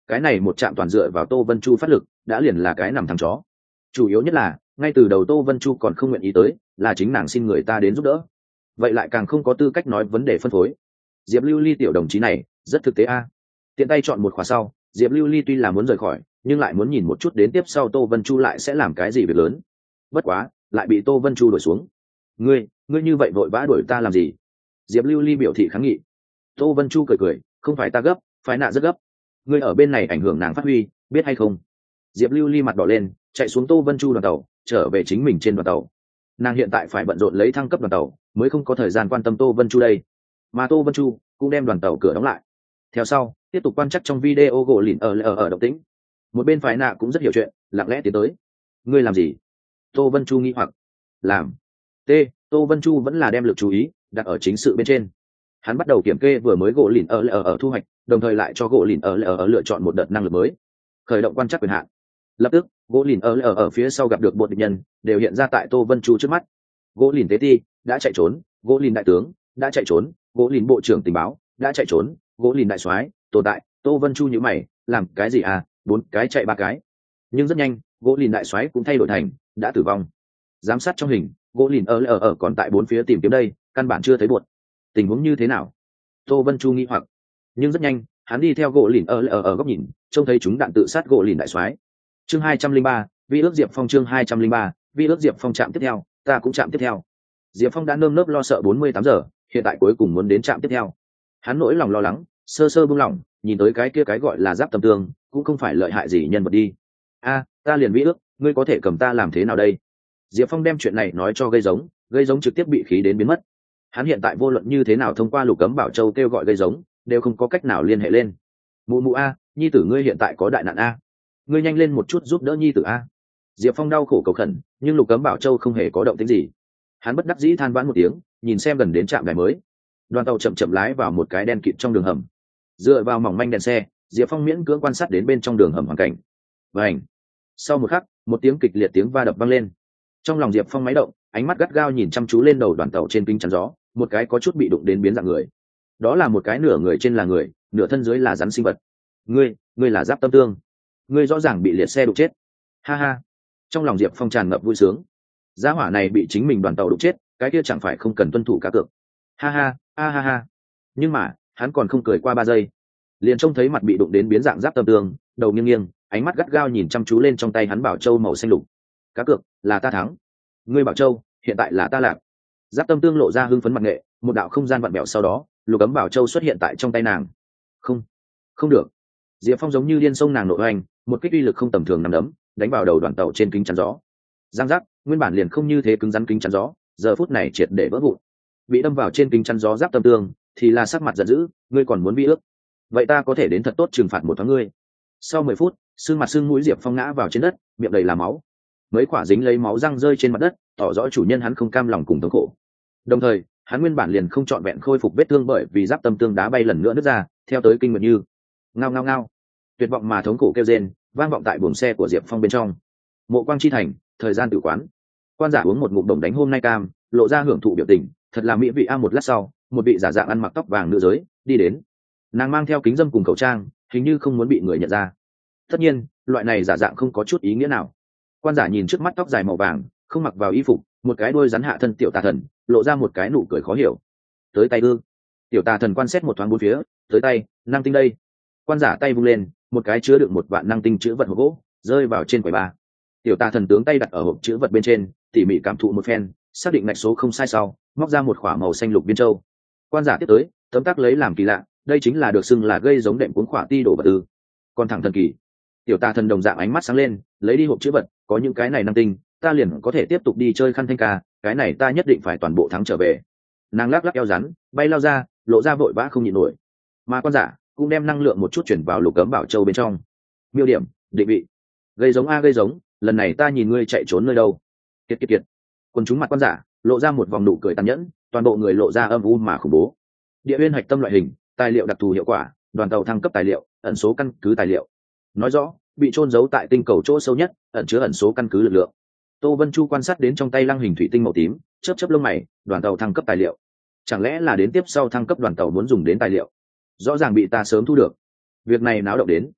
cái này một chạm toàn dựa vào Tô Vân Chu phát lực đã liền là cái nằm thằng chó. Chủ yếu nhất là ngay từ đầu Tô Vân Chu còn không nguyện ý tới, là chính nàng xin người ta đến giúp đỡ, vậy lại càng không có tư cách nói vấn đề phân phối. Diệp Lưu Ly tiểu đồng chí này rất thực tế a. Tiện tay chọn một khóa sau, Diệp Lưu Ly tuy là muốn rời khỏi, nhưng lại muốn nhìn một chút đến tiếp sau Tô Vân Chu lại sẽ làm cái gì việc lớn. Bất quá lại bị Tô Vân Chu đuổi xuống. ngươi ngươi như vậy vội vã đuổi ta làm gì? Diệp Lưu Ly biểu thị kháng nghị. Tô Vân Chu cười cười, không phải ta gấp, phái nạ rất gấp, ngươi ở bên này ảnh hưởng nàng phát huy, biết hay không? Diệp Lưu Ly mặt đỏ lên, chạy xuống Tô Vân Chu đoàn tàu, trở về chính mình trên đoàn tàu. Nàng hiện tại phải bận rộn lấy thăng cấp đoàn tàu, mới không có thời gian quan tâm Tô Vân Chu đây. Mà Tô Vân Chu cũng đem đoàn tàu cửa đóng lại. Theo sau tiếp tục quan chắc trong video gỗ lìn ở ở ở động tĩnh. Một bên phái nạ cũng rất hiểu chuyện, lặng lẽ tiến tới. Ngươi làm gì? Tô Vân Chu nghi hoặc. Làm. T. Tô Vân Chu vẫn là đem lực chú ý đặt ở chính sự bên trên. Hắn bắt đầu kiểm kê vừa mới gỗ lìn ở ở ở thu hoạch, đồng thời lại cho gỗ lìn ở ở ở lựa chọn một đợt năng lực mới, khởi động quan trắc quyền hạn. Lập tức gỗ lìn ở ở ở phía sau gặp được bột địch nhân đều hiện ra tại Tô Vân Chu trước mắt. Gỗ lìn tế ti đã chạy trốn, gỗ lìn đại tướng đã chạy trốn, gỗ lìn bộ trưởng tình báo đã chạy trốn, gỗ lìn đại soái tồn tại. Tô Vân Chu nhíu mày, làm cái gì à? Bốn cái chạy ba cái. Nhưng rất nhanh gỗ lìn đại soái cũng thay đổi thành đã tử vong. Giám sát trong hình, gỗ lìn ở ở ở còn tại bốn phía tìm kiếm đây, căn bản chưa thấy bột. Tình huống như thế nào? Tô Vân Chu nghi hoặc. Nhưng rất nhanh hắn đi theo gỗ lìn ở ở ở góc nhìn, trông thấy chúng đạn tự sát gỗ lìn đại soái. Chương hai trăm linh ba, vi ước Diệp Phong. Chương hai trăm linh ba, vi ước Diệp Phong. Chạm tiếp theo, ta cũng chạm tiếp theo. Diệp Phong đã nơm nớp lo sợ bốn mươi tám giờ, hiện tại cuối cùng muốn đến trạm tiếp theo. Hắn nỗi lòng lo lắng sơ sơ buông lỏng, nhìn tới cái kia cái gọi là giáp tầm tương cũng không phải lợi hại gì nhân vật đi. A, ta liền vi ước, ngươi có thể cầm ta làm thế nào đây? Diệp Phong đem chuyện này nói cho gây giống, gây giống trực tiếp bị khí đến biến mất. Hắn hiện tại vô luận như thế nào thông qua Lục Cấm Bảo Châu kêu gọi gây giống, đều không có cách nào liên hệ lên. Mụ mụ a, nhi tử ngươi hiện tại có đại nạn a, ngươi nhanh lên một chút giúp đỡ nhi tử a. Diệp Phong đau khổ cầu khẩn, nhưng Lục Cấm Bảo Châu không hề có động tĩnh gì. Hắn bất đắc dĩ than vãn một tiếng, nhìn xem gần đến trạm đài mới. Đoàn tàu chậm chậm lái vào một cái đen kịt trong đường hầm. Dựa vào mỏng manh đèn xe, Diệp Phong miễn cưỡng quan sát đến bên trong đường hầm hoàn cảnh. Vành. Sau một khắc, một tiếng kịch liệt tiếng va đập vang lên. Trong lòng Diệp Phong máy động, ánh mắt gắt gao nhìn chăm chú lên đầu đoàn tàu trên kính chắn gió, một cái có chút bị đụng đến biến dạng người. Đó là một cái nửa người trên là người, nửa thân dưới là rắn sinh vật. Ngươi, ngươi là Giáp Tâm Tương. Ngươi rõ ràng bị liệt xe đụng chết. Ha ha. Trong lòng Diệp Phong tràn ngập vui sướng. Gia hỏa này bị chính mình đoàn tàu đụng chết, cái kia chẳng phải không cần tuân thủ cá cược. Ha ha, ha ha ha. Nhưng mà, hắn còn không cười qua ba giây, liền trông thấy mặt bị đụng đến biến dạng Giáp Tâm Tương, đầu nghiêng nghiêng, ánh mắt gắt gao nhìn chăm chú lên trong tay hắn bảo châu màu xanh lục. Cá cược là ta thắng. Ngươi bảo châu, hiện tại là ta làm. Giáp Tâm Tương lộ ra hưng phấn mặt nghệ, một đạo không gian vặn bẹo sau đó, Lục Ấm Bảo Châu xuất hiện tại trong tay nàng. Không, không được. Diệp Phong giống như điên xông nàng nội oanh, một kích uy lực không tầm thường nằm đấm, đánh vào đầu đoàn tàu trên kính chắn gió. Giang giác, nguyên bản liền không như thế cứng rắn kính chắn gió, giờ phút này triệt để vỡ vụn. Bị đâm vào trên kính chắn gió Giáp Tâm Tương, thì là sắc mặt giận dữ, ngươi còn muốn vi ước? Vậy ta có thể đến thật tốt trừng phạt một thoáng ngươi. Sau mười phút, xương mặt xương mũi Diệp Phong ngã vào trên đất, miệng đầy là máu. Mấy quả dính lấy máu răng rơi trên mặt đất, tỏ rõ chủ nhân hắn không cam lòng cùng thống khổ. Đồng thời, hắn nguyên bản liền không trọn vẹn khôi phục vết thương bởi vì Giáp Tâm Tương đá bay lần nữa nứt ra, theo tới kinh nguyệt như. Ngao ngao ngao. Tuyệt vọng mà thống khổ kêu rên, vang vọng tại buồng xe của Diệp Phong bên trong. Mộ Quang Chi Thành, thời gian tử quán. Quan giả uống một ngụm đồng đánh hôm nay cam, lộ ra hưởng thụ biểu tình, thật là mỹ vị. A một lát sau, một vị giả dạng ăn mặc tóc vàng nữ giới đi đến. Nàng mang theo kính dâm cùng khẩu trang, hình như không muốn bị người nhận ra. Tất nhiên, loại này giả dạng không có chút ý nghĩa nào. Quan giả nhìn trước mắt tóc dài màu vàng, không mặc vào y phục, một cái đuôi rắn hạ thân tiểu tà thần, lộ ra một cái nụ cười khó hiểu. Tới tay ư? Tiểu tà thần quan sát một thoáng bốn phía, tới tay, năng tinh đây. Quan giả tay vung lên, một cái chứa đựng một vạn năng tinh chữ vật hộp gỗ rơi vào trên quầy ba. Tiểu tà thần tướng tay đặt ở hộp chữ vật bên trên, tỉ mỉ cảm thụ một phen, xác định ngạch số không sai sau, móc ra một khỏa màu xanh lục viên châu. Quan giả tiếp tới, tấm tắc lấy làm kỳ lạ, đây chính là được xưng là gây giống đệm cuốn khỏa ti đổ vật ư? Còn thẳng thần kỳ. Tiểu tà thần đồng dạng ánh mắt sáng lên, lấy đi hộp chữ vật, có những cái này năng tinh, ta liền có thể tiếp tục đi chơi khăn thanh ca, cái này ta nhất định phải toàn bộ thắng trở về. Nàng lắc lắc eo rắn, bay lao ra, lộ ra vội vã không nhịn nổi. Mà quan giả cũng đem năng lượng một chút chuyển vào Lục Cấm Bảo Châu bên trong. Miêu điểm, định vị. Gây giống a gây giống, lần này ta nhìn ngươi chạy trốn nơi đâu? Kiệt kiệt kiệt. Quân chúng mặt quan giả lộ ra một vòng nụ cười tàn nhẫn, toàn bộ người lộ ra âm u mà khủng bố. Địa nguyên hạch tâm loại hình, tài liệu đặc thù hiệu quả, đoàn tàu thăng cấp tài liệu, ẩn số căn cứ tài liệu. Nói rõ, bị trôn giấu tại tinh cầu chỗ sâu nhất, ẩn chứa ẩn số căn cứ lực lượng. Tô Vân Chu quan sát đến trong tay lăng hình thủy tinh màu tím, chớp chớp lông mày, đoàn tàu thăng cấp tài liệu. Chẳng lẽ là đến tiếp sau thăng cấp đoàn tàu muốn dùng đến tài liệu? Rõ ràng bị ta sớm thu được. Việc này náo động đến.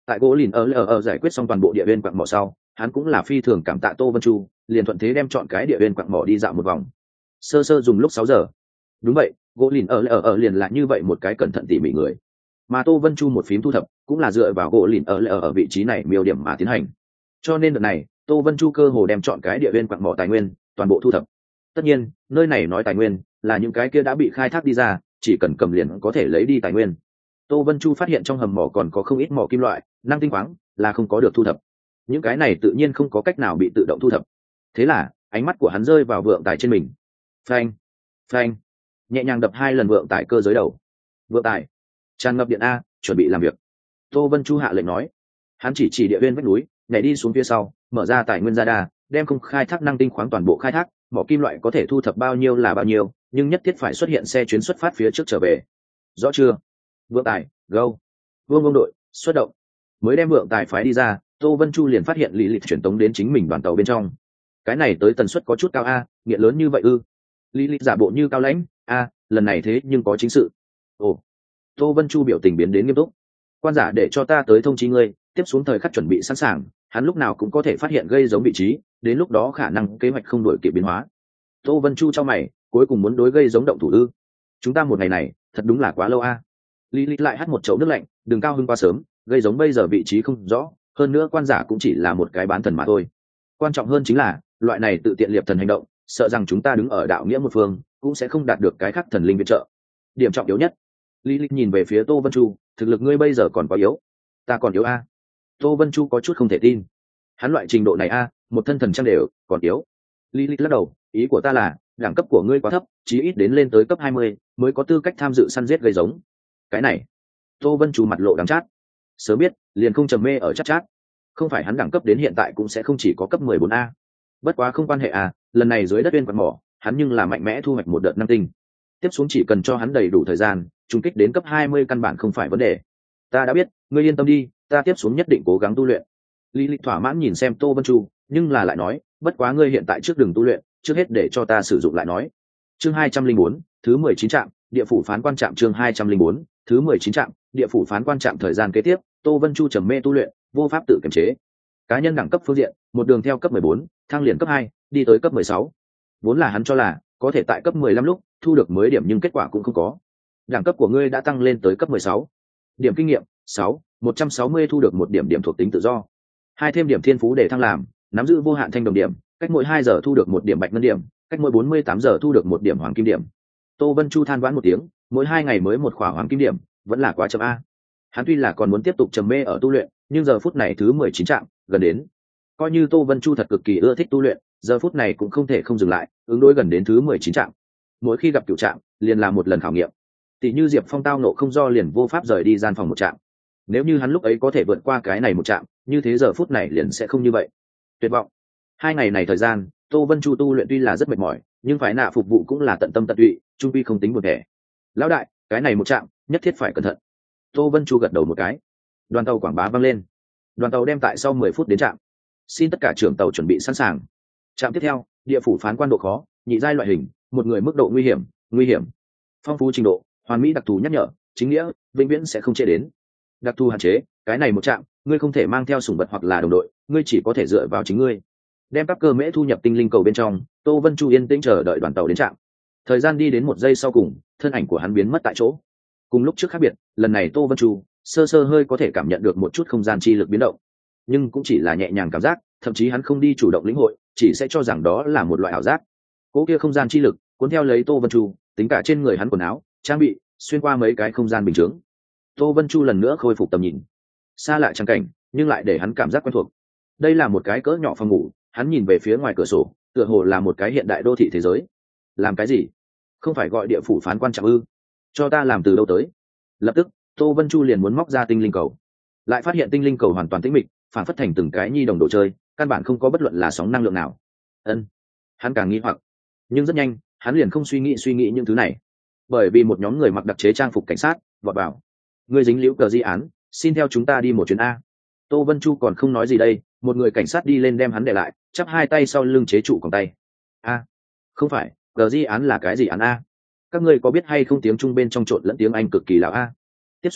Tại gỗ lìn ở ở ở giải quyết xong toàn bộ địa viên quặng mỏ sau, hắn cũng là phi thường cảm tạ Tô Vân Chu, liền thuận thế đem chọn cái địa viên quặng mỏ đi dạo một vòng. Sơ sơ dùng lúc sáu giờ. Đúng vậy, gỗ lìn ở ở ở liền là như vậy một cái cẩn thận tỉ mỉ người. Mà Tô Vân Chu một phím thu thập cũng là dựa vào gỗ lìn ở ở ở vị trí này miêu điểm mà tiến hành. Cho nên đợt này, Tô Vân Chu cơ hồ đem chọn cái địa viên quặng mỏ tài nguyên toàn bộ thu thập. Tất nhiên, nơi này nói tài nguyên là những cái kia đã bị khai thác đi ra, chỉ cần cầm liền có thể lấy đi tài nguyên. Tô Vân Chu phát hiện trong hầm mỏ còn có không ít mỏ kim loại, năng tinh khoáng là không có được thu thập. Những cái này tự nhiên không có cách nào bị tự động thu thập. Thế là, ánh mắt của hắn rơi vào vượng tài trên mình. Phanh, phanh, nhẹ nhàng đập hai lần vượng tài cơ giới đầu. Vượng tài, tràn ngập điện a, chuẩn bị làm việc. Tô Vân Chu hạ lệnh nói. Hắn chỉ chỉ địa viên vách núi, nhảy đi xuống phía sau, mở ra tài nguyên radar, đem không khai thác năng tinh khoáng toàn bộ khai thác, mỏ kim loại có thể thu thập bao nhiêu là bao nhiêu, nhưng nhất thiết phải xuất hiện xe chuyến xuất phát phía trước trở về. Rõ chưa? Vượng tài, go. Vương Vương đội, xuất động. Mới đem vượng tài phái đi ra, Tô Vân Chu liền phát hiện lý lịch chuyển tống đến chính mình đoàn tàu bên trong. Cái này tới tần suất có chút cao a, nghiện lớn như vậy ư? Lý lịch giả bộ như cao lãnh, a, lần này thế nhưng có chính sự. Ồ. Tô Vân Chu biểu tình biến đến nghiêm túc. Quan giả để cho ta tới thông chí ngươi, tiếp xuống thời khắc chuẩn bị sẵn sàng, hắn lúc nào cũng có thể phát hiện gây giống vị trí, đến lúc đó khả năng kế hoạch không đổi kịp biến hóa. Tô Vân Chu cho mày, cuối cùng muốn đối gây giống động thủ ư? Chúng ta một ngày này, thật đúng là quá lâu a. Lý lịch lại hắt một chậu nước lạnh, đừng cao hưng quá sớm, gây giống bây giờ vị trí không rõ, hơn nữa quan giả cũng chỉ là một cái bán thần mà thôi. Quan trọng hơn chính là loại này tự tiện liệp thần hành động, sợ rằng chúng ta đứng ở đạo nghĩa một phương cũng sẽ không đạt được cái khác thần linh viện trợ. Điểm trọng yếu nhất. Lý lịch nhìn về phía Tô Vân Chu, thực lực ngươi bây giờ còn quá yếu. Ta còn yếu a? Tô Vân Chu có chút không thể tin. Hắn loại trình độ này a, một thân thần trang đều còn yếu. Lý lịch lắc đầu, ý của ta là đẳng cấp của ngươi quá thấp, chí ít đến lên tới cấp hai mươi mới có tư cách tham dự săn giết gây giống. Cái này, Tô Vân Chu mặt lộ đắng chát. Sớm biết liền không trầm mê ở chát chát. Không phải hắn đẳng cấp đến hiện tại cũng sẽ không chỉ có cấp mười bốn a. Bất quá không quan hệ à, lần này dưới đất uyên quặng mỏ, hắn nhưng là mạnh mẽ thu hoạch một đợt năng tinh. Tiếp xuống chỉ cần cho hắn đầy đủ thời gian, trùng kích đến cấp hai mươi căn bản không phải vấn đề. Ta đã biết, ngươi yên tâm đi, ta tiếp xuống nhất định cố gắng tu luyện. Lý lịch thỏa mãn nhìn xem Tô Vân Chu, nhưng là lại nói, bất quá ngươi hiện tại trước đừng tu luyện, trước hết để cho ta sử dụng lại nói. Chương hai trăm linh bốn, thứ mười chín trạm, địa phủ phán quan trạm chương hai trăm linh bốn, thứ mười chín trạm, địa phủ phán quan trạm thời gian kế tiếp, Tô Vân Chu trầm mê tu luyện, vô pháp tự kiềm chế. Cá nhân đẳng cấp phương diện, một đường theo cấp mười bốn, thăng liền cấp hai, đi tới cấp mười sáu. Vốn là hắn cho là có thể tại cấp mười lăm lúc thu được mới điểm nhưng kết quả cũng không có. Đẳng cấp của ngươi đã tăng lên tới cấp mười sáu. Điểm kinh nghiệm sáu, một trăm sáu mươi thu được một điểm điểm thuộc tính tự do. Hai thêm điểm thiên phú để thăng làm, nắm giữ vô hạn thanh đồng điểm, cách mỗi hai giờ thu được một điểm bạch ngân điểm, cách mỗi bốn mươi tám giờ thu được một điểm hoàng kim điểm. Tô Vân Chu than vãn một tiếng, mỗi hai ngày mới một khỏa hoàng kim điểm, vẫn là quá chậm a. Hắn tuy là còn muốn tiếp tục trầm mê ở tu luyện, nhưng giờ phút này thứ mười chín trạm gần đến. Coi như Tô Vân Chu thật cực kỳ ưa thích tu luyện, giờ phút này cũng không thể không dừng lại, ứng đối gần đến thứ mười chín trạm. Mỗi khi gặp cửu trạm, liền là một lần khảo nghiệm. Tỷ như Diệp Phong tao nộ không do liền vô pháp rời đi gian phòng một trạm. Nếu như hắn lúc ấy có thể vượt qua cái này một trạm, như thế giờ phút này liền sẽ không như vậy. Tuyệt vọng. Hai ngày này thời gian, Tô Vân Chu tu luyện tuy là rất mệt mỏi, nhưng phải nạ phục vụ cũng là tận tâm tận tụy, trung quy không tính buồn thẻ. Lão đại, cái này một trạm, nhất thiết phải cẩn thận. Tô Vân Chu gật đầu một cái. Đoàn tàu quảng bá vang lên. Đoàn tàu đem tại sau mười phút đến trạm. Xin tất cả trưởng tàu chuẩn bị sẵn sàng. Trạm tiếp theo, địa phủ phán quan độ khó, nhị giai loại hình, một người mức độ nguy hiểm, nguy hiểm. Phong phú trình độ, hoàn mỹ đặc thù nhắc nhở, chính nghĩa, vĩnh viễn sẽ không chế đến. Đặc thù hạn chế, cái này một trạm, ngươi không thể mang theo sủng vật hoặc là đồng đội, ngươi chỉ có thể dựa vào chính ngươi. Đem các cơ mễ thu nhập tinh linh cầu bên trong, Tô Vân Chu yên tĩnh chờ đợi đoàn tàu đến trạm. Thời gian đi đến một giây sau cùng, thân ảnh của hắn biến mất tại chỗ. Cùng lúc trước khác biệt, lần này Tô Vân Chu sơ sơ hơi có thể cảm nhận được một chút không gian chi lực biến động, nhưng cũng chỉ là nhẹ nhàng cảm giác, thậm chí hắn không đi chủ động lĩnh hội, chỉ sẽ cho rằng đó là một loại ảo giác. Cố kia không gian chi lực cuốn theo lấy Tô Vân Chu, tính cả trên người hắn quần áo, trang bị, xuyên qua mấy cái không gian bình thường. Tô Vân Chu lần nữa khôi phục tầm nhìn. Xa lạ trang cảnh, nhưng lại để hắn cảm giác quen thuộc. Đây là một cái cỡ nhỏ phòng ngủ, hắn nhìn về phía ngoài cửa sổ, tựa hồ là một cái hiện đại đô thị thế giới. Làm cái gì? Không phải gọi địa phủ phán quan trọng ư? Cho ta làm từ đâu tới? Lập tức, Tô Vân Chu liền muốn móc ra tinh linh cầu, lại phát hiện tinh linh cầu hoàn toàn tĩnh mịch, phản phất thành từng cái nhi đồng đồ chơi, căn bản không có bất luận là sóng năng lượng nào. Ân, hắn càng nghi hoặc, nhưng rất nhanh, hắn liền không suy nghĩ suy nghĩ những thứ này, bởi vì một nhóm người mặc đặc chế trang phục cảnh sát vọt vào. Người dính liễu cờ di án, xin theo chúng ta đi một chuyến a. Tô Vân Chu còn không nói gì đây, một người cảnh sát đi lên đem hắn để lại, chắp hai tay sau lưng chế trụ còng tay. A, không phải, cờ di án là cái gì án a? Các ngươi có biết hay không tiếng Trung bên trong trộn lẫn tiếng Anh cực kỳ lão a? Tiếp xuống,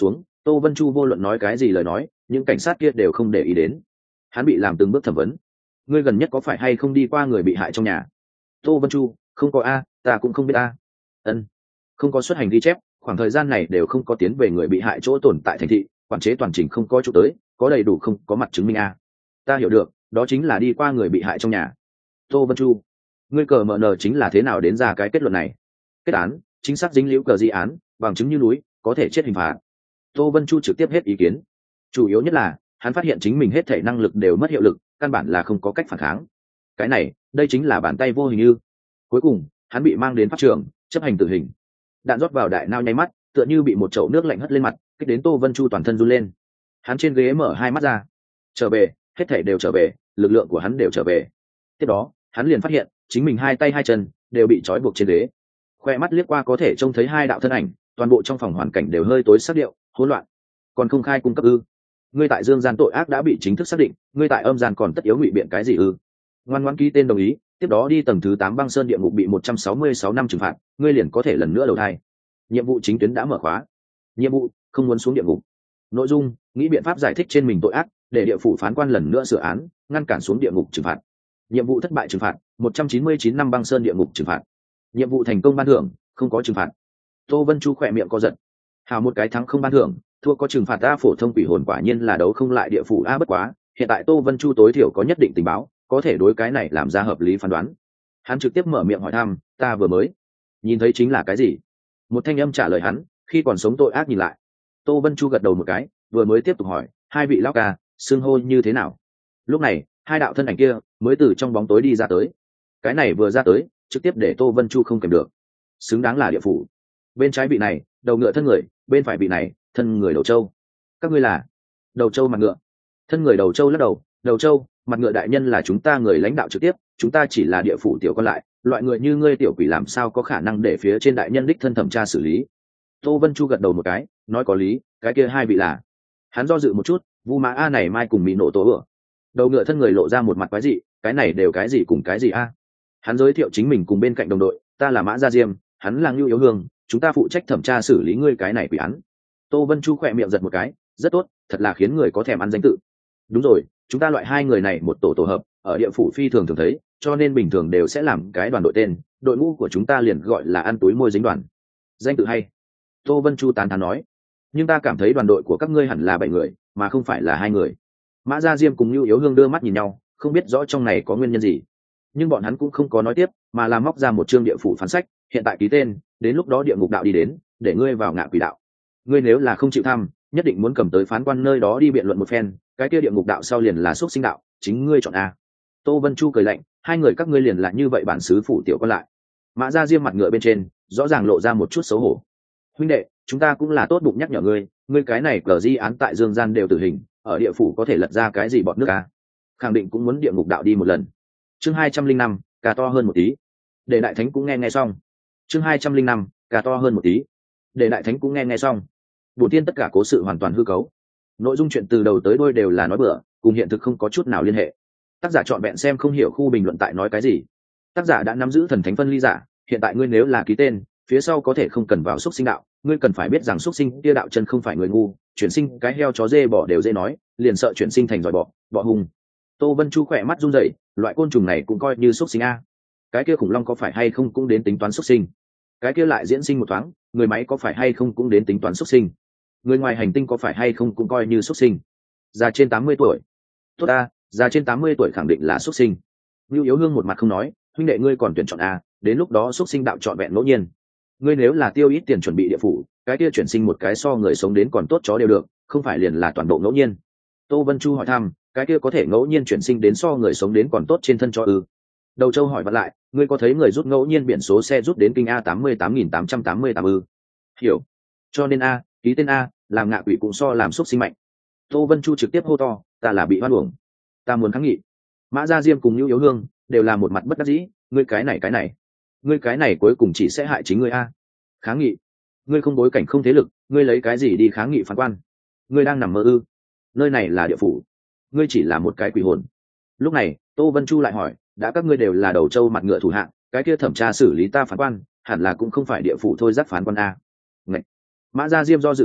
Tô Vân Chu vô luận nói cái gì lời nói, những cảnh sát kia đều không để ý đến. Hắn bị làm từng bước thẩm vấn. Ngươi gần nhất có phải hay không đi qua người bị hại trong nhà? Tô Vân Chu, không có a, ta cũng không biết a. Ân, không có xuất hành ghi chép, khoảng thời gian này đều không có tiến về người bị hại chỗ tồn tại thành thị, quản chế toàn trình không có chỗ tới, có đầy đủ không có mặt chứng minh a. Ta hiểu được, đó chính là đi qua người bị hại trong nhà. Tô Vân Chu, ngươi cờ mờ nờ chính là thế nào đến ra cái kết luận này? Kết án chính xác dính liễu cờ di án, bằng chứng như núi, có thể chết hình phạt. Tô Vân Chu trực tiếp hết ý kiến. Chủ yếu nhất là hắn phát hiện chính mình hết thể năng lực đều mất hiệu lực, căn bản là không có cách phản kháng. Cái này, đây chính là bàn tay vô hình như. Cuối cùng, hắn bị mang đến pháp trường, chấp hành tử hình. Đạn rót vào đại nao nháy mắt, tựa như bị một chậu nước lạnh hất lên mặt, kích đến Tô Vân Chu toàn thân run lên. Hắn trên ghế mở hai mắt ra. Trở về, hết thể đều trở về, lực lượng của hắn đều trở về. Tiếp đó, hắn liền phát hiện, chính mình hai tay hai chân đều bị trói buộc trên ghế. Khoe mắt liếc qua có thể trông thấy hai đạo thân ảnh, toàn bộ trong phòng hoàn cảnh đều hơi tối sắc điệu, hỗn loạn. Còn không khai cung cấp ư? Ngươi tại dương gian tội ác đã bị chính thức xác định, ngươi tại âm gian còn tất yếu ngụy biện cái gì ư? Ngoan ngoãn ký tên đồng ý, tiếp đó đi tầng thứ tám băng sơn địa ngục bị một trăm sáu mươi sáu năm trừng phạt, ngươi liền có thể lần nữa đầu thai. Nhiệm vụ chính tuyến đã mở khóa. Nhiệm vụ, không muốn xuống địa ngục. Nội dung, nghĩ biện pháp giải thích trên mình tội ác, để địa phủ phán quan lần nữa sửa án, ngăn cản xuống địa ngục trừng phạt. Nhiệm vụ thất bại trừng phạt, một trăm chín mươi chín năm băng sơn địa ngục trừng phạt. Nhiệm vụ thành công ban thưởng, không có trừng phạt. Tô Vân Chu khỏe miệng co giật. Hào một cái thắng không ban thưởng, thua có trừng phạt. A phổ thông quỷ hồn quả nhiên là đấu không lại địa phủ a. Bất quá, hiện tại Tô Vân Chu tối thiểu có nhất định tình báo, có thể đối cái này làm ra hợp lý phán đoán. Hắn trực tiếp mở miệng hỏi thăm, ta vừa mới nhìn thấy chính là cái gì? Một thanh âm trả lời hắn, khi còn sống tội ác nhìn lại. Tô Vân Chu gật đầu một cái, vừa mới tiếp tục hỏi, hai vị lão ca, xưng hô như thế nào? Lúc này, hai đạo thân ảnh kia mới từ trong bóng tối đi ra tới. Cái này vừa ra tới, trực tiếp để Tô Vân Chu không kèm được. Xứng đáng là địa phủ. Bên trái vị này, đầu ngựa thân người, bên phải vị này, thân người đầu trâu. Các ngươi là? Đầu trâu mặt ngựa. Thân người đầu trâu lắc đầu, đầu trâu, mặt ngựa đại nhân là chúng ta người lãnh đạo trực tiếp, chúng ta chỉ là địa phủ tiểu con lại, loại người như ngươi tiểu quỷ làm sao có khả năng để phía trên đại nhân đích thân thẩm tra xử lý. Tô Vân Chu gật đầu một cái, nói có lý, cái kia hai vị là. Hắn do dự một chút, Vu Mã A này mai cùng mỹ nổ tố ở. Đầu ngựa thân người lộ ra một mặt quái dị, cái này đều cái gì cùng cái gì a? Hắn giới thiệu chính mình cùng bên cạnh đồng đội, ta là Mã Gia Diêm, hắn là Ngưu Yếu Hương, chúng ta phụ trách thẩm tra xử lý ngươi cái này quỷ án. Tô Vân Chu khỏe miệng giật một cái, rất tốt, thật là khiến người có thèm ăn danh tự. Đúng rồi, chúng ta loại hai người này một tổ tổ hợp, ở địa phủ phi thường thường thấy, cho nên bình thường đều sẽ làm cái đoàn đội tên, đội ngũ của chúng ta liền gọi là ăn túi môi dính đoàn. Danh tự hay. Tô Vân Chu tán thán nói, nhưng ta cảm thấy đoàn đội của các ngươi hẳn là bảy người, mà không phải là hai người. Mã Gia Diêm cùng Nưu Yếu Hương đưa mắt nhìn nhau, không biết rõ trong này có nguyên nhân gì, nhưng bọn hắn cũng không có nói tiếp, mà là móc ra một chương địa phủ phán sách, hiện tại ký tên, đến lúc đó địa ngục đạo đi đến, để ngươi vào ngạ quỷ đạo. Ngươi nếu là không chịu thăm, nhất định muốn cầm tới phán quan nơi đó đi biện luận một phen, cái kia địa ngục đạo sau liền là xuất sinh đạo, chính ngươi chọn a. Tô Vân Chu cười lạnh, hai người các ngươi liền là như vậy bản xứ phủ tiểu con lại. Mã Gia Diêm mặt ngựa bên trên, rõ ràng lộ ra một chút xấu hổ. Huynh đệ, chúng ta cũng là tốt bụng nhắc nhở ngươi, ngươi cái này cờ di án tại dương gian đều tử hình, ở địa phủ có thể lật ra cái gì bọn nước a? Khẳng định cũng muốn địa ngục đạo đi một lần. Chương hai trăm linh năm, cà to hơn một tí. Để đại thánh cũng nghe nghe xong. Chương hai trăm linh năm, cà to hơn một tí. Để đại thánh cũng nghe nghe xong. Bổn tiên tất cả cố sự hoàn toàn hư cấu. Nội dung chuyện từ đầu tới đuôi đều là nói bừa, cùng hiện thực không có chút nào liên hệ. Tác giả chọn vẹn xem không hiểu khu bình luận tại nói cái gì. Tác giả đã nắm giữ thần thánh phân ly giả, hiện tại ngươi nếu là ký tên, phía sau có thể không cần vào xúc sinh đạo, ngươi cần phải biết rằng xúc sinh kia đạo chân không phải người ngu, chuyển sinh cái heo chó dê bò đều dễ nói, liền sợ chuyển sinh thành giỏi bọ, bọ hùng. Tô Vân Chu khỏe mắt run rẩy, loại côn trùng này cũng coi như xúc sinh a. Cái kia khủng long có phải hay không cũng đến tính toán xúc sinh? Cái kia lại diễn sinh một thoáng, người máy có phải hay không cũng đến tính toán xúc sinh? Người ngoài hành tinh có phải hay không cũng coi như xúc sinh? Già trên tám mươi tuổi. Tốt a, già trên tám mươi tuổi khẳng định là xúc sinh. Nưu Yếu Hương một mặt không nói, huynh đệ ngươi còn tuyển chọn a, đến lúc đó xúc sinh đạo chọn vẹn ngẫu nhiên. Ngươi nếu là tiêu ít tiền chuẩn bị địa phủ, cái kia chuyển sinh một cái so người sống đến còn tốt chó đều được, không phải liền là toàn bộ ngẫu nhiên. Tô Vân Chu hỏi thăm, cái kia có thể ngẫu nhiên chuyển sinh đến so người sống đến còn tốt trên thân cho ư? Đầu Châu hỏi vặn lại, ngươi có thấy người rút ngẫu nhiên biển số xe rút đến kinh a tám mươi tám nghìn tám trăm tám mươi tám ư? Hiểu. Cho nên a, ký tên a, làm ngạ quỷ cũng so làm xúc sinh mạnh. Tô Vân Chu trực tiếp hô to, ta là bị hoan uổng, ta muốn kháng nghị. Mã Gia Diêm cùng Nưu Yếu Hương đều là một mặt bất đắc dĩ, ngươi cái này cái này, ngươi cái này cuối cùng chỉ sẽ hại chính ngươi a. Kháng nghị? Ngươi không bối cảnh không thế lực, ngươi lấy cái gì đi kháng nghị phán quan? Ngươi đang nằm mơ ư? Nơi này là địa phủ, ngươi chỉ là một cái quỷ hồn. Lúc này Tô Vân Chu lại hỏi, đã các ngươi đều là đầu trâu mặt ngựa thủ hạng, cái kia thẩm tra xử lý ta phán quan hẳn là cũng không phải địa phủ thôi dắt phán quan a. Ngậy. Mã Gia Diêm do dự một chút,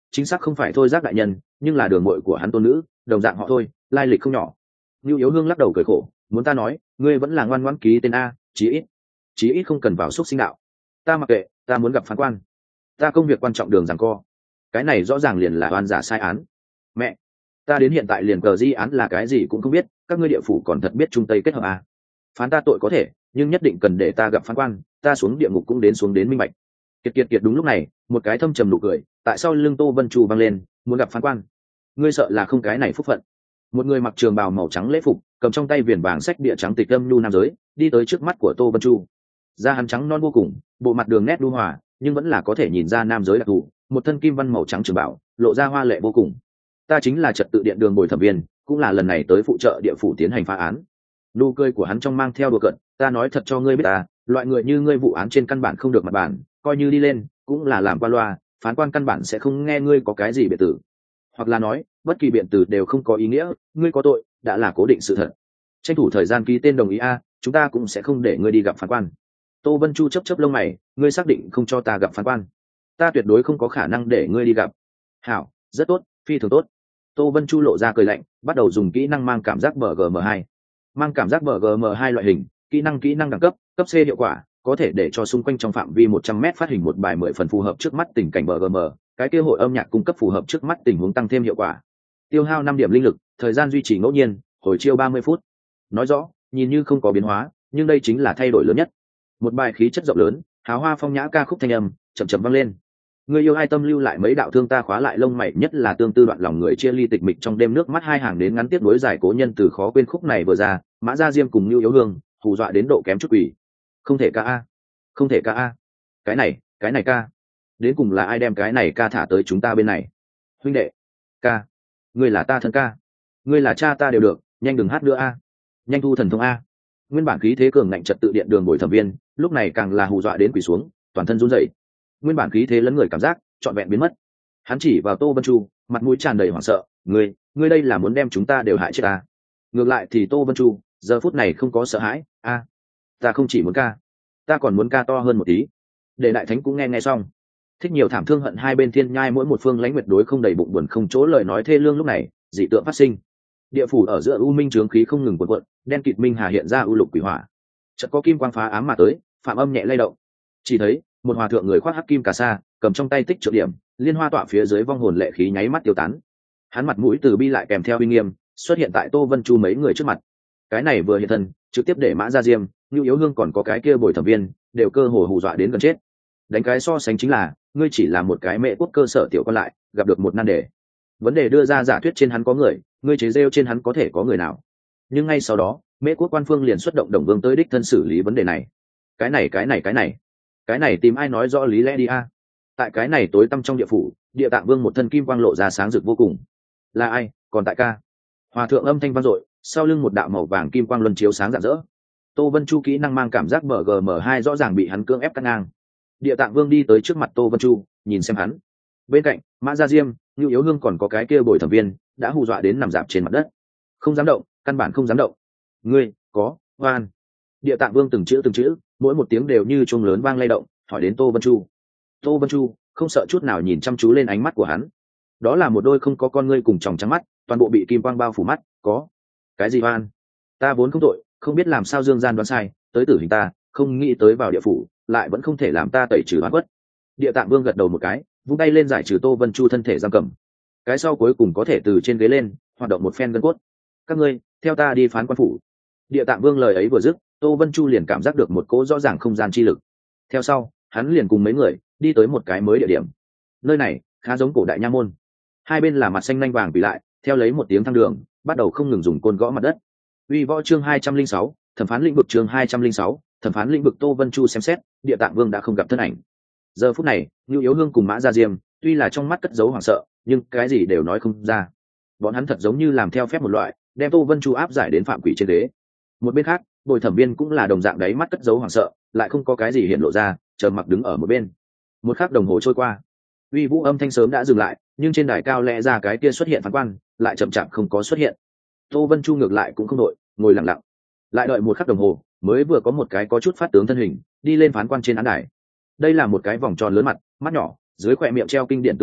chính xác không phải thôi giác đại nhân, nhưng là đường muội của hắn tôn nữ, đồng dạng họ thôi, lai lịch không nhỏ. Nưu Yếu Hương lắc đầu cười khổ, muốn ta nói, ngươi vẫn là ngoan ngoãn ký tên a, chí ít, chí ít không cần vào xúc sinh đạo. Ta mặc kệ, ta muốn gặp phán quan. Ta công việc quan trọng đường giằng co. Cái này rõ ràng liền là oan giả sai án. Mẹ, ta đến hiện tại liền cờ di án là cái gì cũng không biết, các ngươi địa phủ còn thật biết trung tây kết hợp à. Phán ta tội có thể, nhưng nhất định cần để ta gặp phán quan, ta xuống địa ngục cũng đến xuống đến minh bạch. Kiệt kiệt kiệt, đúng lúc này, một cái thâm trầm nụ cười, tại sao lưng Tô Vân Chu vang lên, muốn gặp phán quan. Ngươi sợ là không cái này phúc phận. Một người mặc trường bào màu trắng lễ phục, cầm trong tay viền vàng sách địa trắng tịch âm nhu nam giới, đi tới trước mắt của Tô Vân Chu. Da hắn trắng non vô cùng, bộ mặt đường nét đu hòa, nhưng vẫn là có thể nhìn ra nam giới đặc thù, một thân kim văn màu trắng trường bào, lộ ra hoa lệ vô cùng. Ta chính là trật tự điện đường bồi thẩm viên, cũng là lần này tới phụ trợ địa phủ tiến hành phá án. Nụ cười của hắn trong mang theo đùa cợt, ta nói thật cho ngươi biết ta, loại người như ngươi vụ án trên căn bản không được mặt bản, coi như đi lên cũng là làm qua loa, phán quan căn bản sẽ không nghe ngươi có cái gì biện tử, hoặc là nói bất kỳ biện tử đều không có ý nghĩa, ngươi có tội đã là cố định sự thật. Tranh thủ thời gian ký tên đồng ý a, chúng ta cũng sẽ không để ngươi đi gặp phán quan. Tô Vân Chu chớp chớp lông mày, ngươi xác định không cho ta gặp phán quan? Ta tuyệt đối không có khả năng để ngươi đi gặp. Hảo, rất tốt, phi thường tốt. Tô Vân Chu lộ ra cười lạnh, bắt đầu dùng kỹ năng mang cảm giác bờ gm hai. Mang cảm giác bờ gm hai loại hình, kỹ năng kỹ năng đẳng cấp, cấp C hiệu quả, có thể để cho xung quanh trong phạm vi một trăm mét phát hình một bài mười phần phù hợp trước mắt tình cảnh bờ gm, cái kia hội âm nhạc cung cấp phù hợp trước mắt tình huống tăng thêm hiệu quả. Tiêu hao năm điểm linh lực, thời gian duy trì ngẫu nhiên, hồi chiêu ba mươi phút. Nói rõ, nhìn như không có biến hóa, nhưng đây chính là thay đổi lớn nhất. Một bài khí chất rộng lớn, hào hoa phong nhã ca khúc thanh âm, chậm chậm vang lên. Người yêu ai tâm lưu lại mấy đạo thương ta khóa lại lông mày, nhất là tương tư đoạn lòng người chia ly tịch mịch trong đêm nước mắt hai hàng đến ngắn tiếp nối dài cố nhân từ khó quên khúc này vừa ra, Mã Gia Diêm cùng Nưu Yếu Hương hù dọa đến độ kém chút quỷ. Không thể ca a, không thể ca a. Cái này, cái này ca. Đến cùng là ai đem cái này ca thả tới chúng ta bên này? Huynh đệ, ca, ngươi là ta thân ca, ngươi là cha ta đều được, nhanh đừng hát nữa a. Nhanh thu thần thông a. Nguyên bản khí thế cường ngạnh trật tự điện đường bồi thẩm viên, lúc này càng là hù dọa đến quỳ xuống, toàn thân run rẩy. Nguyên bản khí thế lẫn người cảm giác trọn vẹn biến mất. Hắn chỉ vào Tô Vân Chu, mặt mũi tràn đầy hoảng sợ, ngươi ngươi đây là muốn đem chúng ta đều hại chết ta? Ngược lại thì Tô Vân Chu giờ phút này không có sợ hãi. A, ta không chỉ muốn ca, ta còn muốn ca to hơn một tí, để đại thánh cũng nghe nghe xong. Thích nhiều thảm thương hận hai bên thiên nhai mỗi một phương lãnh nguyệt đối không đầy bụng buồn không chỗ lời nói thê lương. Lúc này dị tượng phát sinh, địa phủ ở giữa u minh trướng khí không ngừng cuộn cuộn, đen kịt minh hà hiện ra u lục quỷ hỏa, chợt có kim quang phá ám mà tới, phạm âm nhẹ lay động, chỉ thấy một hòa thượng người khoác hắc kim cà sa, cầm trong tay tích trượng điểm, liên hoa tọa phía dưới vong hồn lệ khí nháy mắt tiêu tán. Hắn mặt mũi từ bi lại kèm theo uy nghiêm, xuất hiện tại Tô Vân Chu mấy người trước mặt. Cái này vừa hiện thân, trực tiếp để Mã Gia Diêm, Nưu Yếu Hương còn có cái kia bồi thẩm viên, đều cơ hồ hù dọa đến gần chết. Đánh cái so sánh chính là, ngươi chỉ là một cái mẹ quốc cơ sở tiểu con lại, gặp được một nan đề. Vấn đề đưa ra giả thuyết trên hắn có người, ngươi chế rêu trên hắn có thể có người nào. Nhưng ngay sau đó, mẹ quốc quan phương liền xuất động Đồng Vương tới đích thân xử lý vấn đề này. Cái này cái này cái này, cái này tìm ai nói rõ lý lẽ đi a. Tại cái này tối tăm trong địa phủ, Địa Tạng Vương một thân kim quang lộ ra sáng rực vô cùng. Là ai? Còn tại ca. Hòa thượng âm thanh vang dội, sau lưng một đạo màu vàng kim quang luân chiếu sáng rạng rỡ. Tô Vân Chu kỹ năng mang cảm giác bờ gm hai rõ ràng bị hắn cưỡng ép cắt ngang. Địa Tạng Vương đi tới trước mặt Tô Vân Chu, nhìn xem hắn. Bên cạnh, Mã Gia Diêm, Nưu Yếu Hương còn có cái kia bồi thẩm viên, đã hù dọa đến nằm dạp trên mặt đất. Không dám động, căn bản không dám động. Ngươi, có, oan. Địa Tạng Vương từng chữ từng chữ, mỗi một tiếng đều như chuông lớn vang lay động, hỏi đến Tô Vân Chu. Tô Vân Chu không sợ chút nào nhìn chăm chú lên ánh mắt của hắn. Đó là một đôi không có con ngươi cùng tròng trắng mắt, toàn bộ bị kim quang bao phủ mắt. Có cái gì oan? Ta vốn không tội, không biết làm sao dương gian đoán sai, tới tử hình ta, không nghĩ tới vào địa phủ, lại vẫn không thể làm ta tẩy trừ oan khuất. Địa Tạng Vương gật đầu một cái, vung tay lên giải trừ Tô Vân Chu thân thể giam cầm. Cái sau cuối cùng có thể từ trên ghế lên, hoạt động một phen gân cốt. Các ngươi, theo ta đi phán quan phủ. Địa Tạng Vương lời ấy vừa dứt, Tô Vân Chu liền cảm giác được một cỗ rõ ràng không gian chi lực. Theo sau, hắn liền cùng mấy người đi tới một cái mới địa điểm. Nơi này khá giống cổ đại nha môn, hai bên là mặt xanh nanh vàng bị lại, theo lấy một tiếng thang đường, bắt đầu không ngừng dùng côn gõ mặt đất. Uy võ chương hai trăm linh sáu, thẩm phán lĩnh vực chương hai trăm linh sáu, thẩm phán lĩnh vực. Tô Vân Chu xem xét, Địa Tạng Vương đã không gặp thân ảnh. Giờ phút này, Nưu Yếu Hương cùng Mã Gia Diêm, tuy là trong mắt cất giấu hoảng sợ, nhưng cái gì đều nói không ra. Bọn hắn thật giống như làm theo phép một loại, đem Tô Vân Chu áp giải đến phạm quỷ trên đế. Một bên khác, bồi thẩm viên cũng là đồng dạng đấy, mắt cất giấu hoảng sợ, lại không có cái gì hiện lộ ra, chờ mặc đứng ở một bên. Một khắc đồng hồ trôi qua, uy vũ âm thanh sớm đã dừng lại, nhưng trên đài cao lẽ ra cái kia xuất hiện phán quan, lại chậm chạp không có xuất hiện. Tô Vân Chu ngược lại cũng không đội, ngồi lặng lặng, lại đợi một khắc đồng hồ, mới vừa có một cái có chút phát tướng thân hình đi lên phán quan trên án đài. Đây là một cái vòng tròn lớn mặt, mắt nhỏ, dưới khỏe miệng treo kinh điển tướng mạo,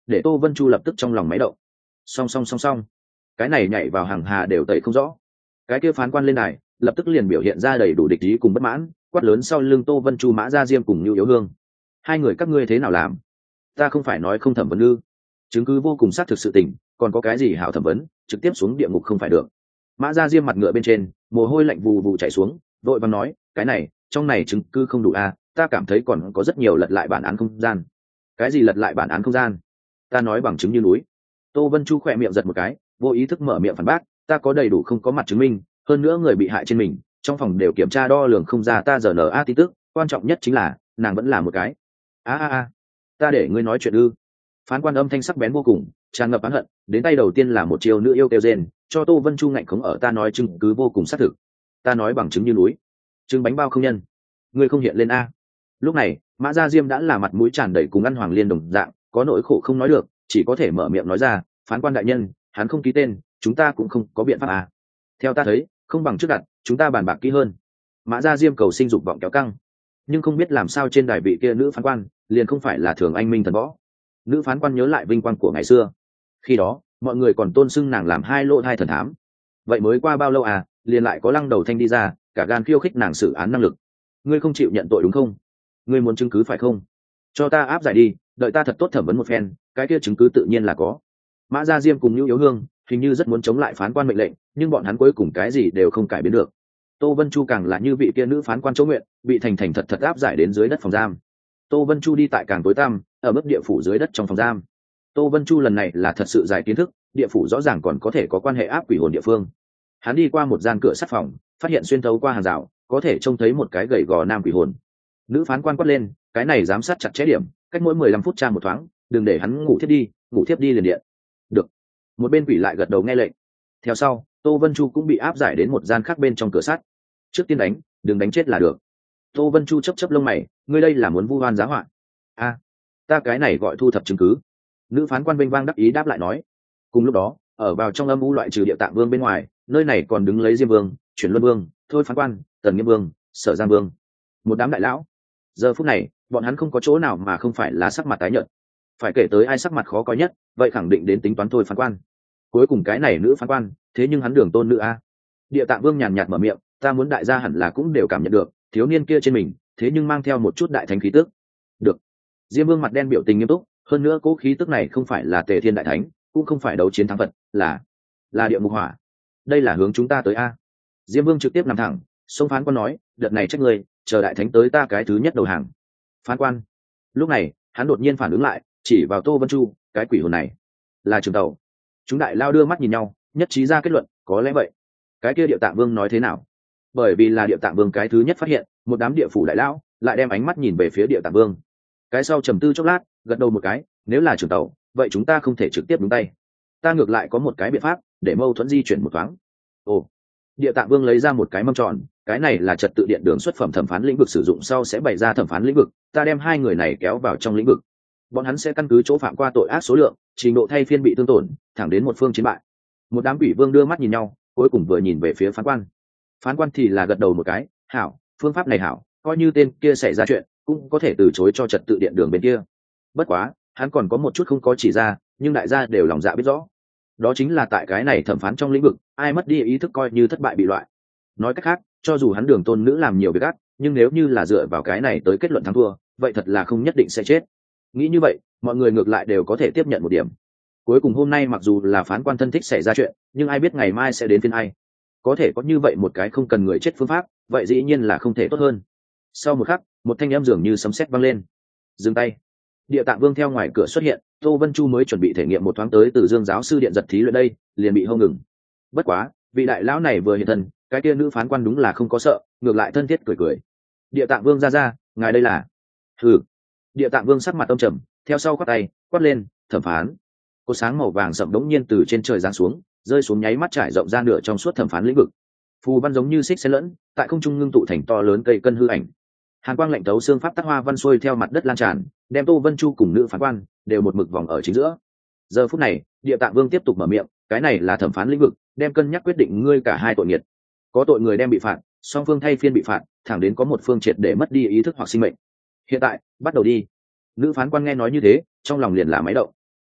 để Tô Vân Chu lập tức trong lòng máy động. Song song song song, cái này nhảy vào hàng hà đều tẩy không rõ. Cái kia phán quan lên đài, lập tức liền biểu hiện ra đầy đủ địch ý cùng bất mãn, quát lớn sau lưng Tô Vân Chu Mã Gia Diêm cùng Nưu Yếu Hương. Hai người các ngươi thế nào làm? Ta không phải nói không thẩm vấn ư? Chứng cứ vô cùng xác thực sự tình, còn có cái gì hảo thẩm vấn, trực tiếp xuống địa ngục không phải được. Mã Gia Diêm mặt ngựa bên trên, mồ hôi lạnh vù vù chảy xuống, vội vàng nói, cái này, trong này chứng cứ không đủ à, ta cảm thấy còn có rất nhiều lật lại bản án không gian. Cái gì lật lại bản án không gian? Ta nói bằng chứng như núi. Tô Vân Chu khỏe miệng giật một cái, vô ý thức mở miệng phản bác, ta có đầy đủ không có mặt chứng minh, hơn nữa người bị hại trên mình, trong phòng đều kiểm tra đo lường không ra ta giờ n a tin tức, quan trọng nhất chính là nàng vẫn là một cái. A a a, ta để ngươi nói chuyện ư? Phán quan âm thanh sắc bén vô cùng, tràn ngập oán hận, đến tay đầu tiên là một chiều nữ yêu kêu rên, cho Tô Vân Chu ngạnh khống ở ta nói chứng cứ vô cùng xác thực. Ta nói bằng chứng như núi, trứng bánh bao không nhân, ngươi không hiện lên a. Lúc này, Mã Gia Diêm đã là mặt mũi tràn đầy cùng ăn Hoàng Liên đồng dạng, có nỗi khổ không nói được, chỉ có thể mở miệng nói ra, phán quan đại nhân, hắn không ký tên, chúng ta cũng không có biện pháp à. Theo ta thấy, không bằng trước đặt, chúng ta bàn bạc kỹ hơn. Mã Gia Diêm cầu sinh dục vọng kéo căng, nhưng không biết làm sao trên đài vị kia nữ phán quan liền không phải là thường anh minh thần võ. Nữ phán quan nhớ lại vinh quang của ngày xưa, khi đó mọi người còn tôn xưng nàng làm hai lỗ hai thần thám. Vậy mới qua bao lâu à, liền lại có lăng đầu thanh đi ra, cả gan khiêu khích nàng xử án năng lực. Ngươi không chịu nhận tội đúng không? Ngươi muốn chứng cứ phải không? Cho ta áp giải đi, đợi ta thật tốt thẩm vấn một phen, cái kia chứng cứ tự nhiên là có. Mã Gia Diêm cùng Nưu Yếu Hương hình như rất muốn chống lại phán quan mệnh lệnh, nhưng bọn hắn cuối cùng cái gì đều không cải biến được. Tô Vân Chu càng là như vị kia nữ phán quan chỗ nguyện, bị thành thành thật thật áp giải đến dưới đất phòng giam. Tô Vân Chu đi tại càng tối tăm, ở mức địa phủ dưới đất trong phòng giam. Tô Vân Chu lần này là thật sự giải kiến thức, địa phủ rõ ràng còn có thể có quan hệ áp quỷ hồn địa phương. Hắn đi qua một gian cửa sắt phòng, phát hiện xuyên thấu qua hàng rào, có thể trông thấy một cái gầy gò nam quỷ hồn. Nữ phán quan quát lên, cái này giám sát chặt chẽ điểm, cách mỗi mười lăm phút tra một thoáng, đừng để hắn ngủ thiếp đi, ngủ thiếp đi liền điện. Được. Một bên quỷ lại gật đầu nghe lệnh. Theo sau, Tô Vân Chu cũng bị áp giải đến một gian khác bên trong cửa sắt. Trước tiên đánh, đừng đánh chết là được. Tô Vân Chu chấp chấp lông mày, ngươi đây là muốn vu oan giá họa? A, à, ta cái này gọi thu thập chứng cứ. Nữ phán quan vinh vang đắc ý đáp lại nói. Cùng lúc đó, ở vào trong âm u loại trừ địa tạng vương bên ngoài, nơi này còn đứng lấy Diêm Vương, Chuyển Luân Vương, Thôi phán quan, Tần Nghiêm Vương, Sở Giang Vương, một đám đại lão. Giờ phút này, bọn hắn không có chỗ nào mà không phải là sắc mặt tái nhợt. Phải kể tới ai sắc mặt khó coi nhất, vậy khẳng định đến tính toán Thôi phán quan. Cuối cùng cái này nữ phán quan, thế nhưng hắn đường tôn nữ a. Địa tạng vương nhàn nhạt mở miệng, ta muốn đại gia hẳn là cũng đều cảm nhận được, thiếu niên kia trên mình, thế nhưng mang theo một chút đại thánh khí tức. Được. Diêm Vương mặt đen biểu tình nghiêm túc, hơn nữa cố khí tức này không phải là Tề Thiên đại thánh, cũng không phải đấu chiến thắng Phật, là là địa ngục hỏa. Đây là hướng chúng ta tới a. Diêm Vương trực tiếp nằm thẳng, xông phán quan nói, đợt này trách người, chờ đại thánh tới ta cái thứ nhất đầu hàng. Phán quan. Lúc này, hắn đột nhiên phản ứng lại, chỉ vào Tô Vân Chu, cái quỷ hồn này là Trường Tàu. Chúng đại lao đưa mắt nhìn nhau, nhất trí ra kết luận, có lẽ vậy. Cái kia Địa Tạng Vương nói thế nào? Bởi vì là Địa Tạng Vương cái thứ nhất phát hiện, một đám địa phủ đại lao lại đem ánh mắt nhìn về phía Địa Tạng Vương. Cái sau trầm tư chốc lát, gật đầu một cái, nếu là Trường Tàu, vậy chúng ta không thể trực tiếp đúng tay. Ta ngược lại có một cái biện pháp để mâu thuẫn di chuyển một thoáng. Ồ. Địa Tạng Vương lấy ra một cái mâm tròn, cái này là trật tự điện đường xuất phẩm thẩm phán lĩnh vực sử dụng sau sẽ bày ra thẩm phán lĩnh vực, ta đem hai người này kéo vào trong lĩnh vực. Bọn hắn sẽ căn cứ chỗ phạm qua tội ác số lượng, trình độ thay phiên bị thương tổn, thẳng đến một phương chiến bại. Một đám quỷ vương đưa mắt nhìn nhau, cuối cùng vừa nhìn về phía phán quan. Phán quan thì là gật đầu một cái, hảo, phương pháp này hảo, coi như tên kia xảy ra chuyện, cũng có thể từ chối cho trật tự điện đường bên kia. Bất quá, hắn còn có một chút không có chỉ ra, nhưng đại gia đều lòng dạ biết rõ. Đó chính là tại cái này thẩm phán trong lĩnh vực, ai mất đi ý thức coi như thất bại bị loại. Nói cách khác, cho dù hắn đường tôn nữ làm nhiều việc ác, nhưng nếu như là dựa vào cái này tới kết luận thắng thua, vậy thật là không nhất định sẽ chết. Nghĩ như vậy, mọi người ngược lại đều có thể tiếp nhận một điểm. Cuối cùng hôm nay mặc dù là phán quan thân thích xảy ra chuyện, nhưng ai biết ngày mai sẽ đến phiên ai. Có thể có như vậy một cái không cần người chết phương pháp, vậy dĩ nhiên là không thể tốt hơn. Sau một khắc, một thanh âm dường như sấm sét vang lên. Dừng tay. Địa Tạng Vương theo ngoài cửa xuất hiện, Tô Vân Chu mới chuẩn bị thể nghiệm một thoáng tới từ Dương giáo sư điện giật thí luyện đây, liền bị hông ngừng. Bất quá, vị đại lão này vừa hiện thân, cái kia nữ phán quan đúng là không có sợ, ngược lại thân thiết cười cười. Địa Tạng Vương ra ra, ngài đây là? Hừ. Địa Tạng Vương sắc mặt âm trầm, theo sau quát tay, quát lên, thẩm phán. Cột sáng màu vàng sậm đống nhiên từ trên trời giáng xuống, rơi xuống nháy mắt trải rộng ra nửa trong suốt thẩm phán lĩnh vực. Phù văn giống như xích xen lẫn, tại không trung ngưng tụ thành to lớn cây cân hư ảnh. Hàn quang lạnh tấu xương pháp tắc hoa văn xuôi theo mặt đất lan tràn, đem Tô Vân Chu cùng nữ phán quan đều một mực vòng ở chính giữa. Giờ phút này, Địa Tạng Vương tiếp tục mở miệng, cái này là thẩm phán lĩnh vực, đem cân nhắc quyết định ngươi cả hai tội nghiệt. Có tội người đem bị phạt, song phương thay phiên bị phạt, thẳng đến có một phương triệt để mất đi ý thức hoặc sinh mệnh. Hiện tại, bắt đầu đi. Nữ phán quan nghe nói như thế, trong lòng liền là máy động.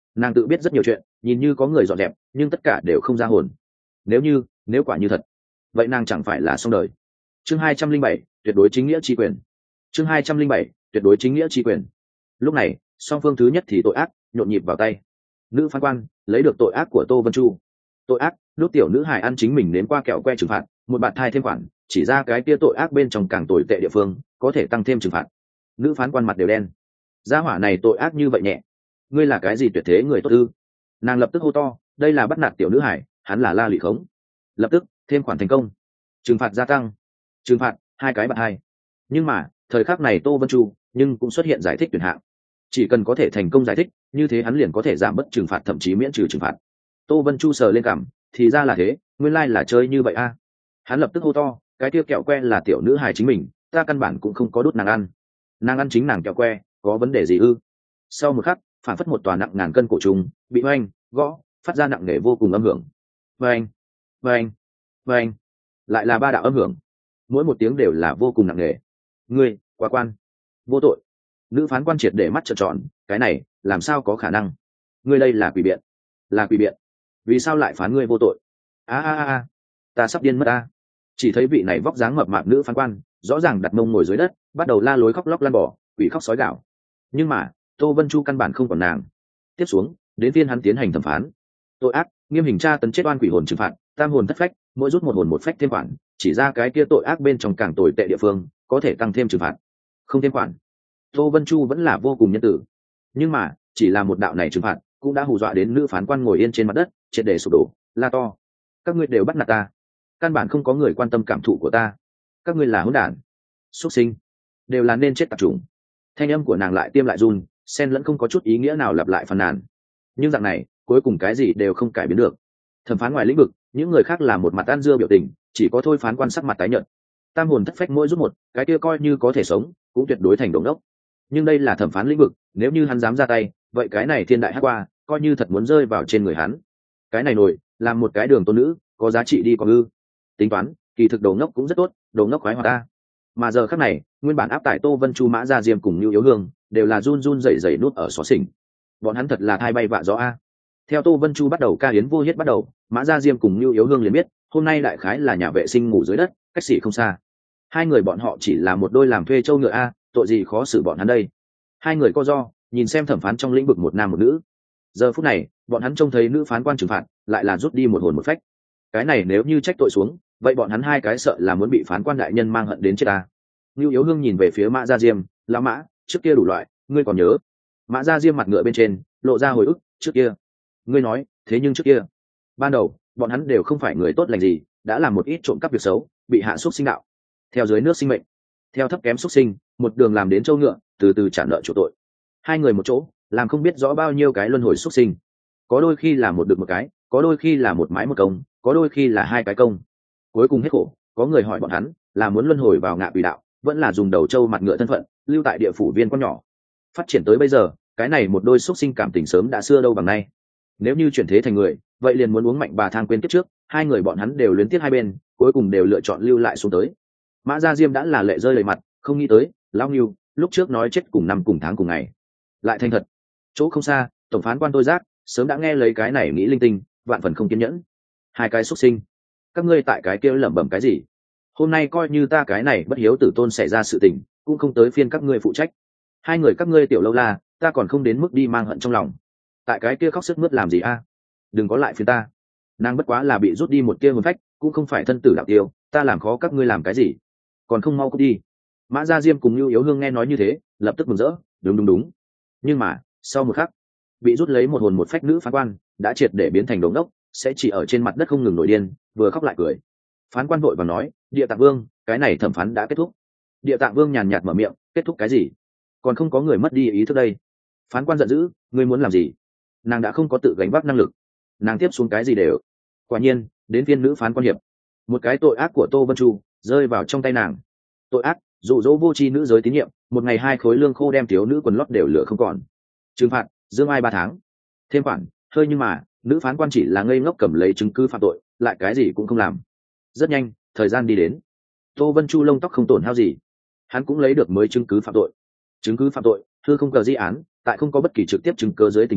Nàng tự biết rất nhiều chuyện, nhìn như có người dọn dẹp nhưng tất cả đều không ra hồn. Nếu như nếu quả như thật, vậy nàng chẳng phải là xong đời. Chương hai trăm linh bảy, tuyệt đối chính nghĩa chi quyền. Chương hai trăm linh bảy, tuyệt đối chính nghĩa chi quyền. Lúc này song phương thứ nhất thì tội ác nhộn nhịp vào tay. Nữ phán quan lấy được tội ác của Tô Vân Chu. Tội ác lúc tiểu nữ hài ăn chính mình nếm qua kẹo que trừng phạt, một bạt thai thêm khoản, chỉ ra cái kia tội ác bên trong càng tồi tệ địa phương có thể tăng thêm trừng phạt. Nữ phán quan mặt đều đen. Gia hỏa này tội ác như vậy nhẹ, ngươi là cái gì tuyệt thế người tốt ư? Nàng lập tức hô to, đây là bắt nạt tiểu nữ hải, hắn là la lụy khống. Lập tức thêm khoản thành công, trừng phạt gia tăng, trừng phạt hai cái bạt hai. Nhưng mà thời khắc này Tô Vân Chu nhưng cũng xuất hiện giải thích tuyển hạng, chỉ cần có thể thành công giải thích như thế hắn liền có thể giảm bớt trừng phạt, thậm chí miễn trừ trừng phạt. Tô Vân Chu sờ lên cảm, thì ra là thế, nguyên lai là chơi như vậy a. Hắn lập tức hô to, cái tiêu kẹo que là tiểu nữ hài chính mình, ta căn bản cũng không có đút nàng ăn, nàng ăn chính nàng kẹo que, có vấn đề gì ư? Sau một khắc phản phất một tòa nặng ngàn cân cổ trùng bị oanh gõ phát ra nặng nề vô cùng âm hưởng. Oanh oanh oanh, lại là ba đạo âm hưởng, mỗi một tiếng đều là vô cùng nặng nề. Ngươi quá quan vô tội. Nữ phán quan triệt để mắt trợn tròn, cái này làm sao có khả năng? Ngươi đây là quỷ biện, là quỷ biện, vì sao lại phán ngươi vô tội? A a a, ta sắp điên mất a. Chỉ thấy vị này vóc dáng mập mạp nữ phán quan rõ ràng đặt mông ngồi dưới đất, bắt đầu la lối khóc lóc lăn bỏ, quỷ khóc sói gạo. Nhưng mà Tô Vân Chu căn bản không còn nàng. Tiếp xuống đến phiên hắn tiến hành thẩm phán. Tội ác nghiêm hình tra tấn chết oan quỷ hồn trừng phạt, tam hồn thất phách, mỗi rút một hồn một phách thêm khoản, chỉ ra cái kia tội ác bên trong càng tồi tệ địa phương có thể tăng thêm trừng phạt, không thêm khoản. Tô Vân Chu vẫn là vô cùng nhân tử, nhưng mà chỉ là một đạo này trừng phạt cũng đã hù dọa đến nữ phán quan ngồi yên trên mặt đất, triệt để sụp đổ, la to, các ngươi đều bắt nạt ta, căn bản không có người quan tâm cảm thụ của ta, các ngươi là hỗn đản, xuất sinh, đều là nên chết tạp chủng. Thanh âm của nàng lại tiêm lại run, xen lẫn không có chút ý nghĩa nào lặp lại phàn nàn. Nhưng dạng này cuối cùng cái gì đều không cải biến được. Thẩm phán ngoài lĩnh vực những người khác là một mặt ăn dưa biểu tình, chỉ có thôi phán quan sắc mặt tái nhợt. Tam hồn thất phách mỗi rút một, cái kia coi như có thể sống cũng tuyệt đối thành đống đốc. Nhưng đây là thẩm phán lĩnh vực, nếu như hắn dám ra tay, vậy cái này thiên đại hắc qua coi như thật muốn rơi vào trên người hắn. Cái này nổi làm một cái đường tôn nữ có giá trị đi có ư? Tính toán kỳ thực đầu ngốc cũng rất tốt, đầu ngốc khoái hoạt ta. Mà giờ khắc này nguyên bản áp tải Tô Vân Chu, Mã Gia Diêm cùng Nưu Yếu Hương đều là run run rẩy rẩy nuốt ở xó xỉnh. Bọn hắn thật là thai bay vạ gió a. Theo Tô Vân Chu bắt đầu ca hiến vô hiết bắt đầu, Mã Gia Diêm cùng Nưu Yếu Hương liền biết hôm nay đại khái là nhà vệ sinh ngủ dưới đất, cách xỉ không xa. Hai người bọn họ chỉ là một đôi làm thuê trâu ngựa a, tội gì khó xử bọn hắn đây. Hai người co do nhìn xem thẩm phán trong lĩnh vực một nam một nữ. Giờ phút này bọn hắn trông thấy nữ phán quan trừng phạt lại là rút đi một hồn một phách. Cái này nếu như trách tội xuống, vậy bọn hắn hai cái sợ là muốn bị phán quan đại nhân mang hận đến chết ta. Nưu Yếu Hương nhìn về phía Mã Gia Diêm, lão Mã, trước kia đủ loại, ngươi còn nhớ? Mã Gia Diêm mặt ngựa bên trên lộ ra hồi ức, trước kia. Ngươi nói, thế nhưng trước kia, ban đầu bọn hắn đều không phải người tốt lành gì, đã làm một ít trộm cắp việc xấu, bị hạ xúc sinh đạo, theo dưới nước sinh mệnh, theo thấp kém xúc sinh, một đường làm đến châu ngựa, từ từ trả nợ chủ tội. Hai người một chỗ, làm không biết rõ bao nhiêu cái luân hồi xúc sinh. Có đôi khi là một được một cái, có đôi khi là một mái một công, có đôi khi là hai cái công. Cuối cùng hết khổ, có người hỏi bọn hắn, là muốn luân hồi vào ngạ quỷ đạo, vẫn là dùng đầu trâu mặt ngựa thân phận, lưu tại địa phủ viên con nhỏ. Phát triển tới bây giờ, cái này một đôi xúc sinh cảm tình sớm đã xưa đâu bằng nay. Nếu như chuyển thế thành người, vậy liền muốn uống mạnh bà thang quên kiếp trước, hai người bọn hắn đều luyến tiếc hai bên, cuối cùng đều lựa chọn lưu lại xuống tới. Mã Gia Diêm đã là lệ rơi đầy mặt, không nghĩ tới, lão Ngưu, lúc trước nói chết cùng năm cùng tháng cùng ngày, lại thành thật. Chỗ không xa, tổng phán quan Tôi Giác sớm đã nghe lấy cái này nghĩ linh tinh, vạn phần không kiên nhẫn. Hai cái xúc sinh, các ngươi tại cái kia lẩm bẩm cái gì? Hôm nay coi như ta cái này bất hiếu tử tôn xảy ra sự tình, cũng không tới phiên các ngươi phụ trách. Hai người các ngươi tiểu lâu la, ta còn không đến mức đi mang hận trong lòng. Tại cái kia khóc sức mướt làm gì a? Đừng có lại phiền ta. Nàng bất quá là bị rút đi một kia hồn phách, cũng không phải thân tử đạo tiêu, ta làm khó các ngươi làm cái gì? Còn không mau cút đi. Mã Gia Diêm cùng Nưu Yếu Hương nghe nói như thế, lập tức mừng rỡ, đúng đúng đúng. Nhưng mà sau một khắc, bị rút lấy một hồn một phách nữ phán quan đã triệt để biến thành đống đốc, sẽ chỉ ở trên mặt đất không ngừng nổi điên, vừa khóc lại cười. Phán quan vội và nói, Địa Tạng Vương, cái này thẩm phán đã kết thúc. Địa Tạng Vương nhàn nhạt mở miệng, kết thúc cái gì? Còn không có người mất đi ý thức đây. Phán quan giận dữ, ngươi muốn làm gì? Nàng đã không có tự gánh vác năng lực, nàng tiếp xuống cái gì đều. Quả nhiên đến phiên nữ phán quan hiệp, một cái tội ác của Tô Vân Chu rơi vào trong tay nàng. Tội ác dụ dỗ vô tri nữ giới tín nhiệm, một ngày hai khối lương khô đem thiếu nữ quần lót đều lửa không còn. Trừng phạt dương ai ba tháng, thêm khoản hơi, nhưng mà nữ phán quan chỉ là ngây ngốc cầm lấy chứng cứ phạm tội, lại cái gì cũng không làm. Rất nhanh thời gian đi đến, Tô Vân Chu lông tóc không tổn hao gì, hắn cũng lấy được mới chứng cứ phạm tội. Chứng cứ phạm tội thư không cờ di án, tại không có bất kỳ trực tiếp chứng cứ dưới tình huống,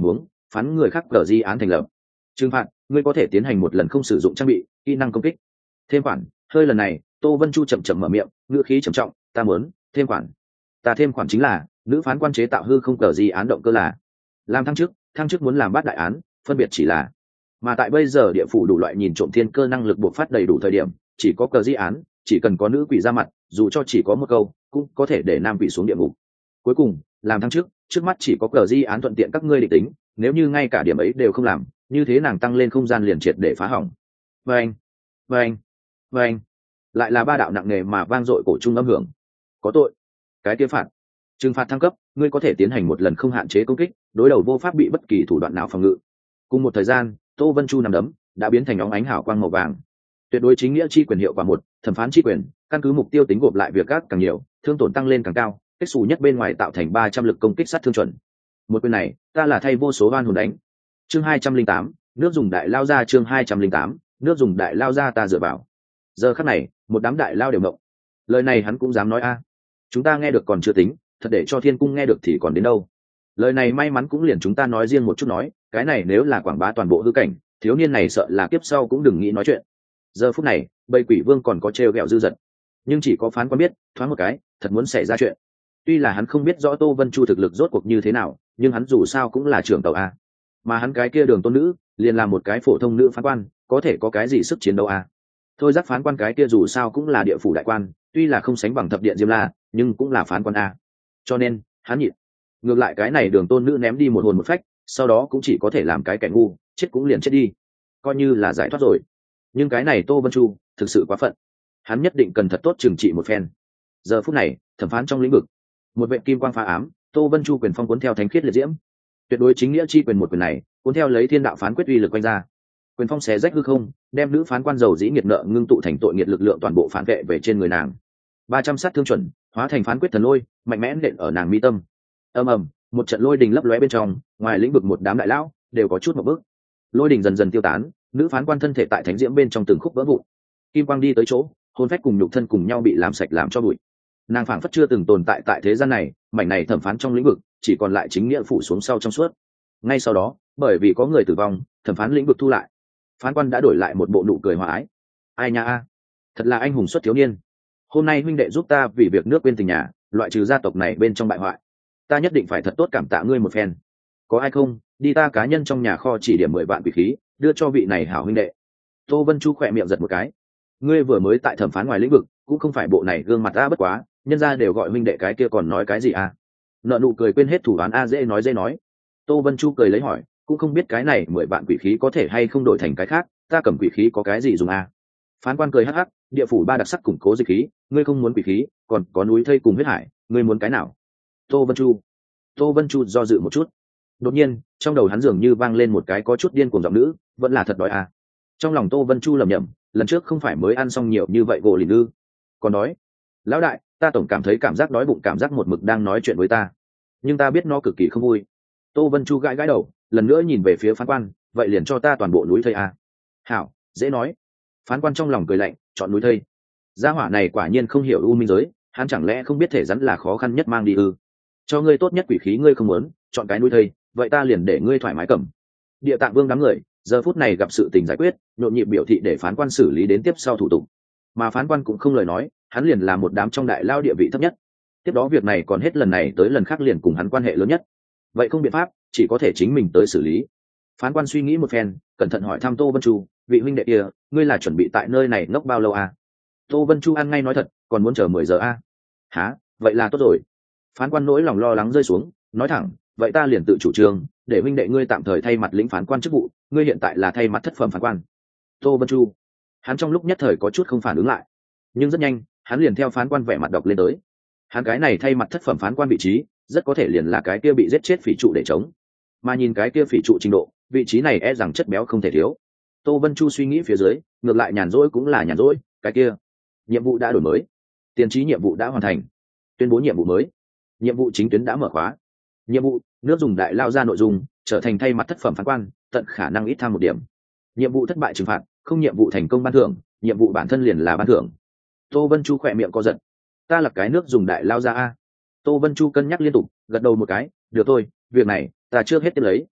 phán người khác cờ di án thành lập. Trừng phạt, ngươi có thể tiến hành một lần không sử dụng trang bị kỹ năng công kích. Thêm khoản, hơi lần này Tô Vân Chu chậm chậm mở miệng, ngữ khí trầm trọng, ta muốn thêm khoản. Ta thêm khoản chính là nữ phán quan chế tạo hư không cờ di án động cơ là làm thăng chức, thăng chức muốn làm bát đại án, phân biệt chỉ là mà tại bây giờ địa phủ đủ loại nhìn trộm thiên cơ năng lực buộc phát đầy đủ thời điểm, chỉ có cờ di án, chỉ cần có nữ quỷ ra mặt, dù cho chỉ có một câu cũng có thể để nam quỷ xuống địa ngục. Cuối cùng làm thăng chức, trước mắt chỉ có cờ di án thuận tiện các ngươi định tính, nếu như ngay cả điểm ấy đều không làm, như thế nàng tăng lên không gian liền triệt để phá hỏng. Vâng, vâng, vâng, lại là ba đạo nặng nề mà vang dội cổ trung âm hưởng. Có tội. Cái kia phạt, trừng phạt thăng cấp, ngươi có thể tiến hành một lần không hạn chế công kích, đối đầu vô pháp bị bất kỳ thủ đoạn nào phòng ngự. Cùng một thời gian, Tô Vân Chu nằm đấm đã biến thành óng ánh hào quang màu vàng. Tuyệt đối chính nghĩa chi quyền hiệu quả một, thẩm phán chi quyền, căn cứ mục tiêu tính gộp lại việc các càng nhiều, thương tổn tăng lên càng cao, kết xù nhất bên ngoài tạo thành ba trăm lực công kích sát thương chuẩn. Một quyền này, ta là thay vô số oan hồn đánh. Chương hai trăm linh tám, nước dùng đại lao ra. Chương hai trăm linh tám, nước dùng đại lao ra. Ta dựa vào. Giờ khắc này, một đám đại lao đều mộng. Lời này hắn cũng dám nói a? Chúng ta nghe được còn chưa tính, thật để cho thiên cung nghe được thì còn đến đâu. Lời này may mắn cũng liền chúng ta nói riêng một chút nói, cái này nếu là quảng bá toàn bộ hư cảnh, thiếu niên này sợ là kiếp sau cũng đừng nghĩ nói chuyện. Giờ phút này, bầy quỷ vương còn có trêu ghẹo dư dật, nhưng chỉ có phán quan biết, thoáng một cái, thật muốn xảy ra chuyện. Tuy là hắn không biết rõ Tô Vân Chu thực lực rốt cuộc như thế nào, nhưng hắn dù sao cũng là trưởng tàu a, mà hắn cái kia Đường Tôn nữ liền là một cái phổ thông nữ phán quan, có thể có cái gì sức chiến đấu a? Thôi giác phán quan cái kia dù sao cũng là địa phủ đại quan, tuy là không sánh bằng thập điện Diêm La, nhưng cũng là phán quan a, cho nên hắn nhịn. Ngược lại cái này Đường Tôn nữ ném đi một hồn một phách, sau đó cũng chỉ có thể làm cái kẻ ngu, chết cũng liền chết đi, coi như là giải thoát rồi. Nhưng cái này Tô Vân Chu thực sự quá phận, hắn nhất định cần thật tốt trừng trị một phen. Giờ phút này, thẩm phán trong lĩnh vực, một vệ kim quang phá ám, Tô Vân Chu quyền phong cuốn theo thánh khiết liệt diễm, tuyệt đối chính nghĩa chi quyền một quyền này cuốn theo lấy thiên đạo phán quyết uy lực quanh ra, quyền phong xé rách hư không, đem nữ phán quan dầu dĩ nghiệt nợ ngưng tụ thành tội nghiệt lực lượng toàn bộ phản vệ về trên người nàng. Ba trăm sát thương chuẩn, hóa thành phán quyết thần lôi, mạnh mẽ nện ở nàng mi tâm. Ầm ầm, một trận lôi đình lấp lóe bên trong, ngoài lĩnh vực một đám đại lão đều có chút một bước. Lôi đình dần dần tiêu tán, nữ phán quan thân thể tại thánh diễm bên trong từng khúc vỡ vụn. Kim quang đi tới chỗ, hồn phách cùng nhục thân cùng nhau bị làm sạch làm cho bụi. Nàng phảng phất chưa từng tồn tại tại thế gian này, mảnh này thẩm phán trong lĩnh vực chỉ còn lại chính nghĩa phủ xuống sau trong suốt. Ngay sau đó, bởi vì có người tử vong, thẩm phán lĩnh vực thu lại, phán quan đã đổi lại một bộ nụ cười hòa ái. Ai nha a, thật là anh hùng xuất thiếu niên. Hôm nay huynh đệ giúp ta vì việc nước quên tình nhà, loại trừ gia tộc này bên trong bại hoại, ta nhất định phải thật tốt cảm tạ ngươi một phen. Có ai không, đi ta cá nhân trong nhà kho chỉ điểm mười vạn quỷ khí, đưa cho vị này hảo huynh đệ. Tô Vân Chu khỏe miệng giật một cái. Ngươi vừa mới tại thẩm phán ngoài lĩnh vực, cũng không phải bộ này gương mặt a, bất quá nhân gia đều gọi huynh đệ cái kia còn nói cái gì a? Nợ nụ cười quên hết thủ đoán a, dễ nói dễ nói. Tô Vân Chu cười lấy hỏi, cũng không biết cái này mười vạn quỷ khí có thể hay không đổi thành cái khác, ta cầm quỷ khí có cái gì dùng a? Phán quan cười hắc hắc, địa phủ ba đặc sắc củng cố dịch khí, ngươi không muốn quỷ khí, còn có núi thây cùng huyết hải, ngươi muốn cái nào? Tô Vân Chu. Tô Vân Chu do dự một chút. Đột nhiên, trong đầu hắn dường như vang lên một cái có chút điên cuồng giọng nữ, vẫn là thật đói à. Trong lòng Tô Vân Chu lẩm nhẩm, lần trước không phải mới ăn xong nhiều như vậy gỗ lìn ư? Còn đói? Lão đại, ta tổng cảm thấy cảm giác đói bụng, cảm giác một mực đang nói chuyện với ta. Nhưng ta biết nó cực kỳ không vui. Tô Vân Chu gãi gãi đầu, lần nữa nhìn về phía phán quan, vậy liền cho ta toàn bộ núi thây à. Hảo, dễ nói. Phán quan trong lòng cười lạnh, chọn núi thây. Gia hỏa này quả nhiên không hiểu u minh giới, hắn chẳng lẽ không biết thể rắn là khó khăn nhất mang đi ư? Cho ngươi tốt nhất quỷ khí ngươi không muốn, chọn cái núi thây, vậy ta liền để ngươi thoải mái cầm. Địa Tạng Vương đám người giờ phút này gặp sự tình giải quyết, nhộn nhịp biểu thị để phán quan xử lý đến tiếp sau thủ tục. Mà phán quan cũng không lời nói, hắn liền là một đám trong đại lao địa vị thấp nhất. Tiếp đó việc này còn hết lần này tới lần khác liền cùng hắn quan hệ lớn nhất. Vậy không biện pháp, chỉ có thể chính mình tới xử lý. Phán quan suy nghĩ một phen, cẩn thận hỏi thăm Tô Vân Chu, vị huynh đệ kia, ngươi là chuẩn bị tại nơi này ngốc bao lâu à? Tô Vân Chu ăn ngay nói thật, còn muốn chờ mười giờ à? Hả, vậy là tốt rồi. Phán quan nỗi lòng lo lắng rơi xuống, nói thẳng, vậy ta liền tự chủ trương, để huynh đệ ngươi tạm thời thay mặt lĩnh phán quan chức vụ, ngươi hiện tại là thay mặt thất phẩm phán quan. Tô Vân Chu, hắn trong lúc nhất thời có chút không phản ứng lại, nhưng rất nhanh hắn liền theo phán quan vẻ mặt đọc lên tới. Hắn cái này thay mặt thất phẩm phán quan vị trí, rất có thể liền là cái kia bị giết chết phỉ trụ để chống. Mà nhìn cái kia phỉ trụ trình độ, vị trí này e rằng chất béo không thể thiếu. Tô Vân Chu suy nghĩ phía dưới, ngược lại nhàn rỗi cũng là nhàn rỗi, cái kia nhiệm vụ đã đổi mới, tiền trí nhiệm vụ đã hoàn thành, tuyên bố nhiệm vụ mới, nhiệm vụ chính tuyến đã mở khóa. Nhiệm vụ nước dùng đại lao ra nội dung, trở thành thay mặt thất phẩm phán quan, tận khả năng ít tham một điểm. Nhiệm vụ thất bại trừng phạt, không nhiệm vụ thành công ban thưởng, nhiệm vụ bản thân liền là ban thưởng. Tô Vân Chu khỏe miệng co giật, ta là cái nước dùng đại lao ra a. Tô Vân Chu cân nhắc liên tục, gật đầu một cái, được thôi, việc này ta chưa hết tiếp lấy.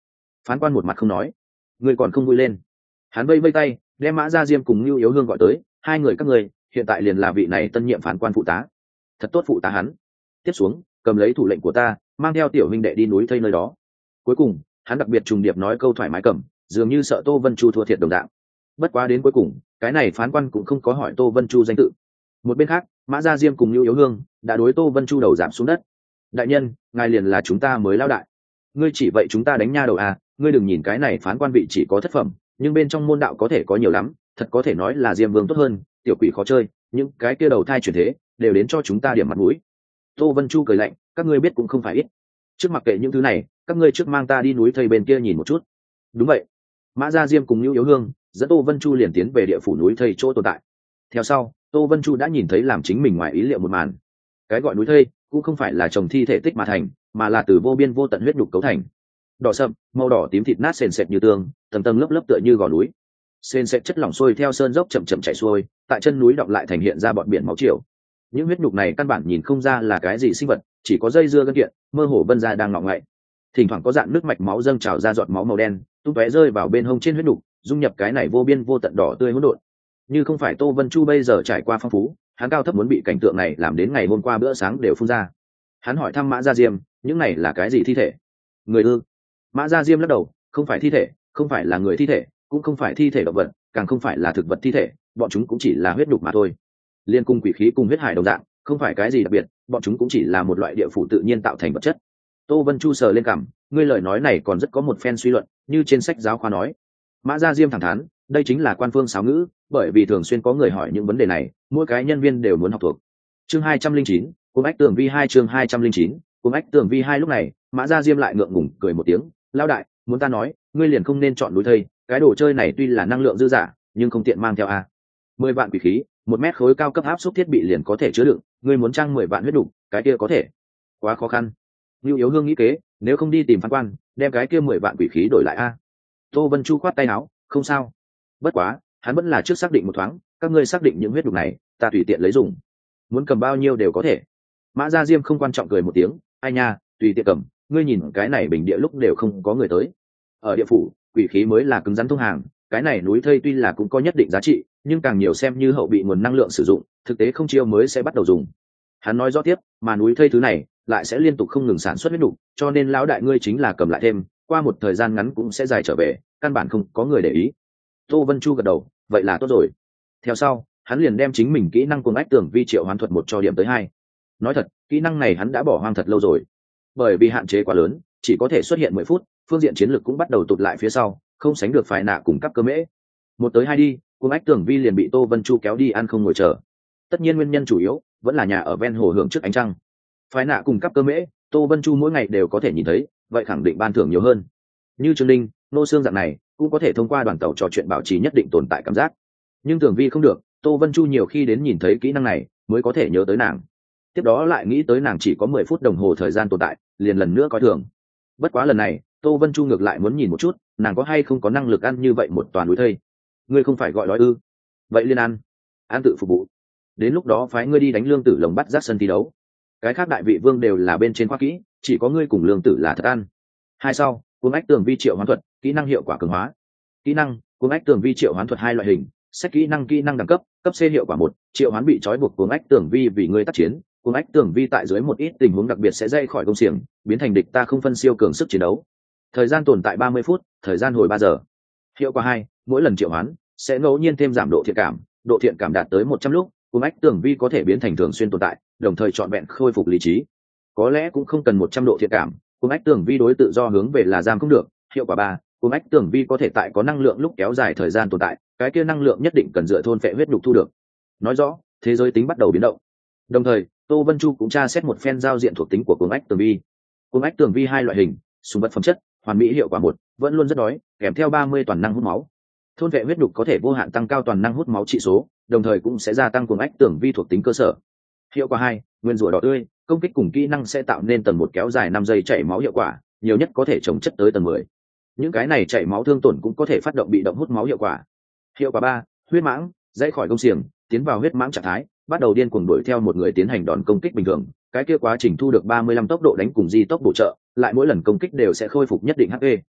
Phán quan một mặt không nói. Người còn không vui lên. Hắn vây vây tay, đem Mã Gia Diêm cùng Lưu Yếu Hương gọi tới. Hai người các người hiện tại liền là vị này tân nhiệm phán quan phụ tá. Thật tốt phụ tá hắn. Tiếp xuống, cầm lấy thủ lệnh của ta, mang theo tiểu huynh đệ đi núi thây nơi đó. Cuối cùng, hắn đặc biệt trùng điệp nói câu thoải mái cầm, dường như sợ Tô Vân Chu thua thiệt đồng dạng. Bất quá đến cuối cùng, cái này phán quan cũng không có hỏi Tô Vân Chu danh tự. Một bên khác, Mã Gia Diêm cùng Lưu Yếu Hương đã đối Tô Vân Chu đầu giảm xuống đất. Đại nhân, ngài liền là chúng ta mới lao đại. Ngươi chỉ vậy chúng ta đánh nha đầu à? Ngươi đừng nhìn cái này phán quan vị chỉ có thất phẩm, nhưng bên trong môn đạo có thể có nhiều lắm, thật có thể nói là Diêm Vương tốt hơn, tiểu quỷ khó chơi, những cái kia đầu thai chuyển thế đều đến cho chúng ta điểm mặt mũi. Tô Vân Chu cười lạnh, các ngươi biết cũng không phải ít. Trước mặc kệ những thứ này, các ngươi trước mang ta đi núi thây bên kia nhìn một chút. Đúng vậy. Mã Gia Diêm cùng Lưu Yếu Hương dẫn Tô Vân Chu liền tiến về địa phủ núi thây chỗ tồn tại. Theo sau, Tô Vân Chu đã nhìn thấy làm chính mình ngoài ý liệu một màn. Cái gọi núi thây cũng không phải là chồng thi thể tích mà thành, mà là từ vô biên vô tận huyết nhục cấu thành. Đỏ sậm, màu đỏ tím thịt nát sền sệt như tương, tầng tầng lớp lớp tựa như gò núi. Sền sệt chất lỏng xuôi theo sơn dốc chậm chậm chảy xuôi, tại chân núi đọng lại thành hiện ra bọn biển máu triều. Những huyết nhục này căn bản nhìn không ra là cái gì sinh vật, chỉ có dây dưa gân kiện, mơ hồ vân ra đang ngọ ngậy. Thỉnh thoảng có dạng nước mạch máu dâng trào ra giọt máu màu đen, tung tóe rơi vào bên hông trên huyết nhục, dung nhập cái này vô biên vô tận đỏ tươi hỗn độn. Như không phải Tô Vân Chu bây giờ trải qua phong phú, hắn cao thấp muốn bị cảnh tượng này làm đến ngày hôm qua bữa sáng đều phun ra. Hắn hỏi thăm Mã Gia Diêm, những này là cái gì thi thể? Người ư? Mã Gia Diêm lắc đầu, không phải thi thể, không phải là người thi thể, cũng không phải thi thể động vật, càng không phải là thực vật thi thể, bọn chúng cũng chỉ là huyết nhục mà thôi. Liên cung quỷ khí cùng huyết hải đồng dạng, không phải cái gì đặc biệt, bọn chúng cũng chỉ là một loại địa phủ tự nhiên tạo thành vật chất. Tô Vân Chu sờ lên cằm, ngươi lời nói này còn rất có một phen suy luận, như trên sách giáo khoa nói. Mã Gia Diêm thẳng thắn, đây chính là quan phương sáo ngữ, bởi vì thường xuyên có người hỏi những vấn đề này, mỗi cái nhân viên đều muốn học thuộc. Chương hai trăm linh chín, Cung Ách Tường Vi hai chương hai trăm linh chín, Cung Ách Tường Vi hai lúc này, Mã Gia Diêm lại ngượng ngùng cười một tiếng, lão đại, muốn ta nói, ngươi liền không nên chọn núi thây, cái đồ chơi này tuy là năng lượng dư dả, nhưng không tiện mang theo a. Mười vạn quỷ khí, một mét khối cao cấp áp suất thiết bị liền có thể chứa đựng, ngươi muốn trang mười vạn huyết đủ, cái kia có thể. Quá khó khăn. Lưu Yếu Hương nghĩ kế, nếu không đi tìm phán quan, đem cái kia mười vạn quỷ khí đổi lại a. Tô Vân Chu khoát tay áo, không sao. Bất quá, hắn vẫn là trước xác định một thoáng, các ngươi xác định những huyết đục này, ta tùy tiện lấy dùng. Muốn cầm bao nhiêu đều có thể. Mã Gia Diêm không quan trọng cười một tiếng, ai nha, tùy tiện cầm, ngươi nhìn cái này bình địa lúc đều không có người tới. Ở địa phủ, quỷ khí mới là cứng rắn thông hàng, cái này núi thây tuy là cũng có nhất định giá trị, nhưng càng nhiều xem như hậu bị nguồn năng lượng sử dụng, thực tế không chiêu mới sẽ bắt đầu dùng. Hắn nói rõ tiếp, mà núi thây thứ này lại sẽ liên tục không ngừng sản xuất huyết đục, cho nên lão đại ngươi chính là cầm lại thêm, qua một thời gian ngắn cũng sẽ dài trở về, căn bản không có người để ý. Tô Vân Chu gật đầu, vậy là tốt rồi. Theo sau, hắn liền đem chính mình kỹ năng Cuồng Ách Tường Vi triệu hoán thuật một cho điểm tới hai. Nói thật, kỹ năng này hắn đã bỏ hoang thật lâu rồi, bởi vì hạn chế quá lớn, chỉ có thể xuất hiện mười phút, phương diện chiến lược cũng bắt đầu tụt lại phía sau, không sánh được phải nạ cùng cấp cơ mễ. Một tới hai đi, Cuồng Ách Tường Vi liền bị Tô Vân Chu kéo đi ăn không ngồi chờ. Tất nhiên nguyên nhân chủ yếu vẫn là nhà ở ven hồ hưởng trước ánh trăng. Phái nạ cùng cấp cơ mễ, Tô Vân Chu mỗi ngày đều có thể nhìn thấy, vậy khẳng định ban thưởng nhiều hơn. Như Trương Linh, nô xương dạng này, cũng có thể thông qua đoàn tàu trò chuyện bảo trì nhất định tồn tại cảm giác. Nhưng Tường Vi không được, Tô Vân Chu nhiều khi đến nhìn thấy kỹ năng này, mới có thể nhớ tới nàng. Tiếp đó lại nghĩ tới nàng chỉ có mười phút đồng hồ thời gian tồn tại, liền lần nữa coi thường. Bất quá lần này, Tô Vân Chu ngược lại muốn nhìn một chút, nàng có hay không có năng lực ăn như vậy một toàn núi thây. Ngươi không phải gọi đói ư? Vậy liên ăn, ăn tự phục vụ. Đến lúc đó phái ngươi đi đánh Lương Tử Lồng bắt rác sân thi đấu. Cái khác đại vị vương đều là bên trên khoa kỹ, chỉ có ngươi cùng Lương Tử là thật ăn. Hai sau, Cuồng Ách Tường Vi triệu hoán thuật, kỹ năng hiệu quả cường hóa. Kỹ năng, Cuồng Ách Tường Vi triệu hoán thuật hai loại hình, xét kỹ năng kỹ năng đẳng cấp, cấp C hiệu quả một, triệu hoán bị trói buộc Cuồng Ách Tường Vi vì ngươi tác chiến, Cuồng Ách Tường Vi tại dưới một ít tình huống đặc biệt sẽ dây khỏi công xiềng, biến thành địch ta không phân siêu cường sức chiến đấu. Thời gian tồn tại ba mươi phút, thời gian hồi ba giờ. Hiệu quả hai, mỗi lần triệu hoán sẽ ngẫu nhiên thêm giảm độ thiện cảm, độ thiện cảm đạt tới một trăm lúc, Cuồng Ách Tường Vi có thể biến thành thường xuyên tồn tại, đồng thời trọn vẹn khôi phục lý trí. Có lẽ cũng không cần một trăm độ thiện cảm, Cuồng Ách Tường Vi đối tự do hướng về là giam không được. Hiệu quả ba, Cuồng Ách Tường Vi có thể tại có năng lượng lúc kéo dài thời gian tồn tại, cái kia năng lượng nhất định cần dựa thôn phệ huyết nhục thu được. Nói rõ, thế giới tính bắt đầu biến động. Đồng thời, Tô Vân Chu cũng tra xét một phen giao diện thuộc tính của Cuồng Ách Tường Vi. Cuồng Ách Tường Vi hai loại hình, súng vật phẩm chất, hoàn mỹ hiệu quả một, vẫn luôn rất đói, kèm theo ba mươi toàn năng hút máu. Thôn vệ huyết nhục có thể vô hạn tăng cao toàn năng hút máu trị số, đồng thời cũng sẽ gia tăng Cuồng Ách Tường Vi thuộc tính cơ sở. Hiệu quả hai, nguyên rủa đỏ tươi, công kích cùng kỹ năng sẽ tạo nên tầng một kéo dài năm giây chảy máu hiệu quả, nhiều nhất có thể chống chất tới tầng mười. Những cái này chảy máu thương tổn cũng có thể phát động bị động hút máu hiệu quả. Hiệu quả ba, huyết mãng, dãy khỏi công xiềng, tiến vào huyết mãng trạng thái, bắt đầu điên cuồng đuổi theo một người tiến hành đòn công kích bình thường, cái kia quá trình thu được ba mươi lăm tốc độ đánh cùng di tốc bổ trợ, lại mỗi lần công kích đều sẽ khôi phục nhất định hát pê.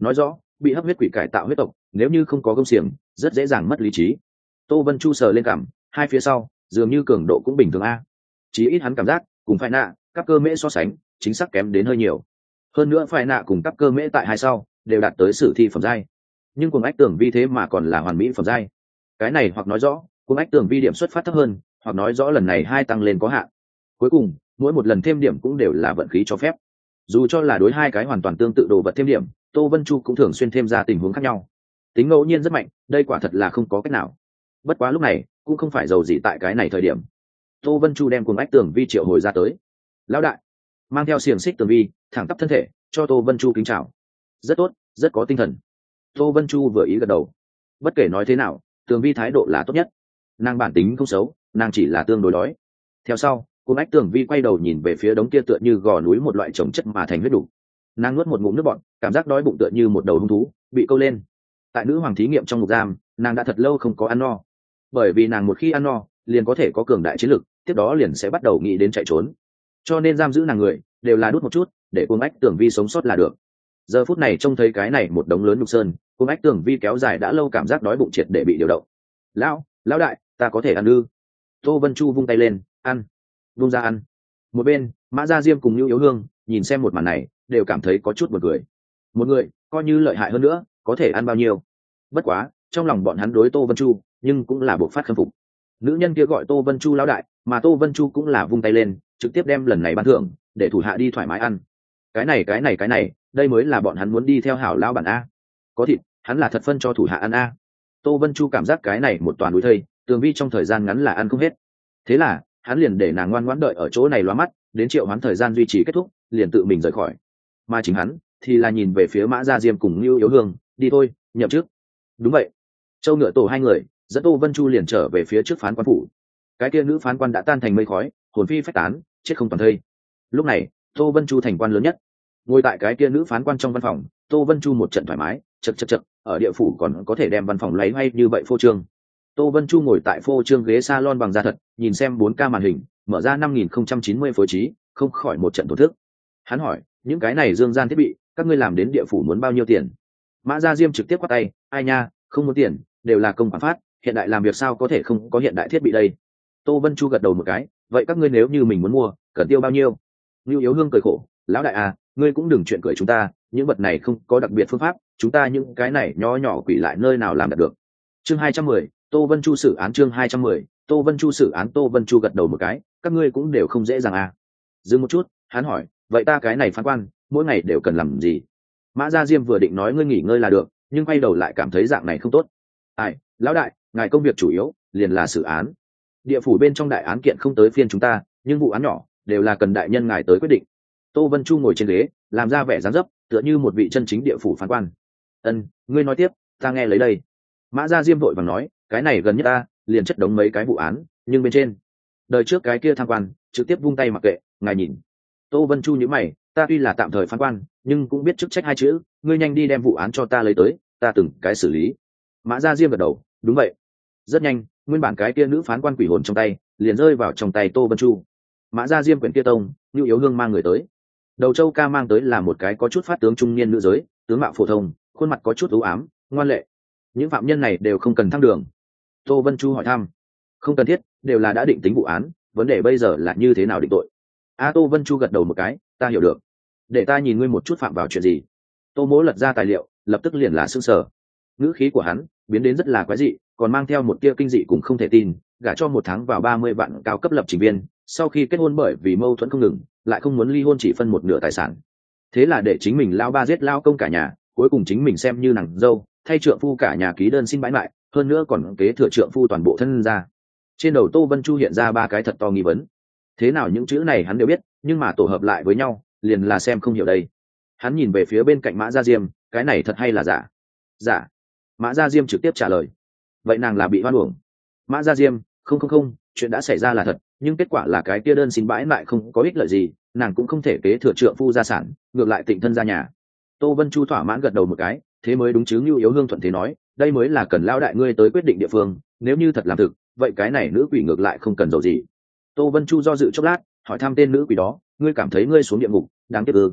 nói rõ bị hấp huyết quỷ cải tạo huyết tộc nếu như không có gông xiềng rất dễ dàng mất lý trí. Tô Vân Chu sờ lên cảm, hai phía sau dường như cường độ cũng bình thường a, chí ít hắn cảm giác cùng phải nạ các cơ mễ so sánh chính xác kém đến hơi nhiều. Hơn nữa phải nạ cùng các cơ mễ tại hai sau đều đạt tới sử thi phẩm giai, nhưng cùng ách tường vi thế mà còn là hoàn mỹ phẩm giai. Cái này hoặc nói rõ cùng ách tường vi điểm xuất phát thấp hơn, hoặc nói rõ lần này hai tăng lên có hạn. Cuối cùng mỗi một lần thêm điểm cũng đều là vận khí cho phép. Dù cho là đối hai cái hoàn toàn tương tự đồ vật thêm điểm, Tô Vân Chu cũng thường xuyên thêm ra tình huống khác nhau. Tính ngẫu nhiên rất mạnh, đây quả thật là không có cách nào. Bất quá lúc này cũng không phải giàu gì tại cái này thời điểm. Tô Vân Chu đem cuồng ách tường vi triệu hồi ra tới. Lão đại, mang theo xiềng xích tường vi, thẳng tắp thân thể, cho Tô Vân Chu kính chào. Rất tốt, rất có tinh thần. Tô Vân Chu vừa ý gật đầu. Bất kể nói thế nào, tường vi thái độ là tốt nhất. Nàng bản tính không xấu, nàng chỉ là tương đối đói. Theo sau, cuồng ách tường vi quay đầu nhìn về phía đống kia tựa như gò núi một loại trồng chất mà thành huyết đủ. Nàng nuốt một ngụm nước bọt, cảm giác đói bụng tựa như một đầu hung thú bị câu lên. Tại nữ hoàng thí nghiệm trong ngục giam, nàng đã thật lâu không có ăn no, bởi vì nàng một khi ăn no liền có thể có cường đại chiến lực, tiếp đó liền sẽ bắt đầu nghĩ đến chạy trốn, cho nên giam giữ nàng người đều là đút một chút để cuồng ách tường vi sống sót là được. Giờ phút này trông thấy cái này một đống lớn nhục sơn, cuồng ách tường vi kéo dài đã lâu cảm giác đói bụng triệt để bị điều động. Lão lão đại, ta có thể ăn ư? Tô Vân Chu vung tay lên, ăn, vung ra ăn. Một bên Mã Gia Diêm cùng Nưu Yếu Hương nhìn xem một màn này đều cảm thấy có chút buồn cười. Một người coi như lợi hại hơn nữa có thể ăn bao nhiêu? Bất quá trong lòng bọn hắn đối Tô Vân Chu nhưng cũng là buộc phát khâm phục. Nữ nhân kia gọi Tô Vân Chu lão đại, mà Tô Vân Chu cũng là vung tay lên trực tiếp đem lần này ban thưởng để thủ hạ đi thoải mái ăn. Cái này cái này cái này đây mới là bọn hắn muốn đi theo hảo lão bản a. Có thịt hắn là thật phân cho thủ hạ ăn a. Tô Vân Chu cảm giác cái này một toàn núi thây, tường vi trong thời gian ngắn là ăn không hết. Thế là hắn liền để nàng ngoan ngoãn đợi ở chỗ này loa mắt, đến triệu hoán thời gian duy trì kết thúc liền tự mình rời khỏi. Mà chính hắn thì là nhìn về phía Mã Gia Diêm cùng Nưu Yếu Hương, đi thôi, nhậm chức. Đúng vậy. Châu Ngựa Tổ hai người dẫn Tô Vân Chu liền trở về phía trước phán quan phủ. Cái kia nữ phán quan đã tan thành mây khói, hồn phi phách tán, chết không toàn thây. Lúc này Tô Vân Chu thành quan lớn nhất, ngồi tại cái kia nữ phán quan trong văn phòng. Tô Vân Chu một trận thoải mái, chật chật chật, ở địa phủ còn có thể đem văn phòng lấy hay như vậy phô trương. Tô Vân Chu ngồi tại phô trương ghế salon bằng da thật, nhìn xem bốn K màn hình, mở ra năm nghìn không trăm chín mươi phối trí, không khỏi một trận thổ thức. Hắn hỏi, những cái này dương gian thiết bị, các ngươi làm đến địa phủ muốn bao nhiêu tiền? Mã Gia Diêm trực tiếp quát tay, ai nha, không muốn tiền, đều là công khoản phát, hiện đại làm việc sao có thể không có hiện đại thiết bị đây? Tô Vân Chu gật đầu một cái, vậy các ngươi nếu như mình muốn mua, cần tiêu bao nhiêu? Nưu Yếu Hương cười khổ, lão đại à, ngươi cũng đừng chuyện cười chúng ta, những vật này không có đặc biệt phương pháp, chúng ta những cái này nho nhỏ quỷ lại nơi nào làm được. Chương hai trăm mười, Tô Vân Chu xử án chương hai trăm mười, Tô Vân Chu xử án. Tô Vân Chu gật đầu một cái, các ngươi cũng đều không dễ dàng à. Dừng một chút, hắn hỏi, vậy ta cái này phán quan, mỗi ngày đều cần làm gì? Mã Gia Diêm vừa định nói ngươi nghỉ ngơi là được, nhưng quay đầu lại cảm thấy dạng này không tốt. Ai, lão đại, ngài công việc chủ yếu liền là xử án. Địa phủ bên trong đại án kiện không tới phiên chúng ta, nhưng vụ án nhỏ đều là cần đại nhân ngài tới quyết định. Tô Vân Chu ngồi trên ghế, làm ra vẻ dáng dấp, tựa như một vị chân chính địa phủ phán quan. Ân, ngươi nói tiếp, ta nghe lấy đây. Mã Gia Diêm vội vàng nói, cái này gần nhất ta liền chất đống mấy cái vụ án, nhưng bên trên đời trước cái kia tham quan trực tiếp vung tay mặc kệ, ngài nhìn. Tô Vân Chu nhíu mày, ta tuy là tạm thời phán quan, nhưng cũng biết chức trách hai chữ, ngươi nhanh đi đem vụ án cho ta lấy tới, ta từng cái xử lý. Mã Gia Diêm gật đầu, đúng vậy. Rất nhanh, nguyên bản cái kia nữ phán quan quỷ hồn trong tay liền rơi vào trong tay Tô Vân Chu. Mã Gia Diêm quyển kia tông, Nưu Yếu Hương mang người tới. Đầu Châu Ca mang tới là một cái có chút phát tướng trung niên nữ giới, tướng mạo phổ thông, khuôn mặt có chút u ám, ngoan lệ. Những phạm nhân này đều không cần thăng đường. Tô Vân Chu hỏi thăm, không cần thiết, đều là đã định tính vụ án, vấn đề bây giờ là như thế nào định tội. A Tô Vân Chu gật đầu một cái, ta hiểu được. Để ta nhìn ngươi một chút phạm vào chuyện gì. Tô Mỗ lật ra tài liệu, lập tức liền là sững sờ. Ngữ khí của hắn biến đến rất là quái dị, còn mang theo một tia kinh dị cũng không thể tin, gả cho một tháng vào ba mươi vạn cao cấp lập trình viên, sau khi kết hôn bởi vì mâu thuẫn không ngừng, lại không muốn ly hôn chỉ phân một nửa tài sản. Thế là để chính mình lao ba giết lao công cả nhà, cuối cùng chính mình xem như nàng dâu, thay trượng phu cả nhà ký đơn xin bãi lại, hơn nữa còn kế thừa trượng phu toàn bộ thân ra. Trên đầu Tô Vân Chu hiện ra ba cái thật to nghi vấn. Thế nào những chữ này hắn đều biết, nhưng mà tổ hợp lại với nhau, liền là xem không hiểu đây. Hắn nhìn về phía bên cạnh Mã Gia Diêm, cái này thật hay là giả? Giả. Mã Gia Diêm trực tiếp trả lời. Vậy nàng là bị hoan uổng. Mã Gia Diêm, không không không, chuyện đã xảy ra là thật, nhưng kết quả là cái kia đơn xin bãi lại không có ích lợi gì, nàng cũng không thể kế thừa trượng phu gia sản, ngược lại tịnh thân ra nhà. Tô Vân Chu thỏa mãn gật đầu một cái, thế mới đúng chứ. Nưu Yếu Hương thuận thế nói, đây mới là cần lão đại ngươi tới quyết định địa phương, nếu như thật làm thực, vậy cái này nữ quỷ ngược lại không cần dầu gì. Tô Vân Chu do dự chốc lát, hỏi thăm tên nữ quỷ đó, ngươi cảm thấy ngươi xuống địa ngục đáng tiếc ư?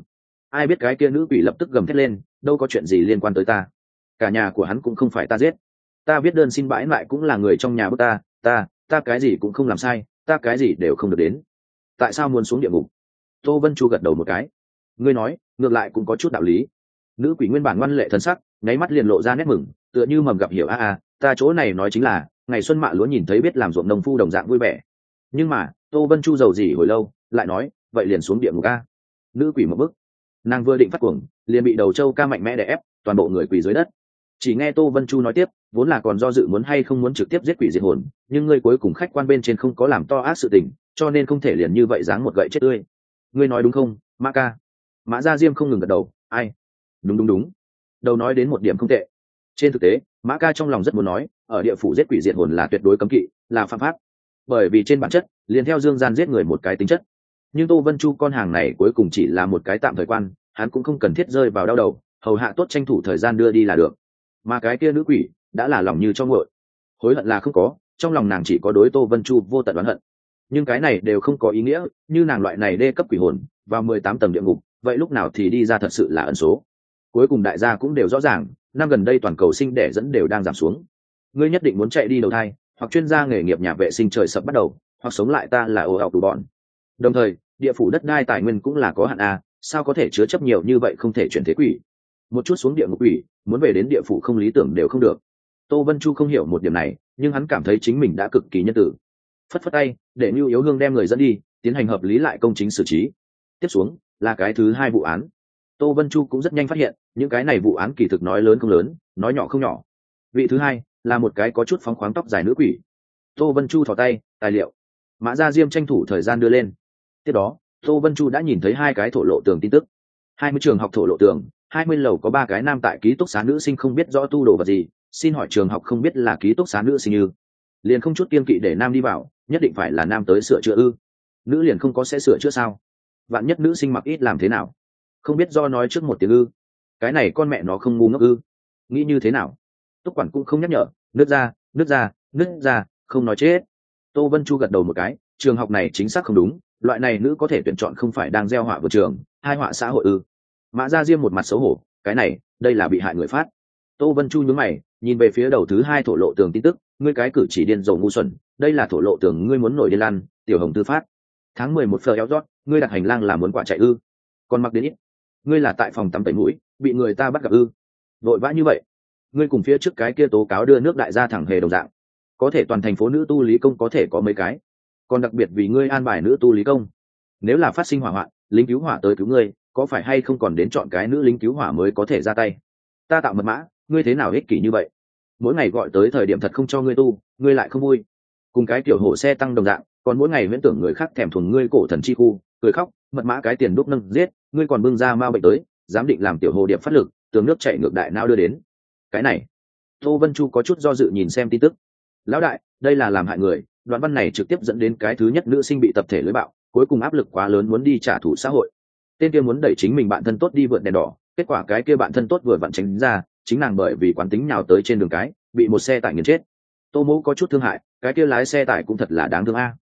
ai biết cái kia nữ quỷ lập tức gầm thét lên, đâu có chuyện gì liên quan tới ta, cả nhà của hắn cũng không phải ta giết, ta viết đơn xin bãi lại cũng là người trong nhà bức ta, ta ta cái gì cũng không làm sai, ta cái gì đều không được đến, tại sao muốn xuống địa ngục? Tô Vân Chu gật đầu một cái. Ngươi nói ngược lại cũng có chút đạo lý. Nữ quỷ nguyên bản ngoan lệ thân sắc nháy mắt liền lộ ra nét mừng, tựa như mầm gặp hiểu a a, ta chỗ này nói chính là ngày xuân mạ lúa nhìn thấy biết làm ruộng nông phu đồng dạng vui vẻ. Nhưng mà Tô Vân Chu giàu gì hồi lâu lại nói vậy liền xuống địa ngục a. Nữ quỷ một bức, nàng vừa định phát cuồng liền bị đầu châu ca mạnh mẽ đè ép, toàn bộ người quỳ dưới đất. Chỉ nghe Tô Vân Chu nói tiếp, vốn là còn do dự muốn hay không muốn trực tiếp giết quỷ diệt hồn, nhưng ngươi cuối cùng khách quan bên trên không có làm to ác sự tình, cho nên không thể liền như vậy giáng một gậy chết tươi. Ngươi nói đúng không, Mã ca? Mã Gia Diêm không ngừng gật đầu. Ai? Đúng đúng đúng. Đầu nói đến một điểm không tệ. Trên thực tế, Mã ca trong lòng rất muốn nói, ở địa phủ giết quỷ diệt hồn là tuyệt đối cấm kỵ, là phạm pháp. Bởi vì trên bản chất, liền theo dương gian giết người một cái tính chất. Nhưng Tô Vân Chu con hàng này cuối cùng chỉ là một cái tạm thời quan, hắn cũng không cần thiết rơi vào đau đầu, hầu hạ tốt tranh thủ thời gian đưa đi là được. Mà cái kia nữ quỷ đã là lòng như cho nguội, hối hận là không có, trong lòng nàng chỉ có đối Tô Vân Chu vô tận oán hận. Nhưng cái này đều không có ý nghĩa, như nàng loại này đê cấp quỷ hồn vào mười tám tầng địa ngục, vậy lúc nào thì đi ra thật sự là ẩn số. Cuối cùng đại gia cũng đều rõ ràng, năm gần đây toàn cầu sinh đẻ dẫn đều đang giảm xuống. Ngươi nhất định muốn chạy đi đầu thai, hoặc chuyên gia nghề nghiệp nhà vệ sinh trời sập bắt đầu, hoặc sống lại ta là ồ ào tù bọn. Đồng thời, địa phủ đất đai tài nguyên cũng là có hạn a, sao có thể chứa chấp nhiều như vậy không thể chuyển thế quỷ. Một chút xuống địa ngục quỷ, muốn về đến địa phủ không lý tưởng đều không được. Tô Vân Chu không hiểu một điểm này, nhưng hắn cảm thấy chính mình đã cực kỳ nhân tử. Phất phất tay, để Nưu Yếu Hương đem người dẫn đi, tiến hành hợp lý lại công chính xử trí. Tiếp xuống là cái thứ hai vụ án. Tô Vân Chu cũng rất nhanh phát hiện, những cái này vụ án kỳ thực nói lớn không lớn, nói nhỏ không nhỏ. Vị thứ hai là một cái có chút phóng khoáng tóc dài nữ quỷ. Tô Vân Chu thò tay, tài liệu. Mã Gia Diêm tranh thủ thời gian đưa lên. Tiếp đó, Tô Vân Chu đã nhìn thấy hai cái thổ lộ tường tin tức. hai mươi trường học thổ lộ tường, hai mươi lầu có ba cái nam tại ký túc xá nữ sinh không biết rõ tu đồ vật gì, xin hỏi trường học không biết là ký túc xá nữ sinh ư? Liền không chút kiên kỵ để nam đi vào, nhất định phải là nam tới sửa chữa ư? Nữ liền không có sẽ sửa chữa sao? Vạn nhất nữ sinh mặc ít làm thế nào? Không biết do nói trước một tiếng ư? Cái này con mẹ nó không ngu ngốc ư? Nghĩ như thế nào? Túc quản cũng không nhắc nhở, nước ra, nước ra, nước ra, không nói chết. Tô Vân Chu gật đầu một cái, trường học này chính xác không đúng, loại này nữ có thể tuyển chọn không phải đang gieo họa vào trường, hai họa xã hội ư? Mã Gia Diêm một mặt xấu hổ, cái này, đây là bị hại người phát. Tô Vân Chu nhướng mày, nhìn về phía đầu thứ hai thổ lộ tường tin tức, ngươi cái cử chỉ điên rồ ngu xuẩn, đây là thổ lộ tường ngươi muốn nổi điên lan, tiểu hồng tư phát. Tháng mười một phờ éo rót, ngươi đặt hành lang là muốn quả chạy ư? Còn mặc đến ít, ngươi là tại phòng tắm tẩy mũi, bị người ta bắt gặp ư? Vội vã như vậy, ngươi cùng phía trước cái kia tố cáo đưa nước đại gia thẳng hề đồng dạng, có thể toàn thành phố nữ tu lý công có thể có mấy cái, còn đặc biệt vì ngươi an bài nữ tu lý công, nếu là phát sinh hỏa hoạn, lính cứu hỏa tới cứu ngươi, có phải hay không còn đến chọn cái nữ lính cứu hỏa mới có thể ra tay? Ta tạo mật mã, ngươi thế nào ích kỷ như vậy? Mỗi ngày gọi tới thời điểm thật không cho ngươi tu, ngươi lại không vui. Cùng cái kiểu hổ xe tăng đồng dạng, còn mỗi ngày viễn tưởng người khác thèm thuồng ngươi cổ thần chi khu, cười khóc, mật mã cái tiền đúc nâng giết, ngươi còn bưng ra ma bệnh tới, dám định làm tiểu hồ điệp phát lực, tường nước chảy ngược đại não đưa đến. Cái này, Tô Vân Chu có chút do dự nhìn xem tin tức. Lão đại, đây là làm hại người, đoạn văn này trực tiếp dẫn đến cái thứ nhất nữ sinh bị tập thể lưới bạo, cuối cùng áp lực quá lớn muốn đi trả thù xã hội. Tên kia muốn đẩy chính mình bạn thân tốt đi vượt đèn đỏ, kết quả cái kia bạn thân tốt vừa vặn tránh ra, chính nàng bởi vì quán tính nhào tới trên đường cái, bị một xe tải nghiền chết. Tô Mỗ có chút thương hại, cái kia lái xe tải cũng thật là đáng thương a.